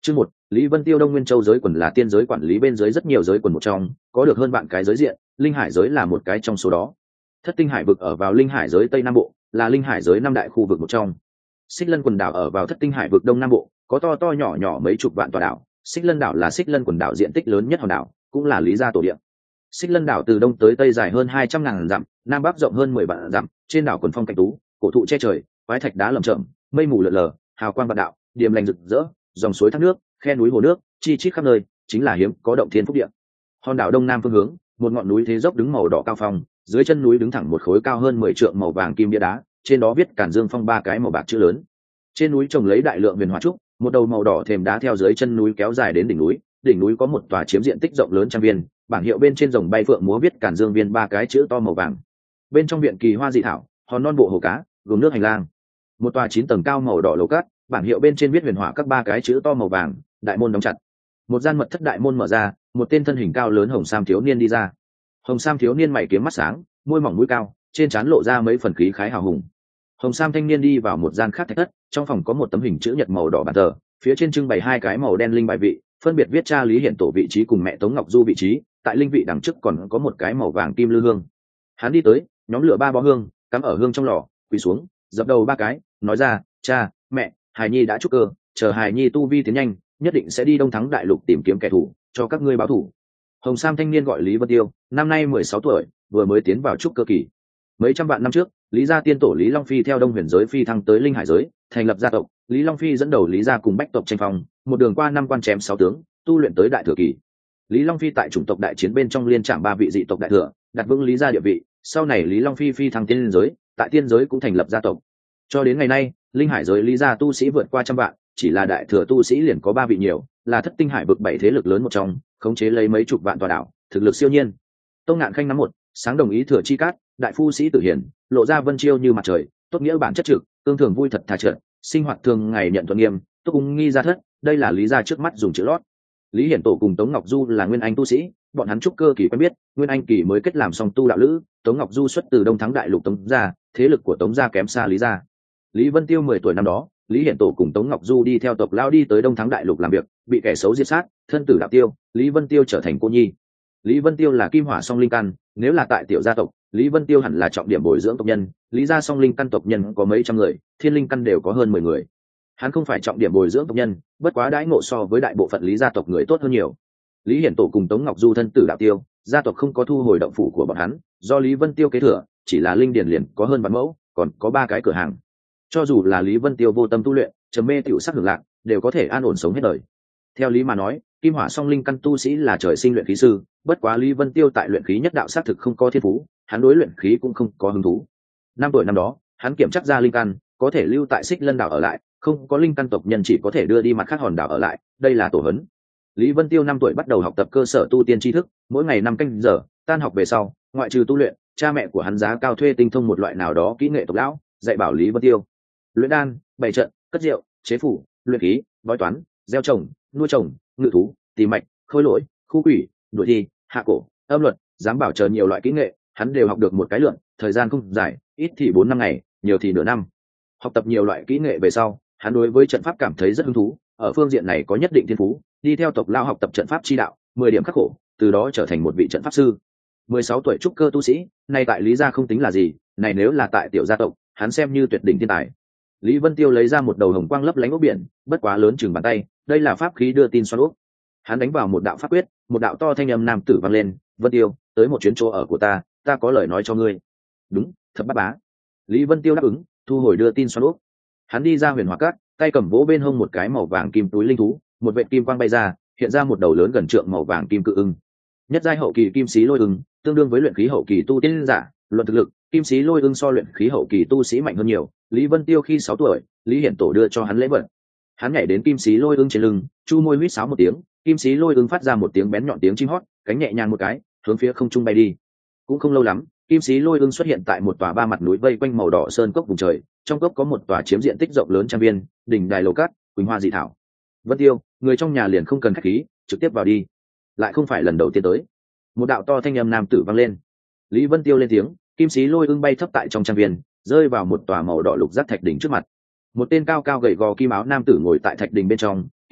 Chương 1, Lý Vân Tiêu Đông Nguyên Châu giới quần là tiên giới quản lý bên dưới rất nhiều giới quần một trong, có được hơn bạn cái giới diện, Linh Hải giới là một cái trong số đó. Thất Tinh Hải vực ở vào Linh Hải giới Tây Nam Bộ, là Linh Hải giới năm đại khu vực một trong. Xích Lân quần đảo ở vào Thất Tinh Hải vực Đông Nam Bộ, có to to nhỏ nhỏ mấy chục vạn tòa đảo. Xích Lân đảo là Xích Lân quần đảo diện tích lớn nhất hòn đảo, cũng là Lý gia tổ địa. Xích Lân đảo từ đông tới tây dài hơn 200.000 dặm, nam bắc rộng hơn 10 vạn dặm, trên đảo quần phong cảnh tú, cổ thụ che trời, quái thạch đá lởm chởm, mây mù lượn lờ, hào quang vạn đạo, điềm lành rực rỡ, dòng suối thác nước, khe núi hồ nước, chi chít khắp nơi, chính là hiếm có động thiên phúc địa. Hòn đảo đông nam phương hướng, một ngọn núi thế dốc đứng màu đỏ cao phong, dưới chân núi đứng thẳng một khối cao hơn 10 trượng màu vàng kim bia đá, trên đó viết Cản Dương Phong ba cái màu bạc chữ lớn. Trên núi trồng lấy đại lượng huyền hóa trúc, một đầu màu đỏ thềm đá theo dưới chân núi kéo dài đến đỉnh núi có một tòa chiếm diện tích rộng lớn trăm viên, bảng hiệu bên trên rồng bay phượng múa viết Cản Dương Viên ba cái chữ to màu vàng. Bên trong viện kỳ hoa dị thảo, hòn non bộ hồ cá, gồm nước hành lang. Một tòa 9 tầng cao màu đỏ lầu cát, bảng hiệu bên trên viết huyền hỏa các ba cái chữ to màu vàng, đại môn đóng chặt. Một gian mật thất đại môn mở ra, một tên thân hình cao lớn hồng sam thiếu niên đi ra. Hồng sam thiếu niên mày kiếm mắt sáng, môi mỏng mũi cao, trên trán lộ ra mấy phần khí khái hào hùng. Hồng sam thanh niên đi vào một gian khác thạch thất, trong phòng có một tấm hình chữ nhật màu đỏ bàn thờ, phía trên trưng bày hai cái màu đen linh bài vị, phân biệt viết cha Lý Hiển Tổ vị trí cùng mẹ Tống Ngọc Du vị trí, tại linh vị đằng trước còn có một cái màu vàng kim lư hương. Hắn đi tới, nhóm lửa ba bó hương, cắm ở hương trong lò, quỳ xuống, dập đầu ba cái, nói ra, cha, mẹ, hài nhi đã trúc cơ, chờ hài nhi tu vi tiến nhanh, nhất định sẽ đi Đông Thắng Đại Lục tìm kiếm kẻ thù, cho các ngươi báo thù. Hồng sam thanh niên gọi Lý Vân Tiêu, năm nay 16 tuổi, vừa mới tiến vào trúc cơ kỳ. Mấy trăm vạn năm trước, Lý gia tiên tổ Lý Long Phi theo Đông Huyền giới phi thăng tới Linh Hải giới, thành lập gia tộc. Lý Long Phi dẫn đầu Lý gia cùng bách tộc tranh phong, một đường qua 5 quan chém 6 tướng, tu luyện tới đại thừa kỳ. Lý Long Phi tại chủng tộc đại chiến bên trong liên trạm 3 vị dị tộc đại thừa, đặt vững Lý gia địa vị. Sau này Lý Long Phi phi thăng tiên giới, tại tiên giới cũng thành lập gia tộc. Cho đến ngày nay, Linh Hải giới Lý gia tu sĩ vượt qua trăm vạn, chỉ là đại thừa tu sĩ liền có 3 vị nhiều, là Thất Tinh Hải vực 7 thế lực lớn một trong, khống chế lấy mấy chục vạn tòa đảo, thực lực siêu nhiên. Tông Ngạn Khanh nắm một, sáng đồng ý thừa chi cát, đại phu sĩ Tử Hiển, lộ ra vân chiêu như mặt trời, tốt nghĩa bản chất trực, tương thường vui thật thà trượt, sinh hoạt thường ngày nhận thuận nghiêm, túc ung nghi gia thất, đây là Lý gia trước mắt dùng chữ lót. Lý Hiển Tổ cùng Tống Ngọc Du là nguyên anh tu sĩ, bọn hắn trúc cơ kỳ quen biết, nguyên anh kỳ mới kết làm xong tu đạo lữ. Tống Ngọc Du xuất từ Đông Thắng Đại Lục Tống gia, thế lực của Tống gia kém xa Lý gia. Lý Vân Tiêu 10 tuổi năm đó, Lý Hiển Tổ cùng Tống Ngọc Du đi theo tộc lao đi tới Đông Thắng Đại Lục làm việc, bị kẻ xấu diệt sát, thân tử đạo tiêu, Lý Vân Tiêu trở thành cô nhi. Lý Vân Tiêu là kim hỏa song linh căn, nếu là tại tiểu gia tộc, Lý Vân Tiêu hẳn là trọng điểm bồi dưỡng tộc nhân. Lý gia song linh căn tộc nhân có mấy trăm người, thiên linh căn đều có hơn 10 người. Hắn không phải trọng điểm bồi dưỡng tộc nhân, bất quá đãi ngộ so với đại bộ phận Lý gia tộc người tốt hơn nhiều. Lý Hiển Tổ cùng Tống Ngọc Du thân tử đạo tiêu, gia tộc không có thu hồi động phủ của bọn hắn, do Lý Vân Tiêu kế thừa, chỉ là linh điển liền có hơn vạn mẫu, còn có 3 cái cửa hàng. Cho dù là Lý Vân Tiêu vô tâm tu luyện, trầm mê tiểu sắc hưởng lạc, đều có thể an ổn sống hết đời. Theo lý mà nói, kim hỏa song linh căn tu sĩ là trời sinh luyện khí sư, bất quá Lý Vân Tiêu tại luyện khí nhất đạo xác thực không có thiên phú, hắn đối luyện khí cũng không có hứng thú. 5 tuổi năm đó, hắn kiểm chắc ra linh căn, có thể lưu tại Xích Lân đảo ở lại, không có linh căn tộc nhân chỉ có thể đưa đi mặt khác hòn đảo ở lại, đây là tổ huấn. Lý Vân Tiêu 5 tuổi bắt đầu học tập cơ sở tu tiên tri thức, mỗi ngày 5 canh giờ, tan học về sau, ngoại trừ tu luyện, cha mẹ của hắn giá cao thuê tinh thông một loại nào đó kỹ nghệ tộc lão, dạy bảo Lý Vân Tiêu luyện đan, bày trận, cất rượu, chế phủ, luyện khí, bói toán, gieo trồng, nuôi trồng, ngự thú, tìm mạch, khôi lỗi, khu quỷ, đuổi thi, hạ cổ, âm luật, giám bảo chờ nhiều loại kỹ nghệ, hắn đều học được một cái lượn, thời gian không dài, ít thì 4-5 ngày, nhiều thì nửa năm. Học tập nhiều loại kỹ nghệ về sau, hắn đối với trận pháp cảm thấy rất hứng thú, ở phương diện này có nhất định thiên phú, đi theo tộc lao học tập trận pháp chi đạo, 10 điểm khắc khổ, từ đó trở thành một vị trận pháp sư. 16 tuổi trúc cơ tu sĩ, nay tại Lý gia không tính là gì, này nếu là tại tiểu gia tộc, hắn xem như tuyệt đỉnh thiên tài. Lý Vân Tiêu lấy ra một đầu hồng quang lấp lánh ốc biển, bất quá lớn chừng bàn tay, đây là pháp khí đưa tin xoắn ốc. Hắn đánh vào một đạo pháp quyết, một đạo to thanh âm nam tử vang lên, "Vân Tiêu, tới một chuyến chỗ ở của ta có lời nói cho ngươi." "Đúng, Thập Bát Bá." Lý Vân Tiêu đáp ứng, thu hồi đưa tin xoắn ốc. Hắn đi ra Huyền Hỏa Các, tay cầm vỗ bên hông một cái màu vàng kim túi linh thú, một vệt kim quang bay ra, hiện ra một đầu lớn gần trượng màu vàng kim cự ưng. Nhất giai hậu kỳ kim xí lôi ưng, tương đương với luyện khí hậu kỳ tu tiên giả, luận thực lực, kim xí lôi ưng so luyện khí hậu kỳ tu sĩ mạnh hơn nhiều. Lý Vân Tiêu khi 6 tuổi, Lý Hiển Tổ đưa cho hắn lễ vật. Hắn nhảy đến kim xí lôi ưng trên lưng, chu môi huýt sáo một tiếng, kim xí lôi ưng phát ra một tiếng bén nhọn tiếng chim hót, cánh nhẹ nhàng một cái, hướng phía không trung bay đi. Cũng không lâu lắm, kim xí lôi ưng xuất hiện tại một tòa 3 mặt núi vây quanh màu đỏ sơn cốc vùng trời, trong cốc có một tòa chiếm diện tích rộng lớn trăm viên, đỉnh đài lầu cát, quỳnh hoa dị thảo. Vân Tiêu, người trong nhà liền không cần khách khí, trực tiếp vào đi. Lại không phải lần đầu tiên tới. Một đạo to thanh âm nam tử vang lên. Lý Vân Tiêu lên tiếng, kim xí lôi ưng bay thấp tại trong trăm viên, rơi vào một tòa màu đỏ lục giác thạch đỉnh trước mặt. Một tên cao cao gầy gò kim áo nam tử ngồi tại thạch đỉnh bên trong,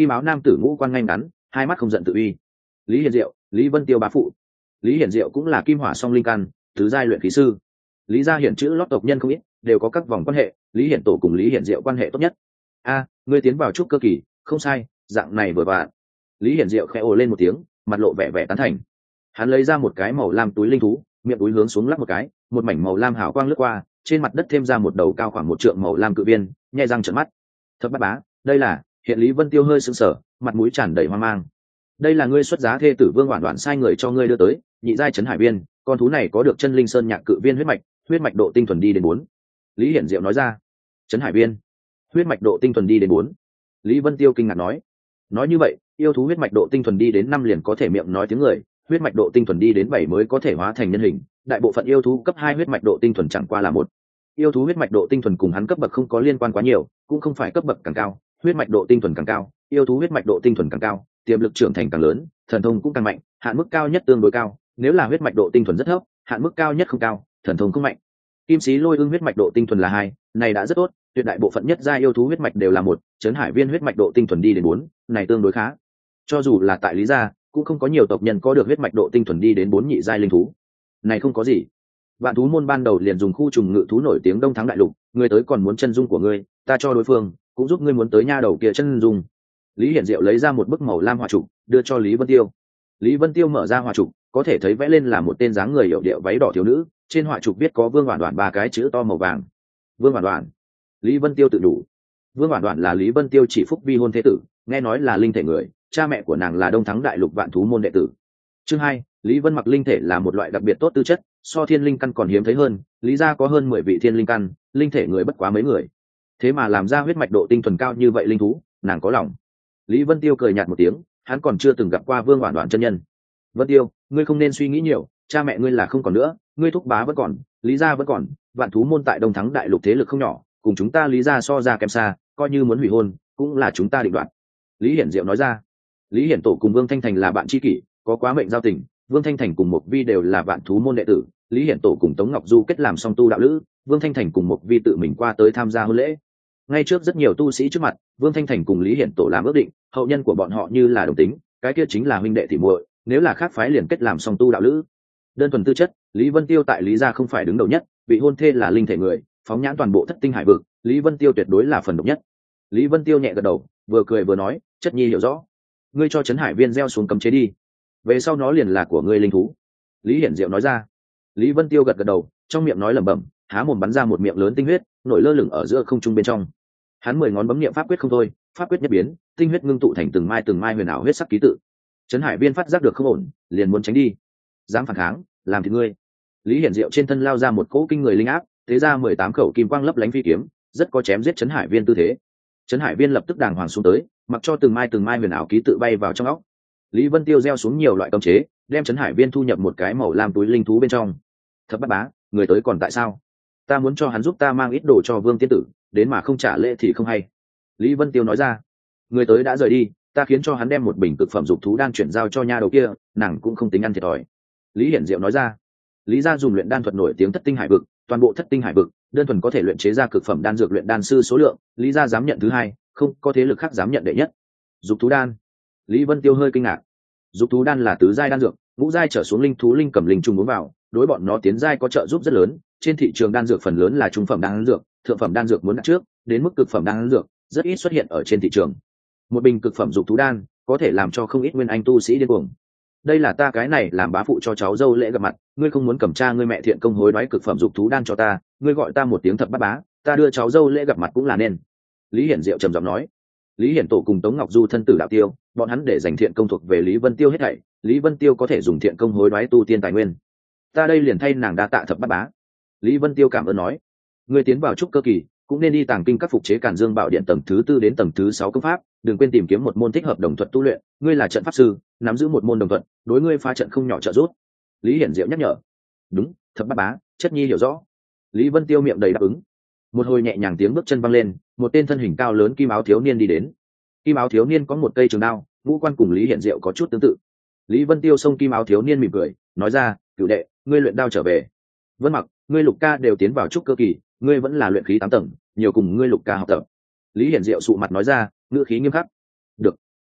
kim áo nam tử ngũ quan ngay ngắn, hai mắt không giận tự uy. Lý Hiển Diệu, Lý Vân Tiêu bá phụ. Lý Hiển Diệu cũng là kim hỏa song linh căn, tứ giai luyện khí sư. Lý gia hiển chữ lót tộc nhân không ít, đều có các vòng quan hệ, Lý Hiển Tổ cùng Lý Hiển Diệu quan hệ tốt nhất. Ngươi tiến vào trúc cơ kỳ, không sai, dạng này vừa vặn. Lý Hiển Diệu khẽ ồ lên một tiếng, mặt lộ vẻ vẻ tán thành. Hắn lấy ra một cái màu lam túi linh thú, miệng túi hướng xuống lắc một cái, một mảnh màu lam hào quang lướt qua, trên mặt đất thêm ra một đầu cao khoảng 1 trượng màu lam cự viên, nhẹ răng trợn mắt. Thập bát bá, đây là... Hiện Lý Vân Tiêu hơi sững sờ, mặt mũi tràn đầy hoang mang. Đây là ngươi xuất giá thê tử Vương Oản Oản sai người cho ngươi đưa tới, nhị giai trấn hải viên, con thú này có được chân linh sơn nhạc cự viên huyết mạch độ tinh thuần đi đến 4. Lý Hiển Diệu nói ra. Trấn hải viên, huyết mạch độ tinh thuần đi đến 4. Lý Vân Tiêu kinh ngạc nói. Nói như vậy, yêu thú huyết mạch độ tinh thuần đi đến 5 liền có thể miệng nói tiếng người, huyết mạch độ tinh thuần đi đến 7 mới có thể hóa thành nhân hình, đại bộ phận yêu thú cấp 2 huyết mạch độ tinh thuần chẳng qua là 1. Yêu thú huyết mạch độ tinh thuần cùng hắn cấp bậc không có liên quan quá nhiều, cũng không phải cấp bậc càng cao, huyết mạch độ tinh thuần càng cao, yêu thú huyết mạch độ tinh thuần càng cao, tiềm lực trưởng thành càng lớn, thần thông cũng càng mạnh, hạn mức cao nhất tương đối cao, nếu là huyết mạch độ tinh thuần rất thấp, hạn mức cao nhất không cao, thần thông không mạnh. Kim sĩ lôi ưng huyết mạch độ tinh thuần là 2, này đã rất tốt, tuyệt đại bộ phận nhất gia yêu thú huyết mạch đều là 1, trấn hải viên huyết mạch độ tinh thuần đi đến 4, này tương đối khá. Cho dù là tại Lý gia, cũng không có nhiều tộc nhân có được huyết mạch độ tinh thuần đi đến 4 nhị giai linh thú. Này không có gì. Vạn thú môn ban đầu liền dùng khu trùng ngự thú nổi tiếng Đông Thắng đại lục, người tới còn muốn chân dung của ngươi, ta cho đối phương, cũng giúp ngươi muốn tới nha đầu kia chân dung. Lý Hiển Diệu lấy ra một bức màu lam họa trụ, đưa cho Lý Vân Tiêu. Lý Vân Tiêu mở ra họa trụ, có thể thấy vẽ lên là một tên dáng người hiểu điệu váy đỏ thiếu nữ, trên họa trụ viết có Vương Oản Oản 3 cái chữ to màu vàng. Vương Oản Oản. Lý Vân Tiêu tự đủ. Vương Oản Oản là Lý Vân Tiêu chỉ phúc vi hôn thế tử, nghe nói là linh thể người, cha mẹ của nàng là Đông Thắng đại lục Vạn thú môn đệ tử. Chương 2, Lý Vân Mặc linh thể là một loại đặc biệt tốt tư chất, so thiên linh căn còn hiếm thấy hơn, Lý gia có hơn 10 vị thiên linh căn, linh thể người bất quá mấy người. Thế mà làm ra huyết mạch độ tinh thuần cao như vậy linh thú, nàng có lòng. Lý Vân Tiêu cười nhạt một tiếng, hắn còn chưa từng gặp qua Vương Oản Oản chân nhân. Vân Tiêu, ngươi không nên suy nghĩ nhiều, cha mẹ ngươi là không còn nữa, ngươi thúc bá vẫn còn, Lý gia vẫn còn, Vạn thú môn tại Đông Thắng đại lục thế lực không nhỏ, cùng chúng ta Lý gia so ra kém xa, coi như muốn hủy hôn, cũng là chúng ta định đoạt. Lý Hiển Diệu nói ra. Lý Hiển Tổ cùng Vương Thanh Thành là bạn tri kỷ, có quá mệnh giao tình, Vương Thanh Thành cùng Mộc Vi đều là Vạn thú môn đệ tử, Lý Hiển Tổ cùng Tống Ngọc Du kết làm song tu đạo lữ, Vương Thanh Thành cùng Mộc Vi tự mình qua tới tham gia hôn lễ. Ngay trước rất nhiều tu sĩ trước mặt, Vương Thanh Thành cùng Lý Hiển Tổ làm ước định, hậu nhân của bọn họ như là đồng tính, cái kia chính là huynh đệ tỷ muội, nếu là khác phái liền kết làm song tu đạo lữ. Đơn thuần tư chất, Lý Vân Tiêu tại Lý gia không phải đứng đầu nhất, vị hôn thê là linh thể người, phóng nhãn toàn bộ Thất Tinh Hải vực, Lý Vân Tiêu tuyệt đối là phần độc nhất. Lý Vân Tiêu nhẹ gật đầu, vừa cười vừa nói, chất nhi hiểu rõ, ngươi cho trấn hải viên gieo xuống cấm chế đi, về sau nó liền là của ngươi linh thú. Lý Hiển Diệu nói ra. Lý Vân Tiêu gật gật đầu, trong miệng nói lẩm bẩm, há mồm bắn ra một miệng lớn tinh huyết, nổi lơ lửng ở giữa không trung bên trong. Hắn 10 ngón bấm niệm pháp quyết không thôi, pháp quyết nhất biến, tinh huyết ngưng tụ thành từng mai huyền ảo huyết sắc ký tự. Trấn hải viên phát giác được không ổn, liền muốn tránh đi. Dám phản kháng, làm thịt ngươi. Lý Hiển Diệu trên thân lao ra một cỗ kinh người linh áp, thế ra 18 khẩu kim quang lấp lánh phi kiếm, rất có chém giết trấn hải viên tư thế. Trấn hải viên lập tức đàng hoàng xuống tới, mặc cho từng mai huyền ảo ký tự bay vào trong óc. Lý Vân Tiêu gieo xuống nhiều loại cấm chế, đem trấn hải viên thu nhập một cái màu lam túi linh thú bên trong. Thập bát bá, người tới còn tại sao? Ta muốn cho hắn giúp ta mang ít đồ cho Vương tiên tử, đến mà không trả lễ thì không hay. Lý Vân Tiêu nói ra. Người tới đã rời đi, ta khiến cho hắn đem một bình cực phẩm dục thú đan chuyển giao cho nha đầu kia, nàng cũng không tính ăn thiệt thòi. Lý Hiển Diệu nói ra. Lý gia dùng luyện đan thuật nổi tiếng Thất Tinh Hải vực, toàn bộ Thất Tinh Hải vực, đơn thuần có thể luyện chế ra cực phẩm đan dược luyện đan sư số lượng, Lý gia dám nhận thứ 2, không có thế lực khác dám nhận đệ nhất. Dục thú đan. Lý Vân Tiêu hơi kinh ngạc. Dục thú đan là tứ giai đan dược, ngũ giai trở xuống linh thú linh cầm linh trùng uống vào, đối bọn nó tiến giai có trợ giúp rất lớn. Trên thị trường đan dược phần lớn là trung phẩm đan dược, thượng phẩm đan dược muốn đặt trước, đến mức cực phẩm đan dược rất ít xuất hiện ở trên thị trường. Một bình cực phẩm dục thú đan có thể làm cho không ít nguyên anh tu sĩ điên cuồng. Đây là ta cái này làm bá phụ cho cháu dâu lễ gặp mặt, ngươi không muốn cầm cha ngươi mẹ thiện công hối đoái cực phẩm dục thú đan cho ta, ngươi gọi ta một tiếng thập bát bá, ta đưa cháu dâu lễ gặp mặt cũng là nên. Lý Hiển Diệu trầm giọng nói. Lý Hiển Tổ cùng Tống Ngọc Du thân tử đạo tiêu, bọn hắn để dành thiện công thuộc về Lý Vân Tiêu hết thảy, Lý Vân Tiêu có thể dùng thiện công hối đoái tu tiên tài nguyên. Ta đây liền thay nàng đa tạ thập bát bá. Lý Vân Tiêu cảm ơn nói. Ngươi tiến vào trúc cơ kỳ, cũng nên đi tàng kinh các phục chế Càn Dương Bảo Điện tầng thứ 4 đến tầng thứ 6 công pháp, đừng quên tìm kiếm một môn thích hợp đồng thuật tu luyện, ngươi là trận pháp sư, nắm giữ một môn đồng thuật, đối ngươi phá trận không nhỏ trợ giúp. Lý Hiển Diệu nhắc nhở. Đúng, thập bát bá, chất nhi hiểu rõ. Lý Vân Tiêu miệng đầy đáp ứng. Một hồi nhẹ nhàng tiếng bước chân vang lên, một tên thân hình cao lớn kim áo thiếu niên đi đến. Kim áo thiếu niên có một cây trường đao, ngũ quan cùng Lý Hiển Diệu có chút tương tự. Lý Vân Tiêu xông kim áo thiếu niên mỉm cười, nói ra, cửu đệ, ngươi luyện đao trở về. Vân Mặc, ngươi Lục ca đều tiến vào trúc cơ kỳ, ngươi vẫn là luyện khí 8 tầng, nhiều cùng ngươi Lục ca học tập. Lý Hiển Diệu sụ mặt nói ra, ngữ khí nghiêm khắc. Được.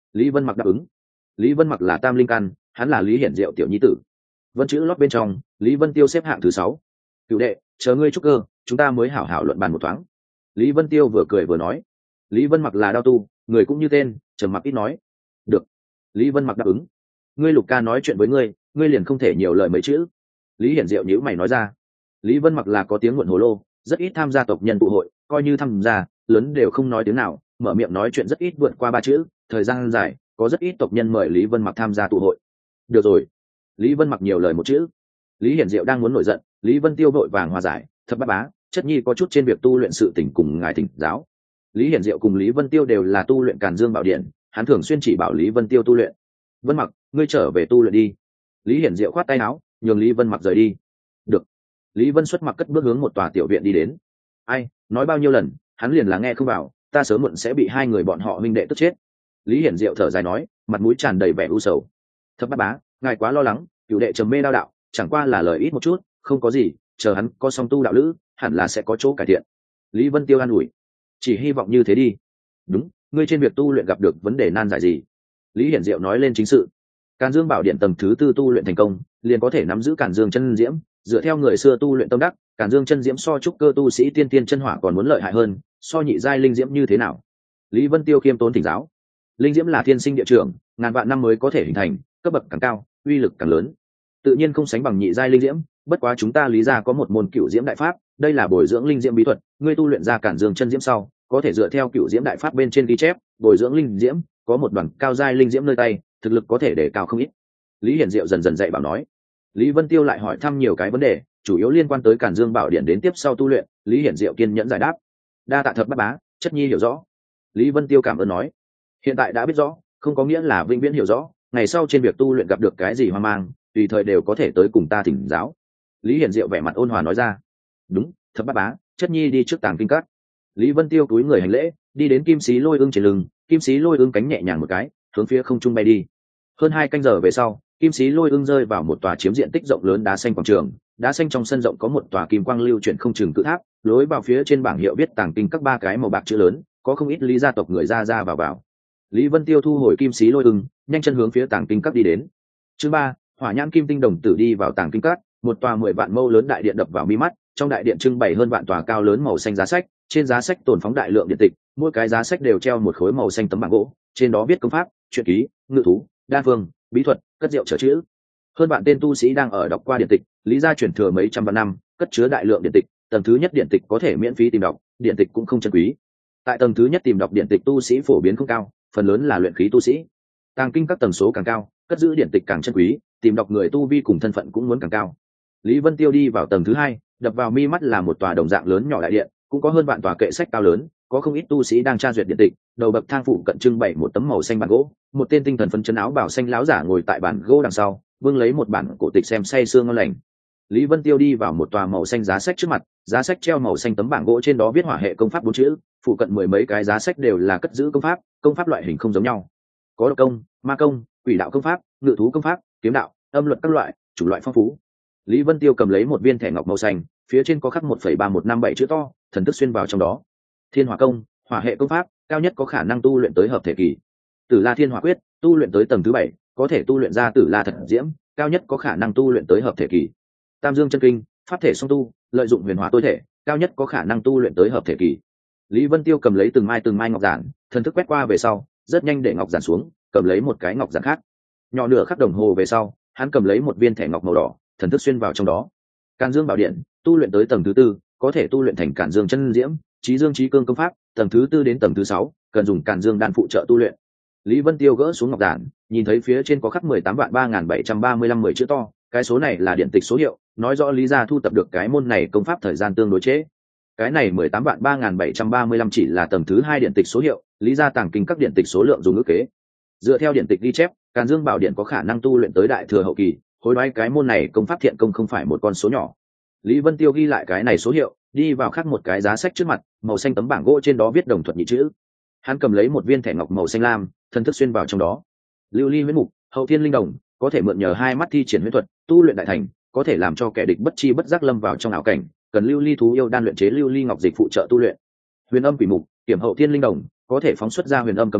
Lý Vân Mặc đáp ứng. Lý Vân Mặc là tam linh căn, hắn là Lý Hiển Diệu tiểu nhi tử. Vân chữ lót bên trong, Lý Vân Tiêu xếp hạng thứ 6. Cửu đệ, chờ ngươi trúc cơ, chúng ta mới hảo hảo luận bàn một thoáng. Lý Vân Tiêu vừa cười vừa nói. Lý Vân Mặc là đao tu, người cũng như tên, trầm mặc ít nói. Được. Lý Vân Mặc đáp ứng. Ngươi Lục ca nói chuyện với ngươi liền không thể nhiều lời mấy chữ. Lý Hiển Diệu nhíu mày nói ra. Lý Vân Mặc là có tiếng muộn hồ lô, rất ít tham gia tộc nhân tụ hội, coi như tham gia, lớn đều không nói tiếng nào, mở miệng nói chuyện rất ít vượt qua 3 chữ, thời gian dài, có rất ít tộc nhân mời Lý Vân Mặc tham gia tụ hội. Được rồi. Lý Vân Mặc nhiều lời một chữ. Lý Hiển Diệu đang muốn nổi giận, Lý Vân Tiêu vội vàng hòa giải, Thập bát bá, chất nhi có chút trên việc tu luyện sự tình cùng ngài thỉnh giáo. Lý Hiển Diệu cùng Lý Vân Tiêu đều là tu luyện Càn Dương Bảo Điện, hắn thường xuyên chỉ bảo Lý Vân Tiêu tu luyện. Vân Mặc, ngươi trở về tu luyện đi. Lý Hiển Diệu khoát tay áo, nhường Lý Vân Mặc rời đi. Được. Lý Vân Xuất mặc cất bước hướng một tòa tiểu viện đi đến. Ai, nói bao nhiêu lần, hắn liền là nghe không vào, ta sớm muộn sẽ bị hai người bọn họ huynh đệ tức chết. Lý Hiển Diệu thở dài nói, mặt mũi tràn đầy vẻ u sầu. Thập bát bá, ngài quá lo lắng, cửu đệ trầm mê đao đạo, chẳng qua là lời ít một chút, không có gì, chờ hắn có song tu đạo lữ, hẳn là sẽ có chỗ cải thiện. Lý Vân Tiêu an ủi. Chỉ hy vọng như thế đi. Đúng, ngươi trên việc tu luyện gặp được vấn đề nan giải gì? Lý Hiển Diệu nói lên chính sự. Càn Dương Bảo Điện tầng thứ 4 tu luyện thành công, liền có thể nắm giữ Càn Dương chân diễm, dựa theo người xưa tu luyện tâm đắc, Càn Dương chân diễm so trúc cơ tu sĩ tiên tiên chân hỏa còn muốn lợi hại hơn, so nhị giai linh diễm như thế nào? Lý Vân Tiêu khiêm tốn thỉnh giáo. Linh diễm là thiên sinh địa trưởng, ngàn vạn năm mới có thể hình thành, cấp bậc càng cao, uy lực càng lớn. Tự nhiên không sánh bằng nhị giai linh diễm, bất quá chúng ta Lý gia có một môn cửu diễm đại pháp, đây là bồi dưỡng linh diễm bí thuật, ngươi tu luyện ra Càn Dương chân diễm sau, có thể dựa theo cửu diễm đại pháp bên trên ghi chép, bồi dưỡng linh diễm, có một đoàn cao giai linh diễm nơi tay, thực lực có thể để cao không ít. Lý Hiển Diệu dần dần dạy bảo nói. Lý Vân Tiêu lại hỏi thăm nhiều cái vấn đề, chủ yếu liên quan tới Càn Dương Bảo Điện đến tiếp sau tu luyện, Lý Hiển Diệu kiên nhẫn giải đáp. Đa tạ Thập bát bá, chất nhi hiểu rõ. Lý Vân Tiêu cảm ơn nói. Hiện tại đã biết rõ, không có nghĩa là vĩnh viễn hiểu rõ, ngày sau trên việc tu luyện gặp được cái gì hoang mang, tùy thời đều có thể tới cùng ta thỉnh giáo. Lý Hiển Diệu vẻ mặt ôn hòa nói ra. Đúng, Thập bát bá, chất nhi đi trước Tàng Kinh Các. Lý Vân Tiêu cúi người hành lễ, đi đến Kim Xí Lôi Ưng trên lưng, Kim Xí Lôi Ưng cánh nhẹ nhàng một cái, hướng phía không trung bay đi. Hơn 2 canh giờ về sau, Kim Xí Lôi Ưng rơi vào một tòa chiếm diện tích rộng lớn đá xanh quảng trường, đá xanh trong sân rộng có một tòa kim quang lưu chuyển không chừng cự tháp, lối vào phía trên bảng hiệu viết Tàng Kinh Các 3 cái màu bạc chữ lớn, có không ít Lý gia tộc người ra vào. Lý Vân Tiêu thu hồi Kim Xí Lôi Ưng, nhanh chân hướng phía Tàng Kinh Các đi đến. Chương 3, Hỏa Nhãn Kim Tinh Đồng Tử đi vào Tàng Kinh Các, một tòa 10 vạn mâu lớn đại điện đập vào mi mắt, trong đại điện trưng bày hơn vạn tòa cao lớn màu xanh giá sách, trên giá sách tồn phóng đại lượng điện tịch, mỗi cái giá sách đều treo một khối màu xanh tấm bảng gỗ, trên đó viết công pháp, truyện ký, ngự thú, đan phương, bí thuật, cất rượu chở chữ. Hơn vạn tên tu sĩ đang ở đọc qua điện tịch, Lý gia truyền thừa mấy trăm vạn năm, cất chứa đại lượng điện tịch, tầng thứ nhất điện tịch có thể miễn phí tìm đọc, điện tịch cũng không chân quý. Tại tầng thứ nhất tìm đọc điện tịch tu sĩ phổ biến không cao, phần lớn là luyện khí tu sĩ. Tàng Kinh Các tầng số càng cao, cất giữ điện tịch càng chân quý, tìm đọc người tu vi cùng thân phận cũng muốn càng cao. Lý Vân Tiêu đi vào tầng thứ 2, đập vào mi mắt là một tòa đồng dạng lớn nhỏ đại điện, cũng có hơn vạn tòa kệ sách cao lớn, có không ít tu sĩ đang tra duyệt điện tịch, đầu bậc thang phụ cận trưng bày một tấm màu xanh bàn gỗ, một tên tinh thần phấn chấn áo bảo xanh láo giả ngồi tại bàn gỗ đằng sau, vương lấy một bản cổ tịch xem say sưa ngon lành. Lý Vân Tiêu đi vào một tòa màu xanh giá sách trước mặt, giá sách treo màu xanh tấm bảng gỗ, trên đó viết Hỏa hệ công pháp 4 chữ, phụ cận 10 mấy cái giá sách đều là cất giữ công pháp loại hình không giống nhau, có độc công, ma công, quỷ đạo công pháp, ngự thú công pháp, kiếm đạo, âm luật các loại, chủng loại phong phú. Lý Vân Tiêu cầm lấy một viên thẻ ngọc màu xanh, phía trên có khắc 1,3157 chữ to, thần thức xuyên vào trong đó. Thiên Hỏa công, hỏa hệ công pháp, cao nhất có khả năng tu luyện tới hợp thể kỳ. Tử La Thiên Hỏa quyết, tu luyện tới tầng thứ 7, có thể tu luyện ra Tử La Thật Diễm, cao nhất có khả năng tu luyện tới hợp thể kỳ. Tam Dương chân kinh, pháp thể song tu, lợi dụng huyền hỏa tối thể, cao nhất có khả năng tu luyện tới hợp thể kỳ. Lý Vân Tiêu cầm lấy từng mai ngọc giản, thần thức quét qua về sau, rất nhanh để ngọc giản xuống, cầm lấy một cái ngọc giản khác. Nhỏ nửa khắc đồng hồ về sau, hắn cầm lấy một viên thẻ ngọc màu đỏ, thần thức xuyên vào trong đó. Càn Dương Bảo Điện, tu luyện tới tầng thứ 4, có thể tu luyện thành Càn Dương chân diễm, Chí Dương Chí Cương công pháp, tầng thứ 4 đến tầng thứ 6, cần dùng Càn Dương đan phụ trợ tu luyện. Lý Vân Tiêu gỡ xuống ngọc giản, nhìn thấy phía trên có khắc 18.3735 10 chữ to, cái số này là điện tịch số hiệu, nói rõ Lý gia thu tập được cái môn này công pháp thời gian tương đối trễ. Cái này 18.3735 chỉ là tầng thứ 2 điện tịch số hiệu, Lý gia Tàng Kinh Các điện tịch số lượng dùng ngữ kế. Dựa theo điện tịch ghi chép, Càn Dương Bảo Điện có khả năng tu luyện tới đại thừa hậu kỳ, hối đoái cái môn này công pháp thiện công không phải một con số nhỏ. Lý Vân Tiêu ghi lại cái này số hiệu, đi vào khắc một cái giá sách trước mặt, màu xanh tấm bảng gỗ trên đó viết đồng thuật nhị chữ. Hắn cầm lấy một viên thẻ ngọc màu xanh lam, thần thức xuyên vào trong đó. Lưu ly huyễn mục, hậu thiên linh đồng, có thể mượn nhờ 2 mắt thi triển huyễn thuật, tu luyện đại thành, có thể làm cho kẻ địch bất chi bất giác lâm vào trong ảo cảnh, cần lưu ly thú yêu đan luyện chế lưu ly ngọc dịch phụ trợ tu luyện. Huyền âm quỷ mục, kiểm hậu thiên linh đồng, có thể phóng xuất ra huyền âm cầm quang,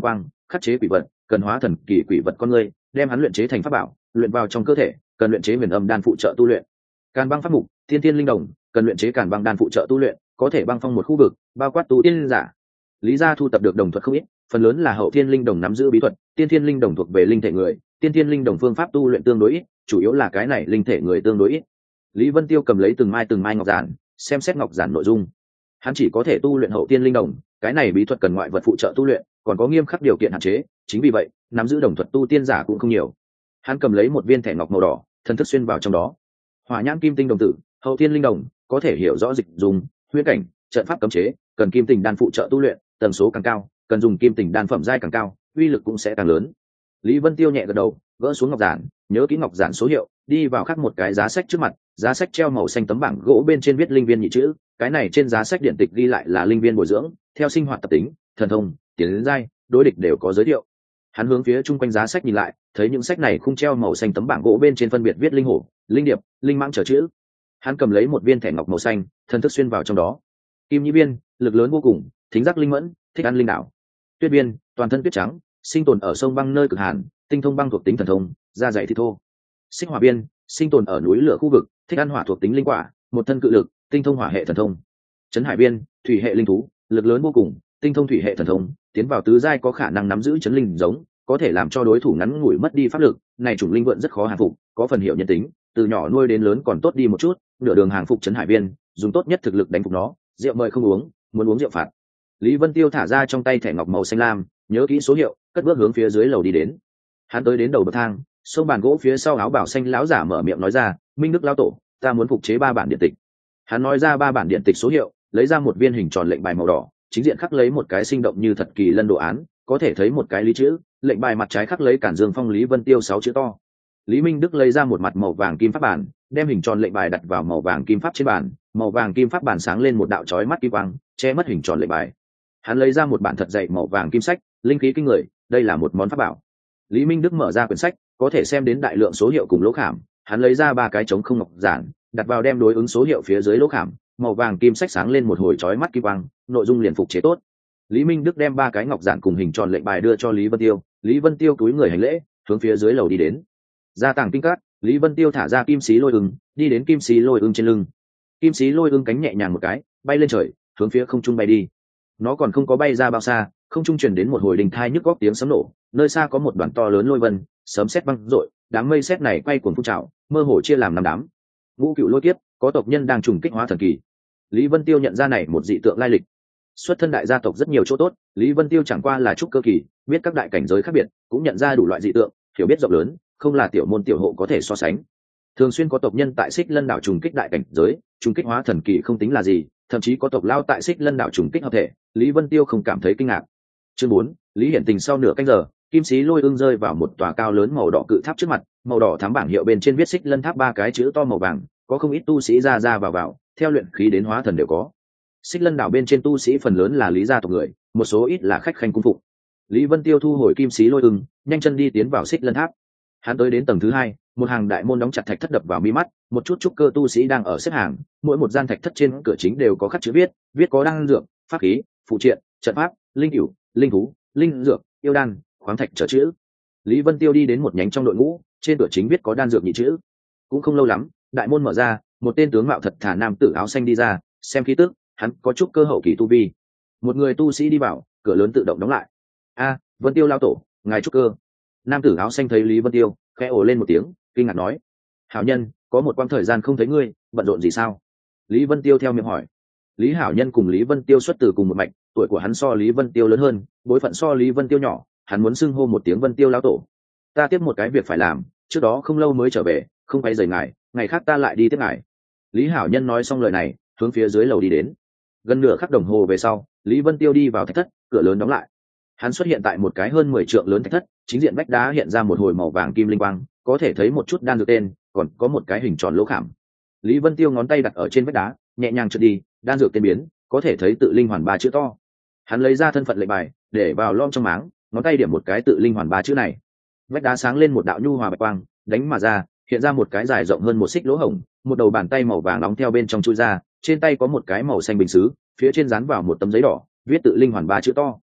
khắc chế quỷ vật cần hóa thần kỳ quỷ vật con người đem hắn luyện chế thành pháp bảo luyện vào trong cơ thể cần luyện chế huyền âm đan phụ trợ tu luyện. Càn băng pháp mục thiên thiên linh đồng cần luyện chế càn băng đan phụ trợ tu luyện, có thể băng phong một khu vực bao quát tu tiên giả. Lý gia thu tập được đồng thuật không ít, phần lớn là hậu thiên linh đồng nắm giữ bí thuật, tiên thiên linh đồng thuộc về linh thể người, tiên thiên linh đồng phương pháp tu luyện tương đối ít, chủ yếu là cái này linh thể người tương đối ít. Lý Vân Tiêu cầm lấy từng mai ngọc giản, xem xét ngọc giản nội dung. Hắn chỉ có thể tu luyện hậu thiên linh đồng, cái này bí thuật cần ngoại vật phụ trợ tu luyện, còn có nghiêm khắc điều kiện hạn chế, chính vì vậy, nắm giữ đồng thuật tu tiên giả cũng không nhiều. Hắn cầm lấy một viên thẻ ngọc màu đỏ, thần thức xuyên vào trong đó. Hỏa nhãn kim tinh đồng tử, hậu thiên linh đồng, có thể hiểu rõ dịch dùng, huyễn cảnh, trận pháp cấm chế, cần kim tình đan phụ trợ tu luyện, tần số càng cao, cần dùng kim tình đan phẩm giai càng cao, uy lực cũng sẽ càng lớn. Lý Vân Tiêu nhẹ gật đầu, gỡ xuống ngọc giản, nhớ kỹ ngọc giản số hiệu, đi vào khắc một cái giá sách trước mặt, giá sách treo màu xanh tấm bảng gỗ bên trên viết linh viên nhị chữ, cái này trên giá sách điện tịch ghi lại là linh viên bồi dưỡng, theo sinh hoạt tập tính, thần thông, tiến giai, đối địch đều có giới thiệu. Hắn hướng phía chung quanh giá sách nhìn lại, thấy những sách này khung treo màu xanh tấm bảng gỗ bên trên phân biệt viết linh hổ, linh điệp, linh mãng trở chữ. Hắn cầm lấy một viên thẻ ngọc màu xanh, thần thức xuyên vào trong đó. Kim nhĩ viên, lực lớn vô cùng, thính giác linh mẫn, thích ăn linh đảo. Tuyết viên, toàn thân tuyết trắng, sinh tồn ở sông băng nơi cực hàn, tinh thông băng thuộc tính thần thông, da dày thịt thô. Xích hỏa viên, sinh tồn ở núi lửa khu vực, thích ăn hỏa thuộc tính linh quả, một thân cự lực, tinh thông hỏa hệ thần thông. Trấn hải viên, thủy hệ linh thú, lực lớn vô cùng, tinh thông thủy hệ thần thông, tiến vào tứ giai có khả năng nắm giữ chấn linh giống, có thể làm cho đối thủ ngắn ngủi mất đi pháp lực. Này chủng linh vượn rất khó hàng phục, có phần hiểu nhân tính, từ nhỏ nuôi đến lớn còn tốt đi một chút, nửa đường hàng phục trấn hải viên, dùng tốt nhất thực lực đánh phục nó, rượu mời không uống, muốn uống rượu phạt. Lý Vân Tiêu thả ra trong tay thẻ ngọc màu xanh lam, nhớ kỹ số hiệu, cất bước hướng phía dưới lầu đi đến. Hắn tới đến đầu bậc thang, xông bàn gỗ phía sau áo bảo xanh lão giả mở miệng nói ra, Minh Đức lão tổ, ta muốn phục chế 3 bản điện tịch. Hắn nói ra 3 bản điện tịch số hiệu, lấy ra một viên hình tròn lệnh bài màu đỏ, chính diện khắc lấy một cái sinh động như thật kỳ lân đồ án, có thể thấy một cái lý chữ, lệnh bài mặt trái khắc lấy Cản Dương Phong Lý Vân Tiêu 6 chữ to. Lý Minh Đức lấy ra một mặt màu vàng kim pháp bản, đem hình tròn lệnh bài đặt vào màu vàng kim pháp trên bàn, màu vàng kim pháp bản sáng lên một đạo chói mắt kim quang, che mất hình tròn lệnh bài. Hắn lấy ra một bản thật dày màu vàng kim sách, linh khí kinh người, đây là một món pháp bảo. Lý Minh Đức mở ra quyển sách, có thể xem đến đại lượng số hiệu cùng lỗ khảm. Hắn lấy ra 3 cái trống không ngọc giản, đặt vào đem đối ứng số hiệu phía dưới lỗ khảm, màu vàng kim sách sáng lên một hồi chói mắt kim quang, nội dung liền phục chế tốt. Lý Minh Đức đem 3 cái ngọc giản cùng hình tròn lệnh bài đưa cho Lý Vân Tiêu, Lý Vân Tiêu cúi người hành lễ, hướng phía dưới lầu đi đến. Ra tàng kinh cát, Lý Vân Tiêu thả ra kim xí lôi ưng, đi đến kim xí lôi ưng trên lưng. Kim xí lôi ưng cánh nhẹ nhàng một cái, bay lên trời, hướng phía không trung bay đi. Nó còn không có bay ra bao xa, không trung truyền đến một hồi đình thai nhức góc tiếng sấm nổ, nơi xa có một đoàn to lớn lôi vân, sấm sét vang rội, đám mây sét này quay cuồng phun trào, mơ hồ chia làm 5 đám. Ngũ cựu lôi kiếp, có tộc nhân đang trùng kích hóa thần kỳ. Lý Vân Tiêu nhận ra này một dị tượng lai lịch. Xuất thân đại gia tộc rất nhiều chỗ tốt, Lý Vân Tiêu chẳng qua là trúc cơ kỳ, biết các đại cảnh giới khác biệt, cũng nhận ra đủ loại dị tượng, hiểu biết rộng lớn, không là tiểu môn tiểu hộ có thể so sánh. Thường xuyên có tộc nhân tại Xích Lân đảo trùng kích đại cảnh giới, trùng kích hóa thần kỳ không tính là gì, thậm chí có tộc lao tại Xích Lân đảo trùng kích hợp thể, Lý Vân Tiêu không cảm thấy kinh ngạc. Chương 4, Lý Hiển Tình sau nửa canh giờ, kim xí lôi ưng rơi vào một tòa cao lớn màu đỏ cự tháp trước mặt, màu đỏ thắm bảng hiệu bên trên viết Xích Lân tháp 3 cái chữ to màu vàng, có không ít tu sĩ ra vào, theo luyện khí đến hóa thần đều có. Xích Lân đảo bên trên tu sĩ phần lớn là Lý gia tộc người, một số ít là khách khanh cung phục. Lý Vân Tiêu thu hồi kim xí lôi ưng, nhanh chân đi tiến vào Xích Lân tháp. Hắn tới đến tầng thứ 2, một hàng đại môn đóng chặt thạch thất đập vào mi mắt, một chút trúc cơ tu sĩ đang ở xếp hàng, mỗi một gian thạch thất trên cửa chính đều có khắc chữ viết có đan dược, pháp khí, phụ triện, trận pháp, linh cửu, linh thú, linh dược, yêu đan, khoáng thạch trở chữ. Lý Vân Tiêu đi đến một nhánh trong đội ngũ, trên cửa chính viết có đan dược nhị chữ. Cũng không lâu lắm, đại môn mở ra, một tên tướng mạo thật thà nam tử áo xanh đi ra, xem khí tức, hắn có chút cơ hậu kỳ tu vi. Một người tu sĩ đi vào, cửa lớn tự động đóng lại. A, Vân Tiêu lão tổ, ngài trúc cơ. Nam tử áo xanh thấy Lý Vân Tiêu, khẽ ồ lên một tiếng, kinh ngạc nói: "Hảo nhân, có một quãng thời gian không thấy ngươi, bận rộn gì sao?" Lý Vân Tiêu theo miệng hỏi. Lý Hảo nhân cùng Lý Vân Tiêu xuất từ cùng một mạch, tuổi của hắn so Lý Vân Tiêu lớn hơn, bối phận so Lý Vân Tiêu nhỏ, hắn muốn xưng hô một tiếng Vân Tiêu lão tổ. "Ta tiếp một cái việc phải làm, trước đó không lâu mới trở về, không phải rời ngài, ngày khác ta lại đi tiếp ngài." Lý Hảo nhân nói xong lời này, hướng phía dưới lầu đi đến. Gần nửa khắc đồng hồ về sau, Lý Vân Tiêu đi vào thạch thất, cửa lớn đóng lại. Hắn xuất hiện tại một cái hơn 10 trượng lớn thạch thất, chính diện vách đá hiện ra một hồi màu vàng kim linh quang, có thể thấy một chút đan dược tên, còn có một cái hình tròn lỗ khảm. Lý Vân Tiêu ngón tay đặt ở trên vách đá, nhẹ nhàng trượt đi, đan dược tên biến, có thể thấy tự linh hoàn 3 chữ to. Hắn lấy ra thân phận lệnh bài, để vào lom trong máng, ngón tay điểm một cái tự linh hoàn 3 chữ này. Vách đá sáng lên một đạo nhu hòa bạch quang, đánh mà ra, hiện ra một cái dài rộng hơn 1 xích lỗ hổng, một đầu bàn tay màu vàng nóng theo bên trong chui ra, trên tay có một cái màu xanh bình sứ, phía trên dán vào một tấm giấy đỏ, viết tự linh hoàn 3 chữ to.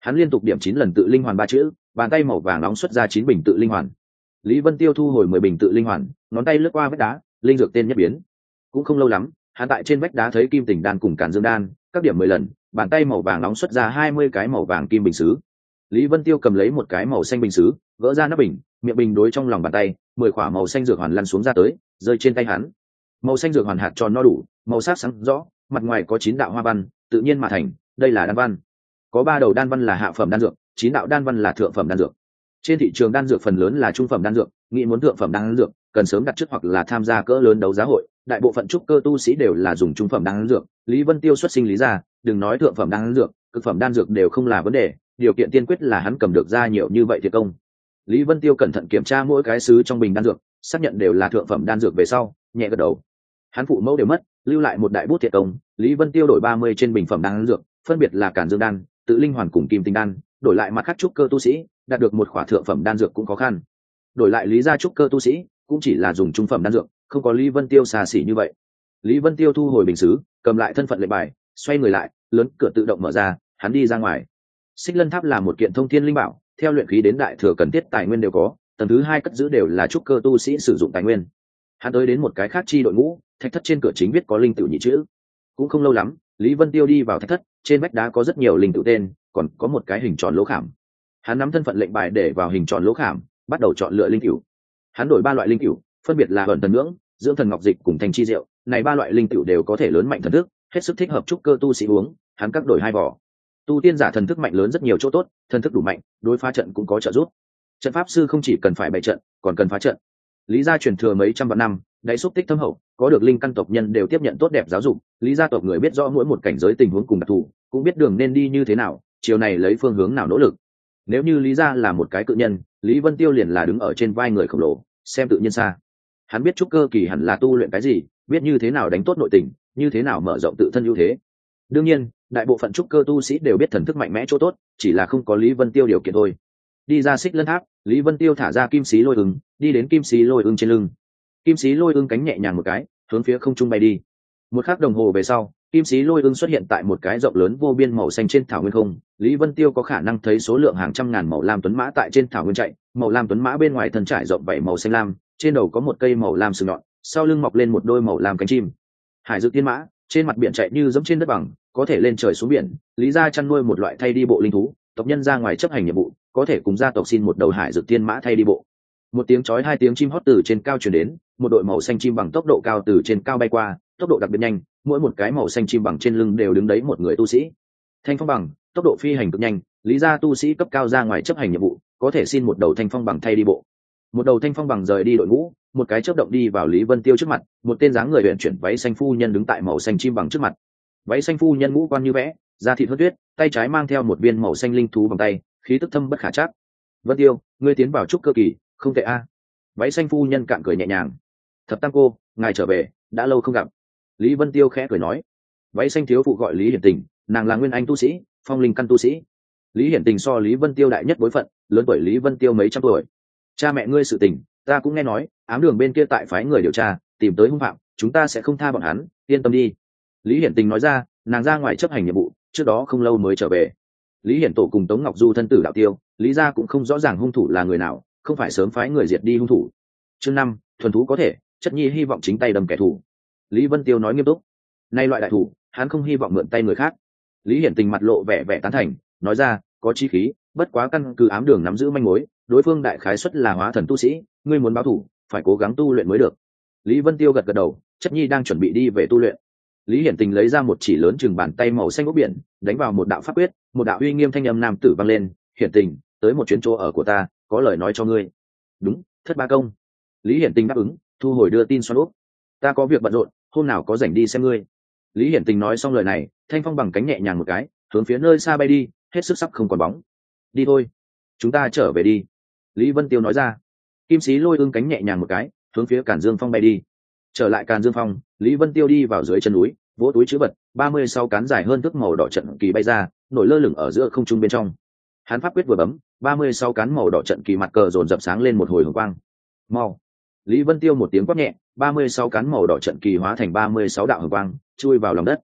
Hắn liên tục điểm 9 lần tự linh hoàn 3 chữ, bàn tay màu vàng nóng xuất ra 9 bình tự linh hoàn. Lý Vân Tiêu thu hồi 10 bình tự linh hoàn, ngón tay lướt qua vách đá, linh dược tên nhất biến. Cũng không lâu lắm, hắn tại trên vách đá thấy kim tình đan cùng càn dương đan, các điểm 10 lần, bàn tay màu vàng nóng xuất ra 20 cái màu vàng kim bình sứ. Lý Vân Tiêu cầm lấy một cái màu xanh bình sứ, vỡ ra nắp bình, miệng bình đối trong lòng bàn tay, 10 quả màu xanh dược hoàn lăn xuống ra tới, rơi trên tay hắn. Màu xanh dược hoàn hạt tròn no đủ, màu sắc sáng rõ, mặt ngoài có 9 đạo hoa văn, tự nhiên mà thành, đây là đan văn. Có 3 đầu đan văn là hạ phẩm đan dược, 9 đạo đan văn là thượng phẩm đan dược. Trên thị trường đan dược phần lớn là trung phẩm đan dược, nghĩ muốn thượng phẩm đan dược, cần sớm đặt trước hoặc là tham gia cỡ lớn đấu giá hội, đại bộ phận trúc cơ tu sĩ đều là dùng trung phẩm đan dược. Lý Vân Tiêu xuất sinh lý ra, đừng nói thượng phẩm đan dược, cực phẩm đan dược đều không là vấn đề, điều kiện tiên quyết là hắn cầm được ra nhiều như vậy thiệt công. Lý Vân Tiêu cẩn thận kiểm tra mỗi cái sứ trong bình đan dược, xác nhận đều là thượng phẩm đan dược về sau, nhẹ gật đầu. Hắn phụ mẫu đều mất, lưu lại một đại bút thiệt công. Lý Vân Tiêu đổi 30 trên bình phẩm đan dược, phân biệt là càn dương đan, tự linh hoàn cùng kim tinh đan, đổi lại mặt khác trúc cơ tu sĩ, đạt được một khỏa thượng phẩm đan dược cũng khó khăn. Đổi lại lý gia trúc cơ tu sĩ, cũng chỉ là dùng trung phẩm đan dược, không có Lý Vân Tiêu xa xỉ như vậy. Lý Vân Tiêu thu hồi bình sứ, cầm lại thân phận lệnh bài, xoay người lại, lớn cửa tự động mở ra, hắn đi ra ngoài. Xích Lân Tháp là một kiện thông thiên linh bảo, theo luyện khí đến đại thừa cần thiết tài nguyên đều có, tầng thứ 2 cất giữ đều là trúc cơ tu sĩ sử dụng tài nguyên. Hắn tới đến một cái khác chi đội ngũ, thạch thất trên cửa chính viết có linh tự nhị chữ. Cũng không lâu lắm, Lý Vân Tiêu đi vào thạch thất, trên vách đá có rất nhiều linh tự tên, còn có một cái hình tròn lỗ khảm. Hắn nắm thân phận lệnh bài để vào hình tròn lỗ khảm, bắt đầu chọn lựa linh cửu. Hắn đổi 3 loại linh cửu, phân biệt là ẩn thần nhưỡng, dưỡng thần ngọc dịch cùng thanh chi rượu. Này 3 loại linh cửu đều có thể lớn mạnh thần thức, hết sức thích hợp trúc cơ tu sĩ uống. Hắn các đổi 2 vỏ. Tu tiên giả thần thức mạnh lớn rất nhiều chỗ tốt, thần thức đủ mạnh, đối phá trận cũng có trợ giúp. Trận pháp sư không chỉ cần phải bày trận, còn cần phá trận. Lý gia truyền thừa mấy trăm vạn năm, đại xúc tích thâm hậu, có được linh căn tộc nhân đều tiếp nhận tốt đẹp giáo dục. Lý gia tộc người biết rõ mỗi một cảnh giới tình huống cùng đặc thù, cũng biết đường nên đi như thế nào, chiều này lấy phương hướng nào nỗ lực. Nếu như Lý gia là một cái cự nhân, Lý Vân Tiêu liền là đứng ở trên vai người khổng lồ, xem tự nhiên xa. Hắn biết trúc cơ kỳ hẳn là tu luyện cái gì, biết như thế nào đánh tốt nội tình, như thế nào mở rộng tự thân ưu thế. Đương nhiên, đại bộ phận trúc cơ tu sĩ đều biết thần thức mạnh mẽ chỗ tốt, chỉ là không có Lý Vân Tiêu điều kiện thôi. Đi ra Xích Lân Tháp, Lý Vân Tiêu thả ra kim xí lôi ưng, đi đến kim xí lôi ưng trên lưng. Kim xí lôi ưng cánh nhẹ nhàng một cái, hướng phía không trung bay đi. Một khắc đồng hồ về sau, kim xí lôi ưng xuất hiện tại một cái rộng lớn vô biên màu xanh trên thảo nguyên không. Lý Vân Tiêu có khả năng thấy số lượng hàng trăm ngàn màu lam tuấn mã tại trên thảo nguyên chạy. Màu lam tuấn mã bên ngoài thân trải rộng vảy màu xanh lam, trên đầu có một cây màu lam sừng nhọn, sau lưng mọc lên một đôi màu lam cánh chim. Hải dược tiên mã trên mặt biển chạy như dẫm trên đất bằng, có thể lên trời xuống biển. Lý gia chăn nuôi một loại thay đi bộ linh thú, tộc nhân ra ngoài chấp hành nhiệm vụ, có thể cùng gia tộc xin một đầu hải dược tiên mã thay đi bộ. Một tiếng chói 2 tiếng chim hót từ trên cao truyền đến, một đội màu xanh chim bằng tốc độ cao từ trên cao bay qua, tốc độ đặc biệt nhanh, mỗi một cái màu xanh chim bằng trên lưng đều đứng đấy một người tu sĩ. Thanh phong bằng, tốc độ phi hành cực nhanh, lý gia tu sĩ cấp cao ra ngoài chấp hành nhiệm vụ, có thể xin một đầu thanh phong bằng thay đi bộ. Một đầu thanh phong bằng rời đi đội ngũ, một cái chớp động đi vào Lý Vân Tiêu trước mặt, một tên dáng người uyển chuyển váy xanh phu nhân đứng tại màu xanh chim bằng trước mặt. Váy xanh phu nhân ngũ quan như vẽ, da thịt hớt tuyết, tay trái mang theo một viên màu xanh linh thú bằng tay, khí tức thâm bất khả trắc. Vân Tiêu, ngươi tiến vào trúc cơ kỳ, không tệ a. Váy xanh phu nhân cạn cười nhẹ nhàng. Thập tam cô, ngài trở về, đã lâu không gặp. Lý Vân Tiêu khẽ cười nói. Váy xanh thiếu phụ gọi Lý Hiển Tình, nàng là nguyên anh tu sĩ, phong linh căn tu sĩ. Lý Hiển Tình so Lý Vân Tiêu đại nhất bối phận, lớn tuổi Lý Vân Tiêu mấy trăm tuổi. Cha mẹ ngươi sự tình, ta cũng nghe nói, ám đường bên kia tại phái người điều tra, tìm tới hung phạm, chúng ta sẽ không tha bọn hắn, yên tâm đi. Lý Hiển Tình nói ra, nàng ra ngoài chấp hành nhiệm vụ, trước đó không lâu mới trở về. Lý Hiển Tổ cùng Tống Ngọc Du thân tử đạo tiêu, Lý gia cũng không rõ ràng hung thủ là người nào, không phải sớm phái người diệt đi hung thủ. Chương 5, thuần thú có thể, chất nhi hy vọng chính tay đâm kẻ thù. Lý Vân Tiêu nói nghiêm túc. Nay loại đại thủ, hắn không hy vọng mượn tay người khác. Lý Hiển Tình mặt lộ vẻ vẻ tán thành, nói ra, có chí khí, bất quá căn cứ ám đường nắm giữ manh mối, đối phương đại khái xuất là hóa thần tu sĩ, ngươi muốn báo thủ, phải cố gắng tu luyện mới được. Lý Vân Tiêu gật gật đầu, chất nhi đang chuẩn bị đi về tu luyện. Lý Hiển Tình lấy ra một chỉ lớn chừng bàn tay màu xanh ốc biển, đánh vào một đạo pháp quyết, một đạo uy nghiêm thanh âm nam tử vang lên, "Hiển Tình, tới một chuyến chỗ ở của ta, có lời nói cho ngươi." "Đúng, thất ba công." Lý Hiển Tình đáp ứng, thu hồi đưa tin xoắn úp. "Ta có việc bận rộn, hôm nào có rảnh đi xem ngươi." Lý Hiển Tình nói xong lời này, thanh phong bằng cánh nhẹ nhàng một cái, hướng phía nơi xa bay đi, hết sức sắp không còn bóng. "Đi thôi, chúng ta trở về đi." Lý Vân Tiêu nói ra. Kim sĩ lôi ưng cánh nhẹ nhàng một cái, hướng phía Càn Dương Phong bay đi. Trở lại Càn Dương Phong, Lý Vân Tiêu đi vào dưới chân núi, vỗ túi trữ vật, 36 cán dài hơn thước màu đỏ trận kỳ bay ra, nổi lơ lửng ở giữa không trung bên trong. Hắn pháp quyết vừa bấm, 36 cán màu đỏ trận kỳ mặt cờ dồn dập sáng lên một hồi hồng quang. Mau! Lý Vân Tiêu một tiếng quát nhẹ, 36 cán màu đỏ trận kỳ hóa thành 36 đạo hồng quang, chui vào lòng đất.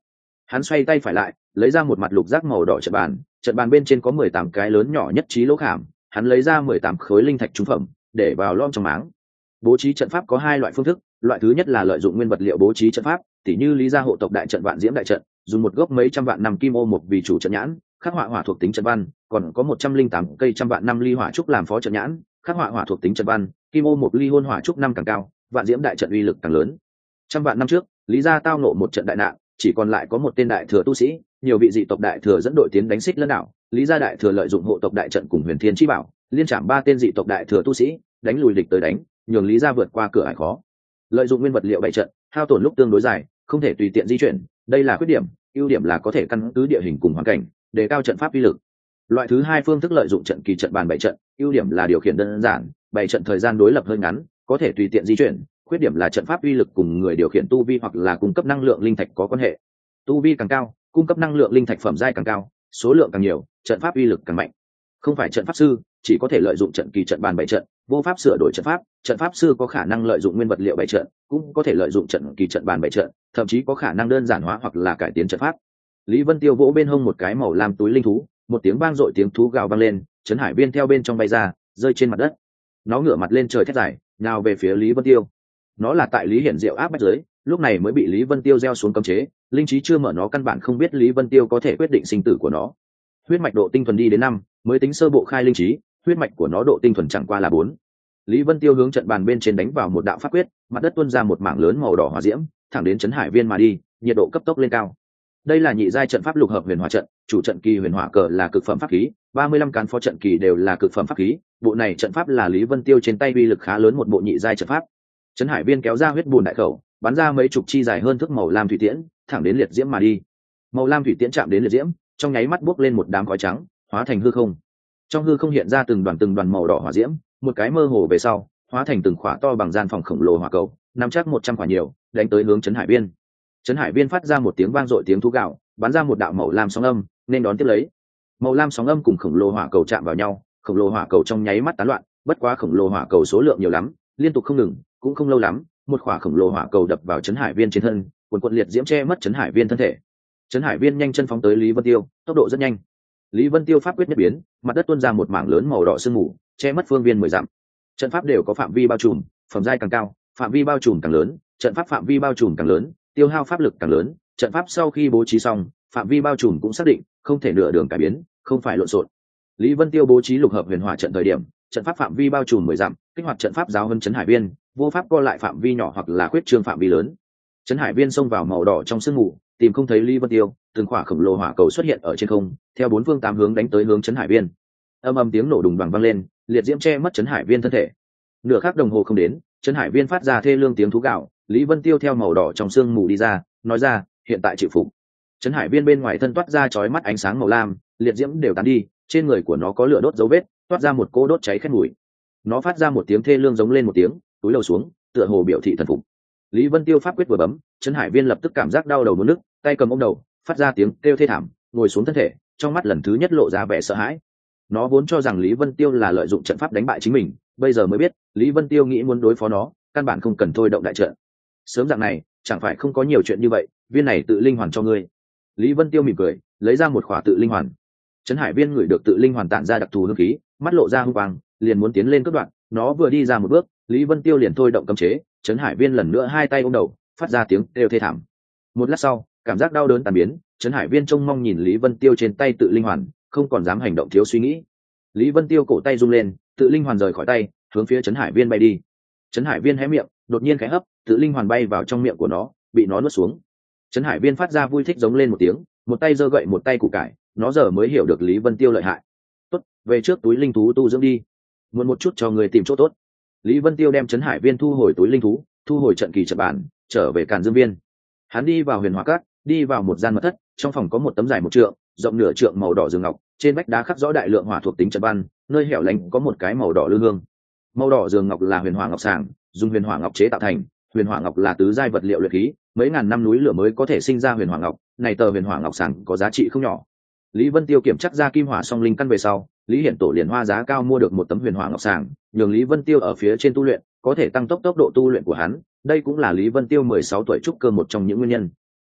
Hắn xoay tay phải lại, lấy ra một mặt lục giác màu đỏ trận bàn bên trên có 18 cái lớn nhỏ nhất trí lỗ khảm, hắn lấy ra 18 khối linh thạch trung phẩm để vào lom trong máng. Bố trí trận pháp có hai loại phương thức, loại thứ nhất là lợi dụng nguyên vật liệu bố trí trận pháp, tỉ như lý gia hộ tộc đại trận vạn diễm đại trận, dùng một gốc mấy trăm vạn năm kim ô mục vì chủ trận nhãn, khắc họa hỏa thuộc tính trận văn, còn có 108 cây trăm vạn năm ly hỏa trúc làm phó trận nhãn, khắc họa hỏa thuộc tính trận văn, kim ô mục ly hôn hỏa trúc năm càng cao, vạn diễm đại trận uy lực càng lớn. Trăm vạn năm trước, lý gia tao nộ một trận đại nạn, chỉ còn lại có một tên đại thừa tu sĩ, nhiều vị dị tộc đại thừa dẫn đội tiến đánh Xích Lân đảo, lý gia đại thừa lợi dụng hộ tộc đại trận cùng huyền thiên chi bảo, liên trảm ba tên dị tộc đại thừa tu sĩ, đánh lùi địch tới đánh, nhường lý gia vượt qua cửa ải khó. Lợi dụng nguyên vật liệu bày trận, hao tổn lúc tương đối dài, không thể tùy tiện di chuyển, đây là khuyết điểm, ưu điểm là có thể căn cứ địa hình cùng hoàn cảnh, đề cao trận pháp uy lực. Loại thứ hai phương thức lợi dụng trận kỳ trận bàn bày trận, ưu điểm là điều khiển đơn giản, bày trận thời gian đối lập hơi ngắn, có thể tùy tiện di chuyển, khuyết điểm là trận pháp uy lực cùng người điều khiển tu vi hoặc là cung cấp năng lượng linh thạch có quan hệ. Tu vi càng cao, cung cấp năng lượng linh thạch phẩm giai càng cao, số lượng càng nhiều, trận pháp uy lực càng mạnh. Không phải trận pháp sư, chỉ có thể lợi dụng trận kỳ trận bàn bày trận, vô pháp sửa đổi trận pháp sư có khả năng lợi dụng nguyên vật liệu bày trận, cũng có thể lợi dụng trận kỳ trận bàn bày trận, thậm chí có khả năng đơn giản hóa hoặc là cải tiến trận pháp. Lý Vân Tiêu vỗ bên hông một cái màu lam túi linh thú, một tiếng vang dội tiếng thú gào vang lên, Trấn Hải Viên theo bên trong bay ra, rơi trên mặt đất. Nó ngửa mặt lên trời thét dài, nhào về phía Lý Vân Tiêu. Nó là tại Lý Hiển Diệu áp bách dưới, lúc này mới bị Lý Vân Tiêu gieo xuống cấm chế, linh trí chưa mở nó căn bản không biết Lý Vân Tiêu có thể quyết định sinh tử của nó. Huyết mạch độ tinh thuần đi đến 5, mới tính sơ bộ khai linh trí, huyết mạch của nó độ tinh thuần chẳng qua là 4. Lý Vân Tiêu hướng trận bàn bên trên đánh vào một đạo pháp quyết, mặt đất tuôn ra một mảng lớn màu đỏ hỏa diễm, thẳng đến Trấn Hải Viên mà đi, nhiệt độ cấp tốc lên cao. Đây là nhị giai trận pháp lục hợp huyền hỏa trận, chủ trận kỳ huyền hỏa cờ là cực phẩm pháp khí, 35 cán phó trận kỳ đều là cực phẩm pháp khí, bộ này trận pháp là Lý Vân Tiêu trên tay uy lực khá lớn một bộ nhị giai trận pháp. Trấn Hải Viên kéo ra huyết bùn đại khẩu, bắn ra mấy chục chi dài hơn thước màu lam thủy tiễn, thẳng đến liệt diễm mà đi. Màu lam thủy tiễn chạm đến liệt diễm, trong nháy mắt bốc lên một đám khói trắng, hóa thành hư không. Trong hư không hiện ra từng đoàn màu đỏ hỏa diễm, một cái mơ hồ về sau, hóa thành từng khỏa to bằng gian phòng khổng lồ hỏa cầu, nắm chắc 100 quả nhiều, đánh tới hướng Trấn Hải Viên. Trấn Hải Viên phát ra một tiếng vang dội tiếng thú gạo, bắn ra một đạo màu lam sóng âm, nên đón tiếp lấy. Màu lam sóng âm cùng khổng lồ hỏa cầu chạm vào nhau, khổng lồ hỏa cầu trong nháy mắt tán loạn, bất quá khổng lồ hỏa cầu số lượng nhiều lắm, liên tục không ngừng, cũng không lâu lắm, một khỏa khổng lồ hỏa cầu đập vào Trấn Hải Viên trên thân, cuồn liệt diễm che mất Trấn Hải Viên thân thể. Trấn Hải Viên nhanh chân phóng tới Lý Vân Tiêu, tốc độ rất nhanh. Lý Vân Tiêu pháp quyết nhất biến, mặt đất tuôn ra một mảng lớn màu đỏ sương mù, che mất phương viên 10 dặm. Trận pháp đều có phạm vi bao trùm, phẩm giai càng cao, phạm vi bao trùm càng lớn, trận pháp phạm vi bao trùm càng lớn, tiêu hao pháp lực càng lớn, trận pháp sau khi bố trí xong, phạm vi bao trùm cũng xác định, không thể nửa đường cải biến, không phải lộn xộn. Lý Vân Tiêu bố trí lục hợp huyền hỏa trận thời điểm, trận pháp phạm vi bao trùm 10 dặm, kích hoạt trận pháp giáo hơn Trấn Hải Viên, vô pháp co lại phạm vi nhỏ hoặc là khuyết trương phạm vi lớn. Trấn Hải Viên xông vào màu đỏ trong sương mù, tìm không thấy Lý Vân Tiêu, từng khỏa khổng lồ hỏa cầu xuất hiện ở trên không, theo bốn phương tám hướng đánh tới hướng Trấn Hải Viên. Âm ầm tiếng nổ đùng đoàng vang lên, liệt diễm che mất Trấn Hải Viên thân thể. Nửa khắc đồng hồ không đến, Trấn Hải Viên phát ra thê lương tiếng thú gạo, Lý Vân Tiêu theo màu đỏ trong sương mù đi ra, nói ra, hiện tại chịu phục. Trấn Hải Viên bên ngoài thân toát ra chói mắt ánh sáng màu lam, liệt diễm đều tán đi, trên người của nó có lửa đốt dấu vết, toát ra một cỗ đốt cháy khét mùi. Nó phát ra một tiếng thê lương giống lên một tiếng, túi lầu xuống, tựa hồ biểu thị thần phục. Lý Vân Tiêu pháp quyết vừa bấm, Trấn Hải Viên lập tức cảm giác đau đầu muốn nức, tay cầm ôm đầu, phát ra tiếng kêu thê thảm, ngồi xuống thân thể, trong mắt lần thứ nhất lộ ra vẻ sợ hãi. Nó vốn cho rằng Lý Vân Tiêu là lợi dụng trận pháp đánh bại chính mình, bây giờ mới biết, Lý Vân Tiêu nghĩ muốn đối phó nó, căn bản không cần thôi động đại trận. Sớm dạng này, chẳng phải không có nhiều chuyện như vậy, viên này tự linh hoàn cho ngươi. Lý Vân Tiêu mỉm cười, lấy ra một khỏa tự linh hoàn. Trấn Hải Viên ngửi được tự linh hoàn tản ra đặc thù hương khí, mắt lộ ra hung quang, liền muốn tiến lên cướp đoạn, nó vừa đi ra một bước, Lý Vân Tiêu liền thôi động cấm chế, Trấn Hải Viên lần nữa hai tay ôm đầu, phát ra tiếng kêu thê thảm. Một lát sau, cảm giác đau đớn tan biến, Trấn Hải Viên trông mong nhìn Lý Vân Tiêu trên tay tự linh hoàn, không còn dám hành động thiếu suy nghĩ. Lý Vân Tiêu cổ tay rung lên, tự linh hoàn rời khỏi tay, hướng phía Trấn Hải Viên bay đi. Trấn Hải Viên hé miệng, đột nhiên khẽ hấp, tự linh hoàn bay vào trong miệng của nó, bị nó nuốt xuống. Trấn Hải Viên phát ra vui thích giống lên một tiếng, một tay giơ gậy một tay củ cải, nó giờ mới hiểu được Lý Vân Tiêu lợi hại. Tốt, về trước túi linh thú tu dưỡng đi, muốn một chút cho người tìm chỗ tốt. Lý Vân Tiêu đem Trấn Hải Viên thu hồi túi linh thú, thu hồi trận kỳ trận bản, trở về Càn Dương Viên. Hắn đi vào Huyền Hỏa Các, đi vào một gian mật thất, trong phòng có một tấm dài 1 trượng, rộng nửa trượng màu đỏ dương ngọc, trên vách đá khắc rõ đại lượng hỏa thuộc tính trận văn, nơi hẻo lánh có một cái màu đỏ lư hương. Màu đỏ dương ngọc là huyền hỏa ngọc sàng, dùng huyền hỏa ngọc chế tạo thành, huyền hỏa ngọc là tứ giai vật liệu luyện khí, mấy ngàn năm núi lửa mới có thể sinh ra huyền hỏa ngọc, này tờ huyền hỏa ngọc sàng có giá trị không nhỏ. Lý Vân Tiêu kiểm chắc ra kim hỏa song linh căn về sau, Lý Hiển Tổ liền hoa giá cao mua được một tấm huyền hỏa ngọc sàng, nhường Lý Vân Tiêu ở phía trên tu luyện, có thể tăng tốc độ tu luyện của hắn, đây cũng là Lý Vân Tiêu 16 tuổi trúc cơ một trong những nguyên nhân.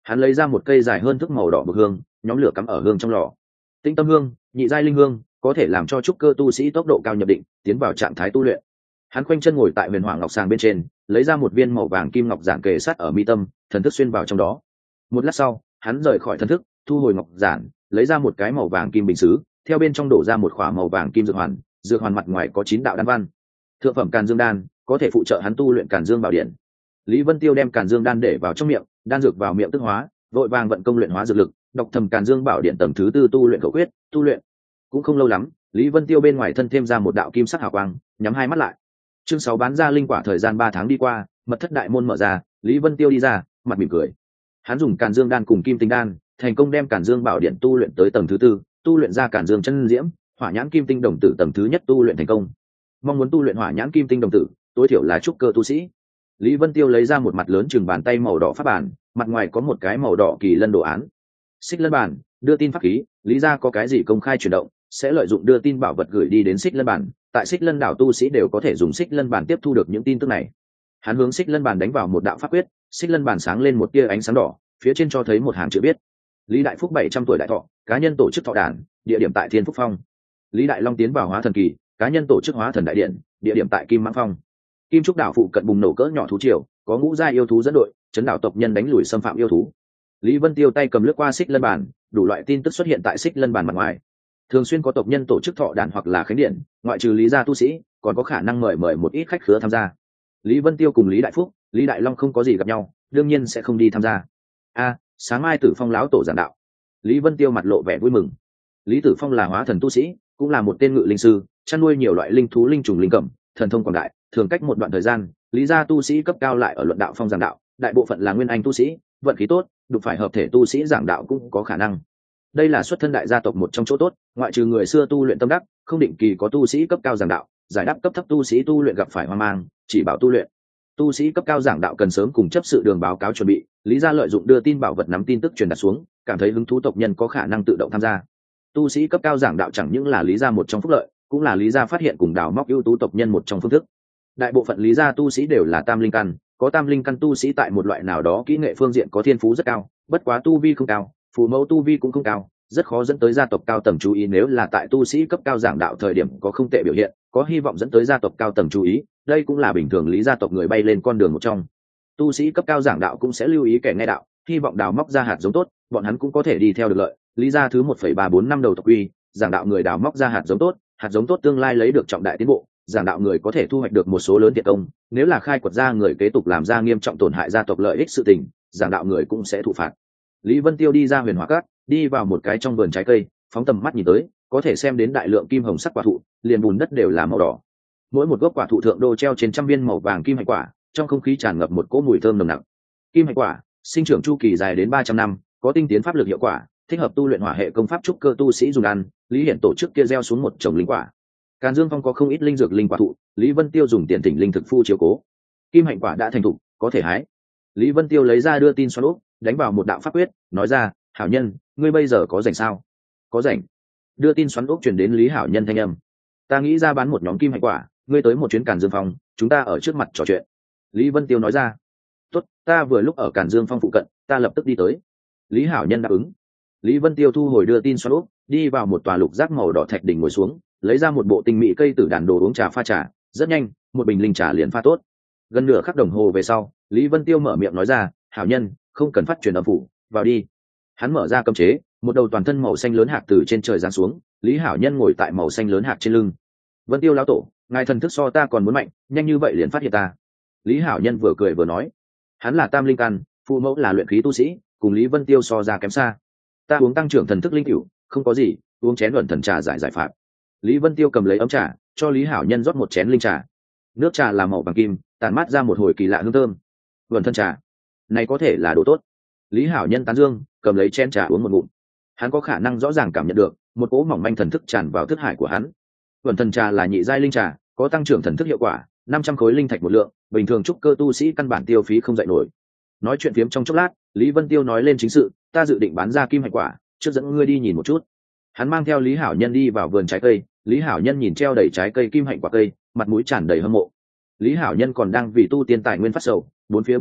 Hắn lấy ra một cây dài hơn thước màu đỏ bậc hương, nhóm lửa cắm ở hương trong lò. Tinh tâm hương, nhị giai linh hương, có thể làm cho trúc cơ tu sĩ tốc độ cao nhập định, tiến vào trạng thái tu luyện. Hắn khoanh chân ngồi tại huyền hỏa ngọc sàng bên trên, lấy ra một viên màu vàng kim ngọc giản kề sát ở mi tâm, thần thức xuyên vào trong đó. Một lát sau, hắn rời khỏi thần thức, thu hồi ngọc giản, lấy ra một cái màu vàng kim bình sứ, theo bên trong đổ ra một khỏa màu vàng kim dược hoàn mặt ngoài có 9 đạo đan văn. Thượng phẩm Càn Dương đan, có thể phụ trợ hắn tu luyện Càn Dương bảo điện. Lý Vân Tiêu đem Càn Dương đan để vào trong miệng, đan dược vào miệng tức hóa, vội vàng vận công luyện hóa dược lực, đọc thầm Càn Dương bảo điện tầng thứ 4 tu luyện khẩu quyết, tu luyện. Cũng không lâu lắm, Lý Vân Tiêu bên ngoài thân thêm ra một đạo kim sắc hào quang, nhắm hai mắt lại. Chương 6 bán ra linh quả. Thời gian 3 tháng đi qua, mật thất đại môn mở ra, Lý Vân Tiêu đi ra, mặt mỉm cười. Hắn dùng Càn Dương đan cùng Kim Tinh đan, thành công đem Càn Dương bảo điện tu luyện tới tầng thứ 4, tu luyện ra Càn Dương chân diễm, Hỏa Nhãn Kim Tinh đồng tử tầng thứ nhất tu luyện thành công. Mong muốn tu luyện Hỏa Nhãn Kim Tinh đồng tử, tối thiểu là trúc cơ tu sĩ. Lý Vân Tiêu lấy ra một mặt lớn chừng bàn tay màu đỏ pháp bản, mặt ngoài có một cái màu đỏ kỳ lân đồ án. Xích Lân bản, đưa tin pháp khí, lý ra có cái gì công khai chuyển động, sẽ lợi dụng đưa tin bảo vật gửi đi đến Xích Lân bản, tại Xích Lân đảo tu sĩ đều có thể dùng Xích Lân bản tiếp thu được những tin tức này. Hắn hướng Xích Lân bản đánh vào một đạo pháp quyết, Xích Lân bản sáng lên một tia ánh sáng đỏ, phía trên cho thấy một hàng chữ viết: Lý Đại Phúc 700 tuổi đại thọ, cá nhân tổ chức thọ đản, địa điểm tại Thiên Phúc Phong. Lý Đại Long tiến vào hóa thần kỳ, cá nhân tổ chức hóa thần đại điện, địa điểm tại Kim Mãng Phong. Kim Trúc đảo phụ cận bùng nổ cỡ nhỏ thú triều, có ngũ giai yêu thú dẫn đội, chấn đảo tộc nhân đánh lùi xâm phạm yêu thú. Lý Vân Tiêu tay cầm lướt qua Xích Lân bản, đủ loại tin tức xuất hiện tại Xích Lân bản mặt ngoài. Thường xuyên có tộc nhân tổ chức thọ đản hoặc là khánh điện, ngoại trừ Lý gia tu sĩ, còn có khả năng mời một ít khách khứa tham gia. Lý Vân Tiêu cùng Lý Đại Phúc, Lý Đại Long không có gì gặp nhau, đương nhiên sẽ không đi tham gia. Sáng mai Tử Phong lão tổ giảng đạo. Lý Vân Tiêu mặt lộ vẻ vui mừng. Lý Tử Phong là hóa thần tu sĩ, cũng là một tên ngự linh sư, chăn nuôi nhiều loại linh thú linh trùng linh cẩm, thần thông quảng đại. Thường cách một đoạn thời gian, Lý gia tu sĩ cấp cao lại ở luận đạo phong giảng đạo, đại bộ phận là nguyên anh tu sĩ, vận khí tốt, đụng phải hợp thể tu sĩ giảng đạo cũng có khả năng. Đây là xuất thân đại gia tộc một trong chỗ tốt, ngoại trừ người xưa tu luyện tâm đắc, không định kỳ có tu sĩ cấp cao giảng đạo, giải đáp cấp thấp tu sĩ tu luyện gặp phải hoang mang, chỉ bảo tu luyện. Tu sĩ cấp cao giảng đạo cần sớm cùng chấp sự đường báo cáo chuẩn bị, Lý gia lợi dụng đưa tin bảo vật nắm tin tức truyền đạt xuống, cảm thấy hứng thú tộc nhân có khả năng tự động tham gia. Tu sĩ cấp cao giảng đạo chẳng những là Lý gia một trong phúc lợi, cũng là Lý gia phát hiện cùng đào móc ưu tú tộc nhân một trong phương thức. Đại bộ phận Lý gia tu sĩ đều là tam linh căn, có tam linh căn tu sĩ tại một loại nào đó kỹ nghệ phương diện có thiên phú rất cao, bất quá tu vi không cao, phù mẫu tu vi cũng không cao, rất khó dẫn tới gia tộc cao tầng chú ý. Nếu là tại tu sĩ cấp cao giảng đạo thời điểm có không tệ biểu hiện, có hy vọng dẫn tới gia tộc cao tầng chú ý, đây cũng là bình thường Lý gia tộc người bay lên con đường một trong. Tu sĩ cấp cao giảng đạo cũng sẽ lưu ý kẻ nghe đạo, hy vọng đào móc ra hạt giống tốt, bọn hắn cũng có thể đi theo được lợi. Lý gia thứ 1,34 năm đầu tộc quy, giảng đạo người đào móc ra hạt giống tốt tương lai lấy được trọng đại tiến bộ, giảng đạo người có thể thu hoạch được một số lớn tiền công. Nếu là khai quật ra người kế tục làm ra nghiêm trọng tổn hại gia tộc lợi ích sự tình, giảng đạo người cũng sẽ thụ phạt. Lý Vân Tiêu đi ra huyền hỏa các, đi vào một cái trong vườn trái cây, phóng tầm mắt nhìn tới, có thể xem đến đại lượng kim hồng sắc quả thụ, liền bùn đất đều là màu đỏ. Mỗi một gốc quả thụ thượng đô treo trên trăm viên màu vàng kim hạnh quả, trong không khí tràn ngập một cỗ mùi thơm nồng nặc. Kim hạnh quả sinh trưởng chu kỳ dài đến 300 năm, có tinh tiến pháp lực hiệu quả, thích hợp tu luyện hỏa hệ công pháp trúc cơ tu sĩ dùng ăn. Lý Hiển tổ chức kia gieo xuống một chồng linh quả. Càn Dương Phong có không ít linh dược linh quả thụ, Lý Vân Tiêu dùng tiền thỉnh linh thực phu chiếu cố. Kim hạnh quả đã thành thục, có thể hái. Lý Vân Tiêu lấy ra đưa tin xoắn úp, đánh vào một đạo pháp quyết, nói ra: Hảo nhân, ngươi bây giờ có rảnh sao? Có rảnh. Đưa tin xoắn úp truyền đến Lý Hảo nhân thanh âm. Ta nghĩ ra bán một nhóm kim hạnh quả, ngươi tới một chuyến Càn Dương Phong, chúng ta ở trước mặt trò chuyện. Lý Vân Tiêu nói ra. Tốt, ta vừa lúc ở Càn Dương Phong phụ cận, ta lập tức đi tới. Lý Hảo nhân đáp ứng. Lý Vân Tiêu thu hồi đưa tin xoắn úp, đi vào một tòa lục giác màu đỏ thạch đỉnh ngồi xuống, lấy ra một bộ tinh mỹ cây tử đàn đồ uống trà pha trà. Rất nhanh, một bình linh trà liền pha tốt. Gần nửa khắc đồng hồ về sau, Lý Vân Tiêu mở miệng nói ra: Hảo nhân, không cần phát truyền âm phủ, vào đi. Hắn mở ra cấm chế, một đầu toàn thân màu xanh lớn hạc từ trên trời giáng xuống. Lý Hảo nhân ngồi tại màu xanh lớn hạc trên lưng. Vân Tiêu lão tổ, ngài thần thức so ta còn muốn mạnh, nhanh như vậy liền phát hiện ta. Lý Hảo nhân vừa cười vừa nói. Hắn là tam linh căn, phụ mẫu là luyện khí tu sĩ, cùng Lý Vân Tiêu so ra kém xa. Ta uống tăng trưởng thần thức linh cửu, không có gì, uống chén luận thần trà giải phạt. Lý Vân Tiêu cầm lấy ấm trà, cho Lý Hảo nhân rót một chén linh trà. Nước trà là màu vàng kim, tản mát ra một hồi kỳ lạ hương thơm. Luận thần trà, này có thể là đồ tốt. Lý Hảo nhân tán dương, cầm lấy chén trà uống một ngụm. Hắn có khả năng rõ ràng cảm nhận được một cỗ mỏng manh thần thức tràn vào thức hải của hắn. Luận thần trà là nhị giai linh trà, có tăng trưởng thần thức hiệu quả, 500 khối linh thạch một lượng, bình thường trúc cơ tu sĩ căn bản tiêu phí không dậy nổi. Nói chuyện phiếm trong chốc lát, Lý Vân Tiêu nói lên chính sự: ta dự định bán ra kim hạnh quả, trước dẫn ngươi đi nhìn một chút. Hắn mang theo Lý Hảo nhân đi vào vườn trái cây. Lý Hảo nhân nhìn treo đầy trái cây kim hạnh quả cây, mặt mũi tràn đầy hâm mộ. Lý Hảo nhân còn đang vì tu tiên tài nguyên phát sầu, bốn phía bôn ba,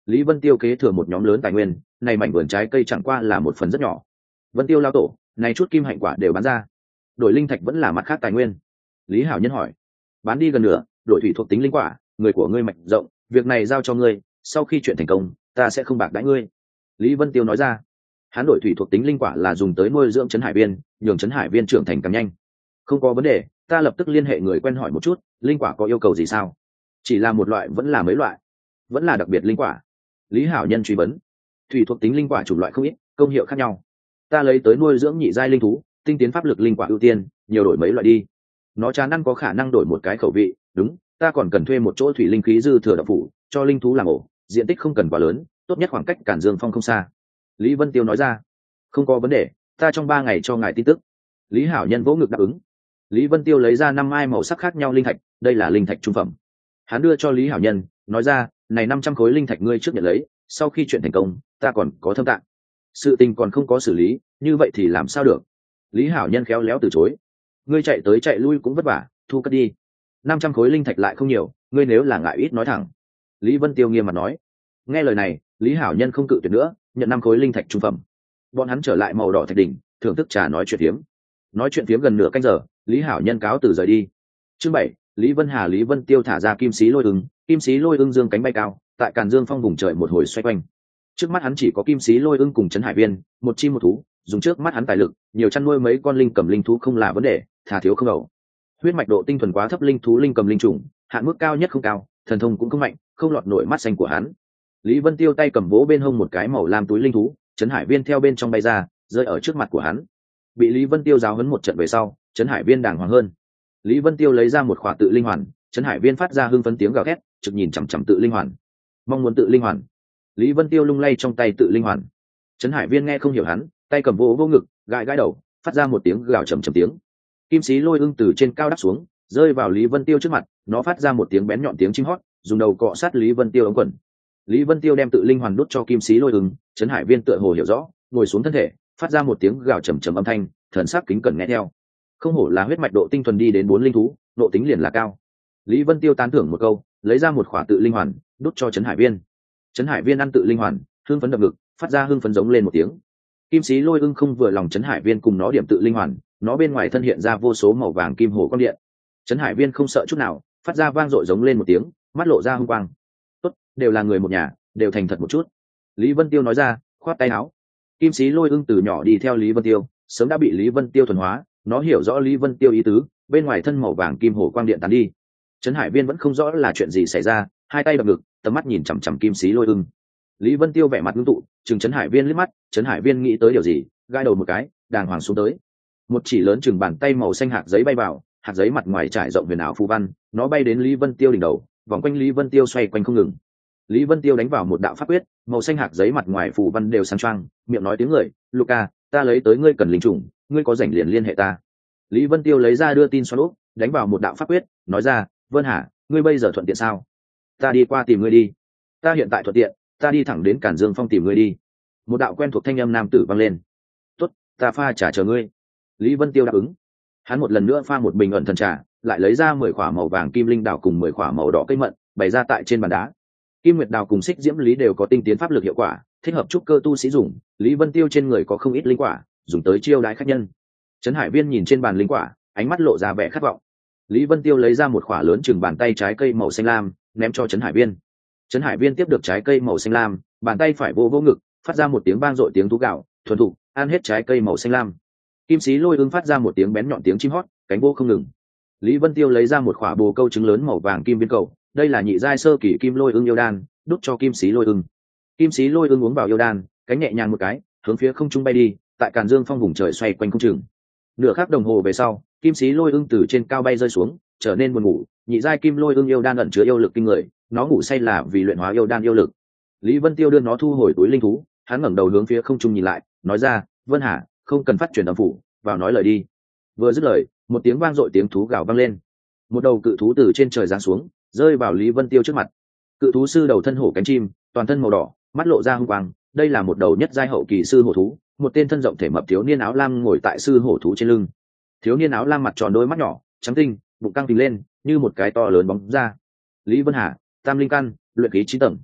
Lý Vân Tiêu kế thừa một nhóm lớn tài nguyên, này mảnh vườn trái cây chẳng qua là một phần rất nhỏ. Vân Tiêu lao tổ, này chút kim hạnh quả đều bán ra, đổi linh thạch vẫn là mặt khác tài nguyên. Lý Hảo Nhân hỏi. Bán đi gần nửa, đổi thủy thuộc tính linh quả, người của ngươi mạnh rộng, việc này giao cho ngươi, sau khi chuyện thành công, ta sẽ không bạc đãi ngươi. Lý Vân Tiêu nói ra. Hắn đổi thủy thuộc tính linh quả là dùng tới nuôi dưỡng trấn hải viên, nhường trấn hải viên trưởng thành càng nhanh. Không có vấn đề, ta lập tức liên hệ người quen hỏi một chút, linh quả có yêu cầu gì sao? Chỉ là một loại vẫn là mấy loại? Vẫn là đặc biệt linh quả. Lý Hảo Nhân truy vấn. Thủy thuộc tính linh quả chủng loại không ít, công hiệu khác nhau. Ta lấy tới nuôi dưỡng nhị giai linh thú, tinh tiến pháp lực linh quả ưu tiên, nhiều đổi mấy loại đi. Nó chán ăn có khả năng đổi một cái khẩu vị, đúng, ta còn cần thuê một chỗ thủy linh khí dư thừa độc phủ, cho linh thú làm ổ, diện tích không cần quá lớn, tốt nhất khoảng cách Cản Dương Phong không xa. Lý Vân Tiêu nói ra. Không có vấn đề, ta trong 3 ngày cho ngài tin tức. Lý Hảo Nhân vỗ ngực đáp ứng. Lý Vân Tiêu lấy ra 5 mai màu sắc khác nhau linh thạch, đây là linh thạch trung phẩm. Hắn đưa cho Lý Hảo Nhân, nói ra, này 500 khối linh thạch ngươi trước nhận lấy, sau khi chuyện thành công, ta còn có thâm tạng. Sự tình còn không có xử lý, như vậy thì làm sao được? Lý Hảo Nhân khéo léo từ chối. Ngươi chạy tới chạy lui cũng vất vả, thu cất đi. 500 khối linh thạch lại không nhiều, ngươi nếu là ngại ít nói thẳng. Lý Vân Tiêu nghiêm mặt nói. Nghe lời này, Lý Hảo Nhân không cự tuyệt nữa, nhận 5 khối linh thạch trung phẩm. Bọn hắn trở lại màu đỏ thạch đỉnh, thưởng thức trà nói chuyện phiếm. Nói chuyện phiếm gần nửa canh giờ, Lý Hảo Nhân cáo từ rời đi. Chương 7, Lý Vân Hà Lý Vân Tiêu thả ra kim xí lôi ưng, kim xí lôi ưng dương cánh bay cao, tại Càn Dương Phong vùng trời một hồi xoay quanh. Trước mắt hắn chỉ có kim xí lôi ưng cùng trấn hải viên, một chim một thú, dùng trước mắt hắn tài lực, nhiều chăn nuôi mấy con linh cầm linh thú không là vấn đề, thà thiếu không ẩu. Huyết mạch độ tinh thuần quá thấp linh thú linh cầm linh trùng, hạn mức cao nhất không cao, thần thông cũng không mạnh, không lọt nổi mắt xanh của hắn. Lý Vân Tiêu tay cầm vỗ bên hông một cái màu lam túi linh thú, trấn hải viên theo bên trong bay ra, rơi ở trước mặt của hắn. Bị Lý Vân Tiêu giáo huấn một trận về sau, trấn hải viên đàng hoàng hơn. Lý Vân Tiêu lấy ra một khỏa tự linh hoàn, trấn hải viên phát ra hưng phấn tiếng gào thét, trực nhìn chằm chằm tự linh hoàn, mong muốn tự linh hoàn. Lý Vân Tiêu lung lay trong tay tự linh hoàn. Trấn hải viên nghe không hiểu hắn, tay cầm vô ngực, gãi gãi đầu, phát ra một tiếng gào trầm trầm tiếng. Kim xí lôi ưng từ trên cao đáp xuống, rơi vào Lý Vân Tiêu trước mặt, nó phát ra một tiếng bén nhọn tiếng chim hót, dùng đầu cọ sát Lý Vân Tiêu ống quần. Lý Vân Tiêu đem tự linh hoàn đút cho kim xí lôi ưng, trấn hải viên tựa hồ hiểu rõ, ngồi xuống thân thể, phát ra một tiếng gào trầm trầm âm thanh, thần sắc kính cẩn nghe theo. Không hổ là huyết mạch độ tinh thuần đi đến 4 linh thú, độ tính liền là cao. Lý Vân Tiêu tán thưởng một câu, lấy ra một khỏa tự linh hoàn, đút cho trấn hải viên. Trấn hải viên ăn tự linh hoàn, hưng phấn đập ngực, phát ra hưng phấn giống lên một tiếng. Kim xí lôi ưng không vừa lòng trấn hải viên cùng nó điểm tự linh hoàn, nó bên ngoài thân hiện ra vô số màu vàng kim hồ quang điện. Trấn hải viên không sợ chút nào, phát ra vang dội giống lên một tiếng, mắt lộ ra hung quang. Tốt, đều là người một nhà, đều thành thật một chút. Lý Vân Tiêu nói ra, khoát tay áo. Kim xí lôi ưng từ nhỏ đi theo Lý Vân Tiêu, sớm đã bị Lý Vân Tiêu thuần hóa, nó hiểu rõ Lý Vân Tiêu ý tứ, bên ngoài thân màu vàng kim hồ quang điện tán đi. Trấn hải viên vẫn không rõ là chuyện gì xảy ra, hai tay đập ngực, tầm mắt nhìn chằm chằm kim xí lôi ưng. Lý Vân Tiêu vẻ mặt ngưng tụ, chừng trấn hải viên liếc mắt, trấn hải viên nghĩ tới điều gì, gai đầu một cái, đàng hoàng xuống tới. Một chỉ lớn chừng bàn tay màu xanh hạt giấy bay vào, hạt giấy mặt ngoài trải rộng huyền ảo phù văn, nó bay đến Lý Vân Tiêu đỉnh đầu, vòng quanh Lý Vân Tiêu xoay quanh không ngừng. Lý Vân Tiêu đánh vào một đạo pháp quyết, màu xanh hạt giấy mặt ngoài phù văn đều sáng choang, miệng nói tiếng người, Luca, ta lấy tới ngươi cần linh trùng, ngươi có rảnh liền liên hệ ta. Lý Vân Tiêu lấy ra đưa tin xoắn úp, đánh vào một đạo pháp quyết, nói ra, Vân Hà, ngươi bây giờ thuận tiện sao? Ta đi qua tìm ngươi đi. Ta hiện tại thuận tiện, ta đi thẳng đến Càn Dương Phong tìm ngươi đi. Một đạo quen thuộc thanh âm nam tử vang lên. Tốt, ta pha trà chờ ngươi. Lý Vân Tiêu đáp ứng. Hắn một lần nữa pha một bình ẩn thần trà, lại lấy ra 10 khỏa màu vàng kim linh đào cùng 10 khỏa màu đỏ cây mận, bày ra tại trên bàn đá. Kim Nguyệt Đào cùng Xích Diễm Lý đều có tinh tiến pháp lực hiệu quả, thích hợp trúc cơ tu sĩ dùng. Lý Vân Tiêu trên người có không ít linh quả, dùng tới chiêu đãi khách nhân. Trấn hải viên nhìn trên bàn linh quả, ánh mắt lộ ra vẻ khát vọng. Lý Vân Tiêu lấy ra một quả lớn chừng bàn tay trái cây màu xanh lam, ném cho Trấn hải viên. Trấn hải viên tiếp được trái cây màu xanh lam, bàn tay phải vô vô ngực, phát ra một tiếng vang dội tiếng thú gạo, thuần thục ăn hết trái cây màu xanh lam. Kim xí lôi ưng phát ra một tiếng bén nhọn tiếng chim hót, cánh vô không ngừng. Lý Vân Tiêu lấy ra một quả bồ câu trứng lớn màu vàng kim viên cầu, đây là nhị giai sơ kỳ kim lôi ưng yêu đan, đút cho kim xí lôi ưng. Kim xí lôi ưng uống vào yêu đan, cánh nhẹ nhàng một cái, hướng phía không trung bay đi, tại Càn Dương Phong vùng trời xoay quanh không chừng. Nửa khắc đồng hồ về sau, kim xí lôi ưng từ trên cao bay rơi xuống, trở nên buồn ngủ. Nhị giai kim lôi ưng yêu đan ẩn chứa yêu lực kinh người, nó ngủ say là vì luyện hóa yêu đan yêu lực. Lý Vân Tiêu đưa nó thu hồi túi linh thú, hắn ngẩng đầu hướng phía không trung nhìn lại, nói ra, Vân Hà, không cần phát truyền âm phủ, vào nói lời đi. Vừa dứt lời, một tiếng vang dội tiếng thú gào vang lên. Một đầu cự thú từ trên trời giáng xuống, rơi vào Lý Vân Tiêu trước mặt. Cự thú sư đầu thân hổ cánh chim, toàn thân màu đỏ, mắt lộ ra hung quang, đây là một đầu nhất giai hậu kỳ sư hổ thú, một tên thân rộng thể mập thiếu niên áo lam ngồi tại sư hổ thú trên lưng. Thiếu niên áo lam mặt tròn đôi mắt nhỏ, trắng tinh, bụng căng phình lên, như một cái to lớn bóng ra. Lý Vân Hà, tam linh căn, luyện khí 9 tầng.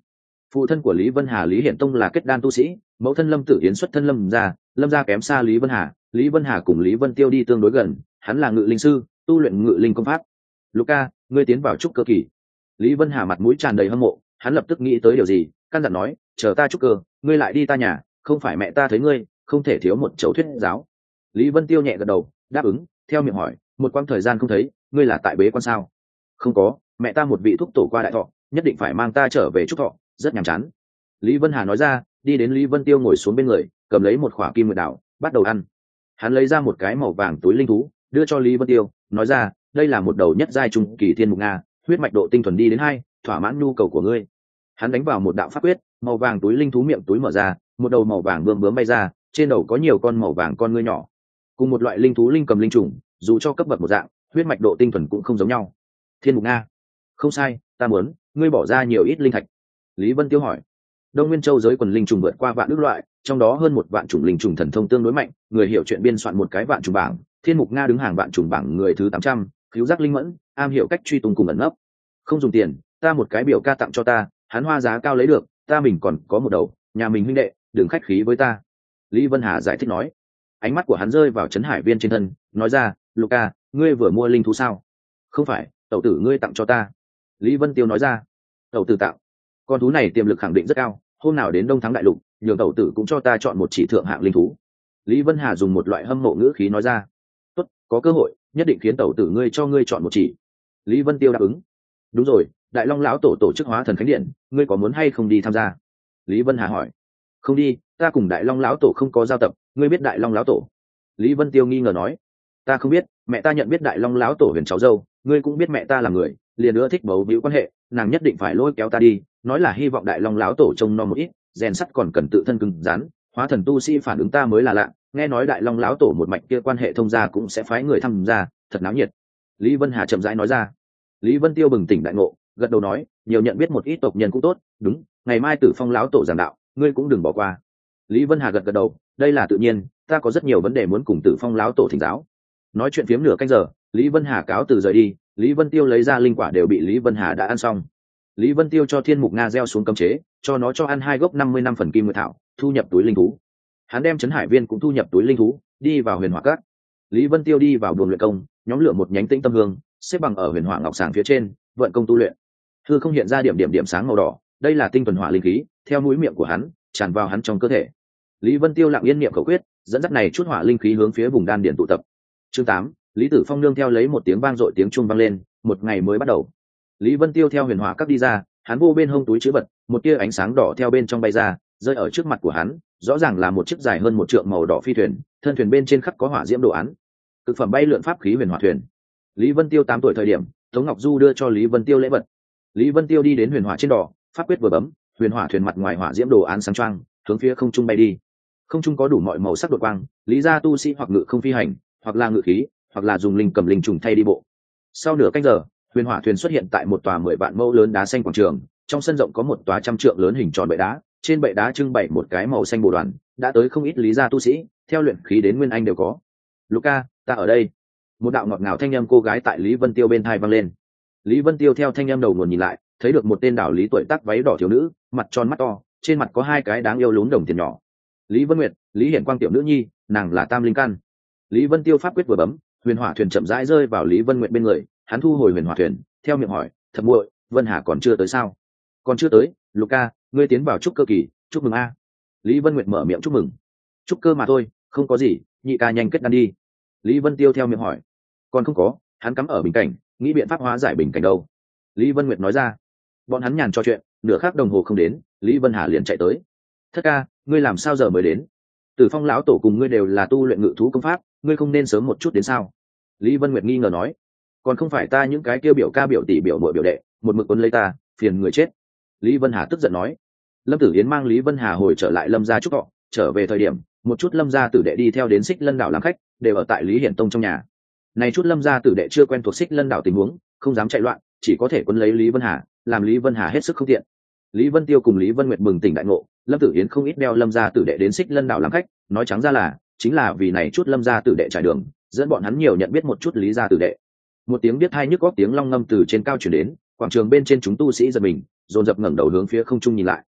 Phụ thân của Lý Vân Hà Lý Hiển Tông là kết đan tu sĩ, mẫu thân Lâm Tử Yến xuất thân Lâm gia kém xa Lý Vân Hà. Lý Vân Hà cùng Lý Vân Tiêu đi tương đối gần, hắn là ngự linh sư, tu luyện ngự linh công pháp. Luca, ngươi tiến vào trúc cơ kỳ. Lý Vân Hà mặt mũi tràn đầy hâm mộ, hắn lập tức nghĩ tới điều gì, căn dặn nói, chờ ta trúc cơ, ngươi lại đi ta nhà, không phải mẹ ta thấy ngươi, không thể thiếu một chầu thuyết giáo. Lý Vân Tiêu nhẹ gật đầu, đáp ứng, theo miệng hỏi, một quãng thời gian không thấy, ngươi là tại bế quan sao? Không có, mẹ ta một vị thúc tổ qua đại thọ, nhất định phải mang ta trở về trúc thọ, rất nhàm chán. Lý Vân Hà nói ra, đi đến Lý Vân Tiêu ngồi xuống bên người, cầm lấy một khỏa kim nguyệt đảo, bắt đầu ăn. Hắn lấy ra một cái màu vàng túi linh thú, đưa cho Lý Vân Tiêu, nói ra, đây là một đầu nhất giai trung kỳ thiên mục nga, huyết mạch độ tinh thuần đi đến 2, thỏa mãn nhu cầu của ngươi. Hắn đánh vào một đạo pháp quyết, màu vàng túi linh thú miệng túi mở ra, một đầu màu vàng bướm bay ra, trên đầu có nhiều con màu vàng con ngươi nhỏ, cùng một loại linh thú linh cầm linh trùng, dù cho cấp bậc một dạng, huyết mạch độ tinh thuần cũng không giống nhau. Thiên mục nga, không sai, ta muốn, ngươi bỏ ra nhiều ít linh thạch? Lý Vân Tiêu hỏi. Đông Nguyên Châu giới quần linh trùng vượt qua vạn ước loại, trong đó hơn 1 vạn chủng linh trùng thần thông tương đối mạnh, người hiểu chuyện biên soạn một cái vạn trùng bảng, thiên mục nga đứng hàng vạn trùng bảng người thứ 800, khiếu giác linh mẫn, am hiểu cách truy tung cùng ẩn nấp. Không dùng tiền, ta một cái biểu ca tặng cho ta, hắn hoa giá cao lấy được, ta mình còn có một đầu, nhà mình huynh đệ, đừng khách khí với ta. Lý Vân Hà giải thích nói. Ánh mắt của hắn rơi vào Trấn Hải Viên trên thân, nói ra, Luca, ngươi vừa mua linh thú sao? Không phải, tẩu tử ngươi tặng cho ta. Lý Vân Tiêu nói ra. Tẩu tử tặng? Con thú này tiềm lực khẳng định rất cao, hôm nào đến Đông Thắng Đại Lục, nhường tẩu tử cũng cho ta chọn một chỉ thượng hạng linh thú. Lý Vân Hà dùng một loại hâm mộ ngữ khí nói ra. Tốt, có cơ hội, nhất định khiến tẩu tử ngươi cho ngươi chọn một chỉ. Lý Vân Tiêu đáp ứng. Đúng rồi, Đại Long lão tổ tổ chức hóa thần khánh điện, ngươi có muốn hay không đi tham gia? Lý Vân Hà hỏi. Không đi, ta cùng Đại Long lão tổ không có giao tập, ngươi biết Đại Long lão tổ? Lý Vân Tiêu nghi ngờ nói. Ta không biết, mẹ ta nhận biết Đại Long lão tổ huyền cháu dâu, ngươi cũng biết mẹ ta là người, liền nữa thích bấu víu quan hệ, nàng nhất định phải lôi kéo ta đi, nói là hy vọng Đại Long lão tổ trông nom một ít, rèn sắt còn cần tự thân cứng rắn, hóa thần tu sĩ phản ứng ta mới là lạ, nghe nói Đại Long lão tổ một mạch kia quan hệ thông gia cũng sẽ phái người tham gia, thật náo nhiệt. Lý Vân Hà chậm rãi nói ra. Lý Vân Tiêu bừng tỉnh đại ngộ, gật đầu nói, nhiều nhận biết một ít tộc nhân cũng tốt, đúng, ngày mai Tử Phong lão tổ giảng đạo, ngươi cũng đừng bỏ qua. Lý Vân Hà gật gật đầu, đây là tự nhiên, ta có rất nhiều vấn đề muốn cùng Tử Phong lão tổ thỉnh giáo. Nói chuyện phiếm nửa canh giờ, Lý Vân Hà cáo từ rời đi, Lý Vân Tiêu lấy ra linh quả đều bị Lý Vân Hà đã ăn xong. Lý Vân Tiêu cho thiên mục nga gieo xuống cấm chế, cho nó cho ăn 2 gốc 50 năm phần kim nguyệt thảo, thu nhập túi linh thú. Hắn đem Trấn Hải Viên cũng thu nhập túi linh thú, đi vào Huyền Hỏa Các. Lý Vân Tiêu đi vào buồng luyện công, nhóm lửa một nhánh Tĩnh Tâm Hương, xếp bằng ở Huyền Hỏa Ngọc Sàng phía trên, vận công tu luyện. Hư không hiện ra điểm sáng màu đỏ, đây là tinh thuần hỏa linh khí, theo mũi miệng của hắn, tràn vào hắn trong cơ thể. Lý Vân Tiêu lặng yên niệm khẩu quyết, dẫn dắt này chút hỏa linh khí hướng phía vùng đan điền tụ tập. Chương 8, Lý Tử Phong nương theo lấy một tiếng vang dội tiếng chuông vang lên, một ngày mới bắt đầu. Lý Vân Tiêu theo Huyền Hỏa Các đi ra, hắn vô bên hông túi chứa vật, một tia ánh sáng đỏ theo bên trong bay ra, rơi ở trước mặt của hắn, rõ ràng là một chiếc dài hơn 1 trượng màu đỏ phi thuyền, thân thuyền bên trên khắc có hỏa diễm đồ án. Thực phẩm bay lượn pháp khí huyền hỏa thuyền. Lý Vân Tiêu 8 tuổi thời điểm, Tống Ngọc Du đưa cho Lý Vân Tiêu lễ vật. Lý Vân Tiêu đi đến huyền hỏa trên đỏ, pháp quyết vừa bấm, huyền hỏa thuyền mặt ngoài hỏa diễm đồ án sáng choang, hướng phía không trung bay đi. Không trung có đủ mọi màu sắc đột quang, lý gia tu sĩ hoặc ngự không phi hành, hoặc là ngự khí, hoặc là dùng linh cầm linh trùng thay đi bộ. Sau nửa canh giờ, huyền hỏa thuyền xuất hiện tại một tòa 10 vạn mẫu lớn đá xanh quảng trường, trong sân rộng có một tòa 100 trượng lớn hình tròn bệ đá, trên bệ đá trưng bày một cái màu xanh bồ đoàn, đã tới không ít lý gia tu sĩ, theo luyện khí đến nguyên anh đều có. Luca, ta ở đây. Một đạo ngọt ngào thanh âm cô gái tại Lý Vân Tiêu bên tai vang lên. Lý Vân Tiêu theo thanh âm đầu nguồn nhìn lại, thấy được một tên đạo lý tuổi tác váy đỏ thiếu nữ, mặt tròn mắt to, trên mặt có 2 cái đáng yêu lún đồng tiền nhỏ. Lý Vân Nguyệt, Lý Hiển Quang tiểu nữ nhi, nàng là Tam Linh Căn. Lý Vân Tiêu pháp quyết vừa bấm, huyền hỏa thuyền chậm rãi rơi vào Lý Vân Nguyệt bên người, hắn thu hồi huyền hỏa thuyền, theo miệng hỏi, "Thập muội, Vân Hà còn chưa tới sao?" "Còn chưa tới, Luca, ngươi tiến vào trúc cơ kỳ, chúc mừng a." Lý Vân Nguyệt mở miệng chúc mừng. "Trúc cơ mà thôi, không có gì, nhị ca nhanh kết đan đi." Lý Vân Tiêu theo miệng hỏi. "Còn không có, hắn cắm ở bình cảnh, nghĩ biện pháp hóa giải bình cảnh đâu." Lý Vân Nguyệt nói ra. Bọn hắn nhàn trò chuyện, nửa khắc đồng hồ không đến, Lý Vân Hà liền chạy tới. "Thất ca, ngươi làm sao giờ mới đến? Tử Phong lão tổ cùng ngươi đều là tu luyện ngự thú công pháp, ngươi không nên sớm một chút đến sao?" Lý Vân Nguyệt nghi ngờ nói. "Còn không phải ta những cái kia biểu ca biểu tỷ biểu muội biểu đệ, một mực quấn lấy ta, phiền người chết." Lý Vân Hà tức giận nói. Lâm Tử Yến mang Lý Vân Hà hồi trở lại Lâm gia trúc thọ, trở về thời điểm, một chút Lâm gia tử đệ đi theo đến Xích Lân đảo làm khách, đều ở tại Lý Hiển Tông trong nhà. Này chút Lâm gia tử đệ chưa quen thuộc Xích Lân đảo tình huống, không dám chạy loạn, chỉ có thể quấn lấy Lý Vân Hà, làm Lý Vân Hà hết sức không tiện. Lý Vân Tiêu cùng Lý Vân Nguyệt bừng tỉnh đại ngộ, Lâm Tử Yến không ít đeo Lâm gia tử đệ đến Xích Lân đảo làm khách, nói trắng ra là chính là vì này chút Lâm gia tử đệ trải đường, dẫn bọn hắn nhiều nhận biết một chút Lý gia tử đệ. Một tiếng biết hai nhức góc tiếng long ngâm từ trên cao truyền đến, quảng trường bên trên chúng tu sĩ giật mình, dồn dập ngẩng đầu hướng phía không trung nhìn lại.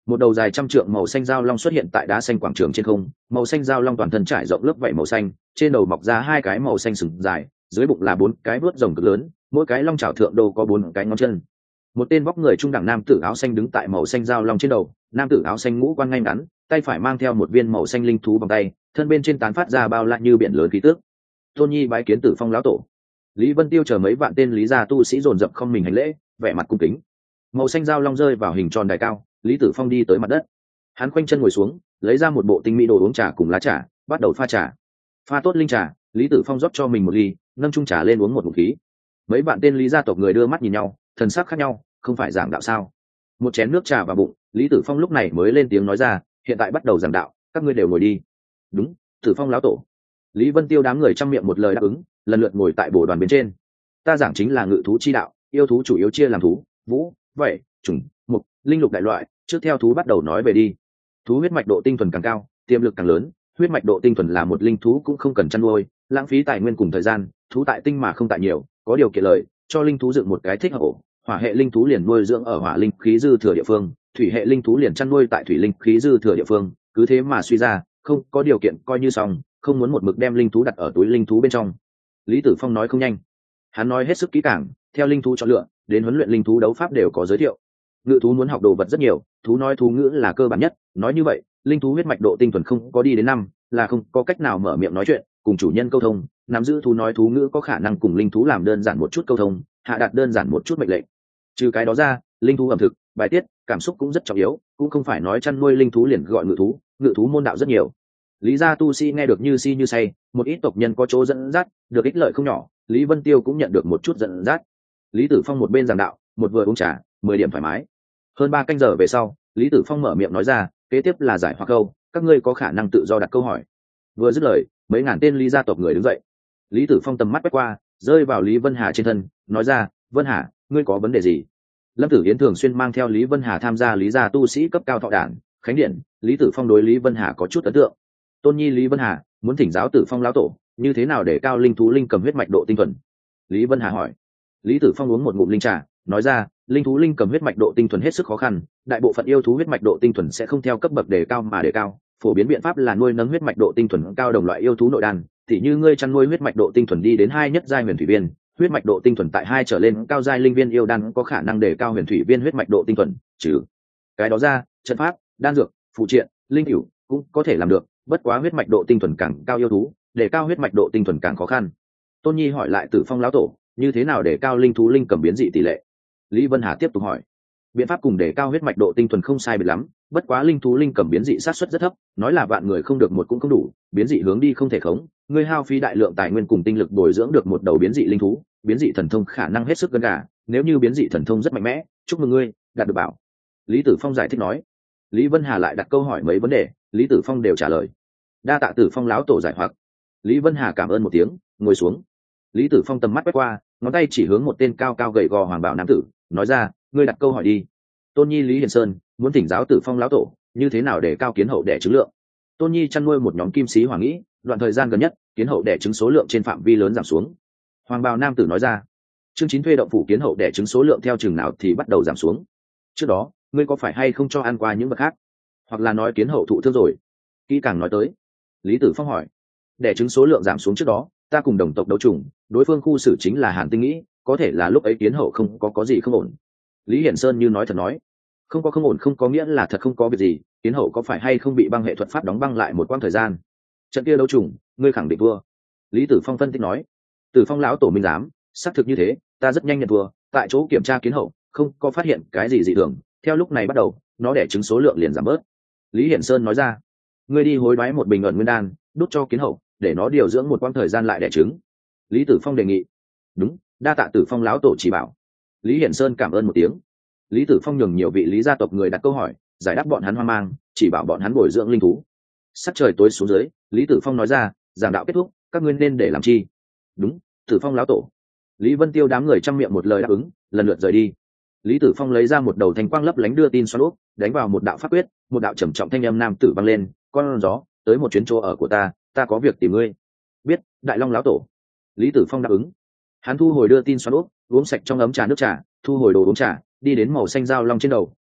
một đầu dài trăm trượng màu xanh dao long xuất hiện tại đá xanh quảng trường trên không. Màu xanh dao long toàn thân trải rộng lớp vảy màu xanh, trên đầu mọc ra hai cái màu xanh sừng dài, dưới bụng là 4 cái vuốt rồng cực lớn, mỗi cái long chảo thượng đô có 4 cái ngón chân. Một tên vóc người trung đẳng nam tử áo xanh đứng tại màu xanh dao long trên đầu. Nam tử áo xanh ngũ quan ngay ngắn, tay phải mang theo một viên màu xanh linh thú vòng tay, thân bên trên tán phát ra bao la như biển lớn khí tước. Tôn Nhi bái kiến Tử Phong lão tổ. Lý Vân Tiêu chờ mấy vạn tên lý gia tu sĩ dồn dập không mình hành lễ, vẻ mặt cung kính. Màu xanh dao long rơi vào hình tròn đài cao, Lý Tử Phong đi tới mặt đất. Hắn khoanh chân ngồi xuống, lấy ra một bộ tinh mỹ đồ uống trà cùng lá trà, bắt đầu pha trà. Pha tốt linh trà, Lý Tử Phong rót cho mình một ly, nâng chung trà lên uống một ngụm khí. Mấy vạn tên lý gia tộc người đưa mắt nhìn nhau, thần sắc khác nhau, không phải giảng đạo sao? Một chén nước trà vào bụng, Lý Tử Phong lúc này mới lên tiếng nói ra, hiện tại bắt đầu giảng đạo, các ngươi đều ngồi đi. Đúng, Tử Phong lão tổ. Lý Vân Tiêu đám người trăm miệng một lời đáp ứng, lần lượt ngồi tại bồ đoàn bên trên. Ta giảng chính là ngự thú chi đạo, yêu thú chủ yếu chia làm thú, vũ, vậy, trùng, mục, linh lục đại loại. Trước theo thú bắt đầu nói về đi. Thú huyết mạch độ tinh thuần càng cao, tiềm lực càng lớn. Huyết mạch độ tinh thuần là một linh thú cũng không cần chăn nuôi, lãng phí tài nguyên cùng thời gian. Thú tại tinh mà không tại nhiều, có điều kiện lợi, cho linh thú dựng một cái thích hợp ổ. Hỏa hệ linh thú liền nuôi dưỡng ở hỏa linh khí dư thừa địa phương, thủy hệ linh thú liền chăn nuôi tại thủy linh khí dư thừa địa phương. Cứ thế mà suy ra, không có điều kiện coi như xong, không muốn một mực đem linh thú đặt ở túi linh thú bên trong. Lý Tử Phong nói không nhanh, hắn nói hết sức kỹ càng, theo linh thú chọn lựa đến huấn luyện linh thú đấu pháp đều có giới thiệu. Ngự thú muốn học đồ vật rất nhiều, thú nói thú ngữ là cơ bản nhất. Nói như vậy, linh thú huyết mạch độ tinh thuần không có đi đến 5, là không có cách nào mở miệng nói chuyện, cùng chủ nhân câu thông. Nắm giữ thú nói thú ngữ có khả năng cùng linh thú làm đơn giản một chút câu thông, hạ đạt đơn giản một chút mệnh lệnh. Trừ cái đó ra, linh thú ẩm thực, bài tiết, cảm xúc cũng rất trọng yếu, cũng không phải nói chăn nuôi linh thú liền gọi ngự thú môn đạo rất nhiều. Lý gia tu sĩ nghe được như si như say, một ít tộc nhân có chỗ dẫn dắt, được ích lợi không nhỏ. Lý Vân Tiêu cũng nhận được một chút dẫn dắt. Lý Tử Phong một bên giảng đạo, một vừa uống trà, 10 điểm thoải mái. Hơn 3 canh giờ về sau, Lý Tử Phong mở miệng nói ra, kế tiếp là giải hoặc câu, các ngươi có khả năng tự do đặt câu hỏi. Vừa dứt lời, mấy ngàn tên Lý gia tộc người đứng dậy. Lý Tử Phong tầm mắt quét qua, rơi vào Lý Vân Hà trên thân, nói ra, Vân Hà, ngươi có vấn đề gì? Lâm Tử Yến thường xuyên mang theo Lý Vân Hà tham gia Lý gia tu sĩ cấp cao thọ đản, khánh điện. Lý Tử Phong đối Lý Vân Hà có chút ấn tượng. Tôn Nhi Lý Vân Hà muốn thỉnh giáo Tử Phong lão tổ, như thế nào để cao linh thú linh cầm huyết mạch độ tinh thuần? Lý Vân Hà hỏi. Lý Tử Phong uống một ngụm linh trà, nói ra, linh thú linh cầm huyết mạch độ tinh thuần hết sức khó khăn, đại bộ phận yêu thú huyết mạch độ tinh thuần sẽ không theo cấp bậc đề cao mà đề cao, phổ biến biện pháp là nuôi nấng huyết mạch độ tinh thuần cao đồng loại yêu thú nội đan, tỉ như ngươi chăn nuôi huyết mạch độ tinh thuần đi đến 2 nhất giai huyền thủy viên, huyết mạch độ tinh thuần tại 2 trở lên cao giai linh viên yêu đan có khả năng đề cao huyền thủy viên huyết mạch độ tinh thuần, trừ cái đó ra, trận pháp, đan dược, phụ triện, linh cửu cũng có thể làm được, bất quá huyết mạch độ tinh thuần càng cao yêu thú, để cao huyết mạch độ tinh thuần càng khó khăn. Tôn Nhi hỏi lại Tử Phong lão tổ, như thế nào để cao linh thú linh cầm biến dị tỷ lệ? Lý Vân Hà tiếp tục hỏi. Biện pháp cùng để cao huyết mạch độ tinh thuần không sai biệt lắm, bất quá linh thú linh cầm biến dị sát suất rất thấp, nói là vạn người không được một cũng không đủ, biến dị hướng đi không thể khống, ngươi hao phí đại lượng tài nguyên cùng tinh lực bồi dưỡng được một đầu biến dị linh thú, biến dị thần thông khả năng hết sức gần gà, nếu như biến dị thần thông rất mạnh mẽ, chúc mừng ngươi, đạt được bảo. Lý Tử Phong giải thích nói. Lý Vân Hà lại đặt câu hỏi mấy vấn đề, Lý Tử Phong đều trả lời. Đa tạ Tử Phong lão tổ giải hoặc. Lý Vân Hà cảm ơn một tiếng, ngồi xuống. Lý Tử Phong tầm mắt quét qua, ngón tay chỉ hướng một tên cao cao gầy gò hoàng bào nam tử, nói ra, ngươi đặt câu hỏi đi. Tôn Nhi Lý Hiền Sơn muốn thỉnh giáo Tử Phong lão tổ, như thế nào để cao kiến hậu đẻ trứng lượng? Tôn Nhi chăn nuôi một nhóm kim sĩ hoàng nghĩ, đoạn thời gian gần nhất, kiến hậu đẻ trứng số lượng trên phạm vi lớn giảm xuống. Hoàng bào nam tử nói ra. Chương 9 thuê động phủ kiến hậu đẻ trứng số lượng theo chừng nào thì bắt đầu giảm xuống. Trước đó, ngươi có phải hay không cho ăn qua những vật khác, hoặc là nói kiến hậu thụ thương rồi? Kỹ càng nói tới. Lý Tử Phong hỏi. Đẻ trứng số lượng giảm xuống trước đó, ta cùng đồng tộc đấu trùng, đối phương khu xử chính là Hàn Tinh Nghĩ, có thể là lúc ấy kiến hậu không có gì không ổn. Lý Hiển Sơn như nói thật nói. Không có không ổn không có nghĩa là thật không có việc gì, kiến hậu có phải hay không bị băng hệ thuật pháp đóng băng lại một quãng thời gian. Trận kia đấu trùng, ngươi khẳng định thua. Lý Tử Phong phân tích nói. Tử Phong lão tổ minh giám, xác thực như thế, ta rất nhanh nhận thua, tại chỗ kiểm tra kiến hậu, không có phát hiện cái gì dị thường, theo lúc này bắt đầu, nó đẻ trứng số lượng liền giảm bớt. Lý Hiển Sơn nói ra. Ngươi đi hối đoái một bình ẩn nguyên đan, đút cho kiến hậu, để nó điều dưỡng một quãng thời gian lại đẻ trứng. Lý Tử Phong đề nghị. Đúng, đa tạ Tử Phong lão tổ chỉ bảo. Lý Hiển Sơn cảm ơn một tiếng. Lý Tử Phong nhường nhiều vị Lý gia tộc người đặt câu hỏi, giải đáp bọn hắn hoang mang, chỉ bảo bọn hắn bồi dưỡng linh thú. Sắc trời tối xuống dưới, Lý Tử Phong nói ra, giảng đạo kết thúc, các ngươi nên để làm chi? Đúng, Tử Phong lão tổ. Lý Vân Tiêu đám người trăm miệng một lời đáp ứng, lần lượt rời đi. Lý Tử Phong lấy ra một đầu thanh quang lấp lánh đưa tin xoắn úp, đánh vào một đạo pháp quyết, một đạo trầm trọng thanh âm nam tử vang lên, con gió, tới một chuyến chỗ ở của ta có việc tìm ngươi. Biết, Đại Long lão tổ. Lý Tử Phong đáp ứng. Hắn thu hồi đưa tin xoắn úp, uống sạch trong ấm trà nước trà, thu hồi đồ uống trà, đi đến màu xanh dao long trên đầu,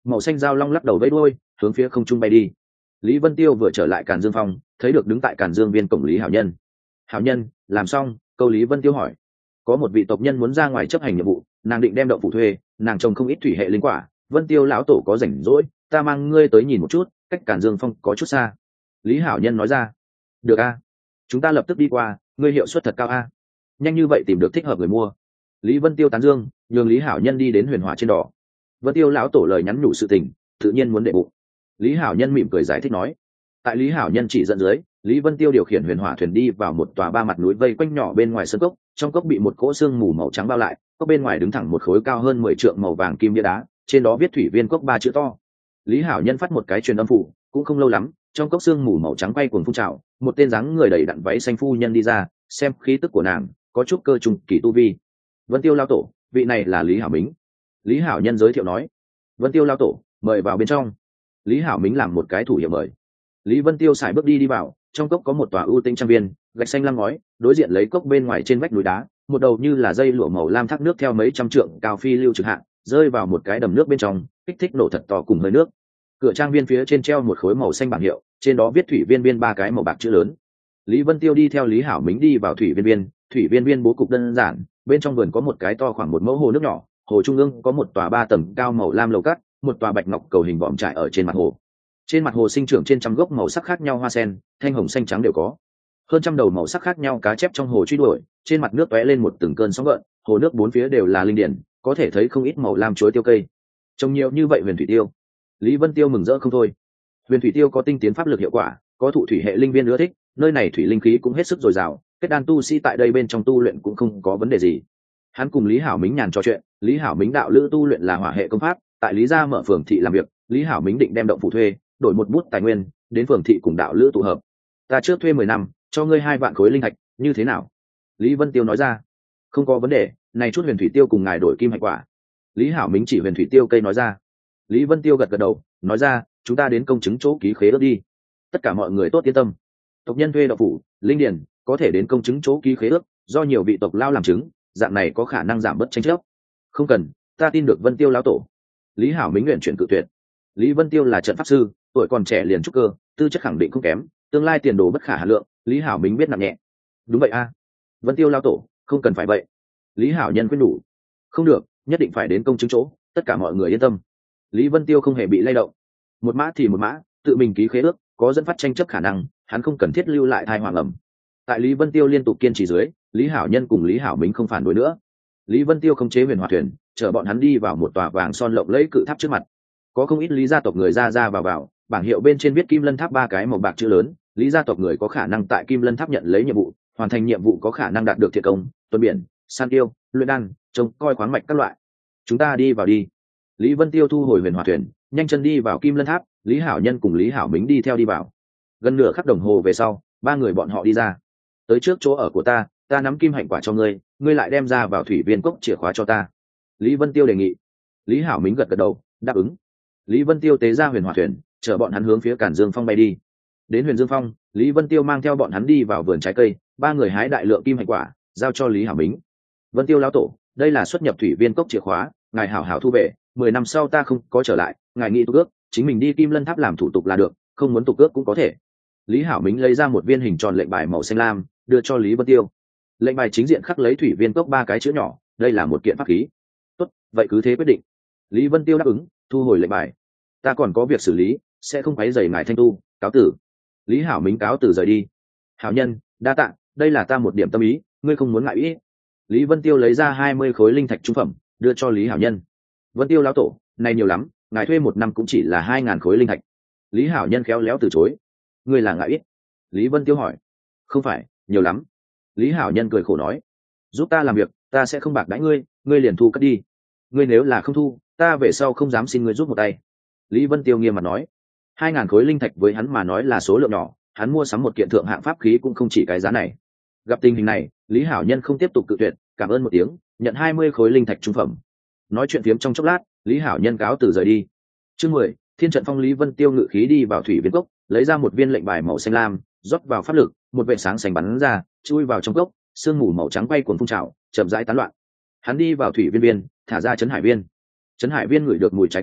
màu xanh dao long lắc đầu vẫy đuôi hướng phía không trung bay đi. Lý Vân Tiêu vừa trở lại Càn Dương Phong, thấy được đứng tại Càn Dương viên cổng Lý Hảo Nhân. Hảo Nhân, làm xong? Câu Lý Vân Tiêu hỏi. Có một vị tộc nhân muốn ra ngoài chấp hành nhiệm vụ, nàng định đem động phủ thuê, nàng trồng không ít thủy hệ linh quả. Vân Tiêu lão tổ có rảnh rỗi, ta mang ngươi tới nhìn một chút, cách Càn Dương Phong có chút xa. Lý Hảo Nhân nói ra. Được a, chúng ta lập tức đi qua, ngươi hiệu suất thật cao a. Nhanh như vậy tìm được thích hợp người mua. Lý Vân Tiêu tán dương, nhường Lý Hảo Nhân đi đến Huyền Hỏa trên đỏ. Vân Tiêu lão tổ lời nhắn nhủ sự tình, tự nhiên muốn đệ bụng. Lý Hảo Nhân mỉm cười giải thích nói. Tại Lý Hảo Nhân chỉ dẫn dưới, Lý Vân Tiêu điều khiển huyền hỏa thuyền đi vào một tòa ba mặt núi vây quanh nhỏ bên ngoài sân cốc, trong cốc bị một cỗ sương mù màu trắng bao lại, cốc bên ngoài đứng thẳng một khối cao hơn 10 trượng màu vàng kim bia đá, trên đó viết thủy viên cốc 3 chữ to. Lý Hảo Nhân phát một cái truyền âm phủ, cũng không lâu lắm, trong cốc sương mù màu trắng quay cuồng phun trào, một tên dáng người đầy đặn váy xanh phu nhân đi ra, xem khí tức của nàng, có chút cơ trùng kỳ tu vi. Vân Tiêu lão tổ, vị này là Lý Hảo Mính. Lý Hảo Nhân giới thiệu nói. Vân Tiêu lão tổ, mời vào bên trong. Lý Hảo Mính làm một cái thủ hiệu mời. Lý Vân Tiêu xài bước đi vào, trong cốc có một tòa ưu tinh trang viên, gạch xanh lăm ngói, đối diện lấy cốc bên ngoài trên vách núi đá, một đầu như là dây lụa màu lam thác nước theo mấy trăm trượng cao phi lưu trực hạ, rơi vào một cái đầm nước bên trong, kích thích nổ thật to cùng hơi nước. Cửa trang viên phía trên treo một khối màu xanh bảng hiệu, trên đó viết thủy viên viên 3 cái màu bạc chữ lớn. Lý Vân Tiêu đi theo Lý Hảo Mính đi vào thủy viên viên bố cục đơn giản, bên trong vườn có một cái to khoảng 1 mẫu hồ nước nhỏ, hồ trung ương có một tòa 3 tầng cao màu lam lầu cát, một tòa bạch ngọc cầu hình vòm trải ở trên mặt hồ. Trên mặt hồ sinh trưởng trên trăm gốc màu sắc khác nhau hoa sen, thanh hồng xanh trắng đều có. Hơn trăm đầu màu sắc khác nhau cá chép trong hồ truy đuổi, trên mặt nước tóe lên một từng cơn sóng gợn, hồ nước bốn phía đều là linh điển, có thể thấy không ít màu lam chuối tiêu cây. Trông nhiều như vậy huyền thủy tiêu. Lý Vân Tiêu mừng rỡ không thôi. Huyền thủy tiêu có tinh tiến pháp lực hiệu quả, có thụ thủy hệ linh viên ưa thích, nơi này thủy linh khí cũng hết sức dồi dào, kết đan tu sĩ tại đây bên trong tu luyện cũng không có vấn đề gì. Hắn cùng Lý Hảo Mính nhàn trò chuyện, Lý Hảo Mính đạo lữ tu luyện là hỏa hệ công pháp, tại Lý gia mở phường thị làm việc, Lý Hảo Mính định đem động phủ thuê, đổi một bút tài nguyên, đến phường thị cùng đạo lữ tụ hợp. Ta trước thuê 10 năm, cho ngươi 2 vạn khối linh thạch, như thế nào? Lý Vân Tiêu nói ra. Không có vấn đề, này chút huyền thủy tiêu cùng ngài đổi kim hạch quả. Lý Hảo Mính chỉ huyền thủy tiêu cây nói ra. Lý Vân Tiêu gật gật đầu, nói ra, chúng ta đến công chứng chỗ ký khế ước đi. Tất cả mọi người tốt yên tâm. Tộc nhân thuê đạo phủ, linh điền, có thể đến công chứng chỗ ký khế ước, do nhiều vị tộc lao làm chứng, dạng này có khả năng giảm bớt tranh chấp. Không cần, ta tin được Vân Tiêu lão tổ. Lý Hảo Mính nguyện chuyển cự tuyệt. Lý Vân Tiêu là trận pháp sư, tuổi còn trẻ liền trúc cơ, tư chất khẳng định không kém, tương lai tiền đồ bất khả hà lượng. Lý Hảo Mính biết nặng nhẹ. Đúng vậy a, Vân Tiêu lão tổ, không cần phải vậy. Lý Hảo Nhân khuyên nhủ. Không được, nhất định phải đến công chứng chỗ, tất cả mọi người yên tâm. Lý Vân Tiêu không hề bị lay động. Một mã thì một mã, tự mình ký khế ước, có dẫn phát tranh chấp khả năng, hắn không cần thiết lưu lại thai hoàng ẩm. Tại Lý Vân Tiêu liên tục kiên trì dưới, Lý Hảo Nhân cùng Lý Hảo Mính không phản đối nữa. Lý Vân Tiêu không chế huyền hỏa thuyền, chở bọn hắn đi vào một tòa vàng son lộng lẫy cự tháp trước mặt. Có không ít Lý gia tộc người ra vào, bảng hiệu bên trên viết Kim Lân Tháp 3 cái màu bạc chữ lớn, Lý gia tộc người có khả năng tại Kim Lân Tháp nhận lấy nhiệm vụ, hoàn thành nhiệm vụ có khả năng đạt được thiện công, tuần biển, san tiêu, luyện đan, trông coi khoáng mạch các loại. Chúng ta đi vào đi. Lý Vân Tiêu thu hồi huyền hỏa thuyền, nhanh chân đi vào Kim Lân Tháp, Lý Hảo Nhân cùng Lý Hảo Mính đi theo đi vào. Gần nửa khắc đồng hồ về sau, 3 người bọn họ đi ra. Tới trước chỗ ở của ta nắm kim hạnh quả cho ngươi, ngươi lại đem ra vào thủy viên cốc chìa khóa cho ta. Lý Vân Tiêu đề nghị. Lý Hảo Mính gật gật đầu, đáp ứng. Lý Vân Tiêu tế ra huyền hỏa thuyền, chở bọn hắn hướng phía Càn Dương Phong bay đi. Đến Huyền Dương Phong, Lý Vân Tiêu mang theo bọn hắn đi vào vườn trái cây, 3 người hái đại lượng kim hạnh quả, giao cho Lý Hảo Mính. Vân Tiêu lão tổ, đây là xuất nhập thủy viên cốc chìa khóa, ngài hảo hảo thu về, 10 năm sau ta không có trở lại, ngài nghĩ tục ước, chính mình đi Kim Lân Tháp làm thủ tục là được, không muốn tục ước cũng có thể. Lý Hảo Mính lấy ra một viên hình tròn lệnh bài màu xanh lam, đưa cho Lý Vân Tiêu. Lệnh bài chính diện khắc lấy thủy viên cốc 3 cái chữ nhỏ, đây là một kiện pháp khí. Tốt, vậy cứ thế quyết định. Lý Vân Tiêu đáp ứng, thu hồi lệnh bài. Ta còn có việc xử lý, sẽ không quấy rầy ngài thanh tu, cáo tử. Lý Hảo Mính cáo từ rời đi. Hảo Nhân, đa tạ, đây là ta một điểm tâm ý, ngươi không muốn ngại ý. Lý Vân Tiêu lấy ra 20 khối linh thạch trung phẩm, đưa cho Lý Hảo Nhân. Vân Tiêu lão tổ, này nhiều lắm, ngài thuê 1 năm cũng chỉ là 2.000 khối linh thạch. Lý Hảo Nhân khéo léo từ chối. Ngươi là ngại ít. Lý Vân Tiêu hỏi. Không phải, nhiều lắm. Lý Hảo Nhân cười khổ nói. Giúp ta làm việc, ta sẽ không bạc đãi ngươi, ngươi liền thu cất đi. Ngươi nếu là không thu, ta về sau không dám xin ngươi giúp một tay. Lý Vân Tiêu nghiêm mặt nói. 2.000 khối linh thạch với hắn mà nói là số lượng nhỏ, hắn mua sắm một kiện thượng hạng pháp khí cũng không chỉ cái giá này. Gặp tình hình này, Lý Hảo Nhân không tiếp tục cự tuyệt, cảm ơn một tiếng, nhận 20 khối linh thạch trung phẩm. Nói chuyện phiếm trong chốc lát, Lý Hảo Nhân cáo từ rời đi. Chương 10, Thiên trận phong. Lý Vân Tiêu ngự khí đi vào thủy viên cốc, lấy ra một viên lệnh bài màu xanh lam, rót vào pháp lực, một vệt sáng sành bắn ra, chui vào trong cốc, sương mù màu trắng quay cuồng phun trào, chậm rãi tán loạn. Hắn đi vào thủy viên, thả ra trấn hải viên. Trấn hải viên ngửi được mùi trái cây,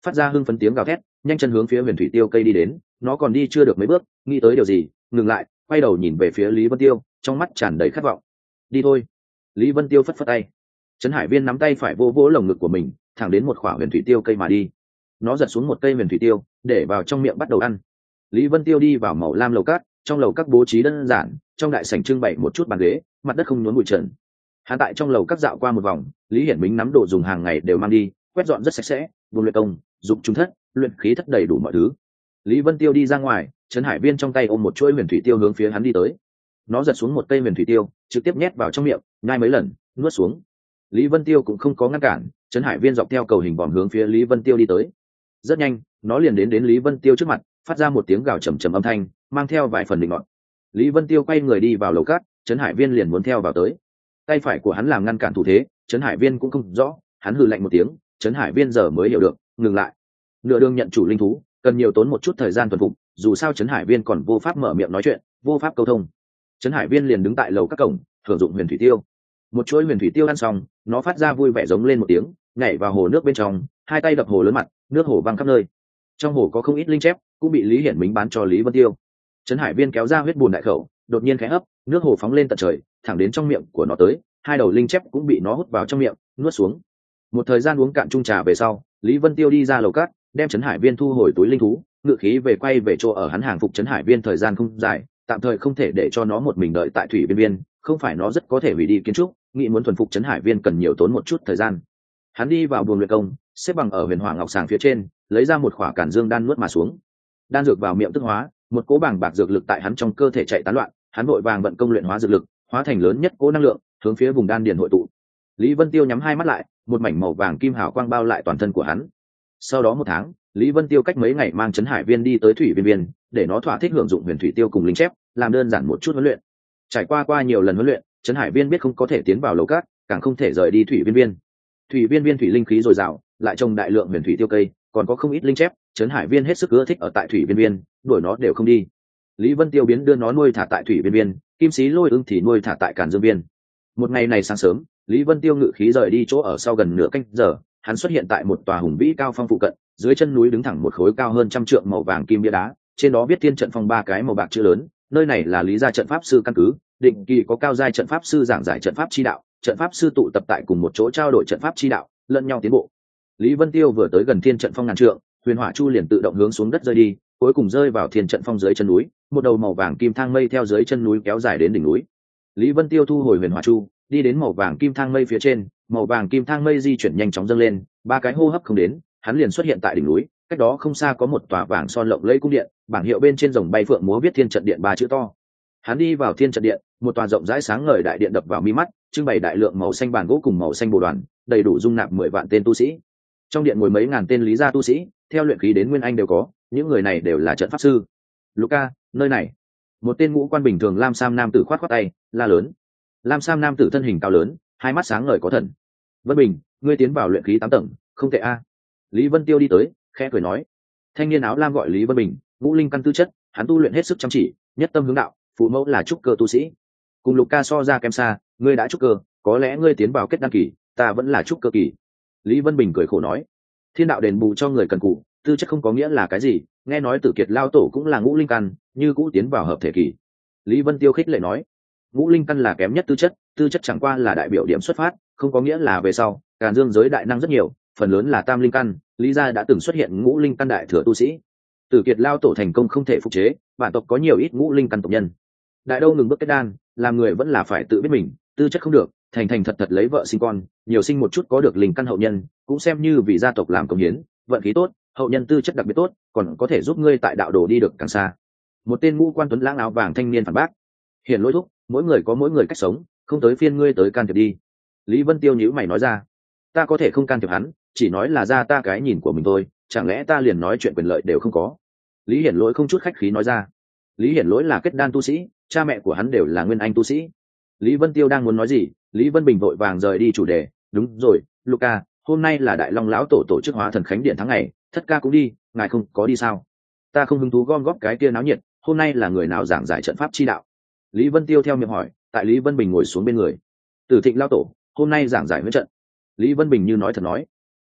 phát ra hưng phấn tiếng gào thét, nhanh chân hướng phía huyền thủy tiêu cây đi đến. Nó còn đi chưa được mấy bước, nghĩ tới điều gì, ngừng lại, quay đầu nhìn về phía Lý Vân Tiêu, trong mắt tràn đầy khát vọng. Đi thôi. Lý Vân Tiêu phất phất tay. Trấn Hải Viên nắm tay phải vô vỗ lồng ngực của mình, thẳng đến một khỏa huyền thủy tiêu cây mà đi. Nó giật xuống một cây huyền thủy tiêu, để vào trong miệng bắt đầu ăn. Lý Vân Tiêu đi vào màu lam lầu cát, trong lầu các bố trí đơn giản, trong đại sảnh trưng bày một chút bàn ghế, mặt đất không nhốn bụi trần. Hắn tại trong lầu các dạo qua một vòng, Lý Hiển Bính nắm đồ dùng hàng ngày đều mang đi, quét dọn rất sạch sẽ, vùng luyện công, dụng trung thất, luyện khí thất đầy đủ mọi thứ. Lý Vân Tiêu đi ra ngoài, Trấn Hải Viên trong tay ôm một chuỗi huyền thủy tiêu hướng phía hắn đi tới. Nó giật xuống một cây huyền thủy tiêu, trực tiếp nhét vào trong miệng, nhai mấy lần, nuốt xuống. Lý Vân Tiêu cũng không có ngăn cản, Trấn Hải Viên dọc theo cầu hình vòm hướng phía Lý Vân Tiêu đi tới. Rất nhanh, nó liền đến Lý Vân Tiêu trước mặt, phát ra một tiếng gào trầm trầm âm thanh, mang theo vài phần định ngọn. Lý Vân Tiêu quay người đi vào lầu cát, Trấn Hải Viên liền muốn theo vào tới. Tay phải của hắn làm ngăn cản thủ thế, Trấn Hải Viên cũng không rõ, hắn hừ lạnh một tiếng, Trấn Hải Viên giờ mới hiểu được, ngừng lại. Nửa đường nhận chủ linh thú, cần nhiều tốn một chút thời gian thuần phục, dù sao Trấn Hải Viên còn vô pháp mở miệng nói chuyện, vô pháp câu thông. Trấn Hải Viên liền đứng tại lầu các cổng, thưởng dụng huyền thủy tiêu. Một chuỗi huyền thủy tiêu ăn xong, nó phát ra vui vẻ giống lên một tiếng, nhảy vào hồ nước bên trong, hai tay đập hồ lớn mặt, nước hồ văng khắp nơi. Trong hồ có không ít linh chép, cũng bị Lý Hiển Bính bán cho Lý Vân Tiêu. Trấn Hải Viên kéo ra huyết bùn đại khẩu, đột nhiên khẽ hấp, nước hồ phóng lên tận trời, thẳng đến trong miệng của nó tới, hai đầu linh chép cũng bị nó hút vào trong miệng, nuốt xuống. Một thời gian uống cạn chung trà về sau, Lý Vân Tiêu đi ra lầu cát, đem Trấn Hải Viên thu hồi túi linh thú, ngự khí quay về chỗ ở hắn hàng phục Trấn Hải Viên thời gian không dài, tạm thời không thể để cho nó một mình đợi tại thủy viên, không phải nó rất có thể hủy đi kiến trúc, nghĩ muốn thuần phục Trấn Hải Viên cần nhiều tốn một chút thời gian. Hắn đi vào buồng luyện công, xếp bằng ở huyền hỏa ngọc sàng phía trên, lấy ra một khỏa càn dương đan nuốt mà xuống. Đan dược vào miệng tức hóa, một cỗ bàng bạc dược lực tại hắn trong cơ thể chạy tán loạn, hắn vội vàng vận công luyện hóa dược lực, hóa thành lớn nhất cỗ năng lượng, hướng phía vùng đan điền hội tụ. Lý Vân Tiêu nhắm hai mắt lại, một mảnh màu vàng kim hào quang bao lại toàn thân của hắn. Sau đó một tháng, Lý Vân Tiêu cách mấy ngày mang Trấn Hải Viên đi tới thủy viên, để nó thỏa thích hưởng dụng huyền thủy tiêu cùng linh chép, làm đơn giản một chút huấn luyện. Trải qua nhiều lần huấn luyện, Trấn Hải Viên biết không có thể tiến vào lầu cát, càng không thể rời đi thủy viên. Thủy viên thủy linh khí dồi dào, lại trồng đại lượng huyền thủy tiêu cây, còn có không ít linh chép, Trấn Hải Viên hết sức ưa thích ở tại thủy viên, đuổi nó đều không đi. Lý Vân Tiêu biến đưa nó nuôi thả tại thủy viên, Kim Sĩ Lôi Ưng thì nuôi thả tại Càn Dương Viên. Một ngày này sáng sớm, Lý Vân Tiêu ngự khí rời đi chỗ ở sau gần nửa canh giờ, hắn xuất hiện tại một tòa hùng vĩ cao phong phụ cận, dưới chân núi đứng thẳng một khối cao hơn 100 trượng màu vàng kim bia đá, trên đó viết Thiên Trận Phong ba cái màu bạc chữ lớn, nơi này là Lý gia trận pháp sư căn cứ, định kỳ có cao giai trận pháp sư giảng giải trận pháp chi đạo, trận pháp sư tụ tập tại cùng một chỗ trao đổi trận pháp chi đạo, lẫn nhau tiến bộ. Lý Vân Tiêu vừa tới gần Thiên Trận Phong ngàn trượng, huyền hỏa chu liền tự động hướng xuống đất rơi đi, cuối cùng rơi vào Thiên Trận Phong dưới chân núi, một đầu màu vàng kim thang mây theo dưới chân núi kéo dài đến đỉnh núi. Lý Vân Tiêu thu hồi huyền hỏa chu, đi đến màu vàng kim thang mây phía trên, màu vàng kim thang mây di chuyển nhanh chóng dâng lên, ba cái hô hấp không đến, hắn liền xuất hiện tại đỉnh núi, cách đó không xa có một tòa vàng son lộng lẫy cung điện, bảng hiệu bên trên rồng bay phượng múa viết Thiên Trận Điện ba chữ to. Hắn đi vào Thiên Trận Điện, một tòa rộng rãi sáng ngời đại điện đập vào mi mắt, trưng bày đại lượng màu xanh bàn gỗ cùng màu xanh bồ đoàn, đầy đủ dung nạp 10 vạn tên tu sĩ. Trong điện ngồi mấy ngàn tên Lý gia tu sĩ, theo luyện khí đến nguyên anh đều có, những người này đều là trận pháp sư. Luca, nơi này. Một tên ngũ quan bình thường lam sam nam tử khoát khoát tay, la lớn. Lam sam nam tử thân hình cao lớn, hai mắt sáng ngời có thần. Vân Bình, ngươi tiến vào luyện khí 8 tầng, không tệ a. Lý Vân Tiêu đi tới, khẽ cười nói. Thanh niên áo lam gọi Lý Vân Bình, ngũ linh căn tư chất, hắn tu luyện hết sức chăm chỉ, nhất tâm hướng đạo, phụ mẫu là trúc cơ tu sĩ. Cùng Luca so ra kém xa, ngươi đã trúc cơ, có lẽ ngươi tiến vào kết đăng kỳ, ta vẫn là trúc cơ kỳ. Lý Vân Bình cười khổ nói. Thiên đạo đền bù cho người cần cù, tư chất không có nghĩa là cái gì, nghe nói Tử Kiệt lao tổ cũng là ngũ linh căn, như cũ tiến vào hợp thể kỳ. Lý Vân Tiêu khích lệ nói. Ngũ linh căn là kém nhất tư chất chẳng qua là đại biểu điểm xuất phát, không có nghĩa là về sau Càn Dương giới đại năng rất nhiều, phần lớn là tam linh căn, Lý gia đã từng xuất hiện ngũ linh căn đại thừa tu sĩ. Tử Kiệt lao tổ thành công không thể phục chế, bản tộc có nhiều ít ngũ linh căn tộc nhân. Đại đâu ngừng bước kết đan, làm người vẫn là phải tự biết mình, tư chất không được, thành thật lấy vợ sinh con, nhiều sinh một chút có được linh căn hậu nhân, cũng xem như vì gia tộc làm công hiến, vận khí tốt, hậu nhân tư chất đặc biệt tốt, còn có thể giúp ngươi tại đạo đồ đi được càng xa. Một tên ngũ quan tuấn lãng áo vàng thanh niên phản bác. Hiển lỗi thúc, mỗi người có mỗi người cách sống, không tới phiên ngươi tới can thiệp đi. Lý Vân Tiêu nhíu mày nói ra. Ta có thể không can thiệp hắn, chỉ nói là ra ta cái nhìn của mình thôi, chẳng lẽ ta liền nói chuyện quyền lợi đều không có. Lý Hiển lỗi không chút khách khí nói ra. Lý Hiển lỗi là kết đan tu sĩ, cha mẹ của hắn đều là nguyên anh tu sĩ. Lý Vân Tiêu đang muốn nói gì, Lý Vân Bình vội vàng rời đi chủ đề. Đúng rồi, Luca, hôm nay là Đại Long lão tổ chức hóa thần khánh điện tháng ngày, thất ca cũng đi, ngài không có đi sao? Ta không hứng thú gom góp cái kia náo nhiệt, hôm nay là người nào giảng giải trận pháp chi đạo? Lý Vân Tiêu theo miệng hỏi, tại Lý Vân Bình ngồi xuống bên người. Tử Thịnh lão tổ, hôm nay giảng giải huyễn trận. Lý Vân Bình như nói thật nói.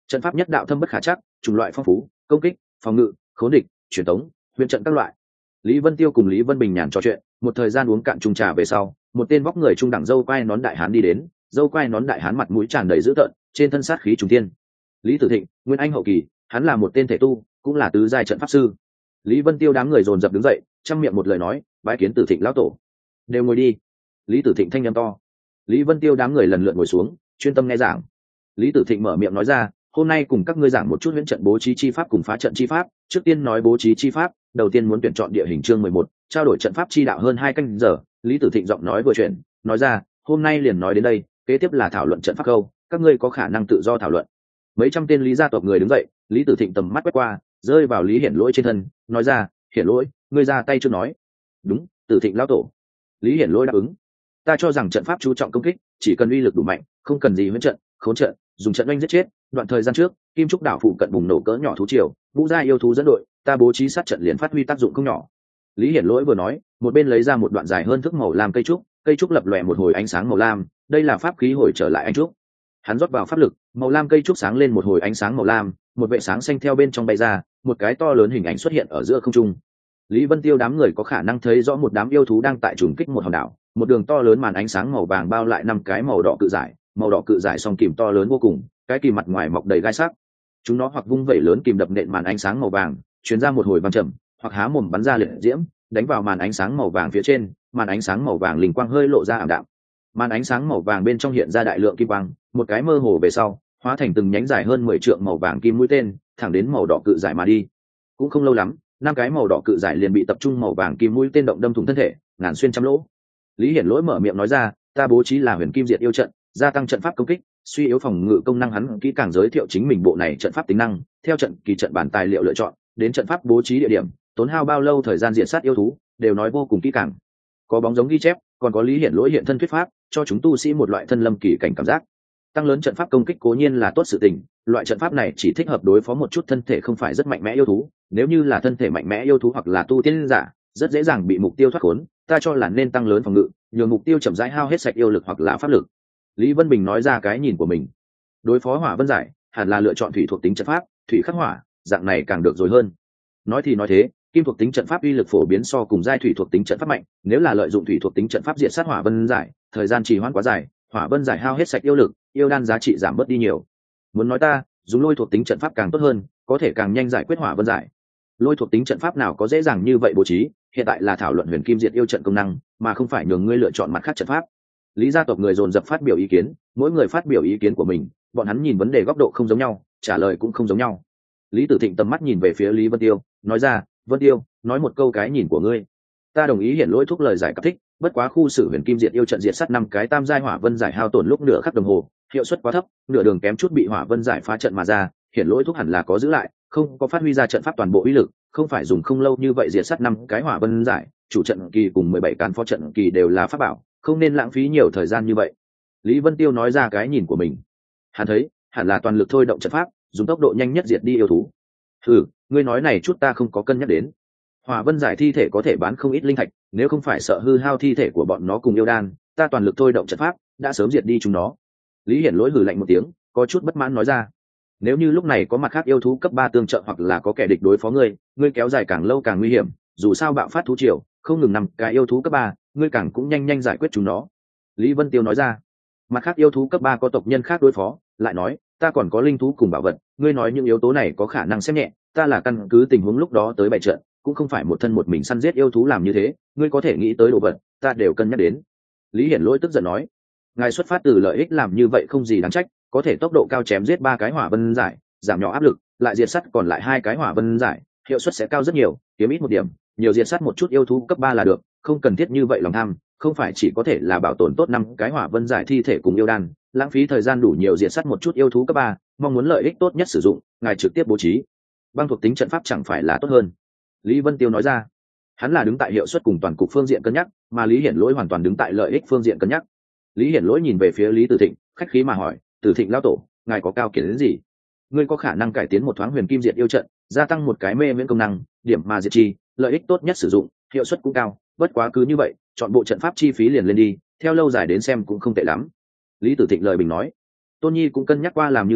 Trận pháp nhất đạo thâm bất khả chắc, chủng loại phong phú, công kích, phòng ngự, khốn địch, truyền tống, huyền trận các loại. Lý Vân Tiêu cùng Lý Vân Bình nhàn trò chuyện, một thời gian uống cạn chung trà về sau, một tên vóc người trung đẳng dâu quai nón đại hán đi đến, dâu quai nón đại hán mặt mũi tràn đầy dữ tợn, trên thân sát khí trùng thiên. Lý Tử Thịnh, Nguyên Anh hậu kỳ, hắn là một tên thể tu, cũng là tứ giai trận pháp sư. Lý Vân Tiêu đám người dồn dập đứng dậy, trăm miệng một lời nói, bái kiến Tử Thịnh lão tổ. Đều ngồi đi. Lý Tử Thịnh thanh âm to. Lý Vân Tiêu đám người lần lượt ngồi xuống, chuyên tâm nghe giảng. Lý Tử Thịnh mở miệng nói ra, hôm nay cùng các ngươi giảng một chút huyễn trận bố trí chi pháp cùng phá trận chi pháp. Trước tiên nói bố trí chi pháp, đầu tiên muốn tuyển chọn địa hình chương 11, trao đổi trận pháp chi đạo hơn 2 canh giờ. Lý Tử Thịnh giọng nói vừa chuyển, nói ra, hôm nay liền nói đến đây, kế tiếp là thảo luận trận pháp câu, các ngươi có khả năng tự do thảo luận. Mấy trăm tên Lý gia tộc người đứng dậy, Lý Tử Thịnh tầm mắt quét qua, rơi vào Lý Hiển Lỗi trên thân, nói ra, Hiển Lỗi, ngươi ra tay chưa nói. Đúng, Tử Thịnh lão tổ. Lý Hiển Lỗi đáp ứng. Ta cho rằng trận pháp chú trọng công kích, chỉ cần uy lực đủ mạnh, không cần gì huyễn trận, khốn trận, dùng trận oanh giết chết. Đoạn thời gian trước, Kim Trúc đảo phụ cận bùng nổ cỡ nhỏ thú triều, ngũ gia yêu thú dẫn đội, ta bố trí sát trận liền phát huy tác dụng không nhỏ. Lý Hiển Lỗi vừa nói, một bên lấy ra một đoạn dài hơn thước màu lam cây trúc lập lòe một hồi ánh sáng màu lam, đây là pháp khí hồi trở lại anh trúc. Hắn rót vào pháp lực, màu lam cây trúc sáng lên một hồi ánh sáng màu lam, một vệ sáng xanh theo bên trong bay ra, một cái to lớn hình ảnh xuất hiện ở giữa không trung. Lý Vân Tiêu đám người có khả năng thấy rõ một đám yêu thú đang tại trùng kích một hòn đảo, một đường to lớn màn ánh sáng màu vàng bao lại 5 cái màu đỏ cự giải song kìm to lớn vô cùng, cái kìm mặt ngoài mọc đầy gai sắc. Chúng nó hoặc vung vẩy lớn kìm đập nện màn ánh sáng màu vàng, truyền ra một hồi vang trầm, hoặc há mồm bắn ra liệt diễm, đánh vào màn ánh sáng màu vàng phía trên, màn ánh sáng màu vàng linh quang hơi lộ ra ảm đạm. Màn ánh sáng màu vàng bên trong hiện ra đại lượng kim quang, một cái mơ hồ về sau, hóa thành từng nhánh dài hơn 10 trượng màu vàng kim mũi tên, thẳng đến màu đỏ cự giải mà đi. Cũng không lâu lắm, 5 cái màu đỏ cự giải liền bị tập trung màu vàng kim mũi tên động đâm thủng thân thể, ngàn xuyên trăm lỗ. Lý Hiển Lỗi mở miệng nói ra, ta bố trí là Huyền Kim Diệt yêu trận, gia tăng trận pháp công kích, suy yếu phòng ngự công năng. Hắn kỹ càng giới thiệu chính mình bộ này trận pháp tính năng, theo trận kỳ trận bản tài liệu lựa chọn, đến trận pháp bố trí địa điểm, tốn hao bao lâu thời gian diện sát yêu thú, đều nói vô cùng kỹ càng. Có bóng giống ghi chép, còn có Lý Hiển Lỗi hiện thân thuyết pháp, cho chúng tu sĩ một loại thân lâm kỳ cảnh cảm giác. Tăng lớn trận pháp công kích cố nhiên là tốt sự tình, loại trận pháp này chỉ thích hợp đối phó một chút thân thể không phải rất mạnh mẽ yêu thú, nếu như là thân thể mạnh mẽ yêu thú hoặc là tu tiên giả, rất dễ dàng bị mục tiêu thoát khốn. Ta cho là nên tăng lớn phòng ngự, nhường mục tiêu chậm rãi hao hết sạch yêu lực hoặc là pháp lực. Lý Vân Bình nói ra cái nhìn của mình. Đối phó hỏa vân giải, hẳn là lựa chọn thủy thuộc tính trận pháp, thủy khắc hỏa, dạng này càng được rồi hơn. Nói thì nói thế, kim thuộc tính trận pháp uy lực phổ biến so cùng giai thủy thuộc tính trận pháp mạnh, nếu là lợi dụng thủy thuộc tính trận pháp diệt sát hỏa vân giải, thời gian trì hoãn quá dài, hỏa vân giải hao hết sạch yêu lực, yêu đan giá trị giảm bớt đi nhiều. Muốn nói ta, dùng lôi thuộc tính trận pháp càng tốt hơn, có thể càng nhanh giải quyết hỏa vân giải. Lôi thuộc tính trận pháp nào có dễ dàng như vậy bố trí, hiện tại là thảo luận Huyền Kim Diệt yêu trận công năng, mà không phải nhường ngươi lựa chọn mặt khác trận pháp. Lý gia tộc người dồn dập phát biểu ý kiến, mỗi người phát biểu ý kiến của mình, bọn hắn nhìn vấn đề góc độ không giống nhau, trả lời cũng không giống nhau. Lý Tử Thịnh tầm mắt nhìn về phía Lý Vân Tiêu, nói ra, Vân Tiêu, nói một câu cái nhìn của ngươi. Ta đồng ý Hiển Lỗi thúc lời giải cấp thích, bất quá khu xử Huyền Kim Diệt yêu trận diệt sát 5 cái tam giai hỏa vân giải hao tổn lúc nửa khắc đồng hồ, hiệu suất quá thấp, nửa đường kém chút bị hỏa vân giải phá trận mà ra. Hiển Lỗi thúc hẳn là có giữ lại, không có phát huy ra trận pháp toàn bộ uy lực, không phải dùng không lâu như vậy diệt sát 5 cái hỏa vân giải, chủ trận kỳ cùng 17 cán phó trận kỳ đều là pháp bảo, không nên lãng phí nhiều thời gian như vậy. Lý Vân Tiêu nói ra cái nhìn của mình. Hắn thấy, hẳn là toàn lực thôi động trận pháp, dùng tốc độ nhanh nhất diệt đi yêu thú. Ngươi nói này chút ta không có cân nhắc đến. Hỏa vân giải thi thể có thể bán không ít linh thạch, nếu không phải sợ hư hao thi thể của bọn nó cùng yêu đan, ta toàn lực thôi động trận pháp, đã sớm diệt đi chúng nó. Lý Hiển Lỗi hừ lạnh một tiếng, có chút bất mãn nói ra. Nếu như lúc này có mặt khác yêu thú cấp 3 tương trợ hoặc là có kẻ địch đối phó ngươi kéo dài càng lâu càng nguy hiểm, dù sao bạo phát thú triều, không ngừng 5 cái yêu thú cấp 3, ngươi càng cũng nhanh giải quyết chúng nó. Lý Vân Tiêu nói ra. Mặt khác yêu thú cấp 3 có tộc nhân khác đối phó, lại nói, ta còn có linh thú cùng bảo vật, ngươi nói những yếu tố này có khả năng xem nhẹ, ta là căn cứ tình huống lúc đó tới bày trận, cũng không phải một thân một mình săn giết yêu thú làm như thế, ngươi có thể nghĩ tới đồ vật, ta đều cân nhắc đến. Lý Hiển Lỗi tức giận nói, ngài xuất phát từ lợi ích làm như vậy không gì đáng trách, có thể tốc độ cao chém giết 3 cái hỏa vân giải, giảm nhỏ áp lực, lại diệt sát còn lại 2 cái hỏa vân giải, hiệu suất sẽ cao rất nhiều, kiếm ít một điểm, nhiều diệt sát một chút yêu thú cấp 3 là được, không cần thiết như vậy lòng tham, không phải chỉ có thể là bảo tồn tốt 5 cái hỏa vân giải thi thể cùng yêu đan, lãng phí thời gian đủ nhiều diệt sát một chút yêu thú cấp 3, mong muốn lợi ích tốt nhất sử dụng, ngài trực tiếp bố trí băng thuộc tính trận pháp chẳng phải là tốt hơn. Lý Vân Tiêu nói ra. Hắn là đứng tại hiệu suất cùng toàn cục phương diện cân nhắc, mà Lý Hiển Lỗi hoàn toàn đứng tại lợi ích phương diện cân nhắc. Lý Hiển Lỗi nhìn về phía Lý Tử Thịnh, khách khí mà hỏi, Tử Thịnh lão tổ, ngài có cao kiến đến gì? Ngươi có khả năng cải tiến một thoáng Huyền Kim Diệt yêu trận, gia tăng một cái mê miễn công năng, điểm mà diệt chi, lợi ích tốt nhất sử dụng, hiệu suất cũng cao, bất quá cứ như vậy, chọn bộ trận pháp chi phí liền lên đi, theo lâu dài đến xem cũng không tệ lắm. Lý Tử Thịnh lời bình nói. Tôn Nhi cũng cân nhắc qua làm như vậy,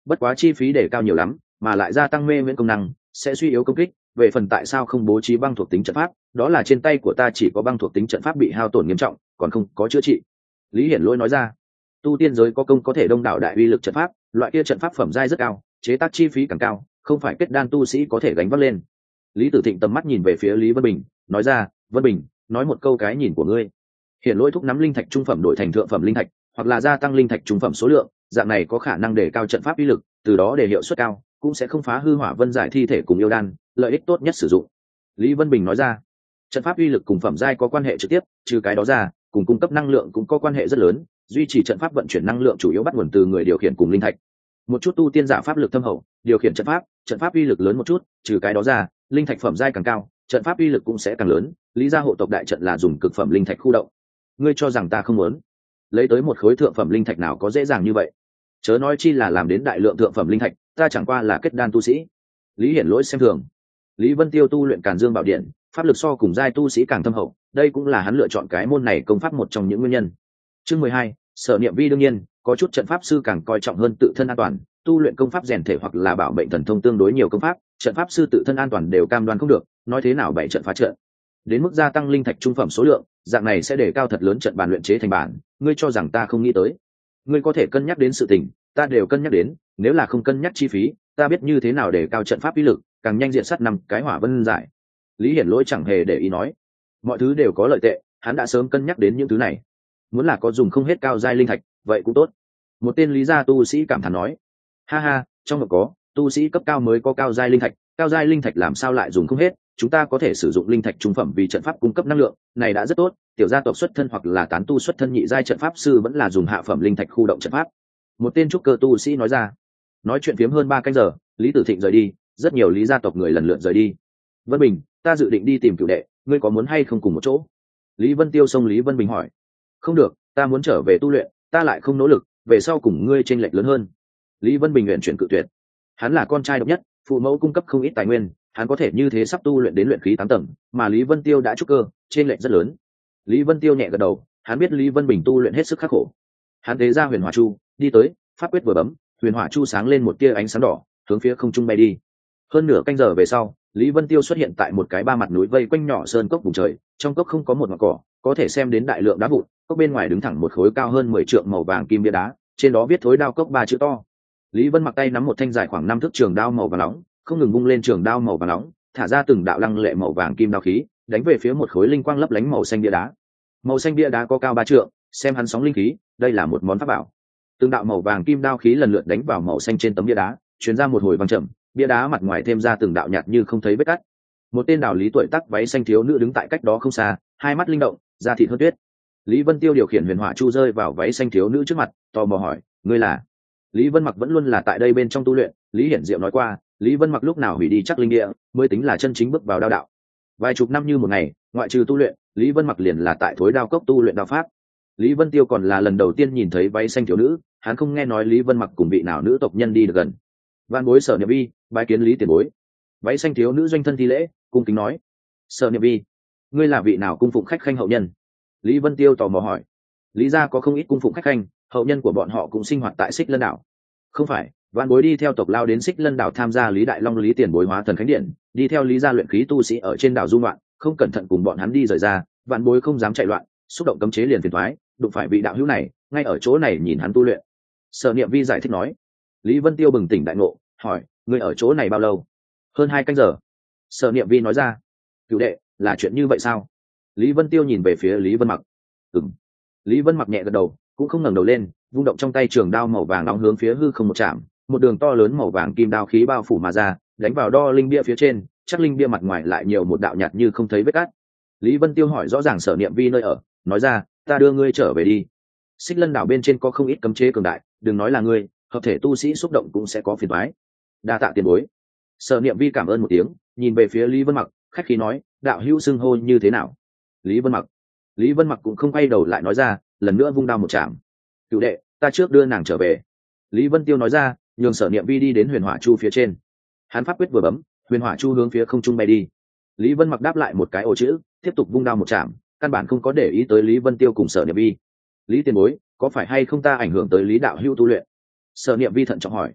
bất quá chi phí để cao nhiều lắm, mà lại gia tăng mê miễn công năng sẽ suy yếu công kích. Về phần tại sao không bố trí băng thuộc tính trận pháp, đó là trên tay của ta chỉ có băng thuộc tính trận pháp bị hao tổn nghiêm trọng, còn không có chữa trị. Lý Hiển Lỗi nói ra. Tu tiên giới có công có thể đông đảo đại uy lực trận pháp, loại kia trận pháp phẩm giai rất cao, chế tác chi phí càng cao, không phải kết đan tu sĩ có thể gánh vác lên. Lý Tử Thịnh tầm mắt nhìn về phía Lý Vân Bình, nói ra, Vân Bình, nói một câu cái nhìn của ngươi. Hiển Lỗi thúc nắm linh thạch trung phẩm đổi thành thượng phẩm linh thạch, hoặc là gia tăng linh thạch trung phẩm số lượng, dạng này có khả năng để cao trận pháp uy lực, từ đó để hiệu suất cao, cũng sẽ không phá hư Hỏa Vân giải thi thể cùng yêu đan, lợi ích tốt nhất sử dụng. Lý Vân Bình nói ra, trận pháp uy lực cùng phẩm giai có quan hệ trực tiếp, trừ cái đó ra, cùng cung cấp năng lượng cũng có quan hệ rất lớn, duy trì trận pháp vận chuyển năng lượng chủ yếu bắt nguồn từ người điều khiển cùng linh thạch. Một chút tu tiên giả pháp lực thâm hậu, điều khiển trận pháp uy lực lớn một chút, trừ cái đó ra, linh thạch phẩm giai càng cao, trận pháp uy lực cũng sẽ càng lớn. Lý gia hộ tộc đại trận là dùng cực phẩm linh thạch khu động. Ngươi cho rằng ta không muốn lấy tới một khối thượng phẩm linh thạch nào có dễ dàng như vậy, chớ nói chi là làm đến đại lượng thượng phẩm linh thạch, ta chẳng qua là kết đan tu sĩ. Lý Hiển Lỗi xem thường. Lý Vân Tiêu tu luyện Càn Dương Bảo Điện, pháp lực so cùng giai tu sĩ càng thâm hậu, đây cũng là hắn lựa chọn cái môn này công pháp một trong những nguyên nhân. Chương 12, Sở Niệm Vi đương nhiên, có chút trận pháp sư càng coi trọng hơn tự thân an toàn, tu luyện công pháp rèn thể hoặc là bảo mệnh thần thông tương đối nhiều công pháp, trận pháp sư tự thân an toàn đều cam đoan không được, nói thế nào bảy trận phá trận. Đến mức gia tăng linh thạch trung phẩm số lượng, dạng này sẽ để cao thật lớn trận bàn luyện chế thành bản, ngươi cho rằng ta không nghĩ tới? Ngươi có thể cân nhắc đến sự tình, ta đều cân nhắc đến, nếu là không cân nhắc chi phí, ta biết như thế nào để cao trận pháp uy lực, càng nhanh diện sát năm cái Hỏa Vân giải. Lý Hiển Lỗi chẳng hề để ý nói, mọi thứ đều có lợi tệ, hắn đã sớm cân nhắc đến những thứ này. Muốn là có dùng không hết cao giai linh thạch, vậy cũng tốt. Một tên Lý gia tu sĩ cảm thán nói, ha ha, trong ngực có, tu sĩ cấp cao mới có cao giai linh thạch làm sao lại dùng không hết, chúng ta có thể sử dụng linh thạch trung phẩm vì trận pháp cung cấp năng lượng, này đã rất tốt. Tiểu gia tộc xuất thân hoặc là tán tu xuất thân nhị giai trận pháp sư vẫn là dùng hạ phẩm linh thạch khu động trận pháp. Một tên trúc cơ tu sĩ nói ra. Nói chuyện phiếm hơn 3 canh giờ, Lý Tử Thịnh rời đi, rất nhiều Lý gia tộc người lần lượt rời đi. Vân Bình, ta dự định đi tìm cửu đệ, ngươi có muốn hay không cùng một chỗ? Lý Vân Tiêu xông Lý Vân Bình hỏi. Không được, ta muốn trở về tu luyện, ta lại không nỗ lực, về sau cùng ngươi chênh lệch lớn hơn. Lý Vân Bình nguyện chuyển cự tuyệt. Hắn là con trai độc nhất, phụ mẫu cung cấp không ít tài nguyên, hắn có thể như thế sắp tu luyện đến luyện khí 8 tầng, mà Lý Vân Tiêu đã trúc cơ, chênh lệch rất lớn. Lý Vân Tiêu nhẹ gật đầu, hắn biết Lý Vân Bình tu luyện hết sức khắc khổ. Hắn tế ra Huyền Hỏa Chu, đi tới, pháp quyết vừa bấm, Huyền Hỏa Chu sáng lên một tia ánh sáng đỏ, hướng phía không trung bay đi. Hơn nửa canh giờ về sau, Lý Vân Tiêu xuất hiện tại một cái ba mặt núi vây quanh nhỏ sơn cốc vùng trời, trong cốc không có một ngọn cỏ, có thể xem đến đại lượng đá vụn, cốc bên ngoài đứng thẳng một khối cao hơn 10 trượng màu vàng kim bia đá, trên đó viết Thối Đao Cốc 3 chữ to. Lý Vân mặc tay nắm một thanh dài khoảng 5 thước trường đao màu vàng nóng, không ngừng vung lên trường đao màu vàng nóng, thả ra từng đạo lăng lệ màu vàng kim đao khí, đánh về phía một khối linh quang lấp lánh màu xanh bia đá. Màu xanh bia đá có cao 3 trượng, xem hắn sóng linh khí, đây là một món pháp bảo. Từng đạo màu vàng kim đao khí lần lượt đánh vào màu xanh trên tấm bia đá, truyền ra một hồi vang trầm, bia đá mặt ngoài thêm ra từng đạo nhạt như không thấy vết cắt. Một tên đạo lý tuổi tác váy xanh thiếu nữ đứng tại cách đó không xa, hai mắt linh động, da thịt hơn tuyết. Lý Vân Tiêu điều khiển Huyền Hỏa Chu rơi vào váy xanh thiếu nữ trước mặt, tò mò hỏi, ngươi là? Lý Vân Mặc vẫn luôn là tại đây bên trong tu luyện, Lý Hiển Diệu nói qua, Lý Vân Mặc lúc nào hủy đi chắc linh địa, mới tính là chân chính bước vào đao đạo. Vài chục năm như một ngày, ngoại trừ tu luyện, Lý Vân Mặc liền là tại Thối Đao Cốc tu luyện đao pháp. Lý Vân Tiêu còn là lần đầu tiên nhìn thấy váy xanh thiếu nữ, hắn không nghe nói Lý Vân Mặc cùng vị nào nữ tộc nhân đi được gần. Van bối Sở Niệm Vi, bái kiến Lý tiền bối. Váy xanh thiếu nữ doanh thân thi lễ, cung kính nói, Sở Niệm Vi, ngươi là vị nào cung phụng khách khanh hậu nhân? Lý Vân Tiêu tò mò hỏi. Lý gia có không ít cung phụng khách khanh, hậu nhân của bọn họ cũng sinh hoạt tại Xích Lân đảo. Không phải, Vạn bối đi theo tộc lao đến Xích Lân đảo tham gia Lý Đại Long Lý tiền bối hóa thần khánh điện, đi theo Lý gia luyện khí tu sĩ ở trên đảo du ngoạn, không cẩn thận cùng bọn hắn đi rời ra, Vạn bối không dám chạy loạn, xúc động cấm chế liền phiền toái, đụng phải vị đạo hữu này, ngay ở chỗ này nhìn hắn tu luyện. Sở Niệm Vi giải thích nói. Lý Vân Tiêu bừng tỉnh đại ngộ, hỏi, ngươi ở chỗ này bao lâu? Hơn 2 canh giờ. Sở Niệm Vi nói ra. Cửu đệ, là chuyện như vậy sao? Lý Vân Tiêu nhìn về phía Lý Vân Mặc. Ừm. Lý Vân Mặc nhẹ gật đầu, cũng không ngẩng đầu lên, vung động trong tay trường đao màu vàng nóng hướng phía hư không một chạm, một đường to lớn màu vàng kim đao khí bao phủ mà ra, đánh vào đo linh bia phía trên, chắc linh bia mặt ngoài lại nhiều một đạo nhạt như không thấy vết cắt. Lý Vân Tiêu hỏi rõ ràng Sở Niệm Vi nơi ở, nói ra, ta đưa ngươi trở về đi. Xích Lân đảo bên trên có không ít cấm chế cường đại, đừng nói là ngươi, hợp thể tu sĩ xúc động cũng sẽ có phiền toái. Đa tạ tiền bối. Sở Niệm Vi cảm ơn một tiếng, nhìn về phía Lý Vân Mặc, khách khí nói, đạo hữu xưng hô như thế nào? Lý Vân Mặc. Lý Vân Mặc cũng không quay đầu lại nói ra, lần nữa vung đao một chạm. Cửu đệ, ta trước đưa nàng trở về. Lý Vân Tiêu nói ra, nhường Sở Niệm Vi đi đến Huyền Hỏa Chu phía trên. Hắn pháp quyết vừa bấm, Huyền Hỏa Chu hướng phía không trung bay đi. Lý Vân Mặc đáp lại một cái ô chữ, tiếp tục vung đao một chạm, căn bản không có để ý tới Lý Vân Tiêu cùng Sở Niệm Vi. Lý tiền bối, có phải hay không ta ảnh hưởng tới Lý đạo hữu tu luyện? Sở Niệm Vi thận trọng hỏi.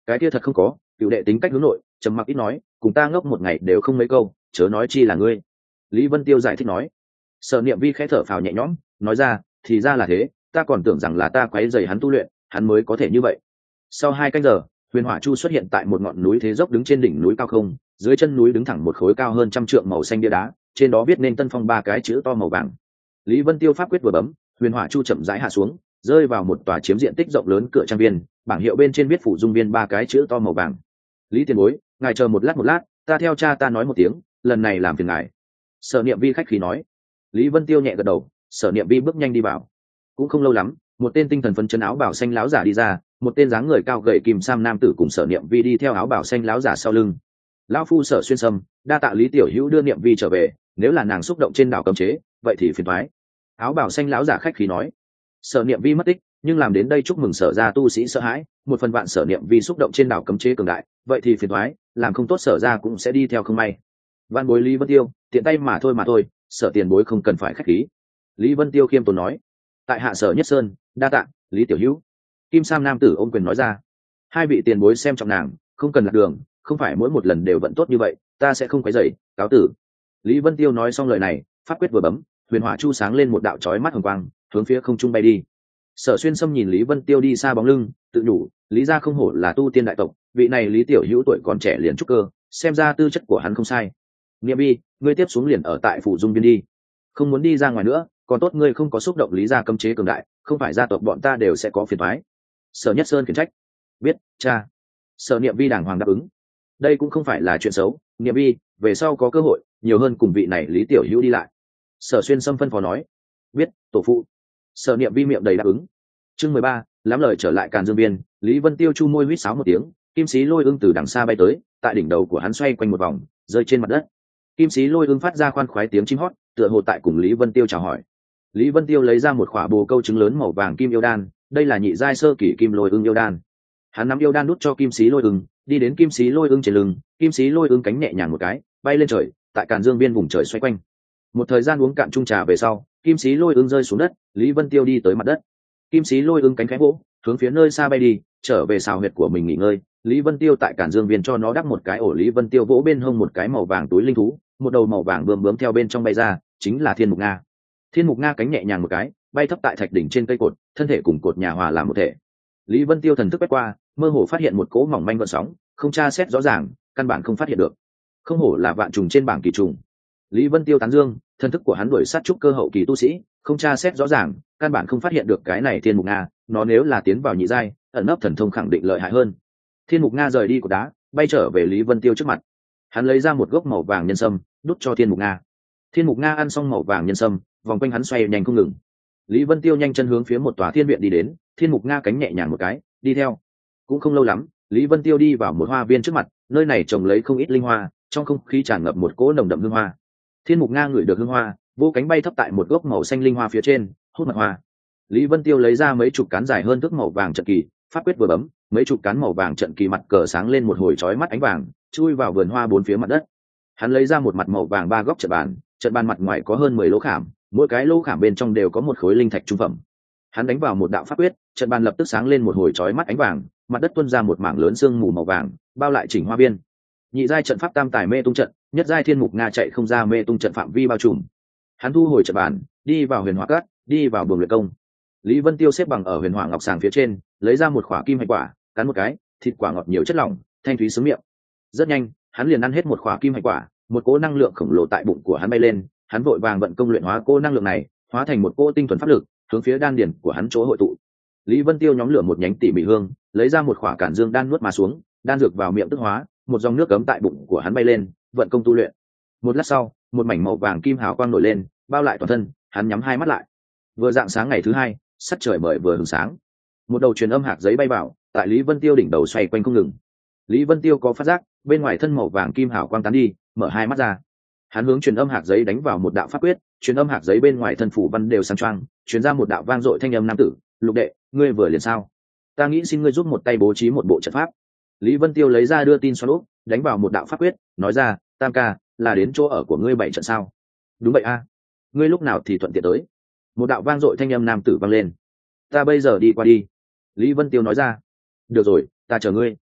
Cái kia thật không có, cựu đệ tính cách hướng nội, trầm mặc ít nói, cùng ta ngốc một ngày đều không mấy câu, chớ nói chi là ngươi. Lý Vân Tiêu giải thích nói. Sở Niệm Vi khẽ thở phào nhẹ nhõm, nói ra, thì ra là thế, ta còn tưởng rằng là ta quấy rầy hắn tu luyện, hắn mới có thể như vậy. Sau 2 canh giờ, Huyền Hỏa Chu xuất hiện tại một ngọn núi thế dốc đứng trên đỉnh núi cao không, dưới chân núi đứng thẳng một khối cao hơn 100 trượng màu xanh bia đá, trên đó viết nên Tân Phong 3 cái chữ to màu vàng. Lý Vân Tiêu pháp quyết vừa bấm, Huyền Hỏa Chu chậm rãi hạ xuống, rơi vào một tòa chiếm diện tích rộng lớn cửa trang viên, bảng hiệu bên trên viết phủ dung viên 3 cái chữ to màu vàng. Lý tiền bối, ngài chờ một lát, ta theo cha ta nói một tiếng, lần này làm phiền ngài. Sở Niệm Vi khách khí nói. Lý Vân Tiêu nhẹ gật đầu, Sở Niệm Vi bước nhanh đi vào. Cũng không lâu lắm, một tên tinh thần phấn chấn áo bào xanh láo giả đi ra, một tên dáng người cao gầy kim sam nam tử cùng Sở Niệm Vi đi theo áo bào xanh láo giả sau lưng. Lão phu Sở Xuyên Sâm, đa tạ Lý tiểu hữu đưa Niệm Vi trở về, nếu là nàng xúc động trên đảo cấm chế, vậy thì phiền toái. Áo bào xanh láo giả khách khí nói. Sở Niệm Vi mất tích, nhưng làm đến đây chúc mừng Sở gia tu sĩ sợ hãi, một phần vạn Sở Niệm Vi xúc động trên đảo cấm chế cường đại, vậy thì phiền toái, làm không tốt Sở gia cũng sẽ đi theo không may. Văn bối Lý Vân Tiêu, tiện tay mà thôi, Sở tiền bối không cần phải khách khí. Lý Vân Tiêu khiêm tốn nói. Tại hạ Sở Nhất Sơn, đa tạ Lý tiểu hữu. Kim sam nam tử ôm quyền nói ra. Hai vị tiền bối xem trọng nàng, không cần lạc đường, không phải mỗi một lần đều vận tốt như vậy, ta sẽ không quấy rầy, cáo tử. Lý Vân Tiêu nói xong lời này, pháp quyết vừa bấm, Huyền Hỏa Chu sáng lên một đạo chói mắt hồng quang, hướng phía không trung bay đi. Sở Xuyên Sâm nhìn Lý Vân Tiêu đi xa bóng lưng, tự nhủ, Lý gia không hổ là tu tiên đại tộc, vị này Lý tiểu hữu tuổi còn trẻ liền trúc cơ, xem ra tư chất của hắn không sai. Niệm Vi, ngươi tiếp xuống liền ở tại phủ dung viên đi, không muốn đi ra ngoài nữa, còn tốt ngươi không có xúc động Lý gia cấm chế cường đại, không phải gia tộc bọn ta đều sẽ có phiền toái. Sở Nhất Sơn khiển trách. Biết, cha. Sở Niệm Vi đàng hoàng đáp ứng. Đây cũng không phải là chuyện xấu, Niệm Vi, về sau có cơ hội nhiều hơn cùng vị này Lý tiểu hữu đi lại. Sở Xuyên Sâm phân phó nói. Biết, tổ phụ. Sở Niệm Vi miệng đầy đáp ứng. Chương 13, lắm lời trở lại Càn Dương Viên, Lý Vân Tiêu chu môi huýt sáo một tiếng, kim sĩ lôi ưng từ đằng xa bay tới, tại đỉnh đầu của hắn xoay quanh một vòng, rơi trên mặt đất. Kim sĩ lôi ưng phát ra khoan khoái tiếng chim hót, tựa hồ tại cùng Lý Vân Tiêu chào hỏi. Lý Vân Tiêu lấy ra một khỏa bồ câu trứng lớn màu vàng kim yêu đan, đây là nhị giai sơ kỷ kim lôi ưng yêu đan. Hắn nắm yêu đan nút cho kim sĩ lôi ưng, đi đến kim sĩ lôi ưng trên lưng, kim sĩ lôi ưng cánh nhẹ nhàng một cái, bay lên trời, tại Càn Dương Viên vùng trời xoay quanh. Một thời gian uống cạn chung trà về sau, kim sĩ lôi ưng rơi xuống đất, Lý Vân Tiêu đi tới mặt đất. Kim sĩ lôi ưng cánh khẽ vỗ, hướng phía nơi xa bay đi, trở về sào huyệt của mình nghỉ ngơi. Lý Vân Tiêu tại Càn Dương Viên cho nó đắp một cái ổ. Lý Vân Tiêu vỗ bên hông một cái màu vàng túi linh thú, một đầu màu vàng bướm theo bên trong bay ra, chính là Thiên Mục Nga. Thiên Mục Nga cánh nhẹ nhàng một cái, bay thấp tại thạch đỉnh trên cây cột, thân thể cùng cột nhà hòa làm một thể. Lý Vân Tiêu thần thức quét qua, mơ hồ phát hiện một cỗ mỏng manh gợn sóng, không tra xét rõ ràng, căn bản không phát hiện được. Không hổ là vạn trùng trên bảng kỳ trùng. Lý Vân Tiêu tán dương, thần thức của hắn đuổi sát trúc cơ hậu kỳ tu sĩ, không tra xét rõ ràng, căn bản không phát hiện được cái này Thiên Mục Nga, nó nếu là tiến vào nhị giai, ẩn nấp thần thông khẳng định lợi hại hơn. Thiên Mục Nga rời đi cột đá, bay trở về Lý Vân Tiêu trước mặt. Hắn lấy ra một gốc màu vàng nhân sâm, đút cho Thiên Mục Nga. Thiên Mục Nga ăn xong màu vàng nhân sâm, vòng quanh hắn xoay nhanh không ngừng. Lý Vân Tiêu nhanh chân hướng phía một tòa thiên viện đi đến, Thiên Mục Nga cánh nhẹ nhàng một cái, đi theo. Cũng không lâu lắm, Lý Vân Tiêu đi vào một hoa viên trước mặt, nơi này trồng lấy không ít linh hoa, trong không khí tràn ngập một cỗ nồng đậm hương hoa. Thiên Mục Nga ngửi được hương hoa, vô cánh bay thấp tại một gốc màu xanh linh hoa phía trên, hút mật hoa. Lý Vân Tiêu lấy ra mấy chục cán dài hơn thước màu vàng trận kỳ, pháp quyết vừa bấm, mấy chục cán màu vàng trận kỳ mặt cờ sáng lên một hồi chói mắt ánh vàng, chui vào vườn hoa bốn phía mặt đất. Hắn lấy ra một mặt màu vàng 3 góc trận bàn mặt ngoài có hơn 10 lỗ khảm, mỗi cái lỗ khảm bên trong đều có một khối linh thạch trung phẩm. Hắn đánh vào một đạo pháp quyết, trận bàn lập tức sáng lên một hồi chói mắt ánh vàng, mặt đất tuôn ra một mảng lớn sương mù màu vàng, bao lại chỉnh hoa viên. Nhị giai trận pháp tam tài mê tung trận, nhất giai Thiên Mục Nga chạy không ra mê tung trận phạm vi bao trùm. Hắn thu hồi trận bàn, đi vào Huyền Hỏa Cát, đi vào buồng luyện công. Lý Vân Tiêu xếp bằng ở Huyền Hỏa Ngọc Sàng phía trên, lấy ra một khỏa kim hạch quả, cắn một cái, thịt quả ngọt nhiều chất lỏng, thanh thúy sướng miệng. Rất nhanh, hắn liền ăn hết một khỏa kim hạch quả, một cỗ năng lượng khổng lồ tại bụng của hắn bay lên, hắn vội vàng vận công luyện hóa cỗ năng lượng này, hóa thành một cỗ tinh thuần pháp lực, hướng phía đan điền của hắn chỗ hội tụ. Lý Vân Tiêu nhóm lửa một nhánh tỉ mỉ hương, lấy ra một khỏa Càn Dương đan nuốt mà xuống, đan dược vào miệng tức hóa, một dòng nước cấm tại bụng của hắn bay lên, vận công tu luyện. Một lát sau, một mảnh màu vàng kim hào quang nổi lên, bao lại toàn thân, hắn nhắm hai mắt lại. Vừa dạng sáng ngày thứ hai, sắc trời mời vừa hừng sáng. Một đầu truyền âm hạt giấy bay vào, tại Lý Vân Tiêu đỉnh đầu xoay quanh không ngừng. Lý Vân Tiêu có phát giác, bên ngoài thân màu vàng kim hào quang tán đi, mở hai mắt ra. Hắn hướng truyền âm hạt giấy đánh vào một đạo pháp quyết, truyền âm hạt giấy bên ngoài thân phủ văn đều sáng choang, truyền ra một đạo vang dội thanh âm nam tử, "Lục đệ, ngươi vừa liền sao? Ta nghĩ xin ngươi giúp một tay bố trí một bộ trận pháp." Lý Vân Tiêu lấy ra đưa tin xoắn úp, đánh vào một đạo pháp quyết, nói ra, "Tam ca, là đến chỗ ở của ngươi bảy trận sao?" "Đúng vậy a. Ngươi lúc nào thì thuận tiện tới." Một đạo vang dội thanh âm nam tử vang lên. "Ta bây giờ đi qua đi." Lý Vân Tiêu nói ra. "Được rồi, ta chờ ngươi."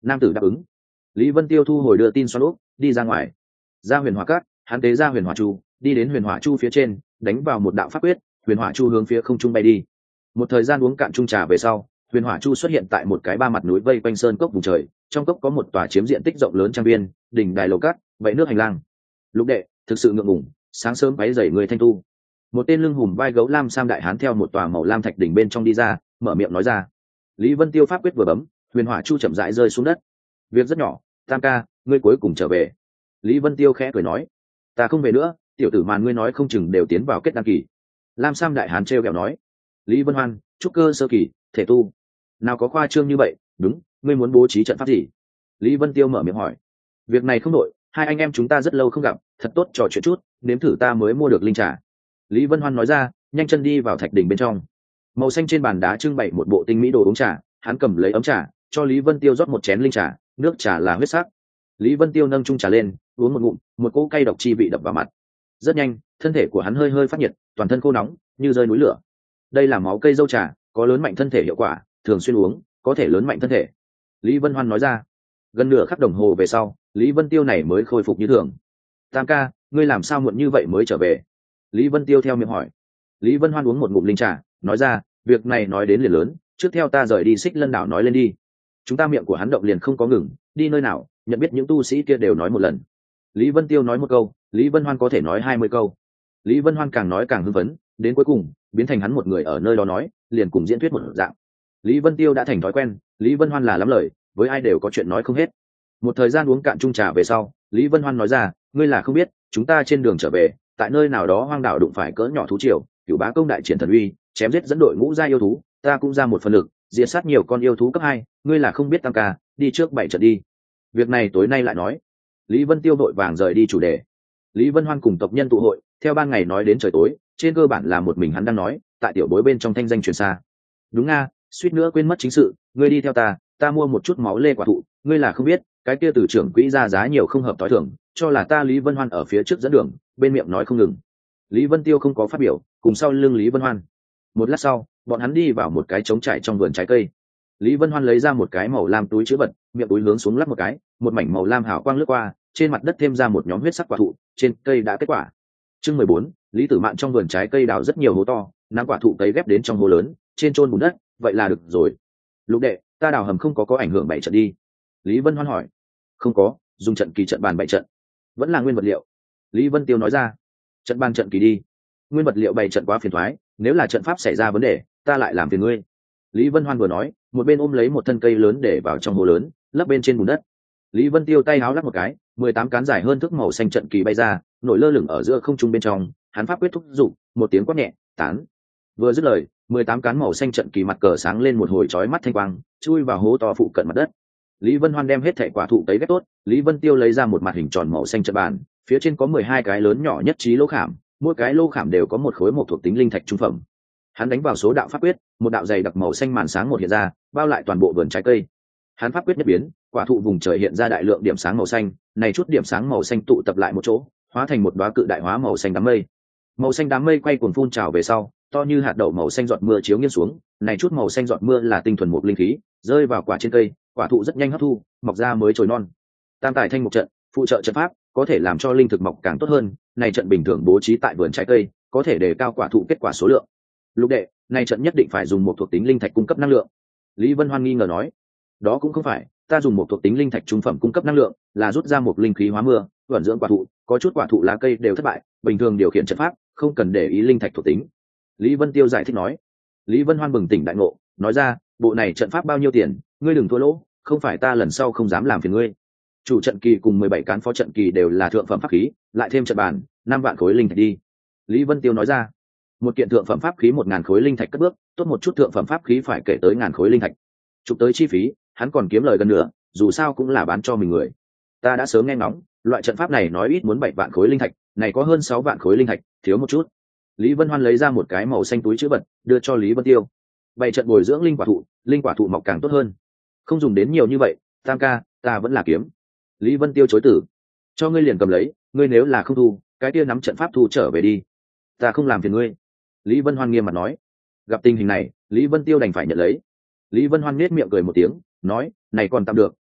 Nam tử đáp ứng. Lý Vân Tiêu thu hồi đưa tin xoắn úp, đi ra ngoài. Ra huyền hỏa cát, hắn tế ra huyền hỏa chu, đi đến huyền hỏa chu phía trên, đánh vào một đạo pháp quyết, huyền hỏa chu hướng phía không trung bay đi. Một thời gian uống cạn chung trà về sau, huyền hỏa chu xuất hiện tại một cái ba mặt núi vây quanh sơn cốc vùng trời, trong cốc có một tòa chiếm diện tích rộng lớn trang viên, đỉnh đài lầu cát, vậy nước hành lang. Lục đệ, thực sự ngượng ngùng, sáng sớm váy dày người thanh tu. Một tên lưng hùm vai gấu lam sam đại hán theo một tòa màu lam thạch đỉnh bên trong đi ra, mở miệng nói ra. Lý Vân Tiêu pháp quyết vừa bấm, huyền hỏa chu chậm rãi rơi xuống đất. Việc rất nhỏ, tam ca, ngươi cuối cùng trở về. Lý Vân Tiêu khẽ cười nói, ta không về nữa, tiểu tử màn ngươi nói không chừng đều tiến vào kết đăng kỳ. Lam sam đại hán trêu ghẹo nói. Lý Vân Hoan, trúc cơ sơ kỳ, thể tu, nào có khoa trương như vậy. Đúng, ngươi muốn bố trí trận pháp gì? Lý Vân Tiêu mở miệng hỏi. Việc này không đội, hai anh em chúng ta rất lâu không gặp, thật tốt trò chuyện chút, nếm thử ta mới mua được linh trà. Lý Vân Hoan nói ra, nhanh chân đi vào thạch đỉnh bên trong. Màu xanh trên bàn đá trưng bày một bộ tinh mỹ đồ uống trà, hắn cầm lấy ấm trà, cho Lý Vân Tiêu rót một chén linh trà, nước trà là huyết sắc. Lý Vân Tiêu nâng chung trà lên, uống một ngụm, một cỗ cay độc chi vị đập vào mặt. Rất nhanh, thân thể của hắn hơi hơi phát nhiệt, toàn thân khô nóng, như rơi núi lửa. Đây là máu cây dâu trà, có lớn mạnh thân thể hiệu quả, thường xuyên uống, có thể lớn mạnh thân thể. Lý Vân Hoan nói ra. Gần nửa khắc đồng hồ về sau, Lý Vân Tiêu này mới khôi phục như thường. Tam ca, ngươi làm sao muộn như vậy mới trở về? Lý Vân Tiêu theo miệng hỏi. Lý Vân Hoan uống một ngụm linh trà, nói ra, việc này nói đến liền lớn, trước theo ta rời đi Xích Lân đảo nói lên đi. Chúng ta miệng của hắn động liền không có ngừng, đi nơi nào, nhận biết những tu sĩ kia đều nói một lần. Lý Vân Tiêu nói một câu, Lý Vân Hoan có thể nói 20 câu. Lý Vân Hoan càng nói càng hưng phấn, đến cuối cùng biến thành hắn một người ở nơi đó nói, liền cùng diễn thuyết một dạng. Lý Vân Tiêu đã thành thói quen, Lý Vân Hoan là lắm lời, với ai đều có chuyện nói không hết. Một thời gian uống cạn chung trà về sau, Lý Vân Hoan nói ra, ngươi là không biết, chúng ta trên đường trở về, tại nơi nào đó hoang đảo đụng phải cỡ nhỏ thú triều, Cửu Bá công đại triển thần uy, chém giết dẫn đội ngũ gia yêu thú, ta cũng ra một phần lực, diệt sát nhiều con yêu thú cấp 2, ngươi là không biết tam ca, đi trước 7 trận đi. Việc này tối nay lại nói. Lý Vân Tiêu vội vàng rời đi chủ đề. Lý Vân Hoan cùng tộc nhân tụ hội, theo ban ngày nói đến trời tối, trên cơ bản là một mình hắn đang nói, tại tiểu bối bên trong thanh danh truyền xa. Đúng nga, suýt nữa quên mất chính sự, ngươi đi theo ta mua một chút máu lê quả thụ, ngươi là không biết, cái kia từ trưởng quỹ ra giá nhiều không hợp tối thường, cho là ta Lý Vân Hoan ở phía trước dẫn đường, bên miệng nói không ngừng. Lý Vân Tiêu không có phát biểu, cùng sau lưng Lý Vân Hoan. Một lát sau, bọn hắn đi vào một cái trống trải trong vườn trái cây. Lý Vân Hoan lấy ra một cái màu lam túi chứa vật, miệng túi hướng xuống lắp một cái, một mảnh màu lam hào quang lướt qua, trên mặt đất thêm ra một nhóm huyết sắc quả thụ, trên cây đã kết quả. Chương 14, Lý Tử Mạn trong vườn trái cây đào rất nhiều hố to, nắm quả thụ tấy ghép đến trong hố lớn, trên chôn bùn đất, vậy là được rồi. Lục đệ, ta đào hầm không có ảnh hưởng 7 trận đi. Lý Vân Hoan hỏi. Không có, dùng trận kỳ trận bàn 7 trận, vẫn là nguyên vật liệu. Lý Vân Tiêu nói ra. Trận bàn trận kỳ đi, nguyên vật liệu 7 trận quá phiền toái, nếu là trận pháp xảy ra vấn đề, ta lại làm phiền ngươi. Lý Vân Hoan vừa nói, một bên ôm lấy một thân cây lớn để vào trong hố lớn, lấp bên trên bùn đất. Lý Vân Tiêu tay háo lắc một cái, 18 cán dài hơn thước màu xanh trận kỳ bay ra, nổi lơ lửng ở giữa không trung bên trong, hắn pháp quyết thúc giục, một tiếng quát nhẹ, tán. Vừa dứt lời, 18 cán màu xanh trận kỳ mặt cờ sáng lên một hồi chói mắt thanh quang, chui vào hố to phụ cận mặt đất. Lý Vân Hoan đem hết thảy quả thụ tấy ghép tốt, Lý Vân Tiêu lấy ra một mặt hình tròn màu xanh trận bàn, phía trên có 12 cái lớn nhỏ nhất trí lỗ khảm, mỗi cái lỗ khảm đều có một khối một thuộc tính linh thạch trung phẩm. Hắn đánh vào số đạo pháp quyết, một đạo dày đặc màu xanh màn sáng một hiện ra, bao lại toàn bộ vườn trái cây. Hắn pháp quyết nhất biến, quả thụ vùng trời hiện ra đại lượng điểm sáng màu xanh, này chút điểm sáng màu xanh tụ tập lại một chỗ, hóa thành một đóa cự đại hóa màu xanh đám mây. Màu xanh đám mây quay cuồng phun trào về sau, to như hạt đậu màu xanh giọt mưa chiếu nghiêng xuống, này chút màu xanh giọt mưa là tinh thuần một linh khí, rơi vào quả trên cây, quả thụ rất nhanh hấp thu, mọc ra mới chồi non. Tam tài thanh một trận, phụ trợ trận pháp, có thể làm cho linh thực mọc càng tốt hơn, này trận bình thường bố trí tại vườn trái cây, có thể đề cao quả thụ kết quả số lượng. Lục đệ, này trận nhất định phải dùng một thuộc tính linh thạch cung cấp năng lượng. Lý Vân Hoan nghi ngờ nói. Đó cũng không phải, ta dùng một thuộc tính linh thạch trung phẩm cung cấp năng lượng, là rút ra một linh khí hóa mưa, vận dưỡng quả thụ, có chút quả thụ lá cây đều thất bại, bình thường điều khiển trận pháp, không cần để ý linh thạch thuộc tính. Lý Vân Tiêu giải thích nói. Lý Vân Hoan bừng tỉnh đại ngộ, nói ra, bộ này trận pháp bao nhiêu tiền, ngươi đừng thua lỗ, không phải ta lần sau không dám làm phiền ngươi. Chủ trận kỳ cùng 17 cán phó trận kỳ đều là thượng phẩm pháp khí, lại thêm trận bàn, 5 vạn khối linh thạch đi. Lý Vân Tiêu nói ra. Một kiện thượng phẩm pháp khí 1000 khối linh thạch cất bước, tốt một chút thượng phẩm pháp khí phải kể tới 1000 khối linh thạch. Chụp tới chi phí, hắn còn kiếm lời gần nữa, dù sao cũng là bán cho mình người. Ta đã sớm nghe ngóng, loại trận pháp này nói ít muốn 7 vạn khối linh thạch, này có hơn 6 vạn khối linh thạch, thiếu một chút. Lý Vân Hoan lấy ra một cái màu xanh túi chữ vật, đưa cho Lý Vân Tiêu. Bày trận bồi dưỡng linh quả thụ mọc càng tốt hơn. Không dùng đến nhiều như vậy, tam ca, ta vẫn là kiếm. Lý Vân Tiêu chối từ. Cho ngươi liền cầm lấy, ngươi nếu là không thu, cái kia nắm trận pháp thu trở về đi. Ta không làm phiền ngươi. Lý Vân Hoan nghiêm mặt nói. Gặp tình hình này, Lý Vân Tiêu đành phải nhận lấy. Lý Vân Hoan nết miệng cười một tiếng, nói, này còn tạm được,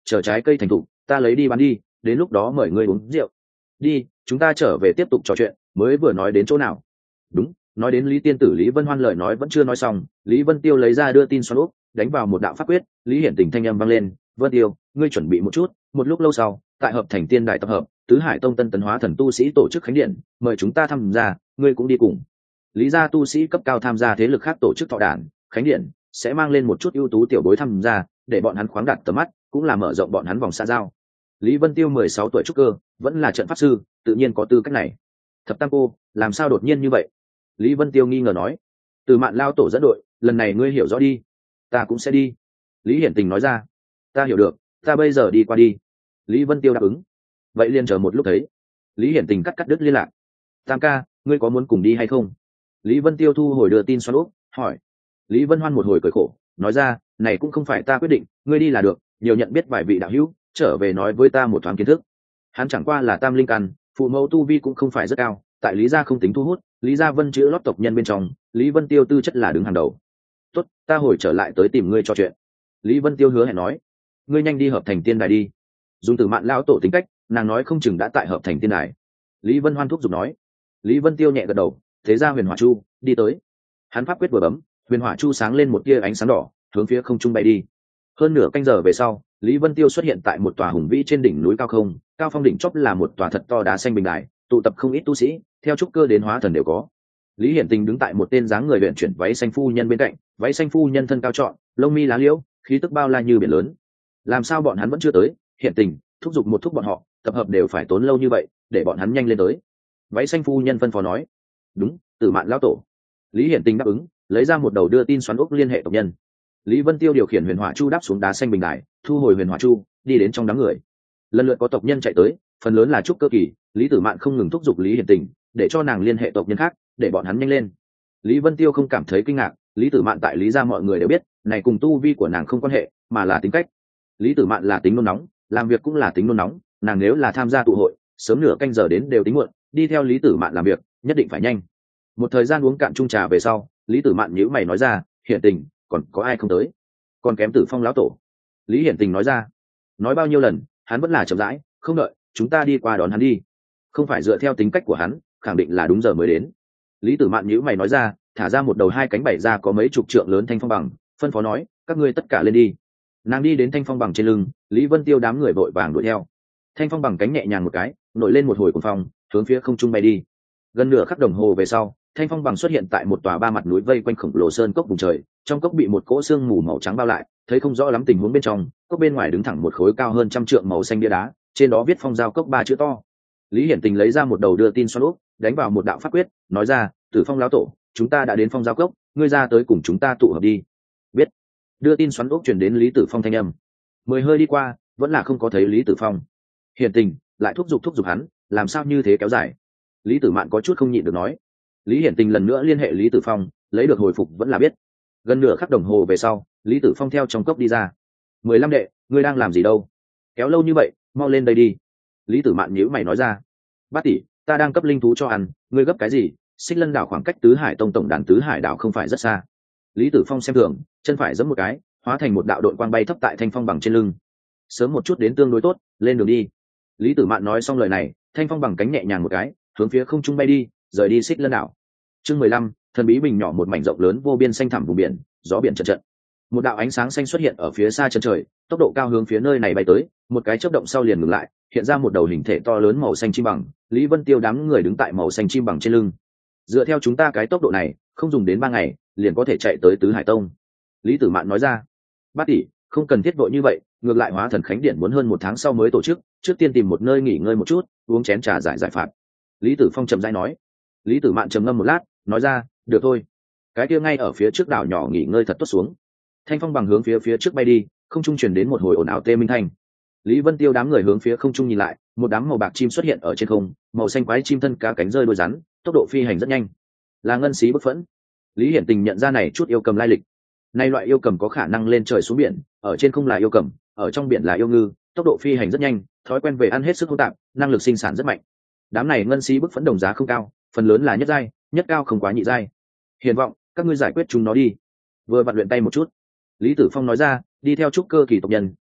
chờ trái cây thành thục ta lấy đi bán đi, đến lúc đó mời ngươi uống rượu. Đi, chúng ta trở về tiếp tục trò chuyện, mới vừa nói đến chỗ nào? Đúng, nói đến Lý tiên tử Lý Vân Hoan lời nói vẫn chưa nói xong, Lý Vân Tiêu lấy ra đưa tin xoắn úp, đánh vào một đạo pháp quyết, Lý Hiển Tình thanh âm vang lên, "Vân Tiêu, ngươi chuẩn bị một chút, một lúc lâu sau, tại hợp thành tiên đại tập hợp, tứ hải tông tân tấn hóa thần tu sĩ tổ chức khánh điện, mời chúng ta tham gia, ngươi cũng đi cùng." Lý gia tu sĩ cấp cao tham gia thế lực khác tổ chức thọ đản, khánh điện sẽ mang lên một chút ưu tú tiểu bối tham gia, để bọn hắn khoáng đạt tầm mắt, cũng là mở rộng bọn hắn vòng xa giao. Lý Vân Tiêu 16 tuổi trúc cơ, vẫn là trận pháp sư, tự nhiên có tư cách này. Thập Tam cô, làm sao đột nhiên như vậy? Lý Vân Tiêu nghi ngờ nói. Từ Mạn lao tổ dẫn đội, lần này ngươi hiểu rõ đi. Ta cũng sẽ đi. Lý Hiển Tình nói ra. Ta hiểu được, ta bây giờ đi qua đi. Lý Vân Tiêu đáp ứng. Vậy liền chờ một lúc thấy. Lý Hiển Tình cắt đứt liên lạc. Tam ca, ngươi có muốn cùng đi hay không? Lý Vân Tiêu thu hồi đưa tin xoắn úp, hỏi. Lý Vân Hoan một hồi cười khổ, nói ra, này cũng không phải ta quyết định, ngươi đi là được, nhiều nhận biết vài vị đạo hữu, trở về nói với ta một thoáng kiến thức. Hắn chẳng qua là tam linh căn, phụ mẫu tu vi cũng không phải rất cao, tại Lý gia không tính thu hút, Lý gia Vân chữ lót tộc nhân bên trong, Lý Vân Tiêu tư chất là đứng hàng đầu. Tốt, ta hồi trở lại tới tìm ngươi trò chuyện. Lý Vân Tiêu hứa hẹn nói, ngươi nhanh đi hợp thành tiên đài đi. Dùng Từ Mạn lão tổ tính cách, nàng nói không chừng đã tại hợp thành tiên đài. Lý Vân Hoan thúc giục nói. Lý Vân Tiêu nhẹ gật đầu, thế ra Huyền Hỏa Chu đi tới. Hắn pháp quyết vừa bấm, Huyền Hỏa Chu sáng lên một tia ánh sáng đỏ, hướng phía không trung bay đi. Hơn nửa canh giờ về sau, Lý Vân Tiêu xuất hiện tại một tòa hùng vĩ trên đỉnh núi cao không, cao phong đỉnh chóp là một tòa thật to đá xanh bình đài, tụ tập không ít tu sĩ, theo trúc cơ đến hóa thần đều có. Lý Hiển Tình đứng tại một tên dáng người luyện chuyển váy xanh phu nhân bên cạnh, váy xanh phu nhân thân cao trọn, lông mi lá liễu, khí tức bao la như biển lớn. Làm sao bọn hắn vẫn chưa tới? Hiển Tình thúc giục một thúc bọn họ, tập hợp đều phải tốn lâu như vậy, để bọn hắn nhanh lên tới. Váy xanh phu nhân phân phó nói. Đúng, Từ Mạn lão tổ. Lý Hiển Tình đáp ứng, lấy ra một đầu đưa tin xoắn ốc liên hệ tộc nhân. Lý Vân Tiêu điều khiển Huyền Hỏa Chu đáp xuống đá xanh bình đài, thu hồi Huyền Hỏa Chu, đi đến trong đám người. Lần lượt có tộc nhân chạy tới, phần lớn là trúc cơ kỳ, Lý Tử Mạn không ngừng thúc giục Lý Hiển Tình, để cho nàng liên hệ tộc nhân khác, để bọn hắn nhanh lên. Lý Vân Tiêu không cảm thấy kinh ngạc, Lý Tử Mạn tại Lý gia mọi người đều biết, này cùng tu vi của nàng không quan hệ, mà là tính cách. Lý Tử Mạn là tính nôn nóng, làm việc cũng là tính nôn nóng, nàng nếu là tham gia tụ hội, sớm nửa canh giờ đến đều tính muộn, đi theo Lý Tử Mạn làm việc, nhất định phải nhanh. Một thời gian uống cạn chung trà về sau, Lý Tử Mạn nhíu mày nói ra, Hiển Tình, còn có ai không tới? Còn kém Tử Phong lão tổ. Lý Hiển Tình nói ra. Nói bao nhiêu lần, hắn vẫn là chậm rãi, không đợi, chúng ta đi qua đón hắn đi. Không phải dựa theo tính cách của hắn, khẳng định là đúng giờ mới đến. Lý Tử Mạn nhíu mày nói ra, thả ra một đầu hai cánh bảy ra có mấy chục trượng lớn thanh phong bằng, phân phó nói, các ngươi tất cả lên đi. Nàng đi đến thanh phong bằng trên lưng, Lý Vân Tiêu đám người vội vàng đuổi theo. Thanh phong bằng cánh nhẹ nhàng một cái, nổi lên một hồi cuồng phong, hướng phía không trung bay đi. Gần nửa khắc đồng hồ về sau, thanh phong bằng xuất hiện tại một tòa ba mặt núi vây quanh khổng lồ sơn cốc vùng trời, trong cốc bị một cỗ sương mù màu trắng bao lại, thấy không rõ lắm tình huống bên trong. Cốc bên ngoài đứng thẳng một khối cao hơn 100 trượng màu xanh bia đá, trên đó viết Phong Giao Cốc 3 chữ to. Lý Hiển Tình lấy ra một đầu đưa tin xoắn úp, đánh vào một đạo pháp quyết, nói ra, Tử Phong lão tổ, chúng ta đã đến Phong Giao Cốc, ngươi ra tới cùng chúng ta tụ hợp đi. Biết. Đưa tin xoắn úp truyền đến Lý Tử Phong thanh âm. 10 hơi đi qua, vẫn là không có thấy Lý Tử Phong. Hiển Tình lại thúc giục hắn, làm sao như thế kéo dài? Lý Tử Mạn có chút không nhịn được nói. Lý Hiển Tình lần nữa liên hệ Lý Tử Phong, lấy được hồi phục vẫn là biết. Gần nửa khắc đồng hồ về sau, Lý Tử Phong theo trong cốc đi ra. 15 đệ, ngươi đang làm gì đâu? Kéo lâu như vậy, mau lên đây đi. Lý Tử Mạn nhíu mày nói ra. Bát tỷ, ta đang cấp linh thú cho ăn, ngươi gấp cái gì? Xích Lân đảo khoảng cách Tứ Hải Tông tổng đàn Tứ Hải đảo không phải rất xa. Lý Tử Phong xem thường, chân phải giẫm một cái, hóa thành một đạo đội quang bay thấp tại thanh phong bằng trên lưng. Sớm một chút đến tương đối tốt, lên đường đi. Lý Tử Mạn nói xong lời này, thanh phong bằng cánh nhẹ nhàng một cái, hướng phía không trung bay đi, rời đi Xích Lân đảo. Chương 15, thần bí bình nhỏ một mảnh rộng lớn vô biên xanh thẳm vùng biển, gió biển chợt chợt. Một đạo ánh sáng xanh xuất hiện ở phía xa chân trời, tốc độ cao hướng phía nơi này bay tới, một cái chớp động sau liền ngừng lại, hiện ra một đầu hình thể to lớn màu xanh chim bằng. Lý Vân Tiêu đám người đứng tại màu xanh chim bằng trên lưng. Dựa theo chúng ta cái tốc độ này, không dùng đến 3 ngày, liền có thể chạy tới Tứ Hải Tông. Lý Tử Mạn nói ra. Bát tỷ, không cần thiết vội như vậy, ngược lại Hóa Thần Khánh Điện muốn hơn 1 tháng sau mới tổ chức, trước tiên tìm một nơi nghỉ ngơi một chút, uống chén trà giải phạt. Lý Tử Phong trầm rãi nói. Lý Tử Mạn trầm ngâm một lát, nói ra, được thôi. Cái kia ngay ở phía trước đảo nhỏ nghỉ ngơi thật tốt xuống. Thanh phong bằng hướng phía trước bay đi, không trung truyền đến một hồi ồn ào tê minh thanh. Lý Vân Tiêu đám người hướng phía không trung nhìn lại, một đám màu bạc chim xuất hiện ở trên không, màu xanh quái chim thân cá cánh rơi đôi rắn, tốc độ phi hành rất nhanh. Là ngân xí bức phẫn. Lý Hiển Tình nhận ra này chút yêu cầm lai lịch. Nay loại yêu cầm có khả năng lên trời xuống biển, ở trên không là yêu cầm, ở trong biển là yêu ngư, tốc độ phi hành rất nhanh, thói quen về ăn hết sức hỗn tạp, năng lực sinh sản rất mạnh. Đám này ngân xí bức phẫn đồng giá không cao, phần lớn là nhất giai, nhất cao không quá nhị giai. Hiền vọng, các ngươi giải quyết chúng nó đi. Vừa vặn luyện tay một chút. Lý Tử Phong nói ra, đi theo trúc cơ kỳ tộc nhân,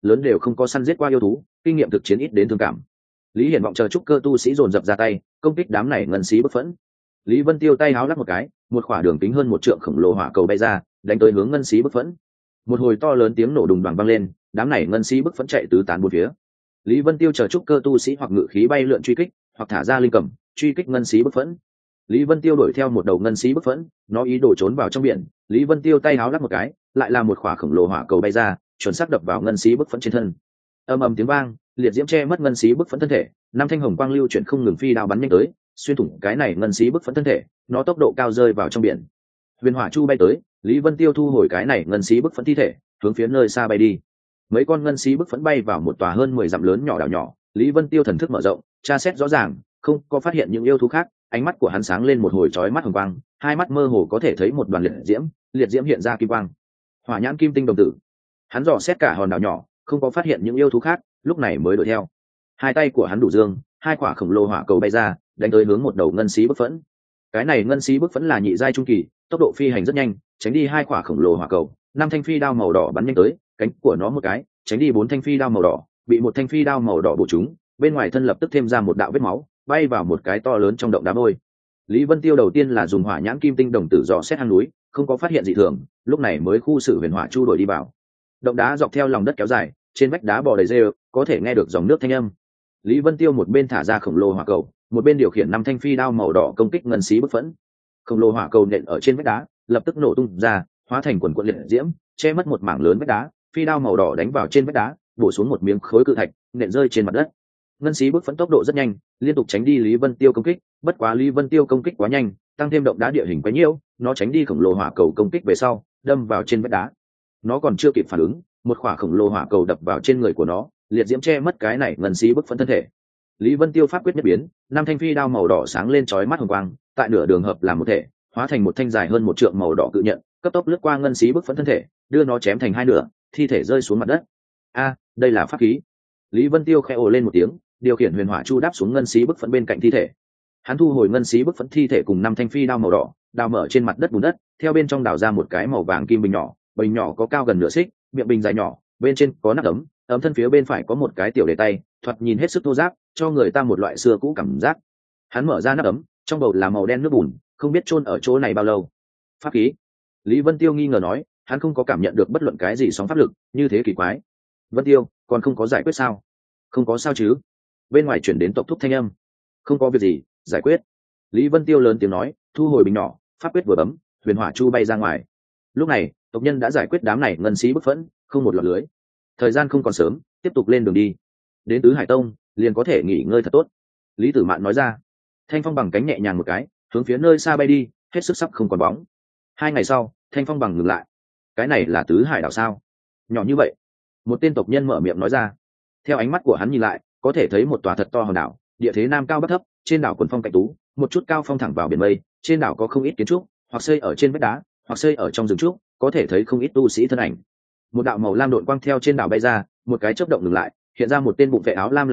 lớn đều không có săn giết qua yêu thú, kinh nghiệm thực chiến ít đến thương cảm. Lý Hiển vọng chờ trúc cơ tu sĩ dồn dập ra tay công kích đám này ngân xí bức phẫn. Lý Vân Tiêu tay háo lắc một cái, một khỏa đường kính hơn một trượng khổng lồ hỏa cầu bay ra, đánh tới hướng ngân xí bức phẫn. Một hồi to lớn tiếng nổ đùng đoàng vang lên, đám này ngân xí bức phẫn chạy tứ tán bốn phía. Lý Vân Tiêu chờ trúc cơ tu sĩ hoặc ngự khí bay lượn truy kích, hoặc thả ra linh cầm truy kích ngân xí bức phẫn. Lý Vân Tiêu đuổi theo một đầu ngân xí bức phẫn, nó ý đồ trốn vào trong biển. Lý Vân Tiêu tay háo lắc một cái, lại là một khỏa khổng lồ hỏa cầu bay ra, chuẩn xác đập vào ngân xí bức phẫn trên thân. Ầm ầm tiếng vang, liệt diễm che mất ngân xí bức phẫn thân thể, năm thanh hồng quang lưu chuyển không ngừng phi đao bắn nhanh tới, xuyên thủng cái này ngân xí bức phẫn thân thể, nó tốc độ cao rơi vào trong biển. Huyền hỏa chu bay tới, Lý Vân Tiêu thu hồi cái này ngân xí bức phẫn thi thể, hướng phía nơi xa bay đi. Mấy con ngân xí bức phẫn bay vào một tòa hơn 10 dặm lớn nhỏ đảo nhỏ, Lý Vân Tiêu thần thức mở rộng, tra xét rõ ràng, không có phát hiện những yêu thú khác. Ánh mắt của hắn sáng lên một hồi chói mắt hồng quang, hai mắt mơ hồ có thể thấy một đoàn liệt diễm hiện ra kim quang. Hỏa nhãn kim tinh đồng tử. Hắn dò xét cả hòn đảo nhỏ, không có phát hiện những yêu thú khác, lúc này mới đuổi theo. Hai tay của hắn đủ dương, hai quả khổng lồ hỏa cầu bay ra, đánh tới hướng một đầu ngân xí bức phẫn. Cái này ngân xí bức phẫn là nhị giai trung kỳ, tốc độ phi hành rất nhanh, tránh đi hai quả khổng lồ hỏa cầu, năm thanh phi đao màu đỏ bắn nhanh tới, cánh của nó một cái, tránh đi bốn thanh phi đao màu đỏ, bị một thanh phi đao màu đỏ bổ trúng, bên ngoài thân lập tức thêm ra một đạo vết máu, bay vào một cái to lớn trong động đá vôi. Lý Vân Tiêu đầu tiên là dùng hỏa nhãn kim tinh đồng tử dò xét hang núi, không có phát hiện gì thường, lúc này mới khu xử huyền hỏa chu đuổi đi vào. Động đá dọc theo lòng đất kéo dài, trên vách đá bò đầy rêu, có thể nghe được dòng nước thanh âm. Lý Vân Tiêu một bên thả ra khổng lồ hỏa cầu, một bên điều khiển năm thanh phi đao màu đỏ công kích ngân xí bức phẫn. Khổng lồ hỏa cầu nện ở trên vách đá, lập tức nổ tung ra, hóa thành quần quần liệt diễm, che mất một mảng lớn vách đá. Phi đao màu đỏ đánh vào trên vách đá, bổ xuống một miếng khối cự thạch, nện rơi trên mặt đất. Ngân xí bức phẫn tốc độ rất nhanh, liên tục tránh đi Lý Vân Tiêu công kích, bất quá Lý Vân Tiêu công kích quá nhanh, tăng thêm động đá địa hình quá nhiều, nó tránh đi khổng lồ hỏa cầu công kích về sau, đâm vào trên vách đá. Nó còn chưa kịp phản ứng, một quả khổng lồ hỏa cầu đập vào trên người của nó, liệt diễm che mất cái này ngân xí bức phẫn thân thể. Lý Vân Tiêu pháp quyết nhất biến, năm thanh phi đao màu đỏ sáng lên chói mắt hồng quang, tại nửa đường hợp làm một thể, hóa thành một thanh dài hơn một trượng màu đỏ cự nhận, cấp tốc lướt qua ngân xí bức phẫn thân thể, đưa nó chém thành hai nửa, thi thể rơi xuống mặt đất. A, đây là pháp khí. Lý Vân Tiêu khẽ ồ lên một tiếng, điều khiển huyền hỏa chu đáp xuống ngân xí bức phẫn bên cạnh thi thể. Hắn thu hồi ngân xí bức phẫn thi thể cùng năm thanh phi đao màu đỏ, đào mở trên mặt đất bùn đất, theo bên trong đào ra một cái màu vàng kim bình nhỏ, bình nhỏ có cao gần nửa xích, miệng bình dài nhỏ, bên trên có nắp ấm, ấm thân phía bên phải có một cái tiểu đề tay, thoạt nhìn hết sức thô ráp, cho người ta một loại xưa cũ cảm giác. Hắn mở ra nắp ấm, trong bầu là màu đen nước bùn, không biết chôn ở chỗ này bao lâu. Pháp khí. Lý Vân Tiêu nghi ngờ nói, hắn không có cảm nhận được bất luận cái gì sóng pháp lực, như thế kỳ quái. Vân Tiêu, còn không có giải quyết sao? Không có sao chứ? Bên ngoài chuyển đến tộc thúc thanh âm. Không có việc gì, giải quyết. Lý Vân Tiêu lớn tiếng nói, thu hồi bình nhỏ, pháp quyết vừa bấm, huyền hỏa chu bay ra ngoài. Lúc này, tộc nhân đã giải quyết đám này ngân xí bức phẫn, không một lọt lưới. Thời gian không còn sớm, tiếp tục lên đường đi. Đến Tứ Hải Tông, liền có thể nghỉ ngơi thật tốt. Lý Tử Mạn nói ra. Thanh Phong bằng cánh nhẹ nhàng một cái, hướng phía nơi xa bay đi, hết sức sắp không còn bóng. 2 ngày sau, Thanh Phong bằng ngừng lại. Cái này là Tứ Hải đảo sao? Nhỏ như vậy. Một tên tộc nhân mở miệng nói ra. Theo ánh mắt của hắn nhìn lại, có thể thấy một tòa thật to hòn đảo, địa thế nam cao bắc thấp, trên đảo quần phong cạnh tú, một chút cao phong thẳng vào biển mây, trên đảo có không ít kiến trúc, hoặc xây ở trên vách đá, hoặc xây ở trong rừng trúc, có thể thấy không ít tu sĩ thân ảnh. Một đạo màu lam độn quang theo trên đảo bay ra, một cái chớp động ngừng lại, hiện ra một tên bụng vệ áo lam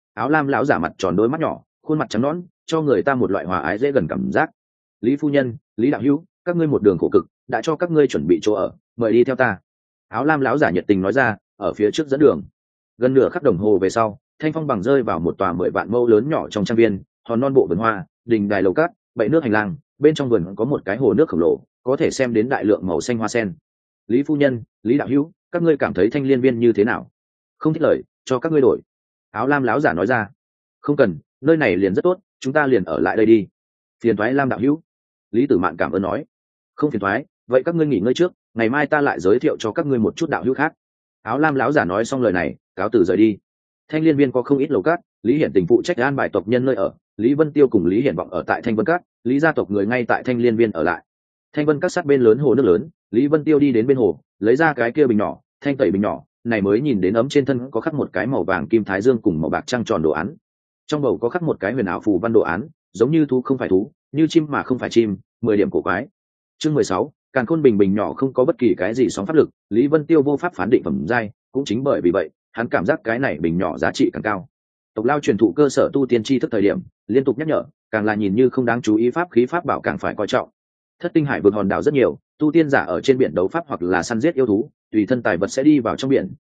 lão giả mặt tròn đôi mắt nhỏ, khuôn mặt trắng nõn, cho người ta một loại hòa ái dễ gần cảm giác. Lý phu nhân, Lý đạo hữu, các ngươi một đường khổ cực, đã cho các ngươi chuẩn bị chỗ ở, mời đi theo ta. Áo lam lão giả nhiệt tình nói ra, ở phía trước dẫn đường. Gần nửa khắc đồng hồ về sau, Thanh Phong bằng rơi vào một tòa 10 vạn mẫu lớn nhỏ trong trang viên, hòn non bộ vườn hoa, đình đài lầu cát, bậy nước hành lang, bên trong vườn có một cái hồ nước khổng lồ, có thể xem đến đại lượng màu xanh hoa sen. Lý phu nhân, Lý đạo hữu, các ngươi cảm thấy Thanh Liên Viên như thế nào? Không thích lời, cho các ngươi đổi. Áo lam lão giả nói ra. Không cần, nơi này liền rất tốt, chúng ta liền ở lại đây đi. Phiền toái Lam đạo hữu. Lý Tử Mạn cảm ơn nói. Không phiền toái, vậy các ngươi nghỉ ngơi trước, ngày mai ta lại giới thiệu cho các ngươi một chút đạo hữu khác. Áo lam lão giả nói xong lời này, cáo từ rời đi. Thanh Liên Viên có không ít lầu cát, Lý Hiển Tình phụ trách an bài tộc nhân nơi ở, Lý Vân Tiêu cùng Lý Hiển Vọng ở tại Thanh Vân Các, Lý gia tộc người ngay tại Thanh Liên Viên ở lại. Thanh Vân Các sát bên lớn hồ nước lớn, Lý Vân Tiêu đi đến bên hồ, lấy ra cái kia bình nhỏ, thanh tẩy bình nhỏ, này mới nhìn đến ấm trên thân có khắc một cái màu vàng kim thái dương cùng màu bạc trăng tròn đồ án. Trong bầu có khắc một cái huyền ảo phù văn đồ án, giống như thú không phải thú, như chim mà không phải chim, 10 điểm cổ quái. Chương 16, Càn Khôn bình bình nhỏ không có bất kỳ cái gì sóng pháp lực, Lý Vân Tiêu vô pháp phán định phẩm giai, cũng chính bởi vì vậy, hắn cảm giác cái này bình nhỏ giá trị càng cao. Tộc Lao truyền thụ cơ sở tu tiên tri thức thời điểm, liên tục nhắc nhở, càng là nhìn như không đáng chú ý pháp khí pháp bảo càng phải coi trọng. Thất tinh hải vực hòn đảo rất nhiều, tu tiên giả ở trên biển đấu pháp hoặc là săn giết yêu thú, tùy thân tài vật sẽ đi vào trong biển,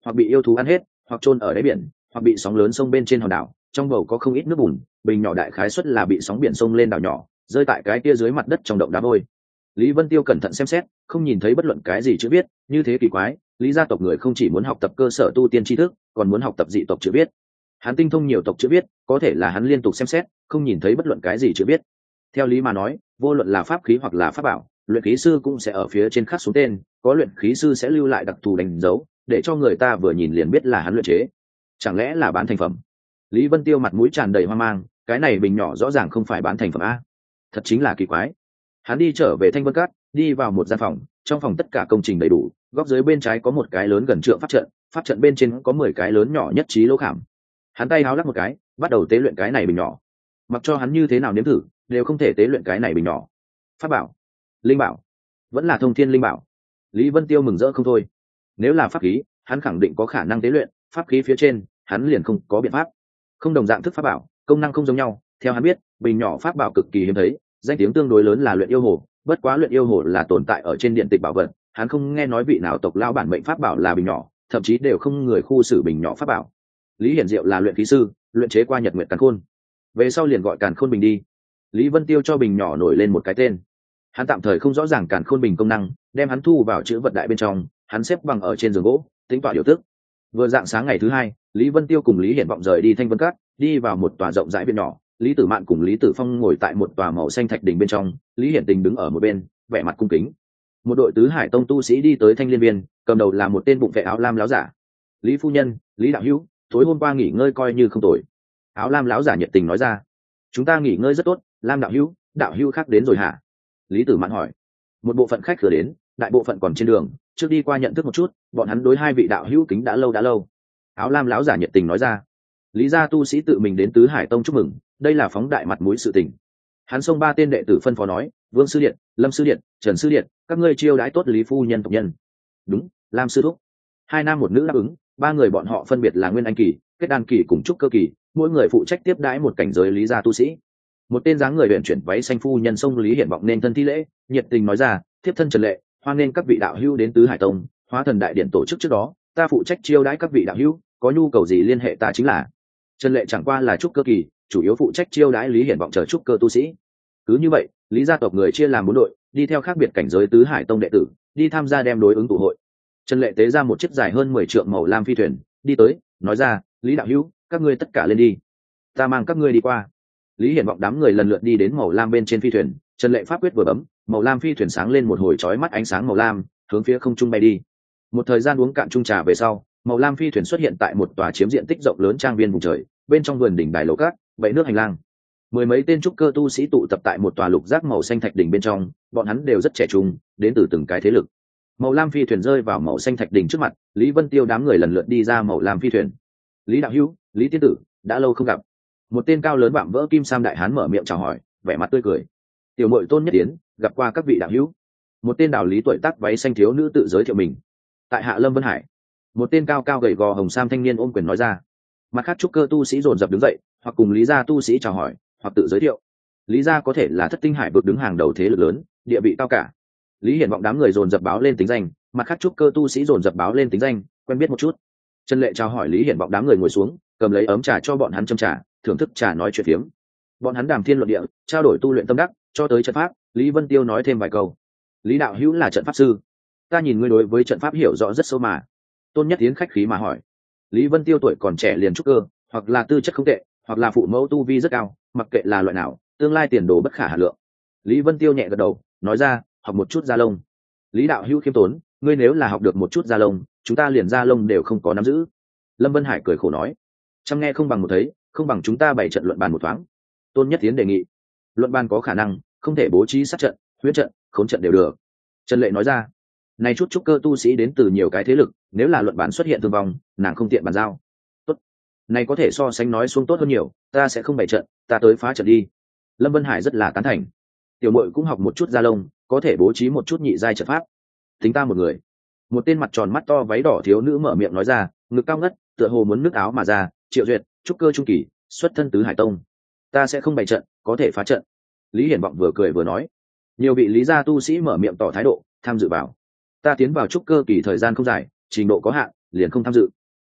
hoặc bị yêu thú ăn hết, hoặc chôn ở đáy biển, hoặc bị sóng lớn sông bên trên hòn đảo, trong bầu có không ít nước bùn, bình nhỏ đại khái suất là bị sóng biển sông lên đảo nhỏ, rơi tại cái kia dưới mặt đất trong động đá vôi. Lý Vân Tiêu cẩn thận xem xét, không nhìn thấy bất luận cái gì chữ viết, như thế kỳ quái, Lý gia tộc người không chỉ muốn học tập cơ sở tu tiên tri thức, còn muốn học tập dị tộc chữ viết. Hắn tinh thông nhiều tộc chữ viết, có thể là hắn liên tục xem xét, không nhìn thấy bất luận cái gì chữ viết. Theo lý mà nói, vô luận là pháp khí hoặc là pháp bảo, luyện khí sư cũng sẽ ở phía trên khắc xuống tên, có luyện khí sư sẽ lưu lại đặc thù đánh dấu, để cho người ta vừa nhìn liền biết là hắn luyện chế. Chẳng lẽ là bán thành phẩm? Lý Vân Tiêu mặt mũi tràn đầy hoang mang, cái này bình nhỏ rõ ràng không phải bán thành phẩm a. Thật chính là kỳ quái. Hắn đi trở về Thanh Vân Các, đi vào một gian phòng, trong phòng tất cả công trình đầy đủ, góc dưới bên trái có một cái lớn gần trượng pháp trận bên trên có 10 cái lớn nhỏ nhất trí lỗ khảm. Hắn tay háo lắc một cái, bắt đầu tế luyện cái này bình nhỏ. Mặc cho hắn như thế nào nếm thử, đều không thể tế luyện cái này bình nhỏ. Pháp bảo, linh bảo, vẫn là thông thiên linh bảo. Lý Vân Tiêu mừng rỡ không thôi. Nếu là pháp khí, hắn khẳng định có khả năng tế luyện, pháp khí phía trên, hắn liền không có biện pháp. Không đồng dạng thức pháp bảo, công năng không giống nhau. Theo hắn biết, bình nhỏ pháp bảo cực kỳ hiếm thấy, danh tiếng tương đối lớn là luyện yêu hồ, bất quá luyện yêu hồ là tồn tại ở trên điện tịch bảo vật, hắn không nghe nói vị nào tộc lao bản mệnh pháp bảo là bình nhỏ, thậm chí đều không người khu xử bình nhỏ pháp bảo. Lý Hiển Diệu là luyện khí sư, luyện chế qua Nhật Nguyệt Càn Khôn, về sau liền gọi Càn Khôn Bình đi. Lý Vân Tiêu cho bình nhỏ nổi lên một cái tên. Hắn tạm thời không rõ ràng Càn Khôn Bình công năng, đem hắn thu vào chữ vật đại bên trong, hắn xếp bằng ở trên giường gỗ, tính tọa điều tức. Vừa dạng sáng ngày thứ hai, Lý Vân Tiêu cùng Lý Hiển Vọng rời đi Thanh Vân Các, đi vào một tòa rộng rãi viện nhỏ. Lý Tử Mạn cùng Lý Tử Phong ngồi tại một tòa màu xanh thạch đỉnh bên trong, Lý Hiển Tình đứng ở một bên, vẻ mặt cung kính. Một đội tứ hải tông tu sĩ đi tới Thanh Liên Viên, cầm đầu là một tên bụng vệ áo lam láo giả. Lý phu nhân, Lý đạo hữu, tối hôm qua nghỉ ngơi coi như không tồi. Áo lam láo giả nhiệt tình nói ra. Chúng ta nghỉ ngơi rất tốt, Lam đạo hữu khác đến rồi hả? Lý Tử Mạn hỏi. Một bộ phận khách khứa đến, đại bộ phận còn trên đường, trước đi qua nhận thức một chút, bọn hắn đối hai vị đạo hữu kính đã lâu. Áo lam láo giả nhiệt tình nói ra. Lý gia tu sĩ tự mình đến tứ hải tông chúc mừng, đây là phóng đại mặt mũi sự tình. Hắn xông ba tên đệ tử phân phó nói, Vương sư điện, Lâm sư điện, Trần sư điện, các ngươi chiêu đãi tốt Lý phu nhân tộc nhân. Đúng, Lam sư thúc. Hai nam một nữ đáp ứng, ba người bọn họ phân biệt là Nguyên Anh kỳ, Kết Đan kỳ cùng Trúc Cơ kỳ, mỗi người phụ trách tiếp đãi một cảnh giới Lý gia tu sĩ. Một tên dáng người luyện chuyển váy xanh phu nhân xông Lý Hiển Vọng nên thân thi lễ, nhiệt tình nói ra, thiếp thân Trần Lệ, hoan nghênh các vị đạo hữu đến tứ hải tông, Hóa Thần đại điện tổ chức trước đó, ta phụ trách chiêu đãi các vị đạo hữu, có nhu cầu gì liên hệ ta chính là. Trần Lệ chẳng qua là Trúc Cơ kỳ, chủ yếu phụ trách chiêu đãi Lý Hiển Vọng chờ Trúc Cơ tu sĩ. Cứ như vậy, Lý gia tộc người chia làm 4 đội, đi theo khác biệt cảnh giới tứ hải tông đệ tử, đi tham gia đem đối ứng tụ hội. Trần Lệ tế ra một chiếc dài hơn 10 trượng màu lam phi thuyền, đi tới, nói ra, Lý đạo hữu, các ngươi tất cả lên đi, ta mang các ngươi đi qua. Lý Hiển Vọng đám người lần lượt đi đến màu lam bên trên phi thuyền, Trần Lệ pháp quyết vừa bấm, màu lam phi thuyền sáng lên một hồi chói mắt ánh sáng màu lam, hướng phía không trung bay đi. Một thời gian uống cạn chung trà về sau, màu lam phi thuyền xuất hiện tại một tòa chiếm diện tích rộng lớn trang viên vùng trời, bên trong vườn đỉnh đài lầu cát, bẫy nước hành lang. Mười mấy tên trúc cơ tu sĩ tụ tập tại một tòa lục giác màu xanh thạch đỉnh bên trong, bọn hắn đều rất trẻ trung, đến từ từng cái thế lực. Màu lam phi thuyền rơi vào màu xanh thạch đỉnh trước mặt, Lý Vân Tiêu đám người lần lượt đi ra màu lam phi thuyền. Lý đạo hữu, Lý tiên tử, đã lâu không gặp. Một tên cao lớn vạm vỡ kim sam đại hán mở miệng chào hỏi, vẻ mặt tươi cười. Tiểu muội Tôn Nhất Tiến, gặp qua các vị đạo hữu. Một tên đạo lý tuổi tác váy xanh thiếu nữ tự giới thiệu mình. Tại hạ Lâm Vân Hải. Một tên cao cao gầy gò hồng sam thanh niên ôm quyền nói ra. Mặt khác trúc cơ tu sĩ dồn dập đứng dậy, hoặc cùng Lý gia tu sĩ chào hỏi, hoặc tự giới thiệu. Lý gia có thể là thất tinh hải vực đứng hàng đầu thế lực lớn, địa vị cao cả. Lý Hiển Vọng đám người dồn dập báo lên tính danh, mặt khác trúc cơ tu sĩ dồn dập báo lên tính danh, quen biết một chút. Trần Lệ chào hỏi Lý Hiển Vọng đám người ngồi xuống, cầm lấy ấm trà cho bọn hắn châm trà, thưởng thức trà nói chuyện phiếm. Bọn hắn đàm thiên luận địa, trao đổi tu luyện tâm đắc, cho tới trận pháp, Lý Vân Tiêu nói thêm vài câu. Lý đạo hữu là trận pháp sư, ta nhìn ngươi đối với trận pháp hiểu rõ rất sâu mà. Tôn Nhất Tiến khách khí mà hỏi. Lý Vân Tiêu tuổi còn trẻ liền trúc cơ, hoặc là tư chất không tệ, hoặc là phụ mẫu tu vi rất cao, mặc kệ là loại nào, tương lai tiền đồ bất khả hà lượng. Lý Vân Tiêu nhẹ gật đầu, nói ra, học một chút gia lông. Lý đạo hữu khiêm tốn, ngươi nếu là học được một chút gia lông, chúng ta liền gia lông đều không có nắm giữ. Lâm Vân Hải cười khổ nói, chăm nghe không bằng một thấy, không bằng chúng ta bày trận luận bàn một thoáng. Tôn Nhất Tiến đề nghị, luận bàn có khả năng, không thể bố trí sát trận, huyễn trận, khốn trận đều được. Trần Lệ nói ra, này chút trúc cơ tu sĩ đến từ nhiều cái thế lực, nếu là luận bàn xuất hiện thương vong, nàng không tiện bàn giao. Tốt, này có thể so sánh nói xuống tốt hơn nhiều, ta sẽ không bày trận, ta tới phá trận đi. Lâm Vân Hải rất là tán thành. Tiểu muội cũng học một chút gia lông, có thể bố trí một chút nhị giai trận pháp. Tính ta một người. Một tên mặt tròn mắt to váy đỏ thiếu nữ mở miệng nói ra, ngực cao ngất, tựa hồ muốn nước áo mà ra. Triệu Duyệt, trúc cơ trung kỳ, xuất thân tứ hải tông. Ta sẽ không bày trận, có thể phá trận. Lý Hiển Vọng vừa cười vừa nói. Nhiều vị lý gia tu sĩ mở miệng tỏ thái độ, tham dự vào. Ta tiến vào trúc cơ kỳ thời gian không dài, trình độ có hạn, liền không tham dự.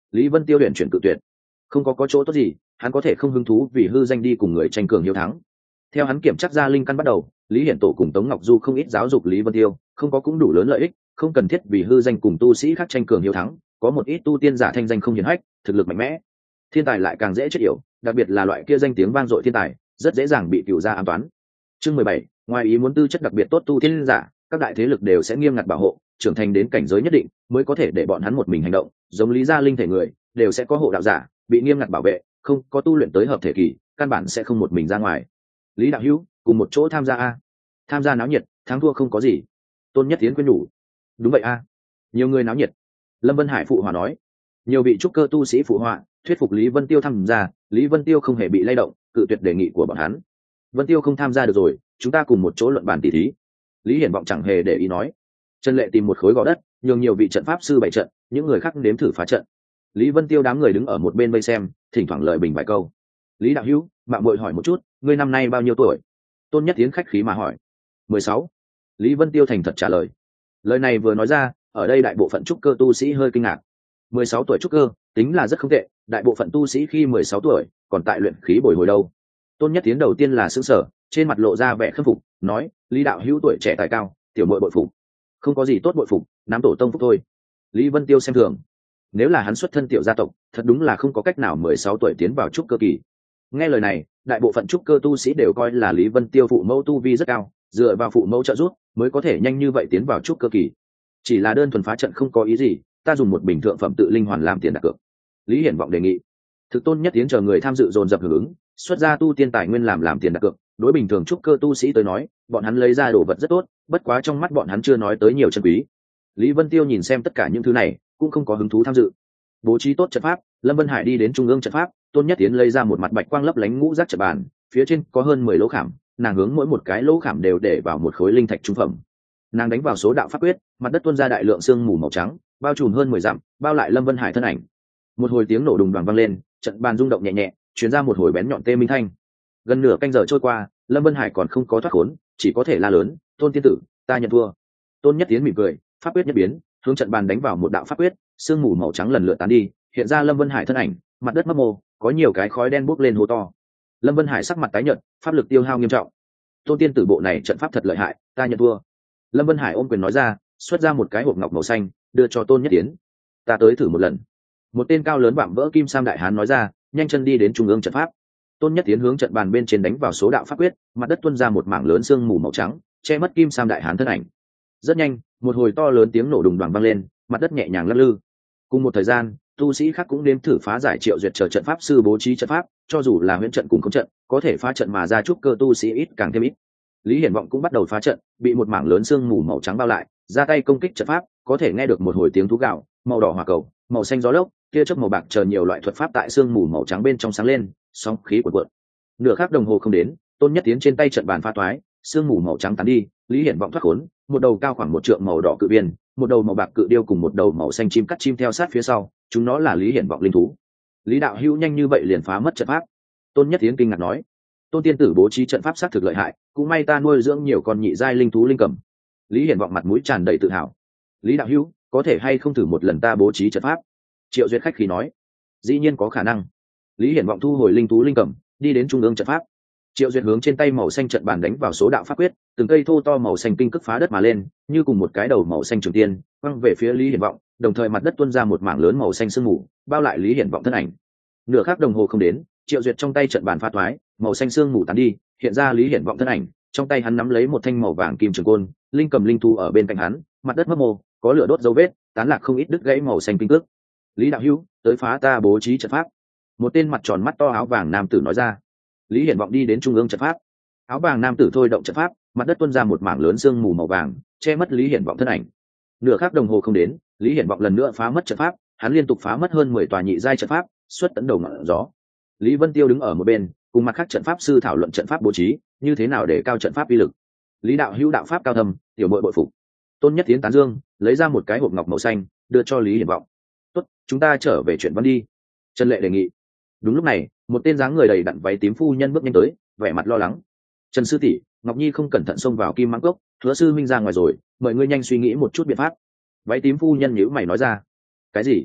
Lý Vân Tiêu luyện chuyển cự tuyệt. Không có chỗ tốt gì, hắn có thể không hứng thú vì hư danh đi cùng người tranh cường hiếu thắng. Theo hắn kiểm chắc ra linh căn bắt đầu, Lý Hiển Tổ cùng Tống Ngọc Du không ít giáo dục Lý Vân Tiêu, không có cũng đủ lớn lợi ích, không cần thiết vì hư danh cùng tu sĩ khác tranh cường hiếu thắng, có một ít tu tiên giả thanh danh không hiển hách, thực lực mạnh mẽ, thiên tài lại càng dễ chết yểu, đặc biệt là loại kia danh tiếng vang dội thiên tài, rất dễ dàng bị cửu gia ám toán. Chương 17, ngoài ý muốn tư chất đặc biệt tốt tu tiên giả, các đại thế lực đều sẽ nghiêm ngặt bảo hộ, trưởng thành đến cảnh giới nhất định mới có thể để bọn hắn một mình hành động, giống Lý gia linh thể người, đều sẽ có hộ đạo giả, bị nghiêm ngặt bảo vệ, không có tu luyện tới hợp thể kỳ, căn bản sẽ không một mình ra ngoài. Lý đạo hữu, cùng một chỗ tham gia a. Tham gia náo nhiệt, thắng thua không có gì. Tôn Nhất Tiến khuyên nhủ. Đúng vậy a. Nhiều người náo nhiệt. Lâm Vân Hải phụ hòa nói. Nhiều vị trúc cơ tu sĩ phụ họa, thuyết phục Lý Vân Tiêu tham gia, Lý Vân Tiêu không hề bị lay động, cự tuyệt đề nghị của bọn hắn. Vân Tiêu không tham gia được rồi, chúng ta cùng một chỗ luận bàn tỉ thí. Lý Hiển Vọng chẳng hề để ý nói. Trần Lệ tìm một khối gò đất, nhường nhiều vị trận pháp sư bày trận, những người khác nếm thử phá trận. Lý Vân Tiêu đám người đứng ở một bên vây xem, thỉnh thoảng lời bình vài câu. Lý đạo hữu, mạng muội hỏi một chút, ngươi năm nay bao nhiêu tuổi? Tôn Nhất Tiến khách khí mà hỏi. 16. Lý Vân Tiêu thành thật trả lời. Lời này vừa nói ra, ở đây đại bộ phận trúc cơ tu sĩ hơi kinh ngạc. 16 tuổi trúc cơ, tính là rất không tệ, đại bộ phận tu sĩ khi 16 tuổi, còn tại luyện khí bồi hồi đâu. Tôn Nhất Tiến đầu tiên là sững sờ, trên mặt lộ ra vẻ khâm phục, nói, Lý đạo hữu tuổi trẻ tài cao, tiểu muội bội phục. Không có gì tốt bội phục, nắm tổ tông phúc thôi. Lý Vân Tiêu xem thường. Nếu là hắn xuất thân tiểu gia tộc, thật đúng là không có cách nào 16 tuổi tiến vào trúc cơ kỳ. Nghe lời này, đại bộ phận trúc cơ tu sĩ đều coi là Lý Vân Tiêu phụ mẫu tu vi rất cao, dựa vào phụ mẫu trợ giúp mới có thể nhanh như vậy tiến vào trúc cơ kỳ. Chỉ là đơn thuần phá trận không có ý gì, ta dùng một bình thượng phẩm tự linh hoàn làm tiền đặt cược. Lý Hiển Vọng đề nghị. Thực Tôn Nhất Tiến chờ người tham dự dồn dập hưởng ứng, xuất ra tu tiên tài nguyên làm tiền đặt cược. Đối bình thường trúc cơ tu sĩ tới nói, bọn hắn lấy ra đồ vật rất tốt, bất quá trong mắt bọn hắn chưa nói tới nhiều chân quý. Lý Vân Tiêu nhìn xem tất cả những thứ này, cũng không có hứng thú tham dự. Bố trí tốt trận pháp, Lâm Vân Hải đi đến trung ương trận pháp, Tôn Nhất Tiến lấy ra một mặt bạch quang lấp lánh ngũ giác trận bàn, phía trên có hơn 10 lỗ khảm, nàng hướng mỗi một cái lỗ khảm đều để vào một khối linh thạch trung phẩm. Nàng đánh vào số đạo pháp quyết, mặt đất tuôn ra đại lượng sương mù màu trắng, bao trùm hơn 10 dặm, bao lại Lâm Vân Hải thân ảnh. Một hồi tiếng nổ đùng đoàng vang lên, trận bàn rung động nhẹ nhẹ, truyền ra một hồi bén nhọn tê minh thanh. Gần nửa canh giờ trôi qua, Lâm Vân Hải còn không có thoát khốn, chỉ có thể la lớn, "Tôn tiên tử, ta nhận thua." Tôn Nhất Tiến mỉm cười, pháp quyết nhất biến, hướng trận bàn đánh vào một đạo pháp quyết, sương mù màu trắng lần lượt tán đi, hiện ra Lâm Vân Hải thân ảnh, mặt đất mấp mô, có nhiều cái khói đen bốc lên hô to. Lâm Vân Hải sắc mặt tái nhợt, pháp lực tiêu hao nghiêm trọng. Tôn tiên tử bộ này trận pháp thật lợi hại, ta nhận thua. Lâm Vân Hải ôm quyền nói ra, xuất ra một cái hộp ngọc màu xanh, đưa cho Tôn Nhất Tiến. Ta tới thử một lần. Một tên cao lớn vạm vỡ kim sam đại hán nói ra, nhanh chân đi đến trung ương trận pháp. Tôn Nhất Tiến hướng trận bàn bên trên đánh vào số đạo pháp quyết, mặt đất tuôn ra một mảng lớn sương mù màu trắng, che mất kim sam đại hán thân ảnh. Rất nhanh, một hồi to lớn tiếng nổ đùng đoàng vang lên, mặt đất nhẹ nhàng lắc lư. Cùng một thời gian, tu sĩ khác cũng đếm thử phá giải Triệu Duyệt chờ trận pháp sư bố trí trận pháp, cho dù là huyễn trận cùng không trận, có thể phá trận mà ra trúc cơ tu sĩ ít càng thêm ít. Lý Hiển Vọng cũng bắt đầu phá trận, bị một mảng lớn sương mù màu trắng bao lại, ra tay công kích trận pháp, có thể nghe được một hồi tiếng thú gạo, màu đỏ hỏa cầu, màu xanh gió lốc, tia chớp màu bạc chờ nhiều loại thuật pháp tại sương mù màu trắng bên trong sáng lên, sóng khí cuộn cuộn. Nửa khắc đồng hồ không đến, Tôn Nhất Tiến trên tay trận bàn phá toái, sương mù màu trắng tán đi, Lý Hiển Vọng thoát khốn, một đầu cao khoảng 1 trượng màu đỏ cự viên, một đầu màu bạc cự điêu cùng một đầu màu xanh chim cắt chim theo sát phía sau, chúng nó là Lý Hiển Vọng linh thú. Lý đạo hữu nhanh như vậy liền phá mất trận pháp. Tôn Nhất Tiến kinh ngạc nói. Tôn tiên tử bố trí trận pháp xác thực lợi hại, cũng may ta nuôi dưỡng nhiều con nhị giai linh thú linh cầm. Lý Hiển Vọng mặt mũi tràn đầy tự hào. Lý đạo hữu, có thể hay không thử một lần ta bố trí trận pháp? Triệu Duyệt khách khí nói. Dĩ nhiên có khả năng. Lý Hiển Vọng thu hồi linh thú linh cầm, đi đến trung ương trận pháp. Triệu Duyệt hướng trên tay màu xanh trận bàn đánh vào số đạo pháp quyết, từng cây thô to màu xanh kinh cức phá đất mà lên, như cùng một cái đầu màu xanh trường tiên, quăng về phía Lý Hiển Vọng, đồng thời mặt đất tuôn ra một mảng lớn màu xanh sương mù, bao lại Lý Hiển Vọng thân ảnh. Nửa khắc đồng hồ không đến, Triệu Duyệt trong tay trận bàn phá toái, màu xanh sương mù tán đi, hiện ra Lý Hiển Vọng thân ảnh, trong tay hắn nắm lấy một thanh màu vàng kim trường côn, linh cầm linh thú ở bên cạnh hắn, mặt đất mấp mô, có lửa đốt dấu vết, tán lạc không ít đứt gãy màu xanh kinh cước. Lý đạo hữu, tới phá ta bố trí trận pháp. Một tên mặt tròn mắt to áo vàng nam tử nói ra. Lý Hiển Vọng đi đến trung ương trận pháp. Áo vàng nam tử thôi động trận pháp, mặt đất tuôn ra một mảng lớn sương mù màu vàng, che mất Lý Hiển Vọng thân ảnh. Nửa khắc đồng hồ không đến, Lý Hiển Vọng lần nữa phá mất trận pháp, hắn liên tục phá mất hơn 10 tòa nhị giai trận pháp, xuất tấn đầu ngọn gió. Lý Vân Tiêu đứng ở một bên, cùng mặt khác trận pháp sư thảo luận trận pháp bố trí, như thế nào để cao trận pháp uy lực. Lý đạo hữu đạo pháp cao thâm, tiểu muội bội phục. Tôn Nhất Tiến tán dương, lấy ra một cái hộp ngọc màu xanh, đưa cho Lý Hiển Vọng. Tốt, chúng ta trở về chuyện văn đi. Trần Lệ đề nghị. Đúng lúc này, một tên dáng người đầy đặn váy tím phu nhân bước nhanh tới, vẻ mặt lo lắng. Trần sư tỷ, Ngọc Nhi không cẩn thận xông vào Kim Mãng Cốc, Hứa sư minh ra ngoài rồi, mời ngươi nhanh suy nghĩ một chút biện pháp. Váy tím phu nhân nhíu mày nói ra. Cái gì?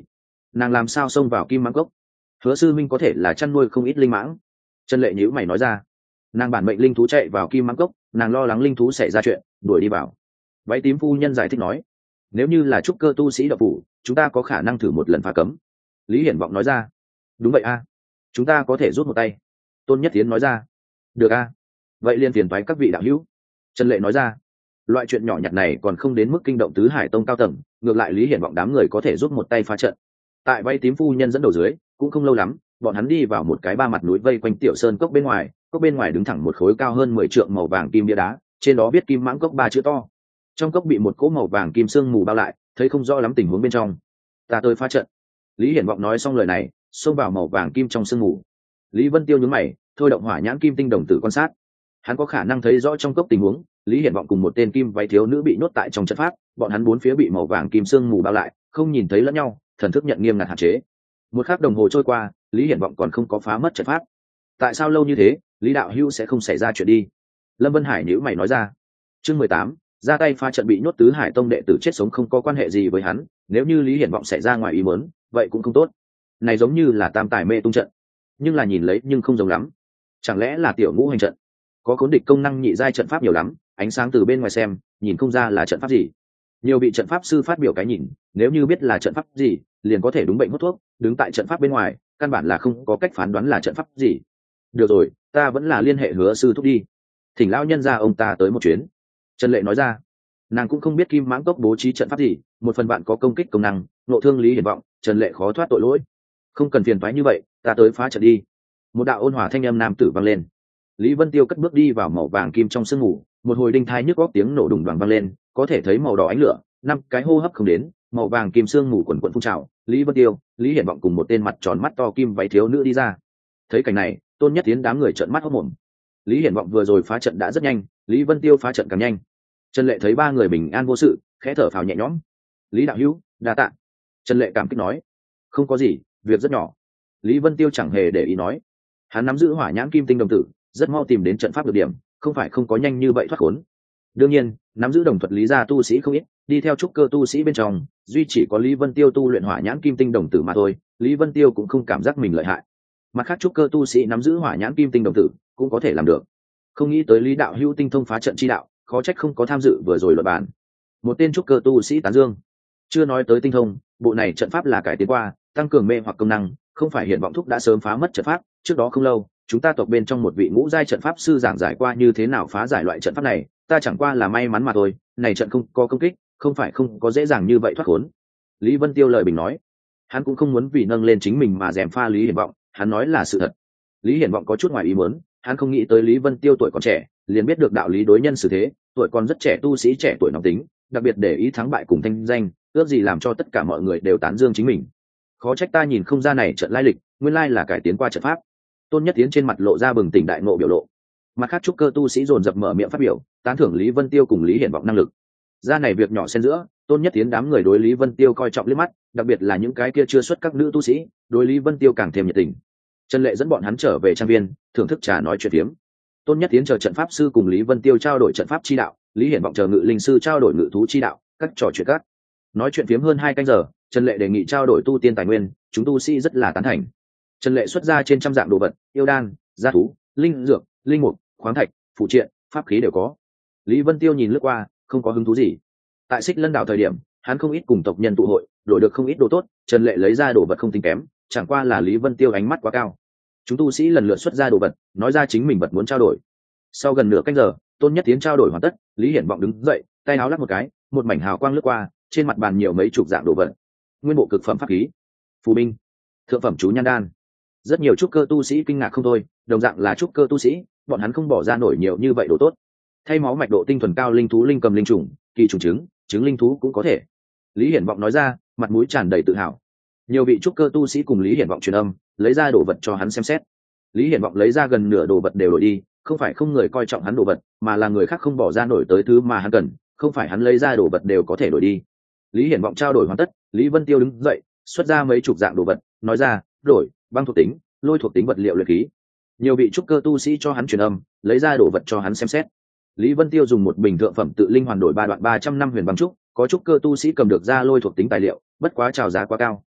nàng làm sao xông vào kim mãng cốc? Hứa sư minh có thể là chăn nuôi không ít linh mãng. Trần Lệ nhíu mày nói ra. Nàng bản mệnh linh thú chạy vào kim mãng cốc, nàng lo lắng linh thú xảy ra chuyện, đuổi đi vào. Váy tím phu nhân giải thích nói, nếu như là trúc cơ tu sĩ độc phủ, chúng ta có khả năng thử một lần phá cấm. Lý Hiển Vọng nói ra. Đúng vậy a, chúng ta có thể rút một tay. Tôn Nhất Tiến nói ra. Được a, vậy liên phiền toái các vị đạo hữu. Trần Lệ nói ra. Loại chuyện nhỏ nhặt này còn không đến mức kinh động tứ hải tông cao tầng, ngược lại Lý Hiển Vọng đám người có thể giúp một tay phá trận. Tại váy tím phu nhân dẫn đầu dưới, cũng không lâu lắm, bọn hắn đi vào một cái ba mặt núi vây quanh tiểu sơn cốc bên ngoài đứng thẳng một khối cao hơn 10 trượng màu vàng kim bia đá, trên đó viết Kim Mãng Cốc 3 chữ to. Trong cốc bị một cỗ màu vàng kim sương mù bao lại, thấy không rõ lắm tình huống bên trong. Ta tới phá trận. Lý Hiển Vọng nói xong lời này, xông vào màu vàng kim trong sương mù. Lý Vân Tiêu nhướng mày, thôi động hỏa nhãn kim tinh đồng tử quan sát. Hắn có khả năng thấy rõ trong cốc tình huống. Lý Hiển Vọng cùng một tên kim váy thiếu nữ bị nhốt tại trong trận pháp, bọn hắn bốn phía bị màu vàng kim sương mù bao lại, không nhìn thấy lẫn nhau, thần thức nhận nghiêm ngặt hạn chế. Một khắc đồng hồ trôi qua, Lý Hiển Vọng còn không có phá mất trận pháp. Tại sao lâu như thế? Lý đạo hữu sẽ không xảy ra chuyện đi. Lâm Vân Hải nhíu mày nói ra. Chương 18, ra tay phá trận bị nhốt tứ hải tông đệ tử chết sống không có quan hệ gì với hắn, nếu như Lý Hiển Vọng xảy ra ngoài ý muốn, vậy cũng không tốt. Này giống như là tam tài mê tung trận, nhưng là nhìn lấy nhưng không giống lắm. Chẳng lẽ là tiểu ngũ hành trận? Có khốn địch công năng nhị giai trận pháp nhiều lắm, ánh sáng từ bên ngoài xem, nhìn không ra là trận pháp gì. Nhiều vị trận pháp sư phát biểu cái nhìn, nếu như biết là trận pháp gì, liền có thể đúng bệnh hút thuốc, đứng tại trận pháp bên ngoài, căn bản là không có cách phán đoán là trận pháp gì. Được rồi, ta vẫn là liên hệ Hứa sư thúc đi. Thỉnh lão nhân ra ông ta tới một chuyến. Trần Lệ nói ra. Nàng cũng không biết Kim Mãng Cốc bố trí trận pháp gì, một phần bạn có công kích công năng, nộ thương Lý Hiển Vọng, Trần Lệ khó thoát tội lỗi. Không cần phiền toái như vậy, ta tới phá trận đi. Một đạo ôn hòa thanh âm nam tử vang lên. Lý Vân Tiêu cất bước đi vào màu vàng kim trong sương mù, một hồi đinh thai nhức góc tiếng nổ đùng đoàng vang lên, có thể thấy màu đỏ ánh lửa, năm cái hô hấp không đến, màu vàng kim sương mù quần quần phun trào. Lý Vân Tiêu, Lý Hiển Vọng cùng một tên mặt tròn mắt to kim váy thiếu nữ đi ra. Thấy cảnh này, Tôn Nhất Tiến đám người trợn mắt hốt mồm. Lý Hiển Vọng vừa rồi phá trận đã rất nhanh, Lý Vân Tiêu phá trận càng nhanh. Trần Lệ thấy ba người bình an vô sự, khẽ thở phào nhẹ nhõm. Lý đạo hữu, đa tạ. Trần Lệ cảm kích nói. Không có gì, việc rất nhỏ. Lý Vân Tiêu chẳng hề để ý nói. Hắn nắm giữ hỏa nhãn kim tinh đồng tử, rất mau tìm đến trận pháp được điểm, không phải không có nhanh như vậy thoát khốn. Đương nhiên, nắm giữ đồng thuật lý gia tu sĩ không ít, đi theo trúc cơ tu sĩ bên trong, duy chỉ có Lý Vân Tiêu tu luyện hỏa nhãn kim tinh đồng tử mà thôi, Lý Vân Tiêu cũng không cảm giác mình lợi hại. Mặt khác trúc cơ tu sĩ nắm giữ hỏa nhãn kim tinh đồng tử, cũng có thể làm được. Không nghĩ tới Lý đạo hữu tinh thông phá trận chi đạo, khó trách không có tham dự vừa rồi luận bàn. Một tên trúc cơ tu sĩ tán dương. Chưa nói tới tinh thông, bộ này trận pháp là cải tiến qua, tăng cường mê hoặc công năng, không phải Hiển Vọng thúc đã sớm phá mất trận pháp, trước đó không lâu, chúng ta tộc bên trong một vị ngũ giai trận pháp sư giảng giải qua như thế nào phá giải loại trận pháp này, ta chẳng qua là may mắn mà thôi, này trận không có công kích, không phải không có dễ dàng như vậy thoát khốn. Lý Vân Tiêu lời bình nói. Hắn cũng không muốn vì nâng lên chính mình mà gièm pha Lý Hiển Vọng, hắn nói là sự thật. Lý Hiển Vọng có chút ngoài ý muốn, hắn không nghĩ tới Lý Vân Tiêu tuổi còn trẻ, liền biết được đạo lý đối nhân xử thế, tuổi còn rất trẻ tu sĩ trẻ tuổi nóng tính, đặc biệt để ý thắng bại cùng thanh danh, ước gì làm cho tất cả mọi người đều tán dương chính mình. Khó trách ta nhìn không ra này trận lai lịch, nguyên lai là cải tiến qua trận pháp. Tôn Nhất Tiến trên mặt lộ ra bừng tỉnh đại ngộ biểu lộ. Mặt khác trúc cơ tu sĩ dồn dập mở miệng phát biểu, tán thưởng Lý Vân Tiêu cùng Lý Hiển Vọng năng lực. Ra này việc nhỏ xen giữa, Tôn Nhất Tiến đám người đối Lý Vân Tiêu coi trọng liếc mắt, đặc biệt là những cái kia chưa xuất các nữ tu sĩ, đối Lý Vân Tiêu càng thêm nhiệt tình. Trần Lệ dẫn bọn hắn trở về trang viên, thưởng thức trà nói chuyện phiếm. Tôn Nhất Tiến chờ trận pháp sư cùng Lý Vân Tiêu trao đổi trận pháp chi đạo, Lý Hiển Vọng chờ ngự linh sư trao đổi ngự thú chi đạo, các trò chuyện các. Nói chuyện phiếm hơn 2 canh giờ, Trần Lệ đề nghị trao đổi tu tiên tài nguyên, chúng tu sĩ rất là tán thành. Trần Lệ xuất ra trên trăm dạng đồ vật, yêu đan, gia thú, linh dược, linh mục, khoáng thạch, phụ triện, pháp khí đều có. Lý Vân Tiêu nhìn lướt qua, không có hứng thú gì. Tại Xích Lân đảo thời điểm, hắn không ít cùng tộc nhân tụ hội, đổi được không ít đồ tốt, Trần Lệ lấy ra đồ vật không tính kém, chẳng qua là Lý Vân Tiêu ánh mắt quá cao. Chúng tu sĩ lần lượt xuất ra đồ vật, nói ra chính mình vật muốn trao đổi. Sau gần nửa canh giờ, Tôn Nhất Tiến trao đổi hoàn tất, Lý Hiển Vọng đứng dậy, tay áo lắc một cái, một mảnh hào quang lướt qua, trên mặt bàn nhiều mấy chục dạng đồ vật. Nguyên bộ cực phẩm pháp khí, phù binh, thượng phẩm chú nhan đan. Rất nhiều trúc cơ tu sĩ kinh ngạc không thôi, đồng dạng là trúc cơ tu sĩ, bọn hắn không bỏ ra nổi nhiều như vậy đồ tốt. Thay máu mạch độ tinh thuần cao linh thú linh cầm linh trùng, kỳ trùng trứng linh thú cũng có thể. Lý Hiển Vọng nói ra, mặt mũi tràn đầy tự hào. Nhiều vị trúc cơ tu sĩ cùng Lý Hiển Vọng truyền âm, lấy ra đồ vật cho hắn xem xét. Lý Hiển Vọng lấy ra gần nửa đồ vật đều đổi đi, không phải không người coi trọng hắn đồ vật, mà là người khác không bỏ ra nổi tới thứ mà hắn cần, không phải hắn lấy ra đồ vật đều có thể đổi đi. Lý Hiển Vọng trao đổi hoàn tất, Lý Vân Tiêu đứng dậy, xuất ra mấy chục dạng đồ vật, nói ra, đổi băng thuộc tính, lôi thuộc tính vật liệu luyện khí. Nhiều vị trúc cơ tu sĩ cho hắn truyền âm, lấy ra đồ vật cho hắn xem xét. Lý Vân Tiêu dùng một bình thượng phẩm tự linh hoàn đổi 3 đoạn 300 năm huyền băng trúc, có trúc cơ tu sĩ cầm được ra lôi thuộc tính tài liệu, bất quá chào giá quá cao,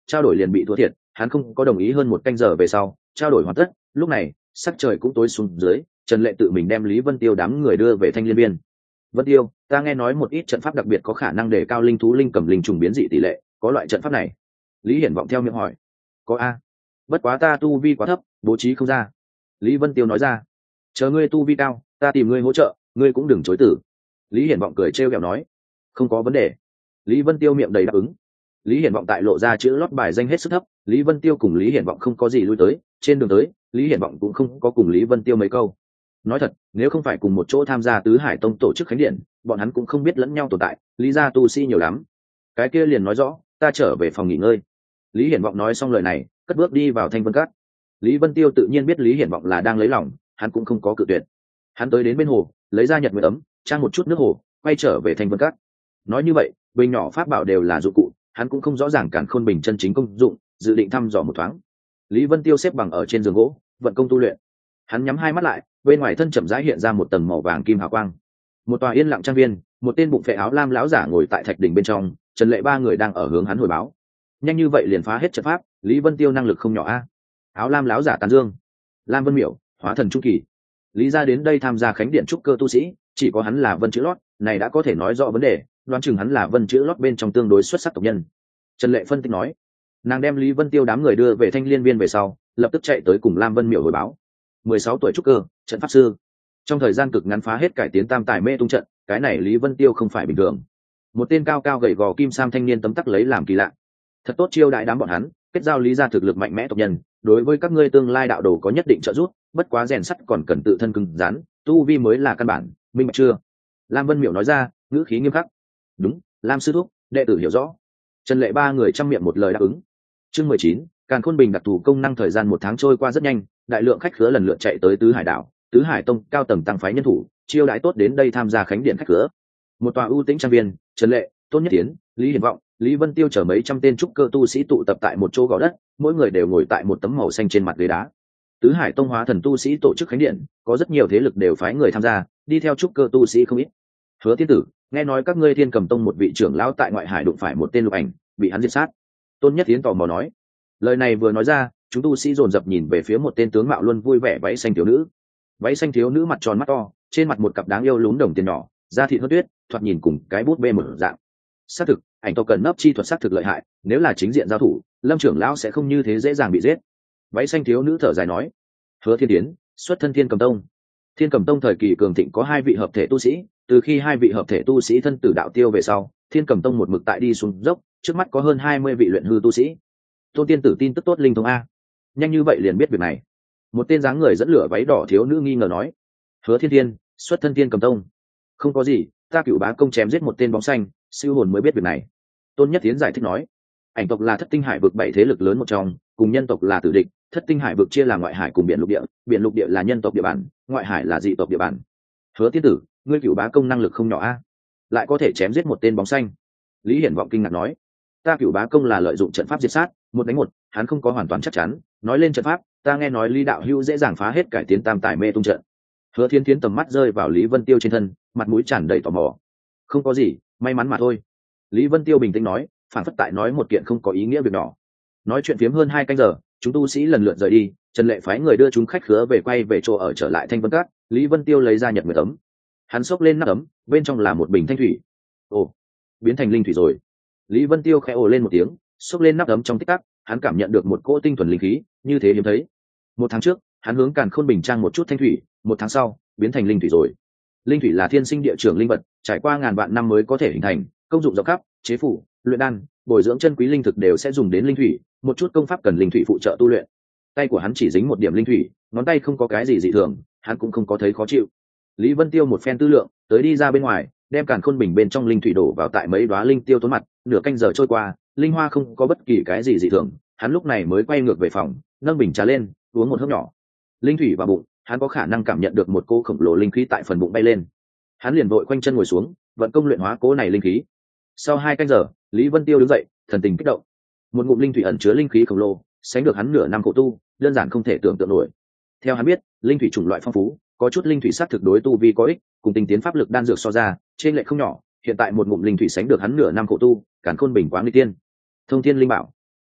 trao đổi liền bị thua thiệt, hắn không có đồng ý. Hơn một canh giờ về sau trao đổi hoàn tất, lúc này sắc trời cũng tối xuống dưới, Trần Lệ tự mình đem Lý Vân Tiêu đám người đưa về Thanh Liên Biên. Vân Tiêu, ta nghe nói một ít trận pháp đặc biệt có khả năng để cao linh thú linh cầm linh trùng biến dị tỷ lệ, có loại trận pháp này? Lý Hiển Vọng theo miệng hỏi. Có a, bất quá ta tu vi quá thấp, bố trí không ra. Lý Vân Tiêu nói ra. Chờ ngươi tu vi cao, ta tìm ngươi hỗ trợ, ngươi cũng đừng chối từ. Lý Hiển Vọng cười trêu ghẹo nói. Không có vấn đề. Lý Vân Tiêu miệng đầy đáp ứng. Lý Hiển Vọng tại lộ ra chữ lót bài danh hết sức thấp, Lý Vân Tiêu cùng Lý Hiển Vọng không có gì lui tới, trên đường tới Lý Hiển Vọng cũng không có cùng Lý Vân Tiêu mấy câu. Nói thật, nếu không phải cùng một chỗ tham gia Tứ Hải Tông tổ chức khánh điện, bọn hắn cũng không biết lẫn nhau tồn tại. Lý gia tu sĩ nhiều lắm. Cái kia liền nói rõ, ta trở về phòng nghỉ ngơi. Lý Hiển Vọng nói xong lời này, cất bước đi vào Thanh Vân Các. Lý Vân Tiêu tự nhiên biết Lý Hiển Vọng là đang lấy lòng, hắn cũng không có cự tuyệt. Hắn tới đến bên hồ, lấy ra nhật nguyệt ấm, trang một chút nước hồ, quay trở về Thanh Vân Các. Nói như vậy, bình nhỏ pháp bảo đều là dụng cụ, hắn cũng không rõ ràng Càn Khôn Bình chân chính công dụng, dự định thăm dò một thoáng. Lý Vân Tiêu xếp bằng ở trên giường gỗ, vận công tu luyện. Hắn nhắm hai mắt lại, bên ngoài thân chậm rãi hiện ra một tầng màu vàng kim hào quang. Một tòa yên lặng trang viên, một tên bụng phệ áo lam lão giả ngồi tại thạch đỉnh bên trong, Trần Lệ ba người đang ở hướng hắn hồi báo. Nhanh như vậy liền phá hết trận pháp, Lý Vân Tiêu năng lực không nhỏ a. Áo lam lão giả tán dương. Lam Vân Miểu, hóa thần trung kỳ. Lý gia đến đây tham gia khánh điện trúc cơ tu sĩ, chỉ có hắn là Vân chữ lót, này đã có thể nói rõ vấn đề, đoán chừng hắn là Vân chữ lót bên trong tương đối xuất sắc tộc nhân. Trần Lệ phân tích nói. Nàng đem Lý Vân Tiêu đám người đưa về Thanh Liên Viên về sau, lập tức chạy tới cùng Lam Vân Miểu hồi báo. 16 tuổi trúc cơ, trận pháp sư. Trong thời gian cực ngắn phá hết cải tiến tam tài mê tung trận, cái này Lý Vân Tiêu không phải bình thường. Một tên cao cao gầy gò kim sam thanh niên tấm tắc lấy làm kỳ lạ. Thật tốt chiêu đại đám bọn hắn, kết giao Lý gia thực lực mạnh mẽ tộc nhân, đối với các ngươi tương lai đạo đồ có nhất định trợ giúp, bất quá rèn sắt còn cần tự thân cứng rắn, tu vi mới là căn bản, minh bạch chưa? Lam Vân Miểu nói ra, ngữ khí nghiêm khắc. Đúng, Lam sư thúc, đệ tử hiểu rõ. Trần Lệ ba người trăm miệng một lời đáp ứng. Chương 19, Càn Khôn Bình đặc thù công năng. Thời gian một tháng trôi qua rất nhanh, đại lượng khách khứa lần lượt chạy tới Tứ Hải đảo, Tứ Hải Tông cao tầng tăng phái nhân thủ, chiêu đãi tốt đến đây tham gia khánh điện khách khứa. Một tòa ưu tĩnh trang viên, Trần Lệ, Tôn Nhất Tiến, Lý Hiển Vọng, Lý Vân Tiêu chở mấy trăm tên trúc cơ tu sĩ tụ tập tại một chỗ gò đất, mỗi người đều ngồi tại một tấm màu xanh trên mặt ghế đá. Tứ Hải Tông hóa thần tu sĩ tổ chức khánh điện, có rất nhiều thế lực đều phái người tham gia, đi theo trúc cơ tu sĩ không ít. Hứa Thiên Tử, nghe nói các ngươi Thiên Cầm Tông một vị trưởng lão tại ngoại hải đụng phải một tên lục ảnh, bị hắn diệt sát. Tôn Nhất Tiến tò mò nói. Lời này vừa nói ra, chúng tu sĩ dồn dập nhìn về phía một tên tướng mạo luôn vui vẻ váy xanh thiếu nữ. Váy xanh thiếu nữ mặt tròn mắt to, trên mặt một cặp đáng yêu lún đồng tiền nhỏ, da thịt hớt tuyết, thoạt nhìn cùng cái bút bê một dạng. Xác thực, ảnh tộc cần nấp chi thuật xác thực lợi hại, nếu là chính diện giao thủ, Lâm trưởng lão sẽ không như thế dễ dàng bị giết. Váy xanh thiếu nữ thở dài nói. Hứa Thiên Tiến, xuất thân Thiên Cầm Tông. Thiên Cầm Tông thời kỳ cường thịnh có hai vị hợp thể tu sĩ, từ khi hai vị hợp thể tu sĩ thân tử đạo tiêu về sau, Thiên Cầm Tông một mực tại đi xuống dốc, trước mắt có hơn 20 vị luyện hư tu sĩ. Tôn tiên tử tin tức tốt linh thông a, nhanh như vậy liền biết việc này. Một tên dáng người dẫn lửa váy đỏ thiếu nữ nghi ngờ nói. Hứa Thiên Thiên, xuất thân Thiên Cầm Tông. Không có gì, ta Cửu Bá công chém giết một tên bóng xanh, siêu hồn mới biết việc này. Tôn Nhất Tiến giải thích nói. Ảnh tộc là thất tinh hải vực 7 thế lực lớn một trong, cùng nhân tộc là tử địch. Thất tinh hải vực chia là ngoại hải cùng biển lục địa là nhân tộc địa bàn, ngoại hải là dị tộc địa bàn. Hứa tiên tử, ngươi Cửu Bá công năng lực không nhỏ a, lại có thể chém giết một tên bóng xanh. Lý Hiển Vọng kinh ngạc nói. Ta Cửu Bá công là lợi dụng trận pháp diệt sát, một đánh một, hắn không có hoàn toàn chắc chắn. Nói lên trận pháp, ta nghe nói Lý đạo hữu dễ dàng phá hết cải tiến tam tài mê tung trận. Hứa Thiên Thiến tầm mắt rơi vào Lý Vân Tiêu trên thân, mặt mũi tràn đầy tò mò. Không có gì, may mắn mà thôi. Lý Vân Tiêu bình tĩnh nói, phản phất tại nói một kiện không có ý nghĩa việc nhỏ. Nói chuyện phiếm hơn 2 canh giờ, chúng tu sĩ lần lượt rời đi, Trần Lệ phái người đưa chúng khách khứa về quay về chỗ ở trở lại Thanh Vân Các. Lý Vân Tiêu lấy ra nhật nguyệt ấm, hắn xốc lên nắp ấm, bên trong là một bình thanh thủy. Ồ, biến thành linh thủy rồi. Lý Vân Tiêu khẽ ồ lên một tiếng, xốc lên nắp ấm trong tích tắc, hắn cảm nhận được một cỗ tinh thuần linh khí, như thế hiếm thấy. 1 tháng trước, hắn hướng Càn Khôn Bình trang một chút thanh thủy, 1 tháng sau, biến thành linh thủy rồi. Linh thủy là thiên sinh địa trưởng linh vật, trải qua ngàn vạn năm mới có thể hình thành, công dụng rộng khắp, chế phủ, luyện đan, bồi dưỡng chân quý linh thực đều sẽ dùng đến linh thủy, một chút công pháp cần linh thủy phụ trợ tu luyện. Tay của hắn chỉ dính một điểm linh thủy, ngón tay không có cái gì dị thường, hắn cũng không có thấy khó chịu. Lý Vân Tiêu một phen tư lượng, tới đi ra bên ngoài, đem Càn Khôn Bình bên trong linh thủy đổ vào tại mấy đóa linh tiêu tốn mặt, nửa canh giờ trôi qua, linh hoa không có bất kỳ cái gì dị thường, hắn lúc này mới quay ngược về phòng, nâng bình trà lên, uống một hớp nhỏ. Linh thủy vào bụng, hắn có khả năng cảm nhận được một cô khổng lồ linh khí tại phần bụng bay lên. Hắn liền vội quanh chân ngồi xuống, vận công luyện hóa cố này linh khí. Sau 2 canh giờ, Lý Vân Tiêu đứng dậy, thần tình kích động. Một ngụm linh thủy ẩn chứa linh khí khổng lồ, sánh được hắn nửa năm khổ tu, đơn giản không thể tưởng tượng nổi. Theo hắn biết, linh thủy chủng loại phong phú, có chút linh thủy sát thực đối tu vi có ích, cùng tinh tiến pháp lực đan dược so ra, trên lệch không nhỏ. Hiện tại một ngụm linh thủy sánh được hắn nửa năm khổ tu, Càn Khôn Bình quá nguy tiên. Thông thiên linh bảo.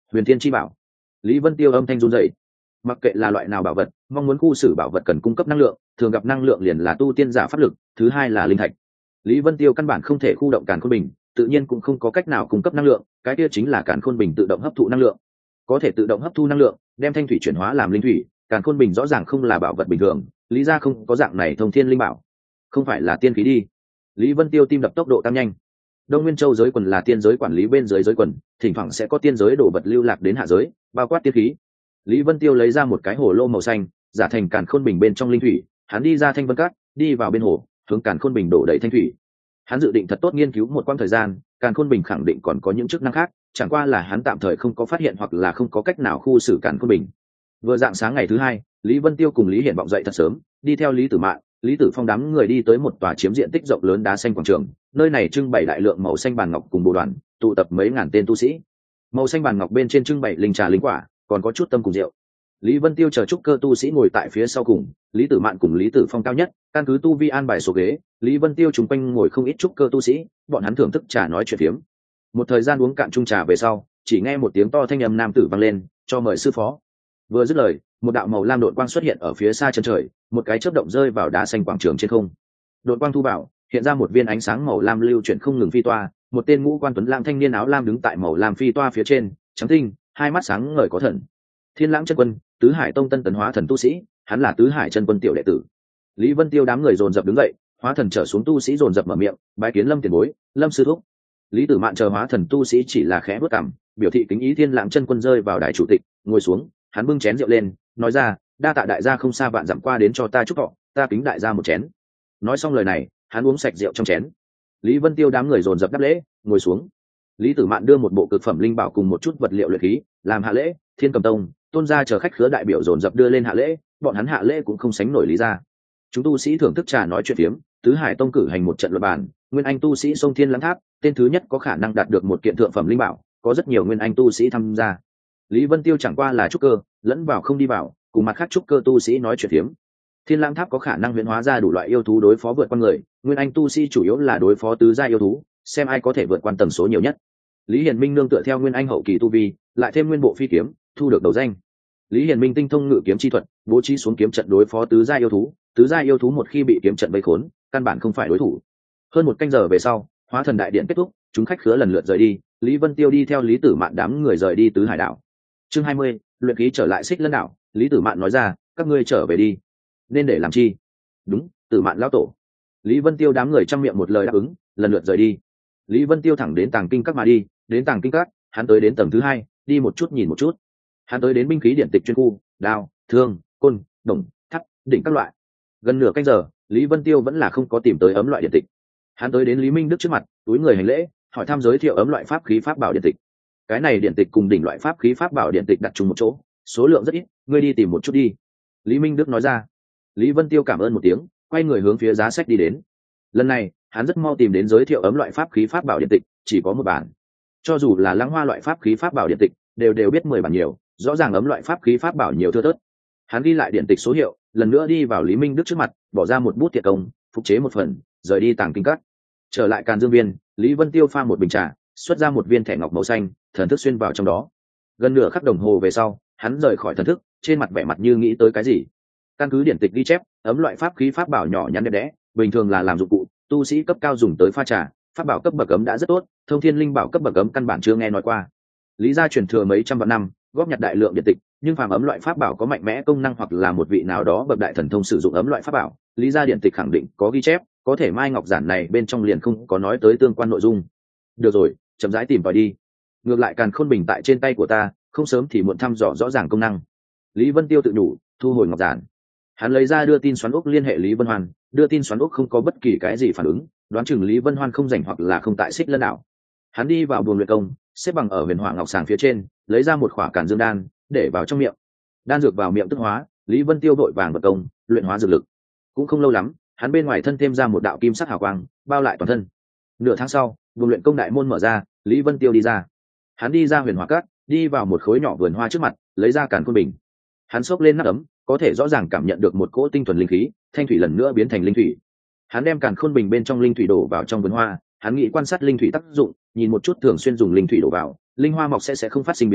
Huyền Thiên chi bảo. Lý Vân Tiêu âm thanh run rẩy. Mặc kệ là loại nào bảo vật, mong muốn khu xử bảo vật cần cung cấp năng lượng, thường gặp năng lượng liền là tu tiên giả pháp lực, thứ hai là linh thạch. Lý Vân Tiêu căn bản không thể khu động Càn Khôn Bình, tự nhiên cũng không có cách nào cung cấp năng lượng, cái kia chính là Càn Khôn Bình tự động hấp thụ năng lượng. Có thể tự động hấp thu năng lượng, đem thanh thủy chuyển hóa làm linh thủy, Càn Khôn Bình rõ ràng không là bảo vật bình thường, lý ra không có dạng này thông thiên linh bảo. Không phải là tiên khí đi. Lý Vân Tiêu tim đập tốc độ tăng nhanh. Đông Nguyên Châu giới quần là tiên giới quản lý bên dưới giới quần, thỉnh thoảng sẽ có tiên giới đổ vật lưu lạc đến hạ giới, bao quát tiên khí. Lý Vân Tiêu lấy ra một cái hồ lô màu xanh, giả thành Càn Khôn Bình bên trong linh thủy, hắn đi ra Thanh Vân Các, đi vào bên hồ, hướng Càn Khôn Bình đổ đầy thanh thủy. Hắn dự định thật tốt nghiên cứu một quãng thời gian, Càn Khôn Bình khẳng định còn có những chức năng khác, chẳng qua là hắn tạm thời không có phát hiện hoặc là không có cách nào khu xử Càn Khôn Bình. Vừa dạng sáng ngày thứ hai, Lý Vân Tiêu cùng Lý Hiển vọng dậy thật sớm, đi theo Lý Tử Mạn, Lý Tử Phong đám người đi tới một tòa chiếm diện tích rộng lớn đá xanh quảng trường, nơi này trưng bày đại lượng màu xanh bàn ngọc cùng bộ đoàn, tụ tập mấy ngàn tên tu sĩ. Màu xanh bàn ngọc bên trên trưng bày linh trà linh quả, còn có chút tâm cùng rượu. Lý Vân Tiêu chờ trúc cơ tu sĩ ngồi tại phía sau cùng, Lý Tử Mạn cùng Lý Tử Phong cao nhất, căn cứ tu vi an bài số ghế, Lý Vân Tiêu chúng quanh ngồi không ít trúc cơ tu sĩ, bọn hắn thưởng thức trà nói chuyện phiếm. Một thời gian uống cạn chung trà về sau, chỉ nghe một tiếng to thanh âm nam tử vang lên, cho mời sư phó. Vừa dứt lời, một đạo màu lam độn quang xuất hiện ở phía xa chân trời, một cái chớp động rơi vào đá xanh quảng trường trên không. Độn quang thu bảo, hiện ra một viên ánh sáng màu lam lưu chuyển không ngừng phi toa, một tên ngũ quan tuấn lãng thanh niên áo lam đứng tại màu lam phi toa phía trên, trắng tinh, hai mắt sáng ngời có thần. Thiên Lãng chân quân, Tứ Hải Tông tân tấn hóa thần tu sĩ, hắn là Tứ Hải chân quân tiểu đệ tử. Lý Vân Tiêu đám người dồn dập đứng dậy, hóa thần trở xuống tu sĩ dồn dập mở miệng, bái kiến Lâm tiền bối, Lâm sư thúc. Lý Tử Mạn chờ hóa thần tu sĩ chỉ là khẽ bước cằm, biểu thị kính ý. Thiên Lãng chân quân rơi vào đại chủ tịch, ngồi xuống, hắn bưng chén rượu lên, nói ra, đa tạ đại gia không xa vạn dặm qua đến cho ta chúc thọ, ta kính đại gia một chén. Nói xong lời này, hắn uống sạch rượu trong chén. Lý Vân Tiêu đám người dồn dập đáp lễ, ngồi xuống. Lý Tử Mạn đưa một bộ cực phẩm linh bảo cùng một chút vật liệu luyện khí, làm hạ lễ. Thiên Cầm Tông, Tôn gia chờ khách khứa đại biểu dồn dập đưa lên hạ lễ, bọn hắn hạ lễ cũng không sánh nổi Lý gia. Chúng tu sĩ thưởng thức trà nói chuyện phiếm. Tứ Hải Tông cử hành một trận luận bàn, nguyên anh tu sĩ sông Thiên Lãng Tháp, tên thứ nhất có khả năng đạt được một kiện thượng phẩm linh bảo, có rất nhiều nguyên anh tu sĩ tham gia. Lý Vân Tiêu chẳng qua là trúc cơ, lẫn vào không đi vào, cùng mặt khác trúc cơ tu sĩ nói chuyện phiếm. Thiên Lãng Tháp có khả năng huyễn hóa ra đủ loại yêu thú đối phó vượt qua người, nguyên anh tu sĩ chủ yếu là đối phó tứ gia yêu thú, xem ai có thể vượt qua tần số nhiều nhất. Lý Hiển Minh nương tựa theo nguyên anh hậu kỳ tu vi, lại thêm nguyên bộ phi kiếm, thu được đầu danh. Lý Hiển Minh tinh thông ngự kiếm chi thuật, bố trí xuống kiếm trận đối phó tứ gia yêu thú một khi bị kiếm trận vây khốn, căn bản không phải đối thủ. Hơn một canh giờ về sau, hóa thần đại điện kết thúc, chúng khách khứa lần lượt rời đi, Lý Vân Tiêu đi theo Lý Tử Mạn đám người rời đi Tứ Hải đảo. Chương 20, luyện khí trở lại Xích Lân đảo. Lý Tử Mạn nói ra, các ngươi trở về đi. Nên để làm chi? Đúng, Tử Mạn lão tổ. Lý Vân Tiêu đám người trăm miệng một lời đáp ứng, lần lượt rời đi. Lý Vân Tiêu thẳng đến Tàng Kinh Các mà đi, đến Tàng Kinh Các, hắn tới đến tầng thứ hai, đi một chút nhìn một chút. Hắn tới đến binh khí điện tịch chuyên khu, đao, thương, côn, đồng, thắt, đỉnh các loại. Gần nửa canh giờ, Lý Vân Tiêu vẫn là không có tìm tới ấm loại điện tịch. Hắn tới đến Lý Minh Đức trước mặt, túi người hành lễ, hỏi thăm giới thiệu ấm loại pháp khí pháp bảo điện tịch. Cái này điện tịch cùng đỉnh loại pháp khí pháp bảo điện tịch đặt chung một chỗ, số lượng rất ít, ngươi đi tìm một chút đi. Lý Minh Đức nói ra. Lý Vân Tiêu cảm ơn một tiếng, quay người hướng phía giá sách đi đến. Lần này, hắn rất mau tìm đến giới thiệu ấm loại pháp khí pháp bảo điện tịch, chỉ có một bản. Cho dù là Lăng Hoa loại pháp khí pháp bảo điện tịch, đều biết 10 bản nhiều, rõ ràng ấm loại pháp khí pháp bảo nhiều thưa thớt. Hắn ghi lại điện tịch số hiệu, lần nữa đi vào Lý Minh Đức trước mặt, bỏ ra một bút thiệt công, phục chế một phần, rời đi Tàng Kinh Các. Trở lại Càn Dương Viên, Lý Vân Tiêu pha một bình trà, xuất ra một viên thẻ ngọc màu xanh, thần thức xuyên vào trong đó. Gần nửa khắc đồng hồ về sau, hắn rời khỏi thần thức, trên mặt vẻ mặt như nghĩ tới cái gì. Căn cứ điển tịch ghi chép, ấm loại pháp khí pháp bảo nhỏ nhắn đẹp đẽ, bình thường là làm dụng cụ, tu sĩ cấp cao dùng tới pha trà, pháp bảo cấp bậc ấm đã rất tốt, thông thiên linh bảo cấp bậc ấm căn bản chưa nghe nói qua. Lý gia truyền thừa mấy trăm vạn năm, góp nhặt đại lượng điện tịch, nhưng phàm ấm loại pháp bảo có mạnh mẽ công năng hoặc là một vị nào đó bậc đại thần thông sử dụng ấm loại pháp bảo, Lý gia điện tịch khẳng định có ghi chép, có thể Mai Ngọc giản này bên trong liền không có nói tới tương quan nội dung. Được rồi, chậm rãi tìm tòi đi. Ngược lại Càn Khôn Bình tại trên tay của ta, không sớm thì muộn thăm dò rõ ràng công năng. Lý Vân Tiêu tự nhủ, thu hồi ngọc giản. Hắn lấy ra đưa tin xoắn ốc liên hệ Lý Vân Hoan, đưa tin xoắn ốc không có bất kỳ cái gì phản ứng, đoán chừng Lý Vân Hoan không rảnh hoặc là không tại Xích Lân đảo. Hắn đi vào buồng luyện công, xếp bằng ở huyền hỏa ngọc sàng phía trên, lấy ra một khỏa Càn Dương đan, để vào trong miệng. Đan dược vào miệng tức hóa, Lý Vân Tiêu vội vàng vận công, luyện hóa dược lực. Cũng không lâu lắm, hắn bên ngoài thân thêm ra một đạo kim sắc hào quang, bao lại toàn thân. Nửa tháng sau, buồng luyện công đại môn mở ra, Lý Vân Tiêu đi ra. Hắn đi ra huyền hỏa cát, đi vào một khối nhỏ vườn hoa trước mặt, lấy ra Càn Khôn Bình. Hắn xốc lên nắp ấm, có thể rõ ràng cảm nhận được một cỗ tinh thuần linh khí, thanh thủy lần nữa biến thành linh thủy. Hắn đem Càn Khôn Bình bên trong linh thủy đổ vào trong vườn hoa, hắn nghĩ quan sát linh thủy tác dụng, nhìn một chút thường xuyên dùng linh thủy đổ vào, linh hoa mọc sẽ không phát sinh biến hóa,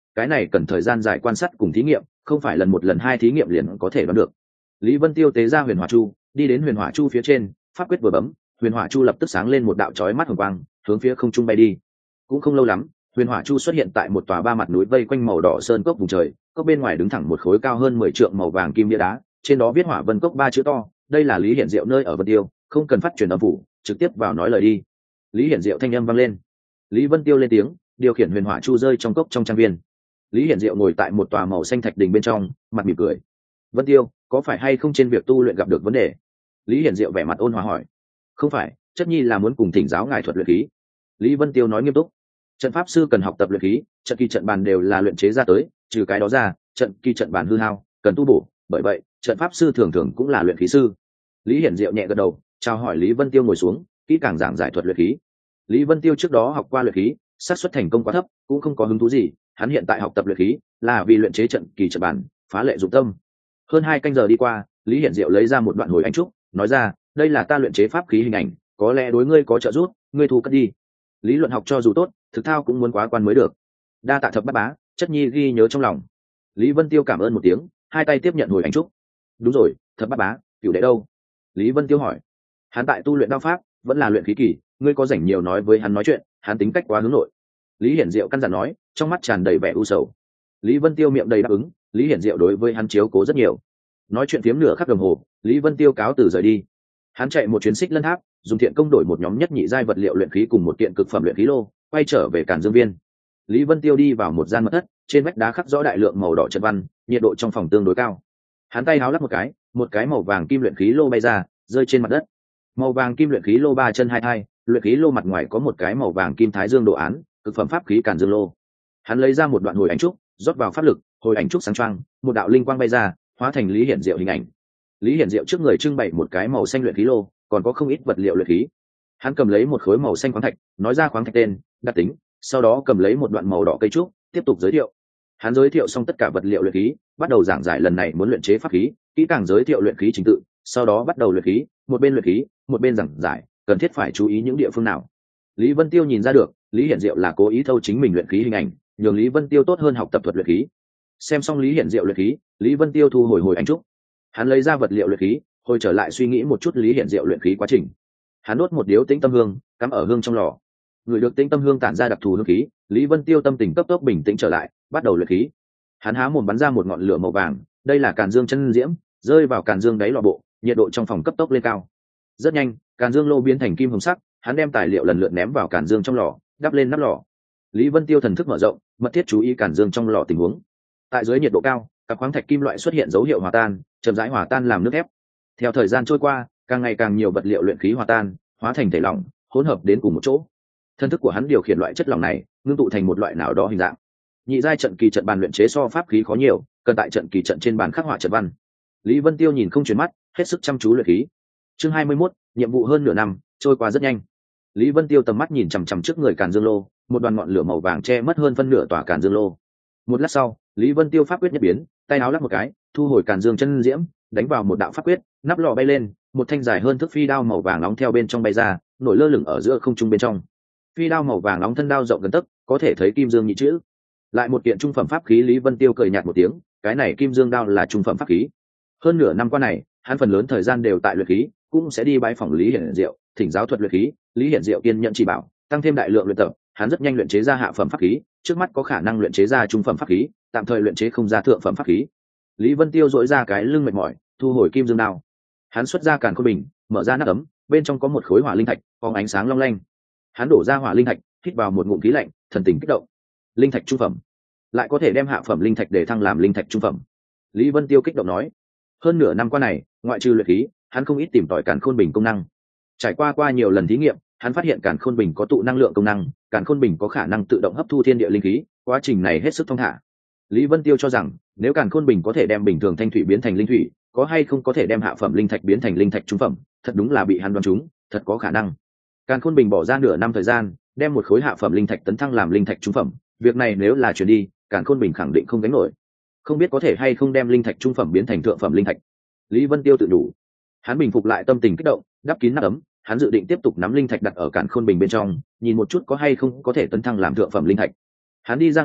cái này cần thời gian dài quan sát cùng thí nghiệm, không phải lần một lần hai thí nghiệm liền có thể đoán được. Lý Vân Tiêu tế ra huyền hỏa chu, đi đến huyền hỏa chu phía trên, pháp quyết vừa bấm, huyền hỏa chu lập tức sáng lên một đạo chói mắt hồng quang, hướng phía không trung bay đi. Cũng không lâu lắm, huyền hỏa chu xuất hiện tại một tòa ba mặt núi vây quanh màu đỏ sơn cốc vùng trời, cốc bên ngoài đứng thẳng một khối cao hơn 10 trượng màu vàng kim bia đá, trên đó viết Hỏa Vân Cốc 3 chữ to, đây là Lý Hiển Diệu nơi ở Vân Tiêu, không cần phát truyền âm phủ, trực tiếp vào nói lời đi. Lý Hiển Diệu thanh âm vang lên. Lý Vân Tiêu lên tiếng, điều khiển huyền hỏa chu rơi trong cốc trong trang viên. Lý Hiển Diệu ngồi tại một tòa màu xanh thạch đình bên trong, mặt mỉm cười. Vân Tiêu, có phải hay không trên việc tu luyện gặp được vấn đề? Lý Hiển Diệu vẻ mặt ôn hòa hỏi. Không phải, chất nhi là muốn cùng thỉnh giáo ngài thuật luyện khí. Lý Vân Tiêu nói nghiêm túc. Trận pháp sư cần học tập luyện khí, trận kỳ trận bàn đều là luyện chế ra tới, trừ cái đó ra, trận kỳ trận bàn hư hao, cần tu bổ, bởi vậy, trận pháp sư thường thường cũng là luyện khí sư. Lý Hiển Diệu nhẹ gật đầu, chào hỏi Lý Vân Tiêu ngồi xuống, kỹ càng giảng giải thuật luyện khí. Lý Vân Tiêu trước đó học qua luyện khí, xác suất thành công quá thấp, cũng không có hứng thú gì, hắn hiện tại học tập luyện khí là vì luyện chế trận kỳ trận bàn, phá lệ dụng tâm. Hơn 2 canh giờ đi qua, Lý Hiển Diệu lấy ra một đoạn hồi ảnh trúc, nói ra, đây là ta luyện chế pháp khí hình ảnh, có lẽ đối ngươi có trợ giúp, ngươi thu cất đi. Lý luận học cho dù tốt, thực thao cũng muốn quá quan mới được. Đa tạ Thập Bát Bá, chất nhi ghi nhớ trong lòng. Lý Vân Tiêu cảm ơn một tiếng, hai tay tiếp nhận hồi ảnh trúc. Đúng rồi, Thập Bát Bá, Cửu đệ đâu? Lý Vân Tiêu hỏi. Hắn tại tu luyện đao pháp, vẫn là luyện khí kỳ, ngươi có rảnh nhiều nói với hắn nói chuyện, hắn tính cách quá hướng nội. Lý Hiển Diệu căn dặn nói, trong mắt tràn đầy vẻ u sầu. Lý Vân Tiêu miệng đầy đáp ứng, Lý Hiển Diệu đối với hắn chiếu cố rất nhiều. Nói chuyện phiếm nửa khắc đồng hồ, Lý Vân Tiêu cáo từ rời đi. Hắn chạy một chuyến xích lân tháp, dùng thiện công đổi một nhóm nhất nhị giai vật liệu luyện khí cùng một kiện cực phẩm luyện khí lô, quay trở về Càn Dương Viên. Lý Vân Tiêu đi vào một gian mật thất, trên vách đá khắc rõ đại lượng màu đỏ trận văn, nhiệt độ trong phòng tương đối cao. Hắn tay háo lắc một cái màu vàng kim luyện khí lô bay ra, rơi trên mặt đất. Màu vàng kim luyện khí lô 3 chân 2 thai, luyện khí lô mặt ngoài có một cái màu vàng kim thái dương đồ án, cực phẩm pháp khí Càn Dương lô. Hắn lấy ra một đoạn hồi ảnh trúc, rót vào pháp lực, hồi ảnh trúc sáng choang, một đạo linh quang bay ra, hóa thành Lý Hiển Diệu hình ảnh. Lý Hiển Diệu trước người trưng bày một cái màu xanh luyện khí lô, còn có không ít vật liệu luyện khí. Hắn cầm lấy một khối màu xanh khoáng thạch, nói ra khoáng thạch tên, đặc tính, sau đó cầm lấy một đoạn màu đỏ cây trúc, tiếp tục giới thiệu. Hắn giới thiệu xong tất cả vật liệu luyện khí, bắt đầu giảng giải lần này muốn luyện chế pháp khí, kỹ càng giới thiệu luyện khí trình tự, sau đó bắt đầu luyện khí, một bên luyện khí, một bên giảng giải, cần thiết phải chú ý những địa phương nào. Lý Vân Tiêu nhìn ra được, Lý Hiển Diệu là cố ý thâu chính mình luyện khí hình ảnh, nhường Lý Vân Tiêu tốt hơn học tập thuật luyện khí. Xem xong Lý Hiển Diệu luyện khí, Lý Vân Tiêu thu hồi ảnh trúc. Hắn lấy ra vật liệu luyện khí, hồi trở lại suy nghĩ một chút Lý Hiển Diệu luyện khí quá trình. Hắn đốt một điếu tĩnh tâm hương, cắm ở hương trong lò. Người được tĩnh tâm hương tản ra đặc thù hương khí, Lý Vân Tiêu tâm tình cấp tốc bình tĩnh trở lại, bắt đầu luyện khí. Hắn há mồm bắn ra một ngọn lửa màu vàng, đây là Càn Dương chân diễm, rơi vào Càn Dương đáy lò bộ, nhiệt độ trong phòng cấp tốc lên cao. Rất nhanh, Càn Dương lô biến thành kim hồng sắc, hắn đem tài liệu lần lượt ném vào Càn Dương trong lò, đắp lên nắp lò. Lý Vân Tiêu thần thức mở rộng, mật thiết chú ý Càn Dương trong lò tình huống. Tại dưới nhiệt độ cao, các khoáng thạch kim loại xuất hiện dấu hiệu hòa tan, chậm rãi hòa tan làm nước thép. Theo thời gian trôi qua, càng ngày càng nhiều vật liệu luyện khí hòa tan, hóa thành thể lỏng, hỗn hợp đến cùng một chỗ. Thân thức của hắn điều khiển loại chất lỏng này, ngưng tụ thành một loại nào đó hình dạng. Nhị giai trận kỳ trận bàn luyện chế so pháp khí khó nhiều, cần tại trận kỳ trận trên bàn khắc họa trận văn. Lý Vân Tiêu nhìn không chuyển mắt, hết sức chăm chú luyện khí. Chương 21, nhiệm vụ hơn nửa năm, trôi qua rất nhanh. Lý Vân Tiêu tầm mắt nhìn chằm chằm trước người Càn Dương lô, một đoàn ngọn lửa màu vàng che mất hơn phân nửa tòa Càn Dương lô. Một lát sau, Lý Vân Tiêu pháp quyết nhất biến, tay áo lắc một cái, thu hồi Càn Dương chân diễm, đánh vào một đạo pháp quyết, nắp lò bay lên, một thanh dài hơn thước phi đao màu vàng nóng theo bên trong bay ra, nổi lơ lửng ở giữa không trung bên trong. Phi đao màu vàng nóng thân đao rộng gần tấc, có thể thấy kim dương nhị chữ. Lại một kiện trung phẩm pháp khí. Lý Vân Tiêu cười nhạt một tiếng, cái này kim dương đao là trung phẩm pháp khí. Hơn nửa năm qua này, hắn phần lớn thời gian đều tại luyện khí, cũng sẽ đi bái phỏng Lý Hiển Diệu, thỉnh giáo thuật luyện khí. Lý Hiển Diệu kiên nhận chỉ bảo, tăng thêm đại lượng luyện tập, hắn rất nhanh luyện chế ra hạ phẩm pháp khí, trước mắt có khả năng luyện chế ra trung phẩm pháp khí, tạm thời luyện chế không ra thượng phẩm pháp khí. Lý Vân Tiêu dỗi ra cái lưng mệt mỏi, thu hồi kim dương đao. Hắn xuất ra càn khôn bình, mở ra nắp ấm, bên trong có một khối hỏa linh thạch, phóng ánh sáng long lanh. Hắn đổ ra hỏa linh thạch, hít vào một ngụm khí lạnh, thần tình kích động. Linh thạch trung phẩm, lại có thể đem hạ phẩm linh thạch để thăng làm linh thạch trung phẩm. Lý Vân Tiêu kích động nói. Hơn nửa năm qua này, ngoại trừ luyện khí, hắn không ít tìm tòi càn khôn bình công năng. Trải qua nhiều lần thí nghiệm, hắn phát hiện càn khôn bình có tụ năng lượng công năng, càn khôn bình có khả năng tự động hấp thu thiên địa linh khí, quá trình này hết sức thông thả. Lý Vân Tiêu cho rằng, nếu càn khôn bình có thể đem bình thường thanh thủy biến thành linh thủy, có hay không có thể đem hạ phẩm linh thạch biến thành linh thạch trung phẩm, thật đúng là bị hắn đoán trúng, thật có khả năng. Càn khôn bình bỏ ra nửa năm thời gian, đem một khối hạ phẩm linh thạch tấn thăng làm linh thạch trung phẩm, việc này nếu là chuyển đi, càn khôn bình khẳng định không gánh nổi. Không biết có thể hay không đem linh thạch trung phẩm biến thành thượng phẩm linh thạch. Lý Vân Tiêu tự đủ. Hắn bình phục lại tâm tình kích động, đắp kín nắp ấm, hắn dự định tiếp tục nắm linh thạch đặt ở càn khôn bình bên trong, nhìn một chút có hay không có thể tấn thăng làm thượng phẩm linh thạch. Hắn đi ra ngoài,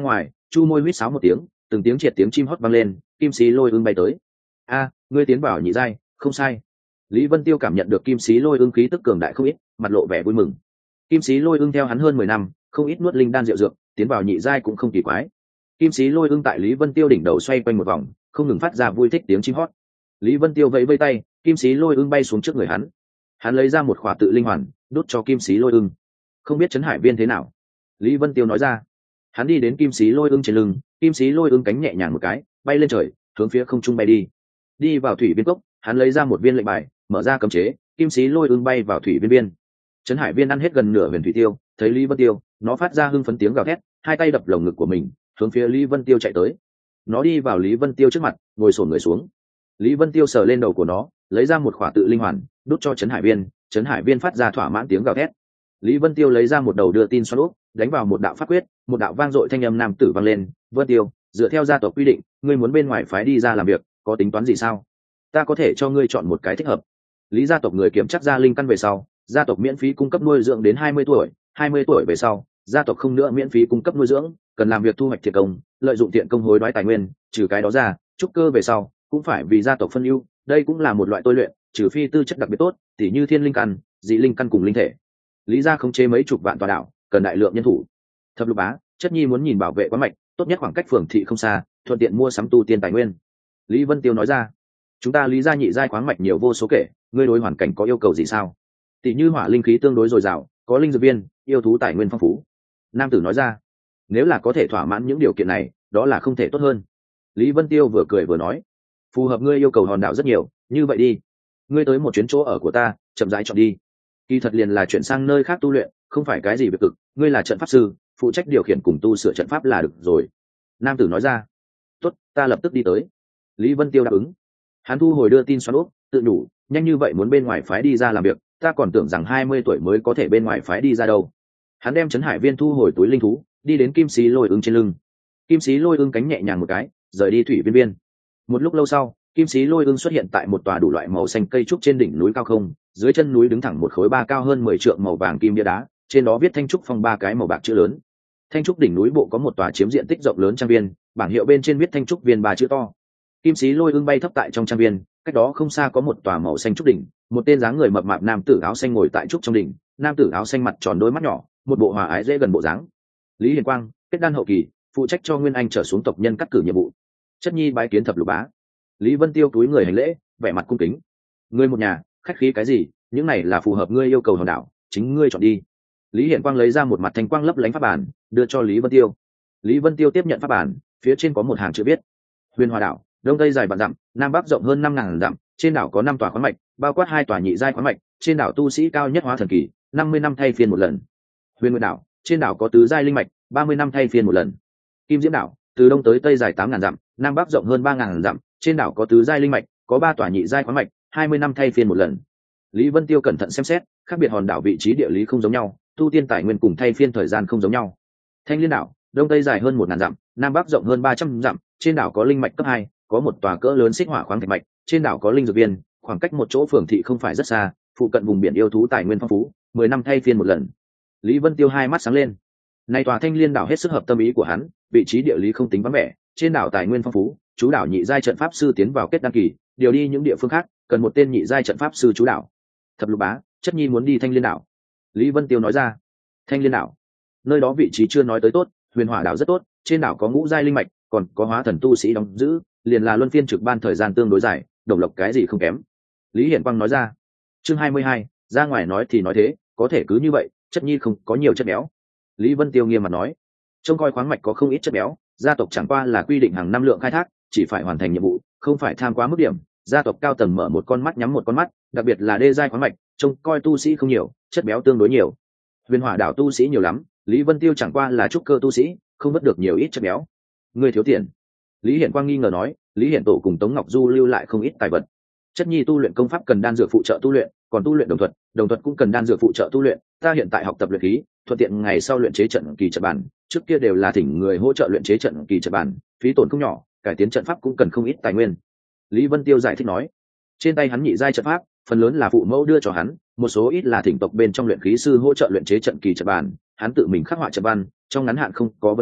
chu môi huýt sáo một tiếng, từng tiếng triệt tiếng chim hót vang lên, kim sĩ lôi ưng bay tới. A, ngươi tiến vào nhị giai, không sai. Lý Vân Tiêu cảm nhận được kim sĩ lôi ưng khí tức cường đại không ít, mặt lộ vẻ vui mừng. Kim sĩ lôi ưng theo hắn hơn 10 năm, không ít nuốt linh đan rượu dược, tiến vào nhị giai cũng không kỳ quái. Kim sĩ lôi ưng tại Lý Vân Tiêu đỉnh đầu xoay quanh một vòng, không ngừng phát ra vui thích tiếng chim hót. Lý Vân Tiêu vẫy vẫy tay, kim sĩ lôi ưng bay xuống trước người hắn. Hắn lấy ra một khỏa tự linh hoàn, đút cho kim sĩ lôi ưng. Không biết trấn hải viên thế nào? Lý Vân Tiêu nói ra. Hắn đi đến kim sĩ lôi ưng trên lưng, kim sĩ lôi ưng cánh nhẹ nhàng một cái, bay lên trời, hướng phía không trung bay đi. Đi vào thủy viên cốc, hắn lấy ra một viên lệnh bài, mở ra cấm chế, kim sĩ lôi ưng bay vào thủy viên viên. Trấn hải viên ăn hết gần nửa huyền thủy tiêu, thấy Lý Vân Tiêu, nó phát ra hưng phấn tiếng gào thét, hai tay đập lồng ngực của mình, hướng phía Lý Vân Tiêu chạy tới. Nó đi vào Lý Vân Tiêu trước mặt, ngồi xổm người xuống. Lý Vân Tiêu sờ lên đầu của nó, lấy ra một khỏa tự linh hoàn, đút cho Trấn hải viên. Trấn hải viên phát ra thỏa mãn tiếng gào thét. Lý Vân Tiêu lấy ra một đầu đưa tin xoắn úp, đánh vào một đạo pháp quyết, một đạo vang dội thanh âm nam tử vang lên. Vân Tiêu, dựa theo gia tộc quy định, ngươi muốn bên ngoài phái đi ra làm việc, có tính toán gì sao? Ta có thể cho ngươi chọn một cái thích hợp. Lý gia tộc người kiểm chắc ra linh căn về sau, gia tộc miễn phí cung cấp nuôi dưỡng đến 20 tuổi, 20 tuổi về sau, gia tộc không nữa miễn phí cung cấp nuôi dưỡng, cần làm việc thu hoạch thiện công, lợi dụng thiện công hối đoái tài nguyên, trừ cái đó ra, trúc cơ về sau, cũng phải vì gia tộc phân ưu, đây cũng là một loại tôi luyện, trừ phi tư chất đặc biệt tốt, tỉ như thiên linh căn, dị linh căn cùng linh thể. Lý gia khống chế mấy chục vạn tòa đảo, cần đại lượng nhân thủ. Thập lục bá, chất nhi muốn nhìn bảo vệ quán mạch, tốt nhất khoảng cách phường thị không xa, thuận tiện mua sắm tu tiên tài nguyên. Lý Vân Tiêu nói ra. Chúng ta Lý gia nhị giai khoáng mạch nhiều vô số kể, ngươi đối hoàn cảnh có yêu cầu gì sao? Tỷ như hỏa linh khí tương đối dồi dào, có linh dược viên, yêu thú tài nguyên phong phú. Nam tử nói ra. Nếu là có thể thỏa mãn những điều kiện này, đó là không thể tốt hơn. Lý Vân Tiêu vừa cười vừa nói. Phù hợp ngươi yêu cầu hòn đảo rất nhiều, như vậy đi, ngươi tới một chuyến chỗ ở của ta, chậm rãi chọn đi. Kỳ thật liền là chuyển sang nơi khác tu luyện, không phải cái gì việc cực, ngươi là trận pháp sư, phụ trách điều khiển cùng tu sửa trận pháp là được rồi. Nam tử nói ra. Tốt, ta lập tức đi tới. Lý Vân Tiêu đáp ứng. Hắn thu hồi đưa tin xoắn úp, tự đủ, nhanh như vậy muốn bên ngoài phái đi ra làm việc, ta còn tưởng rằng 20 tuổi mới có thể bên ngoài phái đi ra đâu. Hắn đem trấn hải viên thu hồi túi linh thú, đi đến kim sĩ lôi ưng trên lưng. Kim sĩ lôi ưng cánh nhẹ nhàng một cái, rời đi thủy viên viên. Một lúc lâu sau, kim sĩ lôi ưng xuất hiện tại một tòa đủ loại màu xanh cây trúc trên đỉnh núi cao không, dưới chân núi đứng thẳng một khối ba cao hơn 10 trượng màu vàng kim bia đá, trên đó viết Thanh Trúc Phong ba cái màu bạc chữ lớn. Thanh Trúc đỉnh núi bộ có một tòa chiếm diện tích rộng lớn trang viên, bảng hiệu bên trên viết Thanh Trúc viên ba chữ to. Kim sĩ lôi ưng bay thấp tại trong trang viên, cách đó không xa có một tòa màu xanh trúc đỉnh, một tên dáng người mập mạp nam tử áo xanh ngồi tại trúc trong đỉnh, nam tử áo xanh mặt tròn đôi mắt nhỏ, một bộ hòa ái dễ gần bộ dáng. Lý Hiền Quang, kết đan hậu kỳ, phụ trách cho Nguyên Anh trở xuống tộc nhân cắt cử nhiệm vụ. Chất nhi bái kiến thập lục bá. Lý Vân Tiêu túi người hành lễ, vẻ mặt cung kính. Ngươi một nhà, khách khí cái gì, những này là phù hợp ngươi yêu cầu hòn đảo, chính ngươi chọn đi. Lý Hiển Quang lấy ra một mặt thanh quang lấp lánh pháp bản, đưa cho Lý Vân Tiêu. Lý Vân Tiêu tiếp nhận pháp bản, phía trên có một hàng chữ viết: Huyền Hòa đảo, đông tây dài vạn dặm, nam bắc rộng hơn 5.000 dặm, trên đảo có 5 tòa khoáng mạch, bao quát 2 tòa nhị giai khoáng mạch, trên đảo tu sĩ cao nhất hóa thần kỳ, 50 năm thay phiên một lần. Huyền Nguyệt đảo, trên đảo có tứ giai linh mạch, 30 năm thay phiên một lần. Kim Diễm đảo, từ đông tới tây dài 8.000 dặm, nam bắc rộng hơn 3.000 dặm, trên đảo có tứ giai linh mạch, có 3 tòa nhị giai khoáng mạch, 20 năm thay phiên một lần. Lý Vân Tiêu cẩn thận xem xét, khác biệt hòn đảo vị trí địa lý không giống nhau, tu tiên tài nguyên cùng thay phiên thời gian không giống nhau. Thanh Liên đảo, đông tây dài hơn 1.000 dặm, nam bắc rộng hơn 300 dặm, trên đảo có linh mạch cấp 2, có một tòa cỡ lớn xích hỏa khoáng thạch mạch, trên đảo có linh dược viên, khoảng cách một chỗ phường thị không phải rất xa, phụ cận vùng biển yêu thú tài nguyên phong phú, 10 năm thay phiên một lần. Lý Vân Tiêu hai mắt sáng lên. Này tòa Thanh Liên đảo hết sức hợp tâm ý của hắn, vị trí địa lý không tính vắng vẻ, trên đảo tài nguyên phong phú, chú đảo nhị giai trận pháp sư tiến vào kết đăng kỳ, điều đi những địa phương khác, cần một tên nhị giai trận pháp sư chú đảo. Thập lục bá, chất nhi muốn đi Thanh Liên đảo. Lý Vân Tiêu nói ra. Thanh Liên đảo, nơi đó vị trí chưa nói tới tốt, Huyền Hỏa đảo rất tốt, trên đảo có ngũ giai linh mạch, còn có hóa thần tu sĩ đóng giữ, liền là luân phiên trực ban thời gian tương đối dài, đồng lộc cái gì không kém. Lý Hiển Quang nói ra. Chương 22, ra ngoài nói thì nói thế, có thể cứ như vậy, chất nhi không có nhiều chất béo. Lý Vân Tiêu nghiêm mặt nói. Trông coi khoáng mạch có không ít chất béo, gia tộc chẳng qua là quy định hàng năm lượng khai thác, chỉ phải hoàn thành nhiệm vụ, không phải tham quá mức điểm. Gia tộc cao tầng mở một con mắt nhắm một con mắt, đặc biệt là đê giai khoáng mạch, trông coi tu sĩ không nhiều, chất béo tương đối nhiều. Huyền Hỏa đảo tu sĩ nhiều lắm, Lý Vân Tiêu chẳng qua là trúc cơ tu sĩ, không vớt được nhiều ít chất béo. Ngươi thiếu tiền. Lý Hiển Quang nghi ngờ nói. Lý Hiển Tổ cùng Tống Ngọc Du lưu lại không ít tài vật. Chất nhi tu luyện công pháp cần đan dược phụ trợ tu luyện, còn tu luyện đồng thuật cũng cần đan dược phụ trợ tu luyện. Ta hiện tại học tập luyện khí, thuận tiện ngày sau luyện chế trận kỳ trận bản, trước kia đều là thỉnh người hỗ trợ luyện chế trận kỳ trận bản, phí tổn không nhỏ, cải tiến trận pháp cũng cần không ít tài nguyên. Lý Vân Tiêu giải thích nói. Trên tay hắn nhị giai trận pháp, phần lớn là phụ mẫu đưa cho hắn, một số ít là thỉnh tộc bên trong luyện khí sư hỗ trợ luyện chế trận kỳ trận bản, hắn tự mình khắc họa trận văn, trong ngắn hạn không có vấn đề,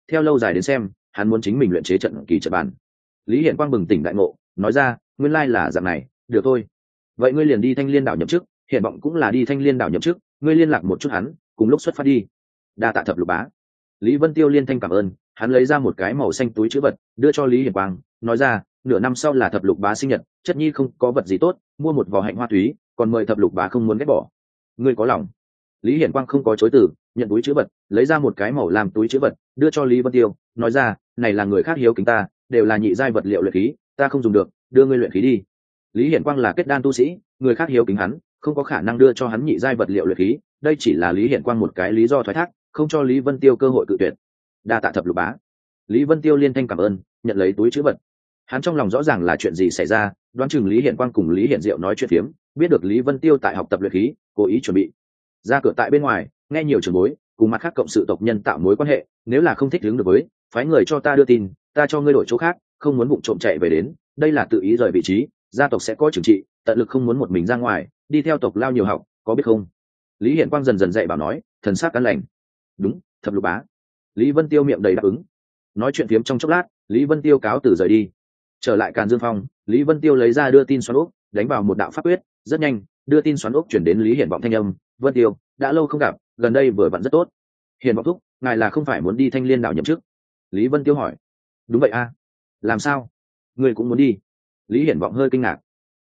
theo lâu dài đến xem hắn muốn chính mình luyện chế trận kỳ trận bàn. Lý Hiển Quang bừng tỉnh đại ngộ, nói ra, nguyên lai là dạng này, được thôi. Vậy ngươi liền đi Thanh Liên đảo nhậm chức, Hiển Vọng cũng là đi Thanh Liên đảo nhậm chức, ngươi liên lạc một chút hắn, cùng lúc xuất phát đi. Đa tạ Thập Lục Bá. Lý Vân Tiêu liên thanh cảm ơn, hắn lấy ra một cái màu xanh túi trữ vật, đưa cho Lý Hiển Quang, nói ra, nửa năm sau là Thập Lục Bá sinh nhật, chất nhi không có vật gì tốt, mua một vò hạnh hoa túy, còn mời Thập Lục Bá không muốn ghét bỏ. Ngươi có lòng. Lý Hiển Quang không có chối từ, nhận túi trữ vật, lấy ra một cái màu làm túi trữ vật, đưa cho Lý Vân Tiêu, nói ra, này là người khác hiếu kính ta, đều là nhị giai vật liệu luyện khí, ta không dùng được, đưa ngươi luyện khí đi. Lý Hiển Quang là kết đan tu sĩ, người khác hiếu kính hắn, không có khả năng đưa cho hắn nhị giai vật liệu luyện khí, đây chỉ là Lý Hiển Quang một cái lý do thoái thác, không cho Lý Vân Tiêu cơ hội cự tuyệt. Đa tạ Thập Lục Bá. Lý Vân Tiêu liên thanh cảm ơn, nhận lấy túi trữ vật. Hắn trong lòng rõ ràng là chuyện gì xảy ra, đoán chừng Lý Hiển Quang cùng Lý Hiển Diệu nói chuyện phiếm, biết được Lý Vân Tiêu tại học tập luyện khí, cố ý chuẩn bị. Ra cửa tại bên ngoài, nghe nhiều trường bối, cùng mặt khác cộng sự tộc nhân tạo mối quan hệ, nếu là không thích ứng được với, phái người cho ta đưa tin, ta cho ngươi đổi chỗ khác, không muốn vụng trộm chạy về đến, đây là tự ý rời vị trí, gia tộc sẽ có trừng trị, tận lực không muốn một mình ra ngoài, đi theo tộc lao nhiều học, có biết không? Lý Hiển Quang dần dần dạy bảo nói, thần sắc cán lành. Đúng, Thập Lục Bá. Lý Vân Tiêu miệng đầy đáp ứng. Nói chuyện phiếm trong chốc lát, Lý Vân Tiêu cáo từ rời đi. Trở lại Càn Dương Phong, Lý Vân Tiêu lấy ra đưa tin xoắn ốc, đánh vào một đạo pháp quyết, rất nhanh, đưa tin xoắn ốc chuyển đến Lý Hiển Vọng thanh âm, Vân Tiêu, đã lâu không gặp, gần đây vừa vặn rất tốt. Hiển Vọng thúc, ngài là không phải muốn đi Thanh Liên đảo nhậm chức? Lý Vân Tiêu hỏi. Đúng vậy a. Làm sao? Người cũng muốn đi? Lý Hiển Vọng hơi kinh ngạc.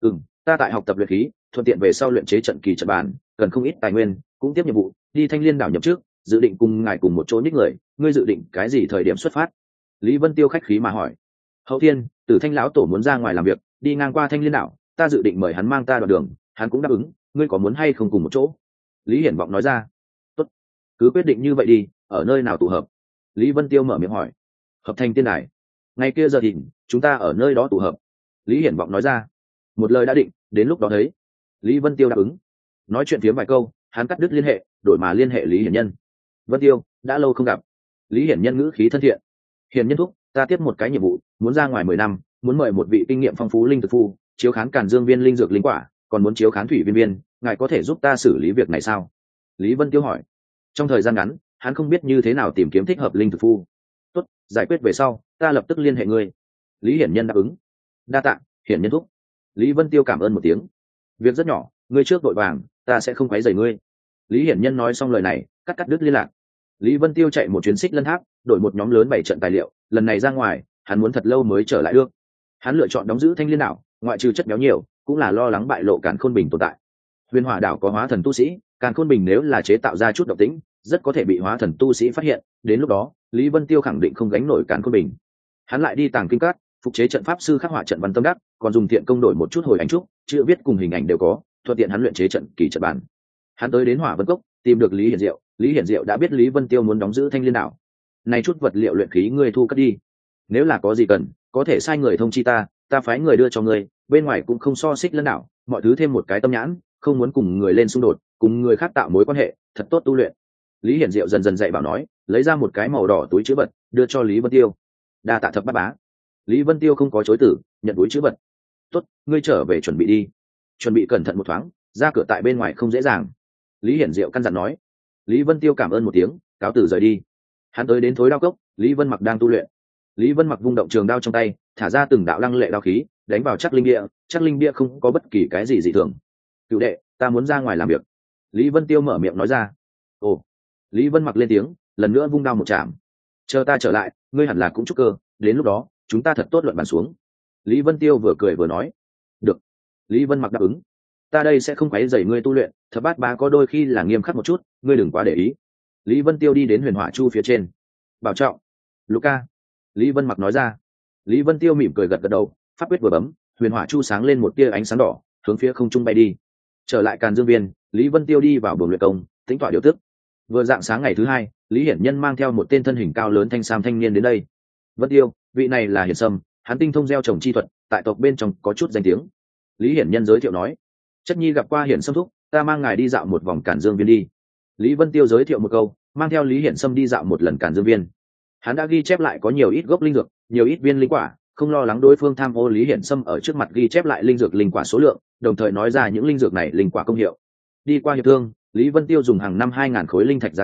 Ta tại học tập luyện khí, thuận tiện về sau luyện chế trận kỳ trận bàn, cần không ít tài nguyên, cũng tiếp nhiệm vụ, đi Thanh Liên đảo nhậm chức, dự định cùng ngài cùng một chỗ nhích người, ngươi dự định cái gì thời điểm xuất phát? Lý Vân Tiêu khách khí mà hỏi. Hậu thiên, Tử Thanh lão tổ muốn ra ngoài làm việc, đi ngang qua Thanh Liên đảo, ta dự định mời hắn mang ta đoạn đường, hắn cũng đáp ứng, ngươi có muốn hay không cùng một chỗ? Lý Hiển Vọng nói ra. Tốt, cứ quyết định như vậy đi, ở nơi nào tụ hợp? Lý Vân Tiêu mở miệng hỏi. Hợp Thành Tiên Đài. Ngày kia giờ thìn, chúng ta ở nơi đó tụ hợp. Lý Hiển Vọng nói ra. Một lời đã định, đến lúc đó thấy. Lý Vân Tiêu đáp ứng. Nói chuyện phiếm vài câu, hắn cắt đứt liên hệ, đổi mà liên hệ Lý Hiển Nhân. Vân Tiêu, đã lâu không gặp. Lý Hiển Nhân ngữ khí thân thiện. Hiển Nhân thúc, ta tiếp một cái nhiệm vụ, muốn ra ngoài 10 năm, muốn mời một vị kinh nghiệm phong phú linh thực phu, chiếu khán Càn Dương viên linh dược linh quả, còn muốn chiếu khán thủy viên viên, ngài có thể giúp ta xử lý việc này sao? Lý Vân Tiêu hỏi. Trong thời gian ngắn, hắn không biết như thế nào tìm kiếm thích hợp linh thực phu. Tốt, giải quyết về sau, ta lập tức liên hệ ngươi. Lý Hiển Nhân đáp ứng. Đa tạ, Hiển Nhân thúc. Lý Vân Tiêu cảm ơn một tiếng. Việc rất nhỏ, ngươi trước vội vàng, ta sẽ không quấy rầy ngươi. Lý Hiển Nhân nói xong lời này, cắt đứt liên lạc. Lý Vân Tiêu chạy một chuyến xích lân tháp, đổi một nhóm lớn 7 trận tài liệu, lần này ra ngoài, hắn muốn thật lâu mới trở lại được. Hắn lựa chọn đóng giữ Thanh Liên đảo, ngoại trừ chất béo nhiều, cũng là lo lắng bại lộ Càn Khôn Bình tồn tại. Huyền Hỏa đảo có hóa thần tu sĩ, Càn Khôn Bình nếu là chế tạo ra chút độc tính, rất có thể bị hóa thần tu sĩ phát hiện, đến lúc đó, Lý Vân Tiêu khẳng định không gánh nổi Càn Khôn Bình. Hắn lại đi Tàng Kinh Các, phục chế trận pháp sư khắc họa trận văn tâm đắc, còn dùng thiện công đổi một chút hồi ánh trúc, chữ viết cùng hình ảnh đều có, thuận tiện hắn luyện chế trận kỳ trận bản. Hắn tới đến Hỏa Vân Cốc, tìm được Lý Hiển Diệu, Lý Hiển Diệu đã biết Lý Vân Tiêu muốn đóng giữ Thanh Liên đảo. Này chút vật liệu luyện khí ngươi thu cất đi, nếu là có gì cần, có thể sai người thông chi ta, ta phái người đưa cho ngươi, bên ngoài cũng không so xích lẫn đảo, mọi thứ thêm một cái tâm nhãn, không muốn cùng người lên xung đột, cùng người khác tạo mối quan hệ, thật tốt tu luyện. Lý Hiển Diệu dần dần dạy bảo nói, lấy ra một cái màu đỏ túi trữ vật, đưa cho Lý Vân Tiêu. Đa tạ Thập Bát Bá. Lý Vân Tiêu không có chối từ, nhận túi trữ vật. Tốt, ngươi trở về chuẩn bị đi, chuẩn bị cẩn thận một thoáng, ra cửa tại bên ngoài không dễ dàng. Lý Hiển Diệu căn dặn nói. Lý Vân Tiêu cảm ơn một tiếng, cáo từ rời đi. Hắn tới đến Thối Đao Cốc, Lý Vân Mặc đang tu luyện. Lý Vân Mặc vung động trường đao trong tay, thả ra từng đạo lăng lệ đao khí, đánh vào chắc linh bia không có bất kỳ cái gì dị thường. Cửu đệ, ta muốn ra ngoài làm việc. Lý Vân Tiêu mở miệng nói ra. Ồ. Lý Vân Mặc lên tiếng, lần nữa vung đao một chạm. Chờ ta trở lại, ngươi hẳn là cũng trúc cơ, đến lúc đó, chúng ta thật tốt luận bàn xuống. Lý Vân Tiêu vừa cười vừa nói. Được. Lý Vân Mặc đáp ứng. Ta đây sẽ không quấy rầy ngươi tu luyện, Thập Bát Bá có đôi khi là nghiêm khắc một chút, ngươi đừng quá để ý. Lý Vân Tiêu đi đến Huyền Hỏa Chu phía trên. Bảo trọng. Luca. Lý Vân Mặc nói ra. Lý Vân Tiêu mỉm cười gật gật đầu, pháp quyết vừa bấm, Huyền Hỏa Chu sáng lên một tia ánh sáng đỏ, hướng phía không trung bay đi. Trở lại Càn Dương Viên, Lý Vân Tiêu đi vào buồng luyện công, tính tọa điều tức. Vừa dạng sáng ngày thứ hai, Lý Hiển Nhân mang theo một tên thân hình cao lớn thanh sam thanh niên đến đây. Vân Tiêu, vị này là Hiển Sâm, hắn tinh thông gieo trồng chi thuật, tại tộc bên trong có chút danh tiếng. Lý Hiển Nhân giới thiệu nói. Chất nhi gặp qua Hiển Sâm thúc, ta mang ngài đi dạo một vòng Càn Dương Viên đi. Lý Vân Tiêu giới thiệu một câu, mang theo Lý Hiển Sâm đi dạo một lần Càn Dương Viên. Hắn đã ghi chép lại có nhiều ít gốc linh dược, nhiều ít viên linh quả, không lo lắng đối phương tham ô. Lý Hiển Sâm ở trước mặt ghi chép lại linh dược linh quả số lượng, đồng thời nói ra những linh dược này linh quả công hiệu. Đi qua hiệp thương, Lý Vân Tiêu dùng hàng năm 2000 khối linh thạch giá cả,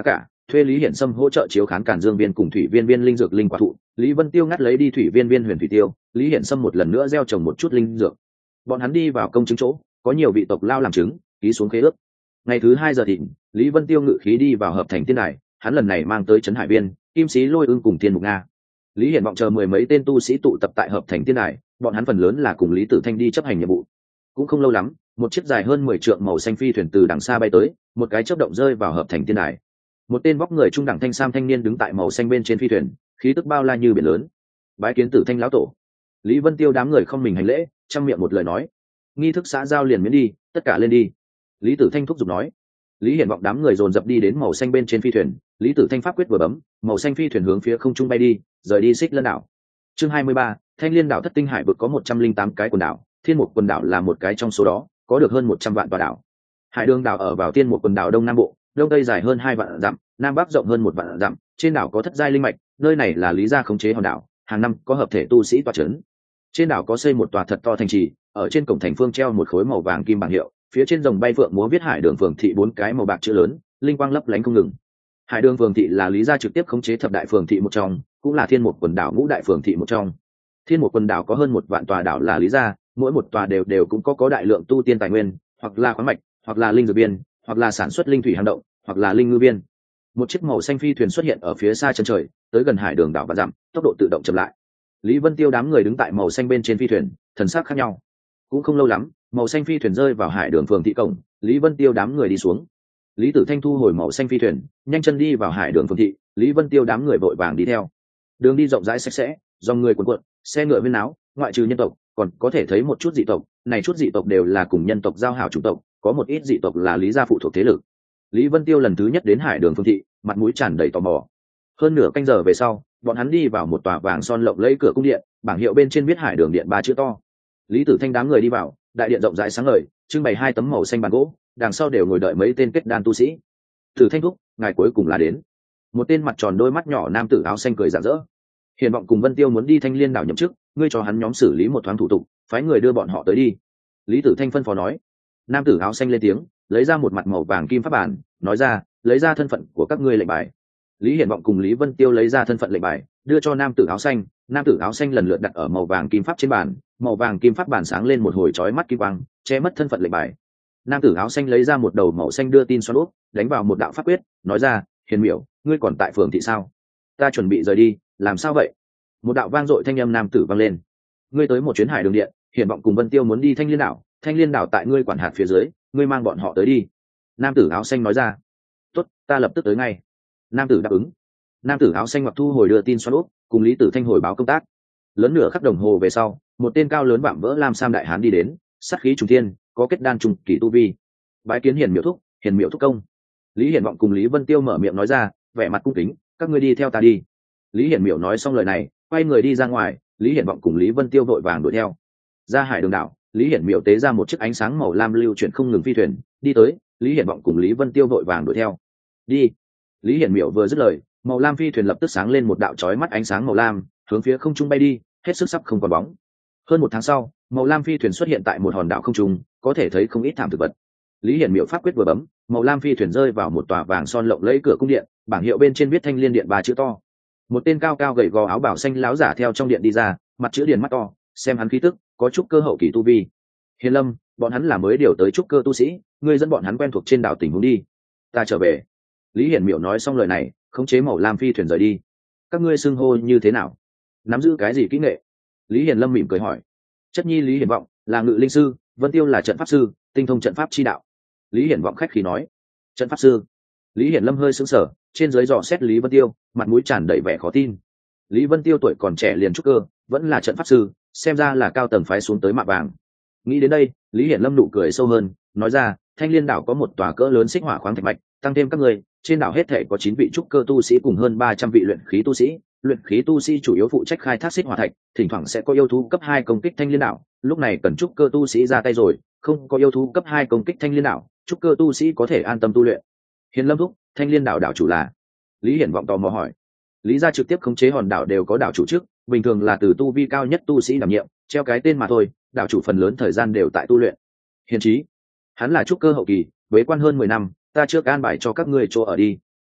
thuê Lý Hiển Sâm hỗ trợ chiếu khán Càn Dương viên cùng thủy viên viên linh dược linh quả thụ. Lý Vân Tiêu ngắt lấy đi thủy viên viên huyền thủy tiêu, Lý Hiển Sâm một lần nữa gieo trồng một chút linh dược. Bọn hắn đi vào công chứng chỗ, có nhiều vị tộc lao làm chứng, ký xuống khế ước. Ngày thứ 2 giờ thịnh, Lý Vân Tiêu ngự khí đi vào hợp thành tiên đài, hắn lần này mang tới trấn hải viên, kim sĩ lôi ưng cùng thiên mục nga. Lý Hiển vọng chờ 10 mấy tên tu sĩ tụ tập tại hợp thành tiên đài, bọn hắn phần lớn là cùng Lý Tử Thanh đi chấp hành nhiệm vụ. Cũng không lâu lắm, một chiếc dài hơn 10 trượng màu xanh phi thuyền từ đằng xa bay tới, một cái chớp động rơi vào hợp thành tiên đài. Một tên vóc người trung đẳng thanh sam thanh niên đứng tại màu xanh bên trên phi thuyền, khí tức bao la như biển lớn. Bái kiến Tử Thanh lão tổ. Lý Vân Tiêu đám người không mình hành lễ, trong miệng một lời nói: nghi thức xã giao liền miễn đi, tất cả lên đi. Lý Tử Thanh thúc giục nói. Lý Hiển vọng đám người dồn dập đi đến màu xanh bên trên phi thuyền, Lý Tử Thanh pháp quyết vừa bấm, màu xanh phi thuyền hướng phía không trung bay đi, rời đi Xích Lân đảo. Chương 23, Thanh Liên đảo Thất Tinh Hải vực có 108 cái quần đảo, Thiên Mục quần đảo là một cái trong số đó, có được hơn 100 vạn tòa đảo. Hải Đường đảo ở vào Thiên Mục quần đảo đông nam bộ, đông tây dài hơn 2 vạn dặm, nam bắc rộng hơn 1 vạn dặm, trên đảo có thất giai linh mạch, nơi này là Lý gia khống chế hòn đảo, hàng năm có hợp thể tu sĩ tọa trấn. Trên đảo có xây một tòa thật to thành trì, ở trên cổng thành phương treo một khối màu vàng kim bảng hiệu, phía trên rồng bay phượng múa viết Hải Đường phường thị 4 cái màu bạc chữ lớn, linh quang lấp lánh không ngừng. Hải Đường phường thị là Lý gia trực tiếp khống chế thập đại phường thị một trong, cũng là Thiên Mục quần đảo ngũ đại phường thị một trong. Thiên Mục quần đảo có hơn 1 vạn tòa đảo là Lý gia, mỗi một tòa đều cũng có đại lượng tu tiên tài nguyên, hoặc là khoáng mạch, hoặc là linh dược biên, hoặc là sản xuất linh thủy hang động, hoặc là linh ngư biên. Một chiếc màu xanh phi thuyền xuất hiện ở phía xa chân trời, tới gần Hải Đường đảo và dặm, tốc độ tự động chậm lại. Lý Vân Tiêu đám người đứng tại màu xanh bên trên phi thuyền, thần sắc khác nhau. Cũng không lâu lắm, màu xanh phi thuyền rơi vào Hải Đường phường thị cổng, Lý Vân Tiêu đám người đi xuống. Lý Tử Thanh thu hồi màu xanh phi thuyền, nhanh chân đi vào Hải Đường phường thị, Lý Vân Tiêu đám người vội vàng đi theo. Đường đi rộng rãi sạch sẽ, dòng người cuồn cuộn, xe ngựa huyên náo, ngoại trừ nhân tộc, còn có thể thấy một chút dị tộc, này chút dị tộc đều là cùng nhân tộc giao hảo chủng tộc, có một ít dị tộc là Lý gia phụ thuộc thế lực. Lý Vân Tiêu lần thứ nhất đến Hải Đường phường thị, mặt mũi tràn đầy tò mò. Hơn nửa canh giờ về sau, bọn hắn đi vào một tòa vàng son lộng lẫy cửa cung điện, bảng hiệu bên trên viết Hải Đường điện 3 chữ to. Lý Tử Thanh đám người đi vào, đại điện rộng rãi sáng ngời, trưng bày 2 tấm màu xanh bàn gỗ, đằng sau đều ngồi đợi mấy tên kết đan tu sĩ. Tử Thanh thúc, ngài cuối cùng là đến. Một tên mặt tròn đôi mắt nhỏ nam tử áo xanh cười rạng rỡ. Hiền vọng cùng Vân Tiêu muốn đi Thanh Liên đảo nhậm chức, ngươi cho hắn nhóm xử lý một thoáng thủ tục, phái người đưa bọn họ tới đi. Lý Tử Thanh phân phó nói. Nam tử áo xanh lên tiếng, lấy ra một mặt màu vàng kim pháp bản, nói ra, lấy ra thân phận của các ngươi lệnh bài. Lý Hiển vọng cùng Lý Vân Tiêu lấy ra thân phận lệnh bài, đưa cho nam tử áo xanh. Nam tử áo xanh lần lượt đặt ở màu vàng kim pháp trên bàn, màu vàng kim pháp bản sáng lên một hồi chói mắt kim quang, che mất thân phận lệnh bài. Nam tử áo xanh lấy ra một đầu màu xanh đưa tin xoắn úp, đánh vào một đạo pháp quyết, nói ra, Hiền Miểu, ngươi còn tại phường thị sao? Ta chuẩn bị rời đi, làm sao vậy? Một đạo vang dội thanh âm nam tử vang lên. Ngươi tới một chuyến Hải Đường điện, Hiển vọng cùng Vân Tiêu muốn đi Thanh Liên đảo, Thanh Liên đảo tại ngươi quản hạt phía dưới, ngươi mang bọn họ tới đi. Nam tử áo xanh nói ra. Tốt, ta lập tức tới ngay. Nam tử đáp ứng. Nam tử áo xanh mặc thu hồi đưa tin xoắn úp, cùng Lý Tử Thanh hồi báo công tác. Lớn nửa khắc đồng hồ về sau, một tên cao lớn vạm vỡ lam sam đại hán đi đến, sát khí trùng thiên, có kết đan trùng kỳ tu vi. Bái kiến Hiền Miểu thúc công. Lý Hiển vọng cùng Lý Vân Tiêu mở miệng nói ra, vẻ mặt cung kính, các ngươi đi theo ta đi. Lý Hiển Miểu nói xong lời này, quay người đi ra ngoài, Lý Hiển vọng cùng Lý Vân Tiêu vội vàng đuổi theo. Ra Hải Đường đảo, Lý Hiển Miểu tế ra một chiếc ánh sáng màu lam lưu chuyển không ngừng phi thuyền, đi tới, Lý Hiển vọng cùng Lý Vân Tiêu vội vàng đuổi theo. Đi. Lý Hiển Miểu vừa dứt lời, màu lam phi thuyền lập tức sáng lên một đạo chói mắt ánh sáng màu lam, hướng phía không trung bay đi, hết sức sắp không còn bóng. Hơn 1 tháng sau, màu lam phi thuyền xuất hiện tại một hòn đảo không trung, có thể thấy không ít thảm thực vật. Lý Hiển Miểu pháp quyết vừa bấm, màu lam phi thuyền rơi vào một tòa vàng son lộng lẫy cửa cung điện, bảng hiệu bên trên viết Thanh Liên điện 3 chữ to. Một tên cao cao gầy gò áo bào xanh láo giả theo trong điện đi ra, mặt chữ điển mắt to, xem hắn khí tức, có chút cơ hậu kỳ tu vi. Hiền Lâm, bọn hắn là mới điều tới trúc cơ tu sĩ, ngươi dẫn bọn hắn quen thuộc trên đảo tình huống đi. Ta trở về. Lý Hiển Miểu nói xong lời này, khống chế màu lam phi thuyền rời đi. Các ngươi xưng hô như thế nào? Nắm giữ cái gì kỹ nghệ? Lý Hiển Lâm mỉm cười hỏi. Chất nhi Lý Hiển Vọng là ngự linh sư, Vân Tiêu là trận pháp sư, tinh thông trận pháp chi đạo. Lý Hiển Vọng khách khí nói. Trận pháp sư? Lý Hiển Lâm hơi sững sờ, trên dưới dò xét Lý Vân Tiêu, mặt mũi tràn đầy vẻ khó tin. Lý Vân Tiêu tuổi còn trẻ liền trúc cơ, vẫn là trận pháp sư, xem ra là cao tầng phái xuống tới mạ vàng. Nghĩ đến đây, Lý Hiển Lâm nụ cười sâu hơn, nói ra, Thanh Liên đảo có một tòa cỡ lớn xích hỏa khoáng thạch mạch, tăng thêm các người, trên đảo hết thể có 9 vị trúc cơ tu sĩ cùng hơn 300 vị luyện khí tu sĩ. Luyện khí tu sĩ chủ yếu phụ trách khai thác xích hỏa thạch, thỉnh thoảng sẽ có yêu thú cấp 2 công kích Thanh Liên đảo, lúc này cần trúc cơ tu sĩ ra tay rồi, không có yêu thú cấp 2 công kích Thanh Liên đảo, trúc cơ tu sĩ có thể an tâm tu luyện. Hiền Lâm thúc, Thanh Liên đảo đảo chủ là? Lý Hiển Vọng tò mò hỏi. Lý gia trực tiếp khống chế hòn đảo đều có đảo chủ trước, bình thường là từ tu vi cao nhất tu sĩ đảm nhiệm, treo cái tên mà thôi, đảo chủ phần lớn thời gian đều tại tu luyện. Hiền Chí, hắn là trúc cơ hậu kỳ, bế quan hơn 10 năm, ta trước an bài cho các ngươi chỗ ở đi.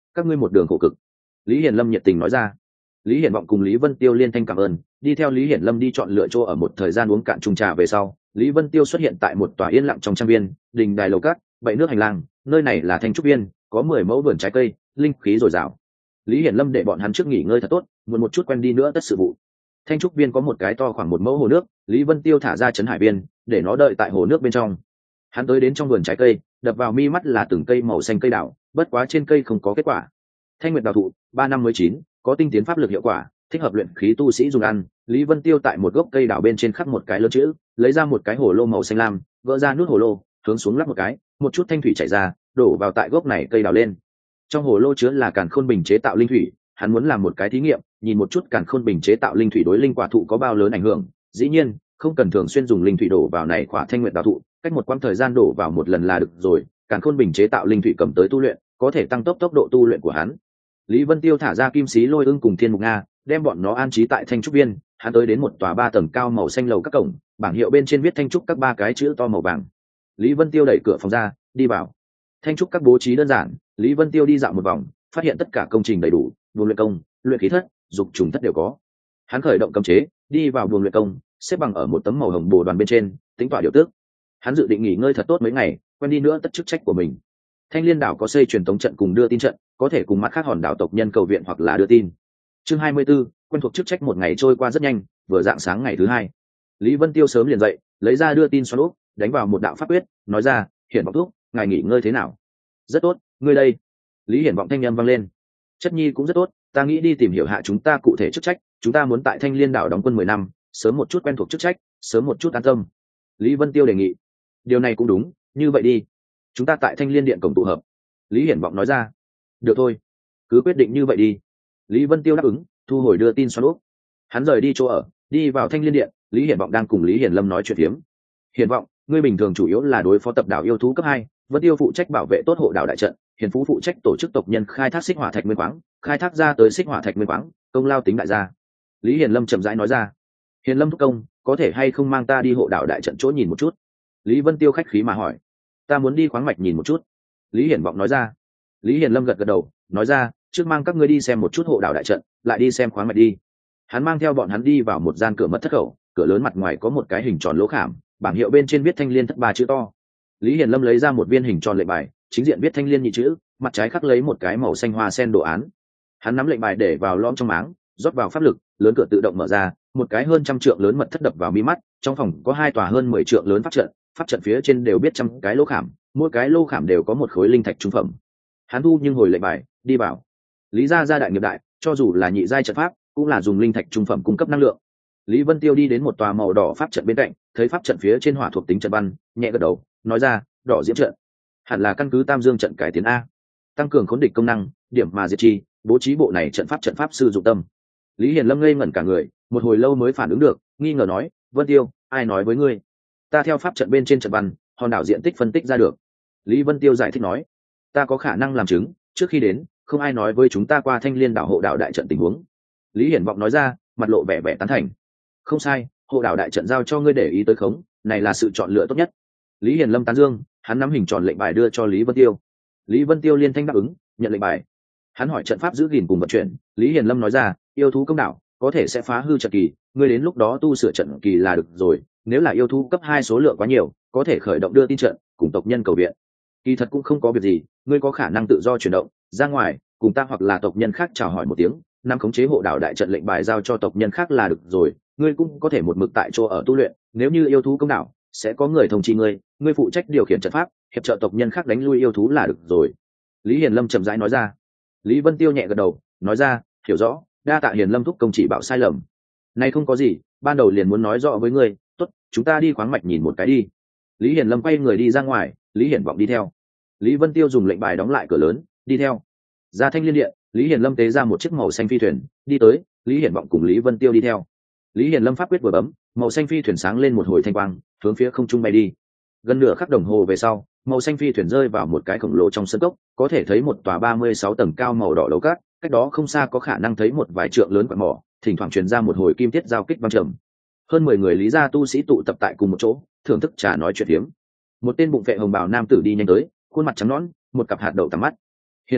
các ngươi một đường khổ cực. Lý Hiển Lâm nhiệt tình nói ra. Lý Hiển Vọng cùng Lý Vân Tiêu liên thanh cảm ơn, đi theo Lý Hiển Lâm đi chọn lựa chỗ ở. Một thời gian uống cạn chung trà về sau, Lý Vân Tiêu xuất hiện tại một tòa yên lặng trong trang viên, đình đài lầu cát, bậy nước hành lang. Nơi này là Thanh Trúc Viên, có 10 mẫu vườn trái cây, linh khí dồi dào. Lý Hiển Lâm để bọn hắn trước nghỉ ngơi thật tốt, muốn một chút quen đi nữa tất sự vụ. Thanh Trúc Viên có một cái to khoảng 1 mẫu hồ nước, Lý Vân Tiêu thả ra trấn hải viên, để nó đợi tại hồ nước bên trong. Hắn tới đến trong vườn trái cây, đập vào mi mắt là từng cây màu xanh cây đào, bất quá trên cây không có kết quả. Thanh Nguyệt đào thụ, 3 năm mới chín, có tinh tiến pháp lực hiệu quả, thích hợp luyện khí tu sĩ dùng ăn. Lý Vân Tiêu tại một gốc cây đào bên trên khắc một cái lớn chữ, lấy ra một cái hồ lô màu xanh lam, vỡ ra nút hồ lô, hướng xuống lắp một cái, một chút thanh thủy chảy ra, đổ vào tại gốc này cây đào lên. Trong hồ lô chứa là càn khôn bình chế tạo linh thủy, hắn muốn làm một cái thí nghiệm, nhìn một chút càn khôn bình chế tạo linh thủy đối linh quả thụ có bao lớn ảnh hưởng. Dĩ nhiên, không cần thường xuyên dùng linh thủy đổ vào này quả Thanh Nguyệt đào thụ, cách một quãng thời gian đổ vào một lần là được rồi. Càn khôn bình chế tạo linh thủy cầm tới tu luyện, có thể tăng tốc độ tu luyện của hắn. Lý Vân Tiêu thả ra Kim Xí Lôi Ưng cùng Thiên Mục Nga, đem bọn nó an trí tại Thanh Trúc Viên. Hắn tới đến một tòa 3 tầng cao màu xanh lầu các cổng, bảng hiệu bên trên viết Thanh Trúc các 3 cái chữ to màu vàng. Lý Vân Tiêu đẩy cửa phòng ra, đi vào. Thanh Trúc các bố trí đơn giản, Lý Vân Tiêu đi dạo một vòng, phát hiện tất cả công trình đầy đủ, buồng luyện công, luyện khí thất, dục trùng thất đều có. Hắn khởi động cấm chế, đi vào buồng luyện công, xếp bằng ở một tấm màu hồng bồ đoàn bên trên, tính tỏa điều tước. Hắn dự định nghỉ ngơi thật tốt mấy ngày, quen đi nữa tất chức trách của mình. Thanh Liên đảo có xây truyền tống trận cùng đưa tin trận, có thể cùng mặt khác hòn đảo tộc nhân cầu viện hoặc là đưa tin. Chương 24, quen thuộc chức trách. Một ngày trôi qua rất nhanh, vừa dạng sáng ngày thứ hai, Lý Vân Tiêu sớm liền dậy, lấy ra đưa tin xoắn úp, đánh vào một đạo pháp quyết, nói ra, Hiển Vọng thúc, ngài nghỉ ngơi thế nào? Rất tốt, ngươi đây? Lý Hiển Vọng thanh âm vang lên. Chất nhi cũng rất tốt, ta nghĩ đi tìm hiểu hạ chúng ta cụ thể chức trách, chúng ta muốn tại Thanh Liên đảo đóng quân 10 năm, sớm một chút quen thuộc chức trách, sớm một chút an tâm. Lý Vân Tiêu đề nghị. Điều này cũng đúng, như vậy đi, chúng ta tại Thanh Liên điện cổng tụ hợp. Lý Hiển Vọng nói ra. Được thôi, cứ quyết định như vậy đi. Lý Vân Tiêu đáp ứng, thu hồi đưa tin xoắn úp. Hắn rời đi chỗ ở, đi vào Thanh Liên điện. Lý Hiển Vọng đang cùng Lý Hiển Lâm nói chuyện phiếm. Hiển Vọng, ngươi bình thường chủ yếu là đối phó tập đảo yêu thú cấp 2, Vân Tiêu phụ trách bảo vệ tốt hộ đảo đại trận, Hiền Phú phụ trách tổ chức tộc nhân khai thác xích hỏa thạch nguyên khoáng, khai thác ra tới xích hỏa thạch nguyên khoáng, công lao tính đại gia. Lý Hiển Lâm chậm rãi nói ra. Hiền Lâm thúc công, có thể hay không mang ta đi hộ đảo đại trận chỗ nhìn một chút? Lý Vân Tiêu khách khí mà hỏi. Ta muốn đi khoáng mạch nhìn một chút. Lý Hiển Vọng nói ra. Lý Hiển Lâm gật gật đầu, nói ra, trước mang các ngươi đi xem một chút hộ đảo đại trận, lại đi xem khoáng mạch đi. Hắn mang theo bọn hắn đi vào một gian cửa mật thất khẩu, cửa lớn mặt ngoài có một cái hình tròn lỗ khảm, bảng hiệu bên trên viết Thanh Liên thất 3 chữ to. Lý Hiển Lâm lấy ra một viên hình tròn lệnh bài, chính diện viết Thanh Liên nhị chữ, mặt trái khắc lấy một cái màu xanh hoa sen đồ án. Hắn nắm lệnh bài để vào lõm trong máng, rót vào pháp lực, lớn cửa tự động mở ra, một cái hơn 100 trượng lớn mật thất đập vào mi mắt. Trong phòng có 2 tòa hơn 10 trượng lớn pháp trận phía trên đều biết 100 cái lỗ khảm, mỗi cái lỗ khảm đều có một khối linh thạch trung phẩm. Hắn thu nhưng hồi lệnh bài, đi vào. Lý gia gia đại nghiệp đại, cho dù là nhị giai trận pháp, cũng là dùng linh thạch trung phẩm cung cấp năng lượng. Lý Vân Tiêu đi đến một tòa màu đỏ pháp trận bên cạnh, thấy pháp trận phía trên hỏa thuộc tính trận văn, nhẹ gật đầu, nói ra, đỏ diễm trận, hẳn là căn cứ Tam Dương trận cải tiến a, tăng cường khốn địch công năng, điểm mà diệt chi, bố trí bộ này trận pháp sư dụng tâm. Lý Hiển Lâm ngây ngẩn cả người, một hồi lâu mới phản ứng được, nghi ngờ nói, Vân Tiêu, ai nói với ngươi? Ta theo pháp trận bên trên trận văn, hòn đảo diện tích phân tích ra được. Lý Vân Tiêu giải thích nói, ta có khả năng làm chứng, trước khi đến, không ai nói với chúng ta qua Thanh Liên đảo hộ đảo đại trận tình huống. Lý Hiển Vọng nói ra, mặt lộ vẻ vẻ tán thành. Không sai, hộ đảo đại trận giao cho ngươi để ý tới khống, này là sự chọn lựa tốt nhất. Lý Hiển Lâm tán dương, hắn nắm hình tròn lệnh bài đưa cho Lý Vân Tiêu. Lý Vân Tiêu liên thanh đáp ứng, nhận lệnh bài. Hắn hỏi trận pháp giữ gìn cùng vận chuyển. Lý Hiển Lâm nói ra, yêu thú công đảo có thể sẽ phá hư trận kỳ, ngươi đến lúc đó tu sửa trận kỳ là được rồi. Nếu là yêu thú cấp 2 số lượng quá nhiều, có thể khởi động đưa tin trận, cùng tộc nhân cầu viện. Kỳ thật cũng không có việc gì, ngươi có khả năng tự do chuyển động ra ngoài, cùng ta hoặc là tộc nhân khác chào hỏi một tiếng, nắm khống chế hộ đảo đại trận lệnh bài giao cho tộc nhân khác là được rồi. Ngươi cũng có thể một mực tại chỗ ở tu luyện, nếu như yêu thú công đảo, sẽ có người thông chi ngươi, ngươi phụ trách điều khiển trận pháp, hiệp trợ tộc nhân khác đánh lui yêu thú là được rồi. Lý Hiển Lâm chậm rãi nói ra. Lý Vân Tiêu nhẹ gật đầu, nói ra, hiểu rõ, đa tạ Hiển Lâm thúc công chỉ bảo sai lầm. Này không có gì, ban đầu liền muốn nói rõ với ngươi, tốt, chúng ta đi khoáng mạch nhìn một cái đi. Lý Hiển Lâm quay người đi ra ngoài, Lý Hiển Vọng đi theo. Lý Vân Tiêu dùng lệnh bài đóng lại cửa lớn, đi theo. Ra Thanh Liên điện, Lý Hiển Lâm tế ra một chiếc màu xanh phi thuyền, đi tới, Lý Hiển Vọng cùng Lý Vân Tiêu đi theo. Lý Hiển Lâm pháp quyết vừa bấm, màu xanh phi thuyền sáng lên một hồi thanh quang, hướng phía không trung bay đi. Gần nửa khắc đồng hồ về sau, màu xanh phi thuyền rơi vào một cái khổng lồ trong sân cốc, có thể thấy một tòa 36 tầng cao màu đỏ lầu cát, cách đó không xa có khả năng thấy một vài trượng lớn quặng mỏ, thỉnh thoảng truyền ra một hồi kim tiết giao kích vang trầm. Hơn 10 người Lý gia tu sĩ tụ tập tại cùng một chỗ, thưởng thức trà nói chuyện phiếm. Một tên bụng vệ hồng bào nam tử đi nhanh tới, khuôn mặt trắng nõn, một cặp hạt đậu tắm mắt. Hiền Phú,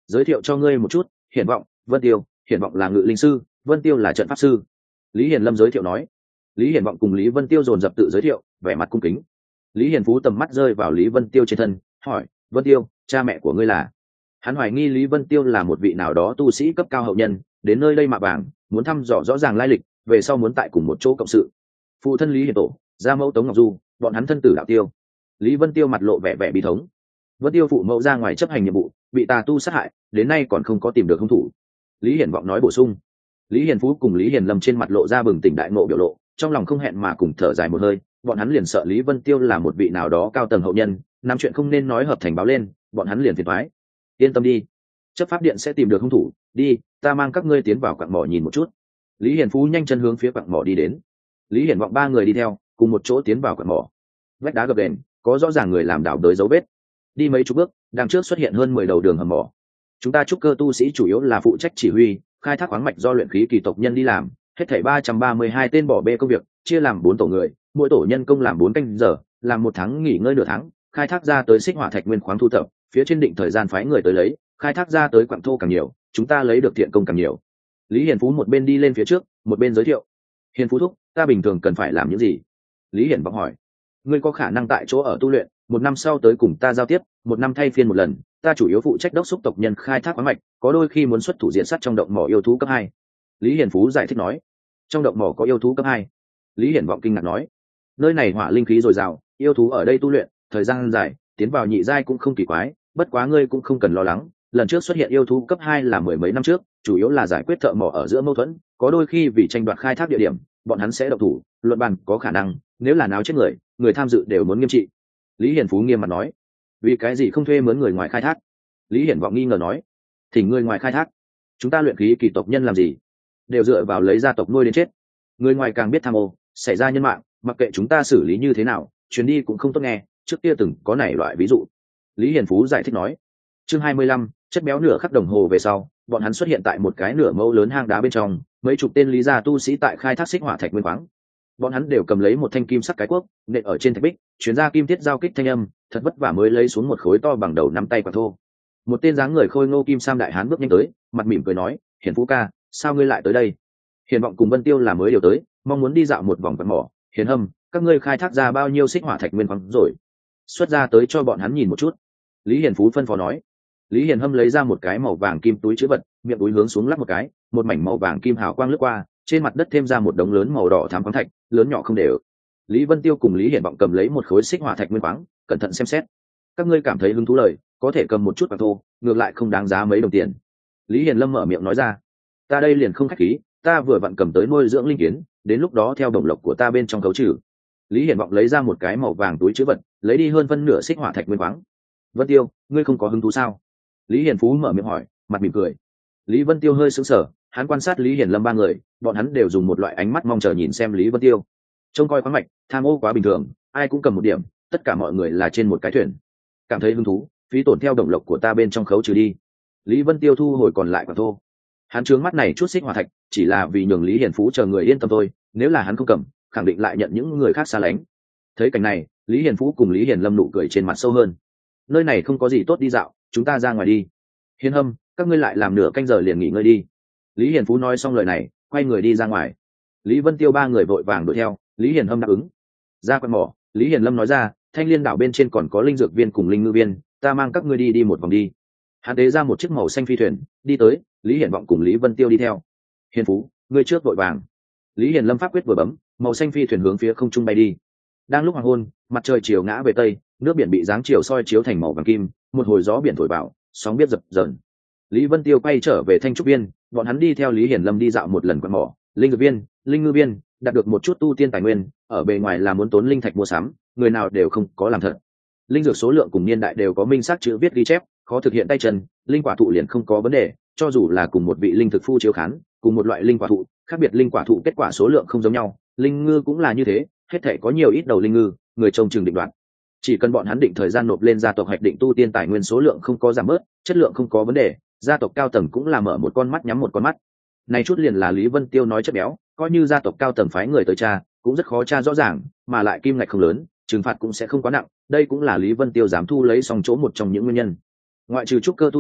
giới thiệu cho ngươi một chút, Hiển Vọng, Vân Tiêu. Hiển Vọng là ngự linh sư, Vân Tiêu là trận pháp sư. Lý Hiển Lâm giới thiệu nói. Lý Hiển Vọng cùng Lý Vân Tiêu dồn dập tự giới thiệu, vẻ mặt cung kính. Lý Hiển Phú tầm mắt rơi vào Lý Vân Tiêu trên thân, hỏi: Vân Tiêu, cha mẹ của ngươi là? Hắn hoài nghi Lý Vân Tiêu là một vị nào đó tu sĩ cấp cao hậu nhân, đến nơi đây mạ vàng, muốn thăm dò rõ ràng lai lịch, về sau muốn tại cùng một chỗ cộng sự. Phụ thân Lý Hiển Tổ, gia mẫu Tống Ngọc Du, bọn hắn thân tử đạo tiêu. Lý Vân Tiêu mặt lộ vẻ vẻ bi thống. Vân Tiêu phụ mẫu ra ngoài chấp hành nhiệm vụ, bị tà tu sát hại, đến nay còn không có tìm được hung thủ. Lý Hiển Vọng nói bổ sung. Lý Hiển Phú cùng Lý Hiển Lâm trên mặt lộ ra bừng tỉnh đại ngộ biểu lộ, trong lòng không hẹn mà cùng thở dài một hơi. Bọn hắn liền sợ Lý Vân Tiêu là một vị nào đó cao tầng hậu nhân, nắm chuyện không nên nói hợp thành báo lên, bọn hắn liền phiền toái. Yên tâm đi, chấp pháp điện sẽ tìm được hung thủ. Đi, ta mang các ngươi tiến vào quặng mỏ nhìn một chút. Lý Hiển Phú nhanh chân hướng phía quặng mỏ đi đến. Lý Hiển Vọng ba người đi theo, cùng một chỗ tiến vào quặng mỏ. Vách đá gập ghềnh, có rõ ràng người làm đào đới dấu vết. Đi mấy chục bước, đằng trước xuất hiện hơn 10 đầu đường hầm mỏ. Chúng ta trúc cơ tu sĩ chủ yếu là phụ trách chỉ huy, khai thác khoáng mạch do luyện khí kỳ tộc nhân đi làm, hết thảy 332 tên bỏ bê công việc, chia làm 4 tổ người, mỗi tổ nhân công làm 4 canh giờ, làm 1 tháng nghỉ ngơi nửa tháng, khai thác ra tới xích hỏa thạch nguyên khoáng thu thập, phía trên định thời gian phái người tới lấy, khai thác ra tới quặng thô càng nhiều, chúng ta lấy được thiện công càng nhiều. Lý Hiển Phú một bên đi lên phía trước, một bên giới thiệu. Hiển Phú thúc, ta bình thường cần phải làm những gì? Lý Hiển Vọng hỏi. Ngươi có khả năng tại chỗ ở tu luyện, 1 năm sau tới cùng ta giao tiếp, 1 năm thay phiên một lần, ta chủ yếu phụ trách đốc thúc tộc nhân khai thác khoáng mạch, có đôi khi muốn xuất thủ diện sát trong động mỏ yêu thú cấp 2. Lý Hiển Phú giải thích nói. Trong động mỏ có yêu thú cấp 2? Lý Hiển Vọng kinh ngạc nói. Nơi này hỏa linh khí dồi dào, yêu thú ở đây tu luyện, thời gian dài, tiến vào nhị giai cũng không kỳ quái, bất quá ngươi cũng không cần lo lắng, lần trước xuất hiện yêu thú cấp 2 là 10 mấy năm trước, chủ yếu là giải quyết thợ mỏ ở giữa mâu thuẫn, có đôi khi vì tranh đoạt khai thác địa điểm, bọn hắn sẽ động thủ, luận bàn có khả năng, nếu là náo chết người, người tham dự đều muốn nghiêm trị. Lý Hiển Phú nghiêm mặt nói. Vì cái gì không thuê mướn người ngoài khai thác? Lý Hiển Vọng nghi ngờ nói. Thỉnh người ngoài khai thác? Chúng ta luyện khí kỳ tộc nhân làm gì? Đều dựa vào lấy gia tộc nuôi đến chết. Người ngoài càng biết tham ô, xảy ra nhân mạng, mặc kệ chúng ta xử lý như thế nào, chuyến đi cũng không tốt nghe, trước kia từng có này loại ví dụ. Lý Hiển Phú giải thích nói. Chương 25, chất béo nửa khắc đồng hồ về sau, bọn hắn xuất hiện tại một cái nửa mẫu lớn hang đá bên trong, mấy chục tên lý gia tu sĩ tại khai thác xích hỏa thạch nguyên khoáng. Bọn hắn đều cầm lấy một thanh kim sắc cái cuốc, nện ở trên thạch bích, chuyển ra kim thiết giao kích thanh âm, thật vất vả mới lấy xuống một khối to bằng đầu nắm tay quả thô. Một tên dáng người khôi ngô kim sam đại hán bước nhanh tới, mặt mỉm cười nói: Hiển Phú ca, sao ngươi lại tới đây? Hiển Vọng cùng Vân Tiêu là mới điều tới, mong muốn đi dạo một vòng quặng mỏ. Hiển Hâm, các ngươi khai thác ra bao nhiêu xích hỏa thạch nguyên khoáng rồi? Xuất ra tới cho bọn hắn nhìn một chút. Lý Hiển Phú phân phó nói. Lý Hiển Hâm lấy ra một cái màu vàng kim túi chứa vật, miệng túi hướng xuống lắp một cái, một mảnh màu vàng kim hào quang lướt qua, trên mặt đất thêm ra một đống lớn màu đỏ thắm khoáng thạch, lớn nhỏ không đều. Lý Vân Tiêu cùng Lý Hiển Vọng cầm lấy một khối xích hỏa thạch nguyên khoáng, cẩn thận xem xét. Các ngươi cảm thấy hứng thú lời, có thể cầm một chút bạc thô, ngược lại không đáng giá mấy đồng tiền. Lý Hiển Lâm mở miệng nói ra. Ta đây liền không khách khí, ta vừa vặn cầm tới nuôi dưỡng linh kiến, đến lúc đó theo đồng lộc của ta bên trong khấu trừ. Lý Hiển Vọng lấy ra một cái màu vàng túi chứa vật, lấy đi hơn phân nửa xích hỏa thạch nguyên khoáng. Vân Tiêu, ngươi không có hứng thú sao? Lý Hiển Phú mở miệng hỏi, mặt mỉm cười. Lý Vân Tiêu hơi sững sờ, hắn quan sát Lý Hiển Lâm ba người, bọn hắn đều dùng một loại ánh mắt mong chờ nhìn xem Lý Vân Tiêu. Trông coi khoáng mạch, tham ô quá bình thường, ai cũng cầm một điểm, tất cả mọi người là trên một cái thuyền. Cảm thấy hứng thú, phí tổn theo đồng lộc của ta bên trong khấu trừ đi. Lý Vân Tiêu thu hồi còn lại quả thô. Hắn trướng mắt này chút xích hỏa thạch, chỉ là vì nhường Lý Hiển Phú chờ người yên tâm thôi, nếu là hắn không cầm, khẳng định lại nhận những người khác xa lánh. Thấy cảnh này, Lý Hiển Phú cùng Lý Hiển Lâm nụ cười trên mặt sâu hơn. Nơi này không có gì tốt đi dạo, chúng ta ra ngoài đi. Hiển Hâm, các ngươi lại làm nửa canh giờ liền nghỉ ngơi đi. Lý Hiển Phú nói xong lời này, quay người đi ra ngoài. Lý Vân Tiêu ba người vội vàng đuổi theo, Lý Hiển Hâm đáp ứng. Ra quặng mỏ, Lý Hiển Lâm nói ra, Thanh Liên đảo bên trên còn có linh dược viên cùng linh ngư viên, ta mang các ngươi đi một vòng đi. Hắn tế ra một chiếc màu xanh phi thuyền, đi tới, Lý Hiển Vọng cùng Lý Vân Tiêu đi theo. Hiển Phú, ngươi trước vội vàng. Lý Hiển Lâm pháp quyết vừa bấm, màu xanh phi thuyền hướng phía không trung bay đi. Đang lúc hoàng hôn, mặt trời chiều ngã về tây, nước biển bị dáng chiều soi chiếu thành màu vàng kim, một hồi gió biển thổi vào, sóng biết dập dờn. Lý Vân Tiêu quay trở về Thanh Trúc Viên, bọn hắn đi theo Lý Hiển Lâm đi dạo một lần quặng mỏ, linh dược viên, linh ngư viên, đạt được một chút tu tiên tài nguyên, ở bề ngoài là muốn tốn linh thạch mua sắm, người nào đều không có làm thật. Linh dược số lượng cùng niên đại đều có minh xác chữ viết ghi chép, khó thực hiện tay chân, linh quả thụ liền không có vấn đề, cho dù là cùng một vị linh thực phu chiếu khán, cùng một loại linh quả thụ, khác biệt linh quả thụ kết quả số lượng không giống nhau, linh ngư cũng là như thế, hết thể có nhiều ít đầu linh ngư, người trông chừng định đoạt. Chỉ cần bọn hắn định thời gian nộp lên gia tộc hoạch định tu tiên tài nguyên số lượng không có giảm bớt, chất lượng không có vấn đề, gia tộc cao tầng cũng là mở một con mắt nhắm một con mắt. Này chút liền là Lý Vân Tiêu nói chất béo, coi như gia tộc cao tầng phái người tới tra, cũng rất khó tra rõ ràng, mà lại kim ngạch không lớn, trừng phạt cũng sẽ không quá nặng, đây cũng là Lý Vân Tiêu dám thu lấy xong chỗ một trong những nguyên nhân. Ngoại trừ trúc cơ tu sĩ,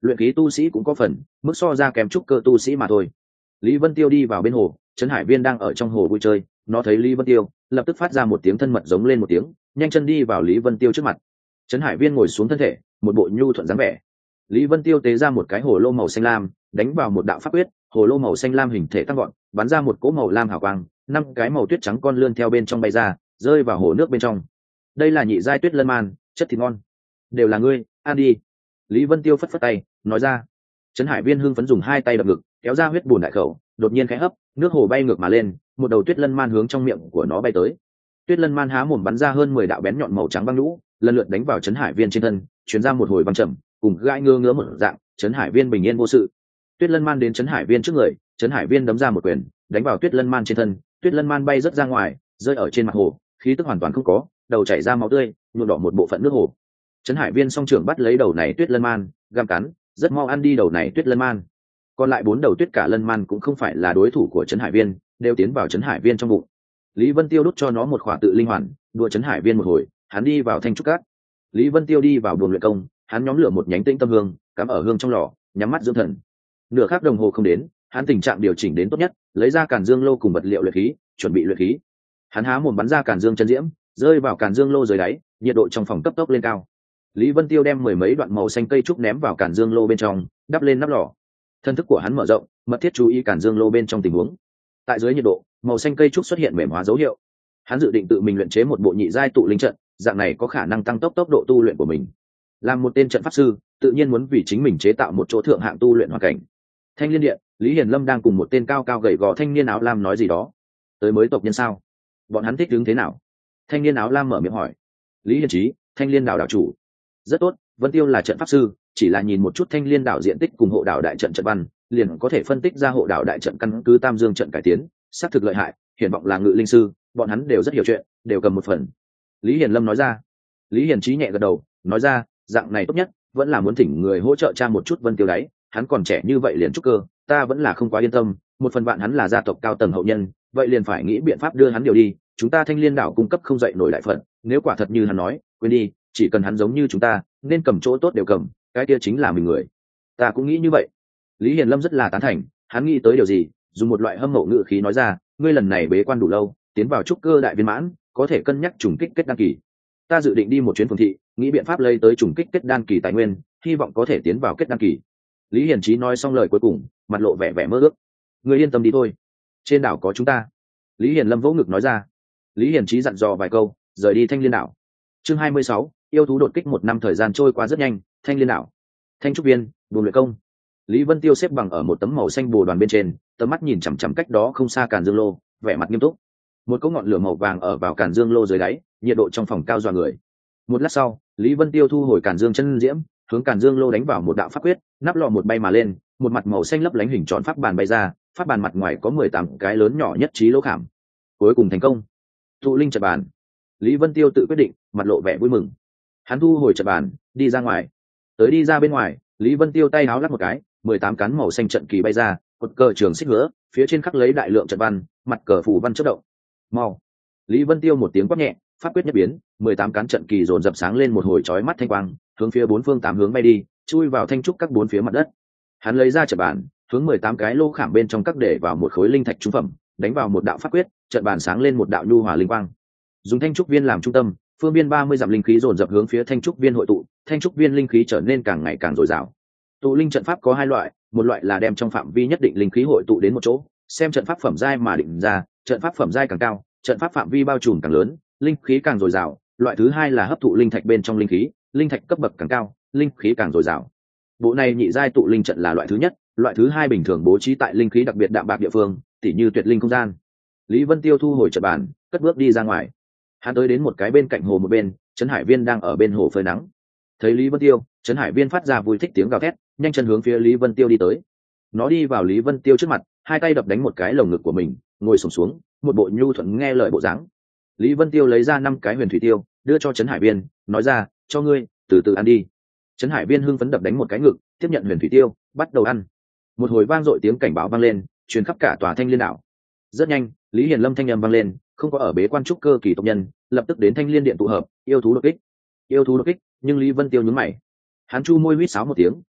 luyện khí tu sĩ cũng có phần, mức so ra kém trúc cơ tu sĩ mà thôi. Lý Vân Tiêu đi vào bên hồ, Trấn Hải Viên đang ở trong hồ vui chơi, nó thấy Lý Vân Tiêu, lập tức phát ra một tiếng thân mật giống lên một tiếng, nhanh chân đi vào Lý Vân Tiêu trước mặt. Trấn Hải Viên ngồi xuống thân thể, một bộ nhu thuận dáng vẻ. Lý Vân Tiêu tế ra một cái hồ lô màu xanh lam, đánh vào một đạo pháp quyết, hồ lô màu xanh lam hình thể tăng gọn, bắn ra một cỗ màu lam hào quang, 5 cái màu tuyết trắng con lươn theo bên trong bay ra, rơi vào hồ nước bên trong. Đây là nhị giai tuyết lân man, chất thịt ngon, đều là ngươi, ăn đi. Lý Vân Tiêu phất phất tay, nói ra. Trấn Hải Viên hưng phấn dùng 2 tay đập ngực, kéo ra huyết bùn đại khẩu, đột nhiên khẽ hấp, nước hồ bay ngược mà lên, một đầu tuyết lân man hướng trong miệng của nó bay tới. Tuyết lân man há mồm bắn ra hơn 10 đạo bén nhọn màu trắng băng lũ, lần lượt đánh vào Trấn Hải Viên trên thân, truyền ra một hồi băng trầm, cùng gãi ngứa một dạng. Trấn Hải Viên bình yên vô sự. Tuyết lân man đến Trấn Hải Viên trước người, Trấn Hải Viên đấm ra một quyền, đánh vào tuyết lân man trên thân, tuyết lân man bay rất ra ngoài, rơi ở trên mặt hồ, khí tức hoàn toàn không có, đầu chảy ra máu tươi, nhuộm đỏ một bộ phận nước hồ. Trấn Hải Viên song trưởng bắt lấy đầu này tuyết lân man, găm cắn, rất mau ăn đi đầu này tuyết lân man. Còn lại 4 đầu tuyết cả lân man cũng không phải là đối thủ của Trấn Hải Viên, đều tiến vào Trấn Hải Viên trong bụng. Lý Vân Tiêu đút cho nó một khỏa tự linh hoàn, đùa Trấn Hải Viên một hồi, hắn đi vào thanh trúc cát. Lý Vân Tiêu đi vào buồng luyện công, hắn nhóm lửa một nhánh tĩnh tâm hương, cắm ở hương trong lò, nhắm mắt dưỡng thần. Nửa khắc đồng hồ không đến, hắn tình trạng điều chỉnh đến tốt nhất, lấy ra càn dương lô cùng vật liệu luyện khí, chuẩn bị luyện khí. Hắn há mồm bắn ra càn dương chân diễm, rơi vào càn dương lô dưới đáy, nhiệt độ trong phòng cấp tốc lên cao. Lý Vân Tiêu đem 10 mấy đoạn màu xanh cây trúc ném vào càn dương lô bên trong, đắp lên nắp lò. Thân thức của hắn mở rộng, mật thiết chú ý càn dương lô bên trong tình huống. Tại dưới nhiệt độ, màu xanh cây trúc xuất hiện mềm hóa dấu hiệu. Hắn dự định tự mình luyện chế một bộ nhị giai tụ linh trận, dạng này có khả năng tăng tốc độ tu luyện của mình. Làm một tên trận pháp sư, tự nhiên muốn vì chính mình chế tạo một chỗ thượng hạng tu luyện hoàn cảnh. Thanh Liên Điện, Lý Hiền Lâm đang cùng một tên cao cao gầy gò thanh niên áo lam nói gì đó. Tới mới tộc nhân sao? Bọn hắn thích đứng thế nào? Thanh niên áo lam mở miệng hỏi. Lý Hiền Chí, Thanh Liên đảo đảo chủ. Rất tốt, Vân Tiêu là trận pháp sư, chỉ là nhìn một chút Thanh Liên đảo diện tích cùng hộ đảo đại trận trận văn, liền có thể phân tích ra hộ đảo đại trận căn cứ Tam Dương trận cải tiến, xác thực lợi hại, hiển vọng là ngự linh sư, bọn hắn đều rất hiểu chuyện, đều cầm một phần. Lý Hiền Lâm nói ra. Lý Hiền Chí nhẹ gật đầu, nói ra, dạng này tốt nhất, vẫn là muốn thỉnh người hỗ trợ tra một chút Vân Tiêu đấy, hắn còn trẻ như vậy liền trúc cơ, ta vẫn là không quá yên tâm, một phần bạn hắn là gia tộc cao tầng hậu nhân, vậy liền phải nghĩ biện pháp đưa hắn điều đi, chúng ta Thanh Liên đảo cung cấp không dậy nổi đại phận, nếu quả thật như hắn nói, quên đi, chỉ cần hắn giống như chúng ta, nên cầm chỗ tốt đều cầm, cái kia chính là mình người. Ta cũng nghĩ như vậy. Lý Hiền Lâm rất là tán thành, hắn nghĩ tới điều gì, dùng một loại hâm mộ ngữ khí nói ra, ngươi lần này bế quan đủ lâu, tiến vào trúc cơ đại viên mãn, có thể cân nhắc trùng kích kết đan kỳ. Ta dự định đi một chuyến phường thị, nghĩ biện pháp lấy tới trùng kích kết đan kỳ tài nguyên, hy vọng có thể tiến vào kết đan kỳ. Lý Hiền Chí nói xong lời cuối cùng, mặt lộ vẻ vẻ mơ ước. Ngươi yên tâm đi thôi, trên đảo có chúng ta. Lý Hiền Lâm vỗ ngực nói ra. Lý Hiền Chí dặn dò vài câu, rời đi Thanh Liên đảo. Chương 26, yêu thú đột kích. Một năm thời gian trôi qua rất nhanh. Thanh Liên đảo, Thanh trúc viên, buồng luyện công. Lý Vân Tiêu xếp bằng ở một tấm màu xanh bồ đoàn bên trên, tầm mắt nhìn chằm chằm cách đó không xa càn dương lô, vẻ mặt nghiêm túc. Một cỗ ngọn lửa màu vàng ở vào càn dương lô dưới đáy, nhiệt độ trong phòng cao dọa người. Một lát sau, Lý Vân Tiêu thu hồi càn dương chân diễm, hướng càn dương lô đánh vào một đạo pháp quyết, nắp lọ một bay mà lên, một mặt màu xanh lấp lánh hình tròn pháp bàn bay ra, pháp bàn mặt ngoài có 18 cái lớn nhỏ nhất trí lỗ khảm. Cuối cùng thành công. Tụ linh trận bàn. Lý Vân Tiêu tự quyết định, mặt lộ vẻ vui mừng. Hắn thu hồi trận bàn, đi ra ngoài. Tới đi ra bên ngoài, Lý Vân Tiêu tay háo lắc một cái, 18 cán màu xanh trận kỳ bay ra, cột cờ trường xích hứa, phía trên khắc lấy đại lượng trận văn, mặt cờ phù văn chớp động. Mau. Lý Vân Tiêu một tiếng quát nhẹ, pháp quyết nhất biến, 18 cán trận kỳ dồn dập sáng lên một hồi chói mắt thanh quang, hướng phía 4 phương 8 hướng bay đi, chui vào thanh trúc các 4 phía mặt đất. Hắn lấy ra trận bàn, hướng 18 cái lô khảm bên trong các để vào một khối linh thạch trung phẩm, đánh vào một đạo pháp quyết, trận bàn sáng lên một đạo nhu hòa linh quang. Dùng thanh trúc viên làm trung tâm, phương viên 30 dặm linh khí dồn dập hướng phía thanh trúc viên hội tụ, thanh trúc viên linh khí trở nên càng ngày càng dồi dào. Tụ linh trận pháp có 2 loại, một loại là đem trong phạm vi nhất định linh khí hội tụ đến một chỗ, xem trận pháp phẩm giai mà định ra, trận pháp phẩm giai càng cao, trận pháp phạm vi bao trùm càng lớn, linh khí càng dồi dào. Loại thứ 2 là hấp thụ linh thạch bên trong linh khí, linh thạch cấp bậc càng cao, linh khí càng dồi dào. Bộ này nhị giai tụ linh trận là loại thứ nhất, loại thứ 2 bình thường bố trí tại linh khí đặc biệt đạm bạc địa phương, tỉ như tuyệt linh không gian. Lý Vân Tiêu thu hồi trận bàn, cất bước đi ra ngoài. Hắn tới đến một cái bên cạnh hồ một bên, Trấn Hải Viên đang ở bên hồ phơi nắng. Thấy Lý Vân Tiêu, Trấn Hải Viên phát ra vui thích tiếng gào thét, nhanh chân hướng phía Lý Vân Tiêu đi tới. Nó đi vào Lý Vân Tiêu trước mặt, 2 tay đập đánh một cái lồng ngực của mình, ngồi xổm xuống, một bộ nhu thuận nghe lời bộ dáng. Lý Vân Tiêu lấy ra 5 cái huyền thủy tiêu, đưa cho Trấn Hải Viên, nói ra, cho ngươi, từ từ ăn đi. Trấn Hải Viên hưng phấn đập đánh một cái ngực, tiếp nhận huyền thủy tiêu, bắt đầu ăn. Một hồi vang dội tiếng cảnh báo vang lên, truyền khắp cả tòa Thanh Liên đảo. Rất nhanh, Lý Hiền Lâm thanh âm vang lên, không có ở bế quan trúc cơ kỳ tộc nhân, lập tức đến Thanh Liên điện tụ hợp, yêu thú đột kích. Yêu thú đột kích, nhưng Lý Vân Tiêu nhướng mày. Hắn chu môi huýt sáo một tiếng,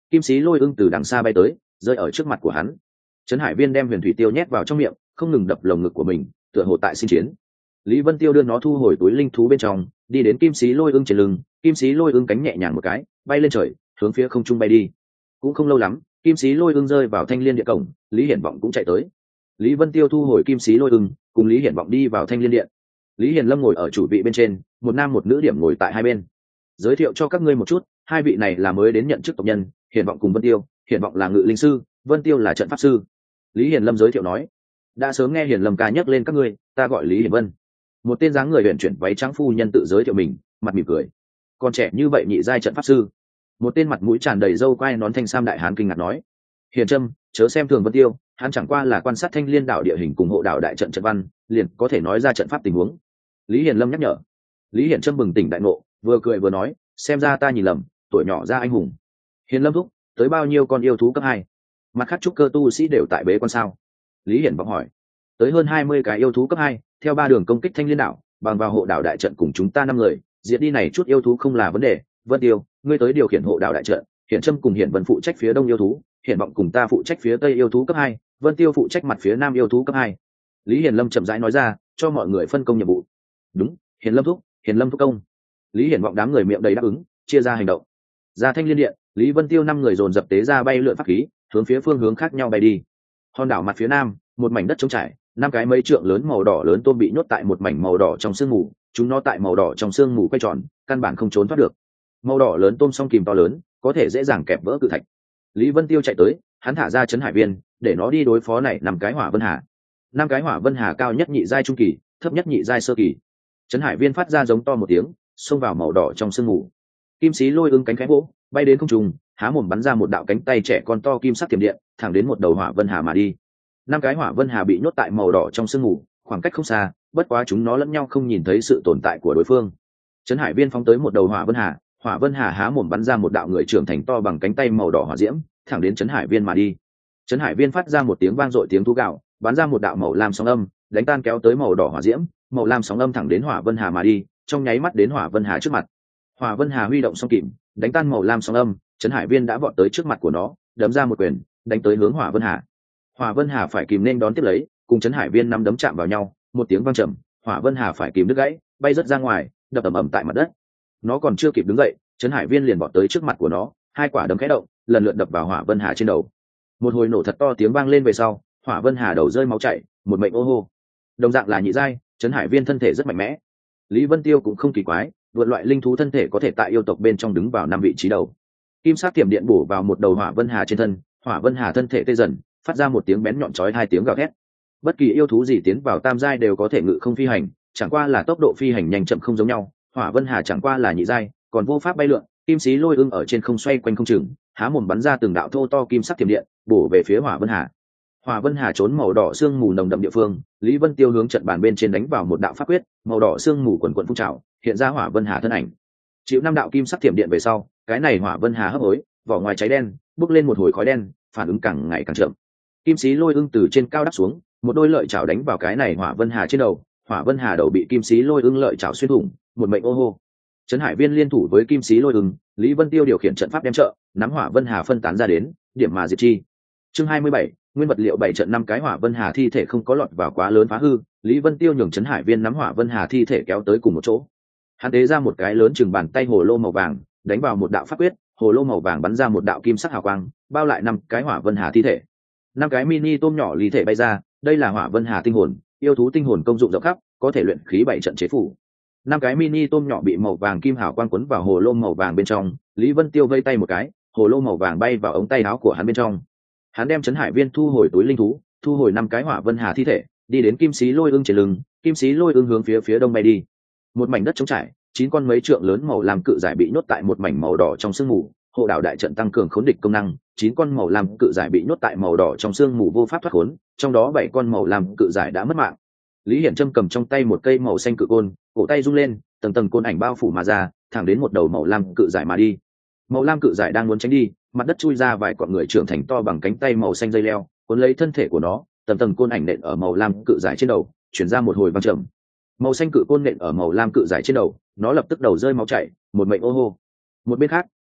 kim sĩ lôi ưng từ đằng xa bay tới, rơi ở trước mặt của hắn. Trấn Hải Viên đem huyền thủy tiêu nhét vào trong miệng, không ngừng đập lồng ngực của mình, tựa hồ tại xin chiến. Lý Vân Tiêu đưa nó thu hồi túi linh thú bên trong, đi đến kim sĩ lôi ưng trên lưng, kim sĩ lôi ưng cánh nhẹ nhàng một cái, bay lên trời, hướng phía không trung bay đi. Cũng không lâu lắm, kim sĩ lôi ưng rơi vào Thanh Liên Điện cổng, Lý Hiển Vọng cũng chạy tới. Lý Vân Tiêu thu hồi kim sĩ lôi ưng, cùng Lý Hiển Vọng đi vào Thanh Liên Điện. Lý Hiển Lâm ngồi ở chủ vị bên trên, một nam một nữ điểm ngồi tại hai bên. Giới thiệu cho các ngươi một chút, hai vị này là mới đến nhận chức tộc nhân, Hiển Vọng cùng Vân Tiêu. Hiển Vọng là ngự linh sư, Vân Tiêu là trận pháp sư. Lý Hiển Lâm giới thiệu nói, đã sớm nghe Hiển Lâm ca nhắc lên các ngươi, ta gọi Lý Hiển Vân. Một tên dáng người huyền chuyển váy trắng phu nhân tự giới thiệu mình, mặt mỉm cười. Còn trẻ như vậy nhị giai trận pháp sư. Một tên mặt mũi tràn đầy râu quai nón thanh sam đại hán kinh ngạc nói, Hiền Trâm, chớ xem thường Vân Tiêu, hắn chẳng qua là quan sát Thanh Liên đảo địa hình cùng hộ đảo đại trận trận văn, liền có thể nói ra trận pháp tình huống. Lý Hiền Lâm nhắc nhở. Lý Hiển Trâm bừng tỉnh đại ngộ, vừa cười vừa nói, xem ra ta nhìn lầm, tuổi nhỏ ra anh hùng. Hiền Lâm thúc, tới bao nhiêu con yêu thú cấp 2? Mặt khác trúc cơ tu sĩ đều tại bế quan sao? Lý Hiển Vọng hỏi. Tới hơn 20 cái yêu thú cấp 2, theo 3 đường công kích Thanh Liên đảo, bằng vào hộ đảo đại trận cùng chúng ta 5 người, diệt đi này chút yêu thú không là vấn đề. Vân Tiêu, ngươi tới điều khiển hộ đảo đại trận, Hiển Trâm cùng Hiển Vân phụ trách phía đông yêu thú, Hiển Vọng cùng ta phụ trách phía tây yêu thú cấp 2, Vân Tiêu phụ trách mặt phía nam yêu thú cấp 2. Lý Hiển Lâm chậm rãi nói ra, cho mọi người phân công nhiệm vụ. Đúng, Hiển Lâm thúc công. Lý Hiển Vọng đám người miệng đầy đáp ứng, chia ra hành động. Ra Thanh Liên Điện, Lý Vân Tiêu 5 người dồn dập tế ra bay lượn pháp khí, hướng phía phương hướng khác nhau bay đi. Hòn đảo mặt phía nam, một mảnh đất trống trải, 5 cái mấy trượng lớn màu đỏ lớn tôm bị nhốt tại một mảnh màu đỏ trong sương mù, chúng nó tại màu đỏ trong sương mù quay tròn, căn bản không trốn thoát được. Màu đỏ lớn tôm song kìm to lớn, có thể dễ dàng kẹp vỡ cự thạch. Lý Vân Tiêu chạy tới, hắn thả ra Trấn Hải Viên, để nó đi đối phó này 5 cái hỏa vân hà. 5 cái hỏa vân hà cao nhất nhị giai trung kỳ, thấp nhất nhị giai sơ kỳ. Trấn Hải Viên phát ra giống to một tiếng, xông vào màu đỏ trong sương mù. Kim sĩ lôi ưng cánh khẽ vỗ, bay đến không trung, há mồm bắn ra một đạo cánh tay trẻ con to kim sắc tiềm điện, thẳng đến một đầu hỏa vân hà mà đi. 5 cái hỏa vân hà bị nhốt tại màu đỏ trong sương mù, khoảng cách không xa, bất quá chúng nó lẫn nhau không nhìn thấy sự tồn tại của đối phương. Trấn Hải Viên phóng tới một đầu hỏa vân hà há mồm bắn ra một đạo người trưởng thành to bằng cánh tay màu đỏ hỏa diễm, thẳng đến Trấn Hải Viên mà đi. Trấn Hải Viên phát ra một tiếng vang dội tiếng thú gạo, bắn ra một đạo màu lam sóng âm, đánh tan kéo tới màu đỏ hỏa diễm, màu lam sóng âm thẳng đến hỏa vân hà mà đi, trong nháy mắt đến hỏa vân hà trước mặt. Hỏa vân hà huy động song kìm, đánh tan màu lam sóng âm, Trấn Hải Viên đã vọt tới trước mặt của nó, đấm ra một quyền, đánh tới hướng hỏa vân hà. Hỏa vân hà phải kìm nên đón tiếp lấy, cùng Trấn Hải Viên năm đấm chạm vào nhau, một tiếng vang trầm, hỏa vân hà phải kìm đứt gãy, bay rất ra ngoài, đập ầm ầm tại mặt đất. Nó còn chưa kịp đứng dậy, Trấn Hải Viên liền vọt tới trước mặt của nó, hai quả đấm khẽ động, lần lượt đập vào hỏa vân hà trên đầu. Một hồi nổ thật to tiếng vang lên về sau, hỏa vân hà đầu rơi máu chảy, một mệnh ô hô. Đồng dạng là nhị giai, Trấn Hải Viên thân thể rất mạnh mẽ. Lý Vân Tiêu cũng không kỳ quái, vượt loại linh thú thân thể có thể tại yêu tộc bên trong đứng vào 5 vị trí đầu. Kim sắc tiềm điện bổ vào một đầu hỏa vân hà trên thân, hỏa vân hà thân thể tê dần, phát ra một tiếng bén nhọn chói 2 tiếng gào thét. Bất kỳ yêu thú gì tiến vào tam giai đều có thể ngự không phi hành, chẳng qua là tốc độ phi hành nhanh chậm không giống nhau, hỏa vân hà chẳng qua là nhị giai, còn vô pháp bay lượn. Kim sĩ lôi ưng ở trên không xoay quanh không chừng, há mồm bắn ra từng đạo thô to kim sắc tiềm điện, bổ về phía hỏa vân hà. Hỏa vân hà trốn màu đỏ sương mù nồng đậm địa phương, Lý Vân Tiêu hướng trận bàn bên trên đánh vào một đạo pháp quyết, màu đỏ sương mù quần quần phun trào, hiện ra hỏa vân hà thân ảnh. Chịu 5 đạo kim sắc tiềm điện về sau, cái này hỏa vân hà hấp hối, vỏ ngoài cháy đen, bốc lên một hồi khói đen, phản ứng càng ngày càng chậm. Kim sĩ lôi ưng từ trên cao đáp xuống, một đôi lợi chảo đánh vào cái này hỏa vân hà trên đầu, hỏa vân hà đầu bị kim sĩ lôi ưng lợi chảo xuyên thủng, một mệnh ô hô. Trấn Hải Viên liên thủ với kim sĩ lôi ưng, Lý Vân Tiêu điều khiển trận pháp đem trợ, nắm hỏa vân hà phân tán ra đến, điểm mà diệt chi. Chương 27, nguyên vật liệu 7 trận 5 cái hỏa vân hà thi thể không có lọt vào quá lớn phá hư, Lý Vân Tiêu nhường Trấn Hải Viên nắm hỏa vân hà thi thể kéo tới cùng một chỗ. Hắn tế ra một cái lớn chừng bàn tay hồ lô màu vàng, đánh vào một đạo pháp quyết, hồ lô màu vàng bắn ra một đạo kim sắc hào quang, bao lại 5 cái hỏa vân hà thi thể. 5 cái mini tôm nhỏ ly thể bay ra, đây là hỏa vân hà tinh hồn, yêu thú tinh hồn công dụng rộng khắp, có thể luyện khí 7 trận chế phủ. 5 cái mini tôm nhỏ bị màu vàng kim hào quang quấn vào hồ lô màu vàng bên trong, Lý Vân Tiêu vây tay một cái, hồ lô màu vàng bay vào ống tay áo của hắn bên trong. Hắn đem Trấn Hải Viên thu hồi túi linh thú, thu hồi 5 cái hỏa vân hà thi thể, đi đến kim sĩ lôi ưng trên lưng, kim sĩ lôi ưng hướng phía đông bay đi. Một mảnh đất trống trải, 9 con mấy trượng lớn màu lam cự giải bị nhốt tại một mảnh màu đỏ trong sương mù, hộ đảo đại trận tăng cường khốn địch công năng, 9 con màu lam cự giải bị nhốt tại màu đỏ trong sương mù vô pháp thoát khốn, trong đó 7 con màu lam cự giải đã mất mạng. Lý Hiển Trâm cầm trong tay một cây màu xanh cự côn, cổ tay rung lên, tầng tầng côn ảnh bao phủ mà ra, thẳng đến một đầu màu lam cự giải mà đi. Màu lam cự giải đang muốn tránh đi, mặt đất chui ra vài cọng người trưởng thành to bằng cánh tay màu xanh dây leo, cuốn lấy thân thể của nó, tầng tầng côn ảnh nện ở màu lam cự giải trên đầu, chuyển ra một hồi vang trầm. Màu xanh cự côn nện ở màu lam cự giải trên đầu, nó lập tức đầu rơi máu chảy, một mệnh ô hô. Một bên khác,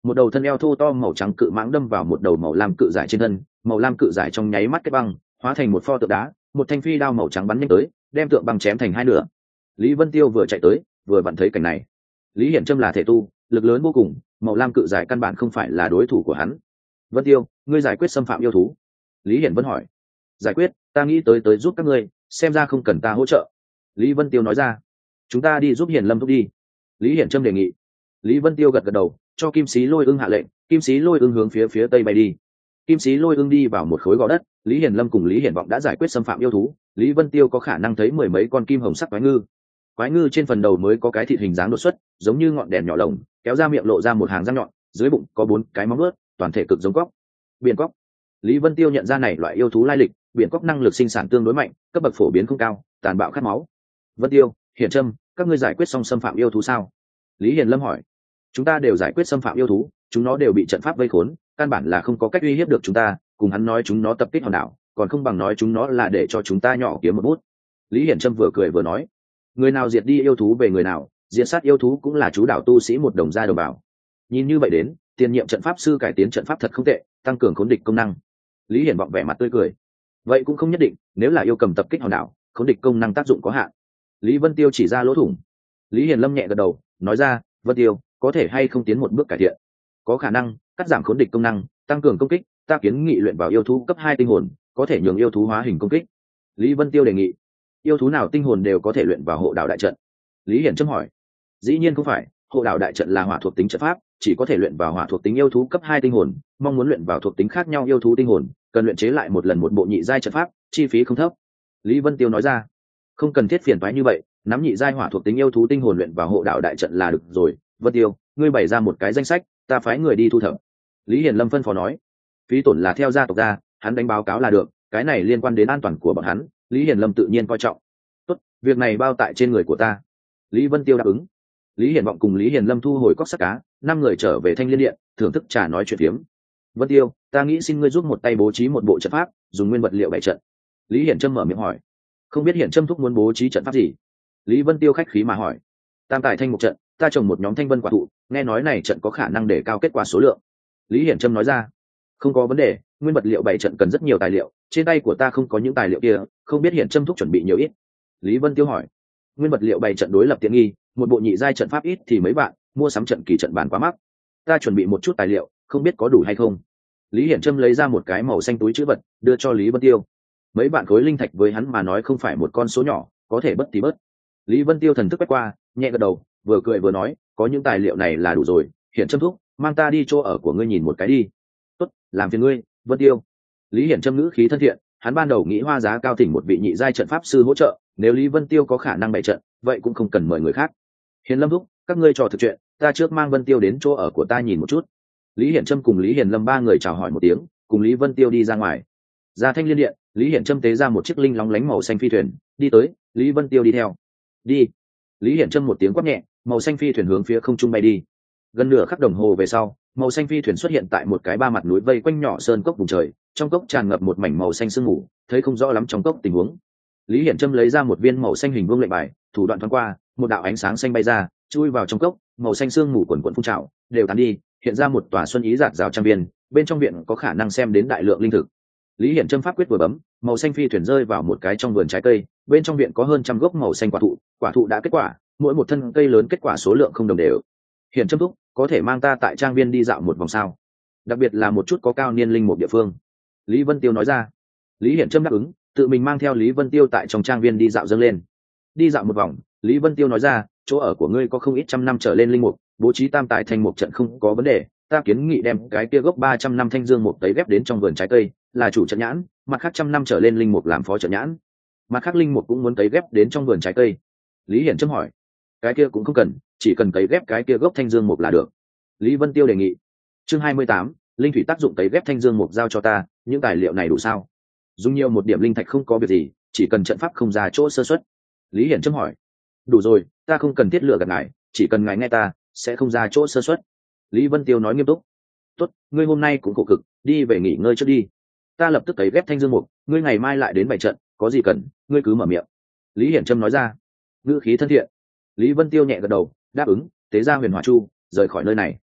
một đầu thân eo thô to màu trắng cự mãng đâm vào một đầu màu lam cự giải trên thân, màu lam cự giải trong nháy mắt kết băng, hóa thành một pho tượng đá, một thanh phi đao màu trắng bắn nhanh tới, đem tượng băng chém thành hai nửa. Lý Vân Tiêu vừa chạy tới, vừa vặn thấy cảnh này. Lý Hiển Trâm là thể tu, lực lớn vô cùng, màu lam cự giải căn bản không phải là đối thủ của hắn. Vân Tiêu, ngươi giải quyết xâm phạm yêu thú? Lý Hiển Vân hỏi. Giải quyết, ta nghĩ tới giúp các ngươi, xem ra không cần ta hỗ trợ. Lý Vân Tiêu nói ra. Chúng ta đi giúp Hiển Lâm thúc đi. Lý Hiển Trâm đề nghị. Lý Vân Tiêu gật gật đầu, cho Kim Sĩ Lôi Ưng hạ lệnh, Kim Sĩ Lôi Ưng hướng phía tây bay đi. Kim Sĩ Lôi Ưng đi vào một khối gò đất, Lý Hiển Lâm cùng Lý Hiển Vọng đã giải quyết xâm phạm yêu thú. Lý Vân Tiêu có khả năng thấy mười mấy con kim hồng sắc quái ngư. Quái ngư trên phần đầu mới có cái thịt hình dáng đột xuất, giống như ngọn đèn nhỏ lồng, kéo ra miệng lộ ra một hàng răng nhọn, dưới bụng có 4 cái móng vuốt, toàn thể cực giống cóc. Biển cóc. Lý Vân Tiêu nhận ra này loại yêu thú lai lịch, biển cóc năng lực sinh sản tương đối mạnh, cấp bậc phổ biến không cao, tàn bạo khát máu. Vân Tiêu, Hiển Trâm, các ngươi giải quyết xong xâm phạm yêu thú sao? Lý Hiển Lâm hỏi. Chúng ta đều giải quyết xâm phạm yêu thú, chúng nó đều bị trận pháp vây khốn, căn bản là không có cách uy hiếp được chúng ta, cùng hắn nói chúng nó tập kích hòn đảo, còn không bằng nói chúng nó là để cho chúng ta nhỏ kiếm một bút. Lý Hiển Trâm vừa cười vừa nói, người nào diệt đi yêu thú về người nào, diệt sát yêu thú cũng là chú đảo tu sĩ một đồng gia đồng bảo. Nhìn như vậy đến, tiền nhiệm trận pháp sư cải tiến trận pháp thật không tệ, tăng cường khốn địch công năng. Lý Hiển Vọng vẻ mặt tươi cười. Vậy cũng không nhất định, nếu là yêu cầm tập kích hòn đảo, khốn địch công năng tác dụng có hạn. Lý Vân Tiêu chỉ ra lỗ thủng. Lý Hiển Lâm nhẹ gật đầu, nói ra, Vân Tiêu, có thể hay không tiến một bước cải thiện? Có khả năng, cắt giảm khốn địch công năng, tăng cường công kích, ta kiến nghị luyện vào yêu thú cấp 2 tinh hồn, có thể nhường yêu thú hóa hình công kích. Lý Vân Tiêu đề nghị. Yêu thú nào tinh hồn đều có thể luyện vào hộ đạo đại trận? Lý Hiển Trâm hỏi. Dĩ nhiên không phải, hộ đạo đại trận là hỏa thuộc tính trận pháp, chỉ có thể luyện vào hỏa thuộc tính yêu thú cấp 2 tinh hồn, mong muốn luyện vào thuộc tính khác nhau yêu thú tinh hồn, cần luyện chế lại một lần một bộ nhị giai trận pháp, chi phí không thấp. Lý Vân Tiêu nói ra. Không cần thiết phiền toái như vậy, nắm nhị giai hỏa thuộc tính yêu thú tinh hồn luyện vào hộ đạo đại trận là được rồi. Vân Tiêu, ngươi bày ra một cái danh sách, ta phái người đi thu thập. Lý Hiển Lâm phân phó nói. Phí tổn là theo gia tộc ra, hắn đánh báo cáo là được, cái này liên quan đến an toàn của bọn hắn, Lý Hiển Lâm tự nhiên coi trọng. Tốt, việc này bao tại trên người của ta. Lý Vân Tiêu đáp ứng. Lý Hiển Vọng cùng Lý Hiển Lâm thu hồi cóc sắt cá, 5 người trở về Thanh Liên Điện, thưởng thức trà nói chuyện phiếm. Vân Tiêu, ta nghĩ xin ngươi giúp một tay bố trí một bộ trận pháp, dùng nguyên vật liệu bày trận. Lý Hiển Trâm mở miệng hỏi. Không biết Hiển Trâm thúc muốn bố trí trận pháp gì? Lý Vân Tiêu khách khí mà hỏi. Tam tài thanh một trận, ta trồng một nhóm thanh vân quả thụ, nghe nói này trận có khả năng để cao kết quả số lượng. Lý Hiển Trâm nói ra. Không có vấn đề, nguyên vật liệu bày trận cần rất nhiều tài liệu, trên tay của ta không có những tài liệu kia, không biết Hiển Trâm thúc chuẩn bị nhiều ít. Lý Vân Tiêu hỏi. Nguyên vật liệu bày trận đối lập tiện nghi, một bộ nhị giai trận pháp ít thì mấy bạn, mua sắm trận kỳ trận bàn quá mắc. Ta chuẩn bị một chút tài liệu, không biết có đủ hay không. Lý Hiển Trâm lấy ra một cái màu xanh túi trữ vật, đưa cho Lý Vân Tiêu. Mấy bạn khối linh thạch với hắn mà nói không phải một con số nhỏ, có thể bất tí bớt. Lý Vân Tiêu thần thức quét qua, nhẹ gật đầu, vừa cười vừa nói, có những tài liệu này là đủ rồi. Hiển Trâm thúc, mang ta đi chỗ ở của ngươi nhìn một cái đi. Tốt, làm phiền ngươi, Vân Tiêu. Lý Hiển Trâm ngữ khí thân thiện, hắn ban đầu nghĩ hoa giá cao thỉnh một vị nhị giai trận pháp sư hỗ trợ, nếu Lý Vân Tiêu có khả năng bày trận, vậy cũng không cần mời người khác. Hiền Lâm thúc, các ngươi trò thực chuyện, ta trước mang Vân Tiêu đến chỗ ở của ta nhìn một chút. Lý Hiển Trâm cùng Lý Hiền Lâm 3 người chào hỏi một tiếng, cùng Lý Vân Tiêu đi ra ngoài. Ra Thanh Liên Điện, Lý Hiển Trâm tế ra một chiếc linh lóng lánh màu xanh phi thuyền, đi tới, Lý Vân Tiêu đi theo. Đi. Lý Hiển Trâm một tiếng quát nhẹ, màu xanh phi thuyền hướng phía không trung bay đi. Gần nửa khắc đồng hồ về sau, màu xanh phi thuyền xuất hiện tại một cái 3 mặt núi vây quanh nhỏ sơn cốc vùng trời, trong cốc tràn ngập một mảnh màu xanh sương mù, thấy không rõ lắm trong cốc tình huống. Lý Hiển Trâm lấy ra một viên màu xanh hình vuông lệnh bài, thủ đoạn thoáng qua, một đạo ánh sáng xanh bay ra, chui vào trong cốc, màu xanh sương mù quần quần phun trào, đều tán đi, hiện ra một tòa xuân ý rạt rào trang viên, bên trong viện có khả năng xem đến đại lượng linh thực. Lý Hiển Trâm pháp quyết vừa bấm, màu xanh phi thuyền rơi vào một cái trong vườn trái cây, bên trong viện có hơn 100 gốc màu xanh quả thụ đã kết quả, mỗi một thân cây lớn kết quả số lượng không đồng đều. Hiển Trâm thúc, có thể mang ta tại trang viên đi dạo một vòng sao? Đặc biệt là một chút có cao niên linh mục địa phương. Lý Vân Tiêu nói ra. Lý Hiển Trâm đáp ứng, tự mình mang theo Lý Vân Tiêu tại trong trang viên đi dạo dâng lên. Đi dạo một vòng, Lý Vân Tiêu nói ra, chỗ ở của ngươi có không ít trăm năm trở lên linh mục, bố trí tam tài thành một trận không có vấn đề, ta kiến nghị đem cái kia gốc 300 năm thanh dương mục tấy ghép đến trong vườn trái cây, là chủ trận nhãn, mặt khác trăm năm trở lên linh mục làm phó trận nhãn. Mặt khác linh mục cũng muốn tấy ghép đến trong vườn trái cây. Lý Hiển Trâm hỏi. Cái kia cũng không cần, chỉ cần tấy ghép cái kia gốc thanh dương mục là được. Lý Vân Tiêu đề nghị. Chương 28, linh thủy tác dụng tấy ghép thanh dương mục giao cho ta, những tài liệu này đủ sao? Dùng nhiều một điểm linh thạch không có việc gì, chỉ cần trận pháp không ra chỗ sơ suất. Lý Hiển Trâm hỏi. Đủ rồi, ta không cần thiết lựa gạt ngài, chỉ cần ngài nghe ta, sẽ không ra chỗ sơ suất. Lý Vân Tiêu nói nghiêm túc. Tốt, ngươi hôm nay cũng khổ cực, đi về nghỉ ngơi trước đi. Ta lập tức tấy ghép thanh dương mục, ngươi ngày mai lại đến bày trận, có gì cần, ngươi cứ mở miệng. Lý Hiển Trâm nói ra. Ngữ khí thân thiện. Lý Vân Tiêu nhẹ gật đầu, đáp ứng, tế ra huyền hỏa chu, rời khỏi nơi này.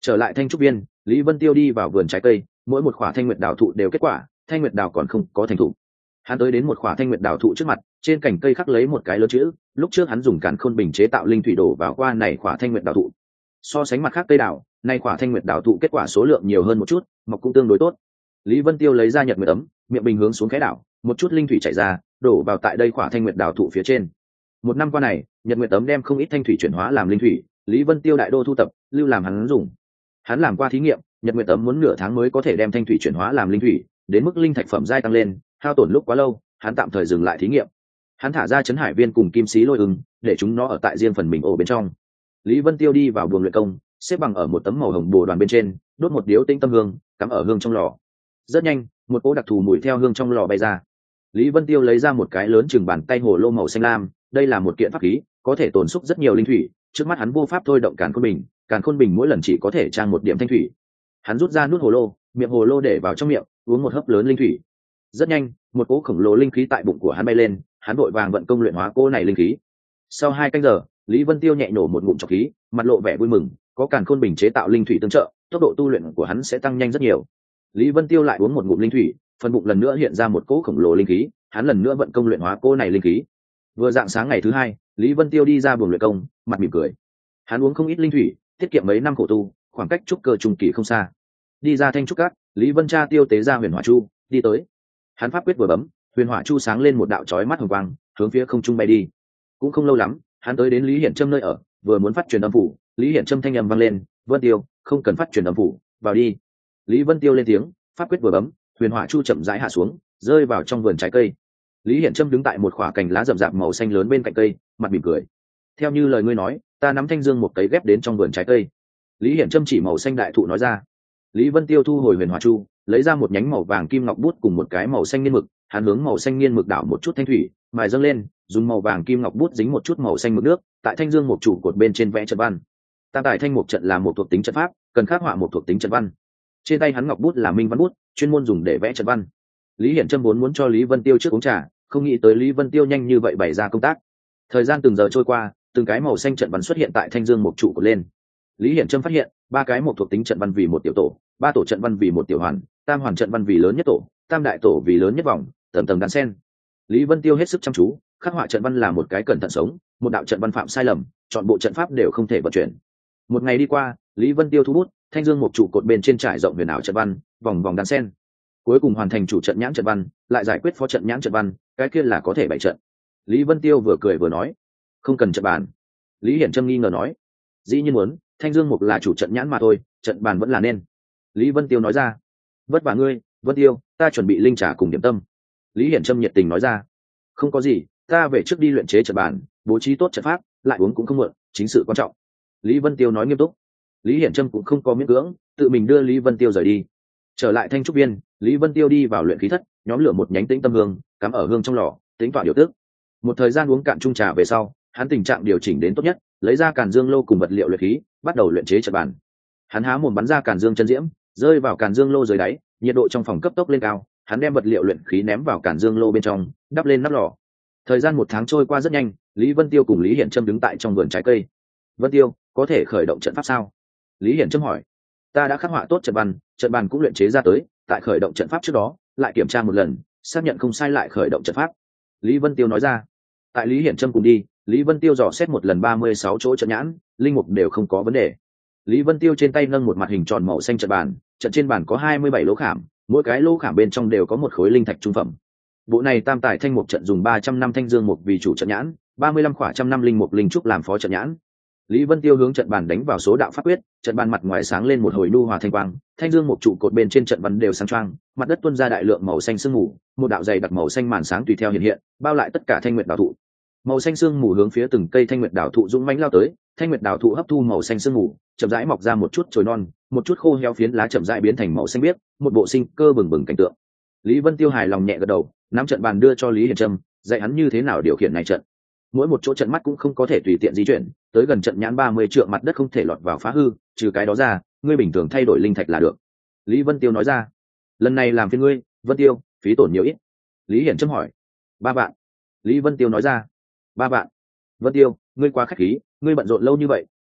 Trở lại Thanh trúc viên, Lý Vân Tiêu đi vào vườn trái cây, mỗi một quả thanh nguyệt đào thụ đều kết quả, thanh nguyệt đào còn không có thành thụ. Hắn tới đến một quả thanh nguyệt đào thụ trước mặt, trên cành cây khắc lấy một cái lớn chữ, lúc trước hắn dùng càn khôn bình chế tạo linh thủy đổ vào qua này quả thanh nguyệt đào thụ. So sánh mặt khác cây đào, nay quả thanh nguyệt đào thụ kết quả số lượng nhiều hơn một chút, mọc cũng tương đối tốt. Lý Vân Tiêu lấy ra nhật nguyệt ấm, miệng bình hướng xuống cái đảo, một chút linh thủy chảy ra, đổ vào tại đây quả thanh nguyệt đào thụ phía trên. Một năm qua này, nhật nguyệt ấm đem không ít thanh thủy chuyển hóa làm linh thủy, Lý Vân Tiêu đại đô thu tập, lưu làm hắn dùng. Hắn làm qua thí nghiệm, nhật nguyệt ấm muốn nửa tháng mới có thể đem thanh thủy chuyển hóa làm linh thủy, đến mức linh thạch phẩm giai tăng lên, hao tổn lúc quá lâu, hắn tạm thời dừng lại thí nghiệm. Hắn thả ra chấn hải viên cùng kim sĩ lôi ưng, để chúng nó ở tại riêng phần mình ổ bên trong. Lý Vân Tiêu đi vào buồng luyện công, xếp bằng ở một tấm màu hồng bồ đoàn bên trên, đốt một điếu tinh tâm hương, cắm ở hương trong lò. Rất nhanh, một cỗ đặc thù mùi theo hương trong lò bay ra. Lý Vân Tiêu lấy ra một cái lớn chừng bàn tay hồ lô màu xanh lam, đây là một kiện pháp khí, có thể tồn xúc rất nhiều linh thủy. Trước mắt hắn vô pháp thôi động càn khôn bình mỗi lần chỉ có thể trang một điểm thanh thủy. Hắn rút ra nút hồ lô, miệng hồ lô để vào trong miệng, uống một hớp lớn linh thủy. Rất nhanh, một cỗ khổng lồ linh khí tại bụng của hắn bay lên, hắn vội vàng vận công luyện hóa cỗ này linh khí. Sau 2 canh giờ, Lý Vân Tiêu nhẹ nổ một ngụm trọc khí, mặt lộ vẻ vui mừng, có càn khôn bình chế tạo linh thủy tương trợ, tốc độ tu luyện của hắn sẽ tăng nhanh rất nhiều. Lý Vân Tiêu lại uống một ngụm linh thủy, phần bụng lần nữa hiện ra một cỗ khổng lồ linh khí, hắn lần nữa vận công luyện hóa cỗ này linh khí. Vừa dạng sáng ngày thứ 2, Lý Vân Tiêu đi ra buồng luyện công, mặt mỉm cười. Hắn uống không ít linh thủy, tiết kiệm mấy năm khổ tu, khoảng cách trúc cơ trung kỳ không xa. Đi ra Thanh trúc các, Lý Vân Cha tiêu tế ra huyền hỏa chu, đi tới. Hắn pháp quyết vừa bấm, huyền hỏa chu sáng lên một đạo chói mắt hồng quang, hướng phía không trung bay đi. Cũng không lâu lắm, hắn tới đến Lý Hiển Trâm nơi ở, vừa muốn phát truyền âm phủ, Lý Hiển Trâm thanh âm vang lên, "Vân Tiêu, không cần phát truyền âm phủ, vào đi." Lý Vân Tiêu lên tiếng, pháp quyết vừa bấm, huyền hỏa chu chậm rãi hạ xuống, rơi vào trong vườn trái cây. Lý Hiển Trâm đứng tại một khỏa cành lá rậm rạp màu xanh lớn bên cạnh cây, mặt mỉm cười. "Theo như lời ngươi nói, ta nắm thanh dương một cấy ghép đến trong vườn trái cây." Lý Hiển Trâm chỉ màu xanh đại thụ nói ra. Lý Vân Tiêu thu hồi huyền hỏa chu, lấy ra một nhánh màu vàng kim ngọc bút cùng một cái màu xanh nghiên mực, hắn hướng màu xanh nghiên mực đảo một chút thanh thủy, mài dâng lên, dùng màu vàng kim ngọc bút dính một chút màu xanh mực nước, tại thanh dương một trụ cột bên trên vẽ trận văn. Tam tài thanh mục trận là một thuộc tính trận pháp, cần khắc họa một thuộc tính trận văn. Trên tay hắn ngọc bút là minh văn bút, chuyên môn dùng để vẽ trận văn. Lý Hiển Trâm vốn muốn cho Lý Vân Tiêu trước uống trà, không nghĩ tới Lý Vân Tiêu nhanh như vậy bày ra công tác. Thời gian từng giờ trôi qua, từng cái màu xanh trận văn xuất hiện tại thanh dương một trụ cột lên. Lý Hiển Trâm phát hiện, 3 cái một thuộc tính trận văn vì một tiểu tổ, 3 tổ trận văn vì một tiểu hoàn, tam hoàn trận văn vì lớn nhất tổ, tam đại tổ vì lớn nhất vòng, tầng tầng đan sen. Lý Vân Tiêu hết sức chăm chú, khắc họa trận văn là một cái cẩn thận sống, một đạo trận văn phạm sai lầm, chọn bộ trận pháp đều không thể vận chuyển. Một ngày đi qua, Lý Vân Tiêu thu bút, thanh dương một trụ cột bên trên trải rộng huyền ảo trận văn, vòng vòng đan sen. Cuối cùng hoàn thành chủ trận nhãn trận văn, lại giải quyết phó trận nhãn trận văn, cái kia là có thể bày trận. Lý Vân Tiêu vừa cười vừa nói, không cần trận bàn. Lý Hiển Trâm nghi ngờ nói, dĩ nhiên muốn, thanh dương mục là chủ trận nhãn mà thôi, trận bàn vẫn là nên. Lý Vân Tiêu nói ra, vất vả ngươi, Vân Tiêu, ta chuẩn bị linh trà cùng điểm tâm. Lý Hiển Trâm nhiệt tình nói ra, không có gì, ta về trước đi luyện chế trận bàn, bố trí tốt trận pháp, lại uống cũng không muộn, chính sự quan trọng. Lý Vân Tiêu nói nghiêm túc. Lý Hiển Trâm cũng không có miễn cưỡng, tự mình đưa Lý Vân Tiêu rời đi. Trở lại Thanh trúc viên, Lý Vân Tiêu đi vào luyện khí thất, nhóm lửa một nhánh tĩnh tâm hương, cắm ở hương trong lò, tính tọa điều tức. Một thời gian uống cạn chung trà về sau, hắn tình trạng điều chỉnh đến tốt nhất, lấy ra càn dương lô cùng vật liệu luyện khí, bắt đầu luyện chế trận bàn. Hắn há mồm bắn ra càn dương chân diễm, rơi vào càn dương lô dưới đáy, nhiệt độ trong phòng cấp tốc lên cao, hắn đem vật liệu luyện khí ném vào càn dương lô bên trong, đắp lên nắp lò. Thời gian 1 tháng trôi qua rất nhanh, Lý Vân Tiêu cùng Lý Hiển Trâm đứng tại trong vườn trái cây. Vân Tiêu, có thể khởi động trận pháp sao? Lý Hiển Trâm hỏi. Ta đã khắc họa tốt trận bàn cũng luyện chế ra tới, tại khởi động trận pháp trước đó, lại kiểm tra một lần, xác nhận không sai lại khởi động trận pháp. Lý Vân Tiêu nói ra. Tại Lý Hiển Trâm cùng đi, Lý Vân Tiêu dò xét một lần 36 chỗ trận nhãn, linh mục đều không có vấn đề. Lý Vân Tiêu trên tay nâng một mặt hình tròn màu xanh trận bàn, trận trên bàn có 27 lỗ khảm, mỗi cái lỗ khảm bên trong đều có một khối linh thạch trung phẩm. Bộ này tam tài thanh mục trận dùng 300 năm thanh dương mục vì chủ trận nhãn, 35 khỏa trăm năm linh mục linh trúc làm phó trận nhãn. Lý Vân Tiêu hướng trận bàn đánh vào số đạo pháp quyết, trận bàn mặt ngoài sáng lên một hồi nhu hòa thanh quang, thanh dương mục trụ cột bên trên trận văn đều sáng choang, mặt đất tuôn ra đại lượng màu xanh sương mù, một đạo dày đặc màu xanh màn sáng tùy theo hiện hiện, bao lại tất cả thanh nguyệt đào thụ. Màu xanh sương mù hướng phía từng cây thanh nguyệt đào thụ dũng mãnh lao tới, thanh nguyệt đào thụ hấp thu màu xanh sương mù, chậm rãi mọc ra một chút chồi non, một chút khô héo phiến lá chậm rãi biến thành màu xanh biếc, một bộ sinh cơ bừng bừng cảnh tượng. Lý Vân Tiêu hài lòng nhẹ gật đầu, nắm trận bàn đưa cho Lý Hiển Trâm, dạy hắn như thế nào điều khiển này trận. Mỗi một chỗ trận mắt cũng không có thể tùy tiện di chuyển, tới gần trận nhãn 30 trượng mặt đất không thể lọt vào phá hư, trừ cái đó ra, ngươi bình thường thay đổi linh thạch là được. Lý Vân Tiêu nói ra. Lần này làm phiền ngươi, Vân Tiêu, phí tổn nhiều ít? Lý Hiển Trâm hỏi. 3 vạn. Lý Vân Tiêu nói ra. 3 vạn. Vân Tiêu, ngươi quá khách khí, ngươi bận rộn lâu như vậy,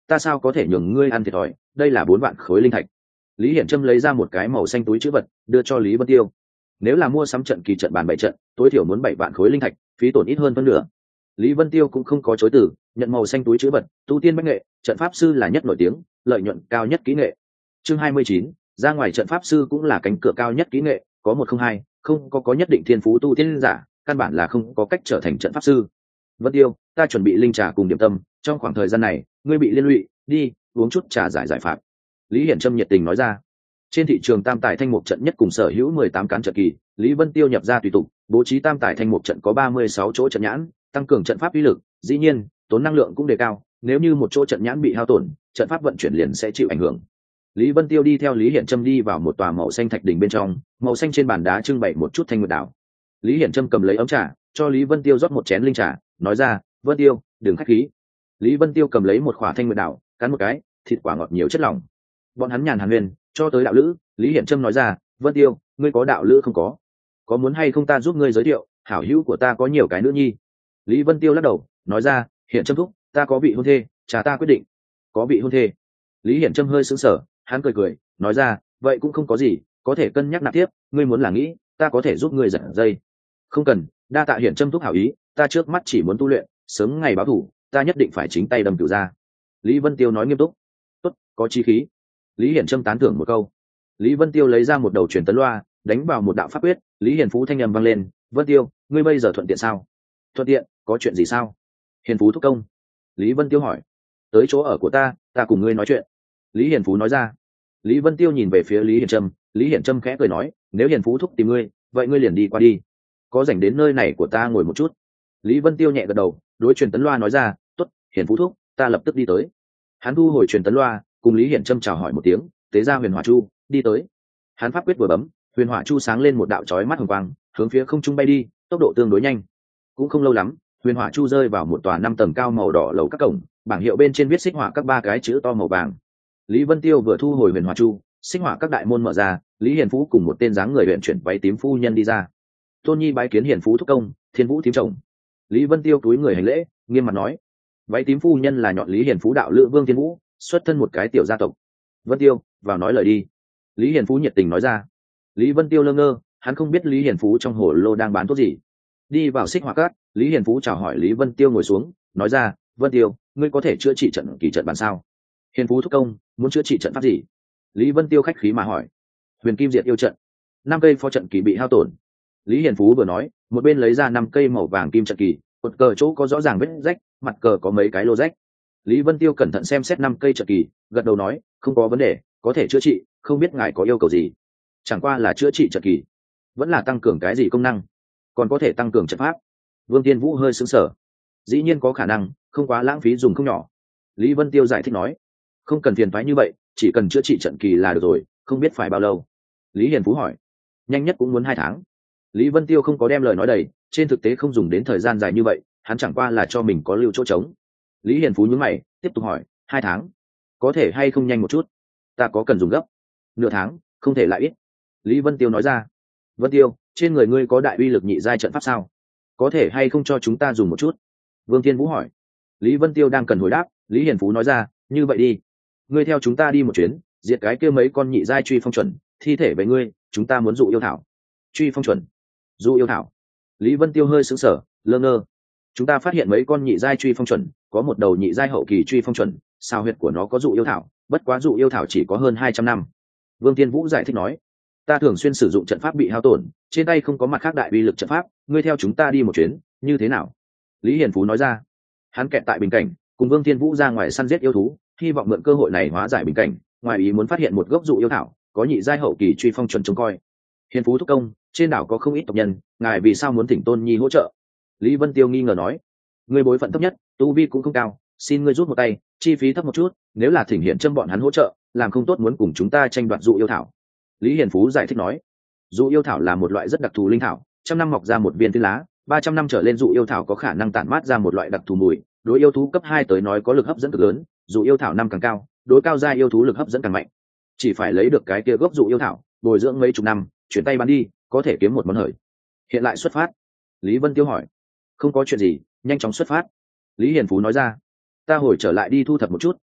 ta sao có thể nhường ngươi ăn thiệt thòi, đây là 4 vạn khối linh thạch. Lý Hiển Trâm lấy ra một cái màu xanh túi trữ vật đưa cho Lý Vân Tiêu. Nếu là mua sắm trận kỳ trận bàn 7 trận, tối thiểu muốn 7 vạn khối linh thạch, phí tổn ít hơn phân nửa. Lý Vân Tiêu cũng không có chối từ, nhận màu xanh túi trữ vật, tu tiên bách nghệ, trận pháp sư là nhất nổi tiếng, lợi nhuận cao nhất kỹ nghệ. Chương 29, ra ngoài trận pháp sư cũng là cánh cửa cao nhất kỹ nghệ, có 102, không có nhất định thiên phú tu tiên giả, căn bản là không có cách trở thành trận pháp sư. Vân Tiêu, ta chuẩn bị linh trà cùng điểm tâm, trong khoảng thời gian này, ngươi bị liên lụy, đi uống chút trà giải phạt. Lý Hiển Trâm nhiệt tình nói ra. Trên thị trường tam tài thanh mục trận nhất cùng sở hữu 18 cán trận kỳ, Lý Vân Tiêu nhập ra tùy tục, bố trí tam tài thanh mục trận có 36 chỗ trận nhãn, tăng cường trận pháp uy lực, dĩ nhiên, tốn năng lượng cũng đề cao, nếu như một chỗ trận nhãn bị hao tổn, trận pháp vận chuyển liền sẽ chịu ảnh hưởng. Lý Vân Tiêu đi theo Lý Hiển Trâm đi vào một tòa màu xanh thạch đỉnh bên trong, màu xanh trên bàn đá trưng bày một chút thanh nguyệt đảo. Lý Hiển Trâm cầm lấy ấm trà, cho Lý Vân Tiêu rót một chén linh trà, nói ra, "Vân Tiêu, đừng khách khí." Lý Vân Tiêu cầm lấy một khỏa thanh nguyệt đảo, cắn một cái, thịt quả ngọt nhiều chất lỏng. Bọn hắn nhàn hàn huyền, cho tới đạo lữ, Lý Hiển Trâm nói ra, "Vân Tiêu, ngươi có đạo lữ không có? Có muốn hay không ta giúp ngươi giới thiệu, hảo hữu của ta có nhiều cái nữ nhi." Lý Vân Tiêu lắc đầu, nói ra, "Hiển Trâm thúc, ta có vị hôn thê, cha ta quyết định." "Có vị hôn thê?" Lý Hiển Trâm hơi sững sờ, hắn cười cười, nói ra, "Vậy cũng không có gì, có thể cân nhắc nạp tiếp, ngươi muốn là nghĩ, ta có thể giúp ngươi giật dây." "Không cần, đa tạ Hiển Trâm thúc hảo ý, ta trước mắt chỉ muốn tu luyện, sớm ngày báo thù, ta nhất định phải chính tay đâm cửu ra." Lý Vân Tiêu nói nghiêm túc. "Tốt, có chí khí." Lý Hiển Trâm tán thưởng một câu. Lý Vân Tiêu lấy ra một đầu truyền tấn loa, đánh vào một đạo pháp quyết, Lý Hiền Phú thanh âm vang lên, "Vân Tiêu, ngươi bây giờ thuận tiện sao?" "Thuận tiện, có chuyện gì sao?" Hiền Phú thúc công. Lý Vân Tiêu hỏi. "Tới chỗ ở của ta cùng ngươi nói chuyện." Lý Hiền Phú nói ra. Lý Vân Tiêu nhìn về phía Lý Hiển Trâm, Lý Hiển Trâm khẽ cười nói, "Nếu Hiền Phú thúc tìm ngươi, vậy ngươi liền đi qua đi. Có rảnh đến nơi này của ta ngồi một chút." Lý Vân Tiêu nhẹ gật đầu, đối truyền tấn loa nói ra, "Tốt, Hiền Phú thúc, ta lập tức đi tới." Hắn thu hồi truyền tấn loa, cùng Lý Hiển Trâm chào hỏi một tiếng, tế ra huyền hỏa chu, đi tới. Hắn pháp quyết vừa bấm, huyền hỏa chu sáng lên một đạo chói mắt hồng quang, hướng phía không trung bay đi, tốc độ tương đối nhanh. Cũng không lâu lắm, huyền hỏa chu rơi vào một tòa 5 tầng cao màu đỏ lầu các cổng, bảng hiệu bên trên viết xích hỏa các 3 cái chữ to màu vàng. Lý Vân Tiêu vừa thu hồi huyền hỏa chu, xích hỏa các đại môn mở ra, Lý Hiền Phú cùng một tên dáng người luyện chuyển váy tím phu nhân đi ra. "Tôn nhi bái kiến Hiền Phú thúc công, Thiên Vũ thím chồng." Lý Vân Tiêu cúi người hành lễ, nghiêm mặt nói. Váy tím phu nhân là nhọn Lý Hiền Phú đạo lữ Vương Thiên Vũ, xuất thân một cái tiểu gia tộc. "Vân Tiêu, vào nói lời đi." Lý Hiền Phú nhiệt tình nói ra. Lý Vân Tiêu lơ ngơ, hắn không biết Lý Hiền Phú trong hồ lô đang bán thuốc gì. Đi vào xích hỏa cát, Lý Hiền Phú chào hỏi Lý Vân Tiêu ngồi xuống, nói ra, "Vân Tiêu, ngươi có thể chữa trị trận kỳ trận bản sao?" Hiền Phú thúc công, muốn chữa trị trận pháp gì? Lý Vân Tiêu khách khí mà hỏi. "Huyền Kim Diệt yêu trận, 5 cây phó trận kỳ bị hao tổn." Lý Hiền Phú vừa nói, một bên lấy ra 5 cây màu vàng kim trận kỳ, cột cờ chỗ có rõ ràng vết rách, mặt cờ có mấy cái lô rách. Lý Vân Tiêu cẩn thận xem xét 5 cây trận kỳ, gật đầu nói, "Không có vấn đề, có thể chữa trị, không biết ngài có yêu cầu gì?" "Chẳng qua là chữa trị trận kỳ, vẫn là tăng cường cái gì công năng? Còn có thể tăng cường trận pháp?" Vương Tiên Vũ hơi sững sờ. "Dĩ nhiên có khả năng, không quá lãng phí dùng không nhỏ." Lý Vân Tiêu giải thích nói. "Không cần phiền toái như vậy, chỉ cần chữa trị trận kỳ là được rồi, không biết phải bao lâu?" Lý Hiền Phú hỏi. "Nhanh nhất cũng muốn 2 tháng." Lý Vân Tiêu không có đem lời nói đầy, trên thực tế không dùng đến thời gian dài như vậy, hắn chẳng qua là cho mình có lưu chỗ trống. Lý Hiền Phú nhướng mày, tiếp tục hỏi, 2 tháng, có thể hay không nhanh một chút? Ta có cần dùng gấp? Nửa tháng, không thể lại ít. Lý Vân Tiêu nói ra. "Vân Tiêu, trên người ngươi có đại uy lực nhị giai trận pháp sao? Có thể hay không cho chúng ta dùng một chút?" Vương Thiên Vũ hỏi. Lý Vân Tiêu đang cần hồi đáp, Lý Hiền Phú nói ra, "Như vậy đi, ngươi theo chúng ta đi một chuyến, diệt cái kia mấy con nhị giai truy phong chuẩn, thi thể với ngươi, chúng ta muốn dụ yêu thảo." Truy phong chuẩn, dụ yêu thảo. Lý Vân Tiêu hơi sững sờ, lơ ngơ. "Chúng ta phát hiện mấy con nhị giai truy phong chuẩn, có một đầu nhị giai hậu kỳ truy phong chuẩn, sao huyệt của nó có dụ yêu thảo, bất quá dụ yêu thảo chỉ có hơn 200 năm." Vương Tiên Vũ giải thích nói, "Ta thường xuyên sử dụng trận pháp bị hao tổn, trên tay không có mặt khác đại uy lực trận pháp, ngươi theo chúng ta đi một chuyến, như thế nào?" Lý Hiền Phú nói ra. Hắn kẹt tại bình cảnh, cùng Vương Tiên Vũ ra ngoài săn giết yêu thú, hy vọng mượn cơ hội này hóa giải bình cảnh, ngoài ý muốn phát hiện một gốc dụ yêu thảo, có nhị giai hậu kỳ truy phong chuẩn trông coi. "Hiền Phú thúc công, trên đảo có không ít tộc nhân, ngài vì sao muốn thỉnh Tôn nhi hỗ trợ?" Lý Vân Tiêu nghi ngờ nói. "Ngươi bối phận thấp nhất, tu vi cũng không cao, xin ngươi rút một tay, chi phí thấp một chút, nếu là thỉnh Hiển Trâm bọn hắn hỗ trợ, làm không tốt muốn cùng chúng ta tranh đoạt dụ yêu thảo." Lý Hiền Phú giải thích nói. Dụ yêu thảo là một loại rất đặc thù linh thảo, 100 năm mọc ra một viên thiên lá, 300 năm trở lên dụ yêu thảo có khả năng tản mát ra một loại đặc thù mùi, đối yêu thú cấp 2 tới nói có lực hấp dẫn cực lớn, dụ yêu thảo năm càng cao, đối cao gia yêu thú lực hấp dẫn càng mạnh. Chỉ phải lấy được cái kia gốc dụ yêu thảo, bồi dưỡng mấy chục năm, chuyển tay bán đi, có thể kiếm một món hời. Hiện lại xuất phát. Lý Vân Tiêu hỏi. "Không có chuyện gì, nhanh chóng xuất phát." Lý Hiền Phú nói ra. "Ta hồi trở lại đi thu thập một chút,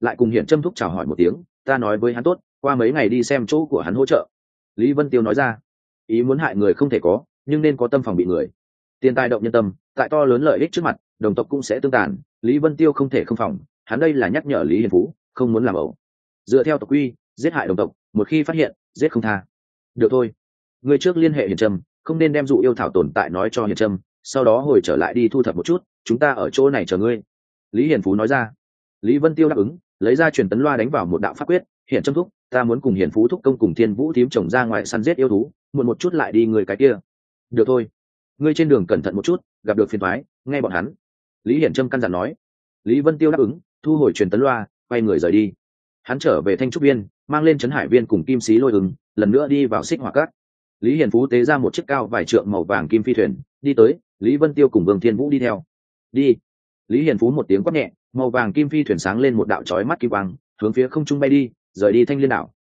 lại cùng Hiển Trâm thúc chào hỏi một tiếng, ta nói với hắn tốt, qua mấy ngày đi xem chỗ của hắn hỗ trợ. Lý Vân Tiêu nói ra, ý muốn hại người không thể có, nhưng nên có tâm phòng bị người. Tiền tài động nhân tâm, tại to lớn lợi ích trước mặt, đồng tộc cũng sẽ tương tàn. Lý Vân Tiêu không thể không phòng, hắn đây là nhắc nhở Lý Hiền Phú, không muốn làm ẩu. Dựa theo tộc quy, giết hại đồng tộc, một khi phát hiện, giết không tha. Được thôi, người trước liên hệ Hiền Trâm, không nên đem dụ yêu thảo tồn tại nói cho Hiền Trâm, sau đó hồi trở lại đi thu thập một chút, chúng ta ở chỗ này chờ ngươi. Lý Hiền Phú nói ra. Lý Vân Tiêu đáp ứng, lấy ra truyền tấn loa đánh vào một đạo pháp quyết. Hiền Trâm thúc, ta muốn cùng Hiền Phú thúc công cùng Thiên Vũ thím chồng ra ngoài săn giết yêu thú, muộn một chút lại đi người cái kia. Được thôi, ngươi trên đường cẩn thận một chút, gặp được phiền toái, nghe bọn hắn. Lý Hiển Trâm căn dặn nói. Lý Vân Tiêu đáp ứng, thu hồi truyền tấn loa, quay người rời đi. Hắn trở về Thanh Trúc Viên, mang lên Trấn Hải Viên cùng Kim Sĩ Lôi Ứng, lần nữa đi vào Xích Hỏa Các. Lý Hiền Phú tế ra một chiếc cao vài trượng màu vàng kim phi thuyền, đi tới. Lý Vân Tiêu cùng Vương Thiên Vũ đi theo. Đi. Lý Hiền Phú một tiếng quát nhẹ, màu vàng kim phi thuyền sáng lên một đạo chói mắt kim quang, hướng phía không trung bay đi, rời đi Thanh Liên đảo.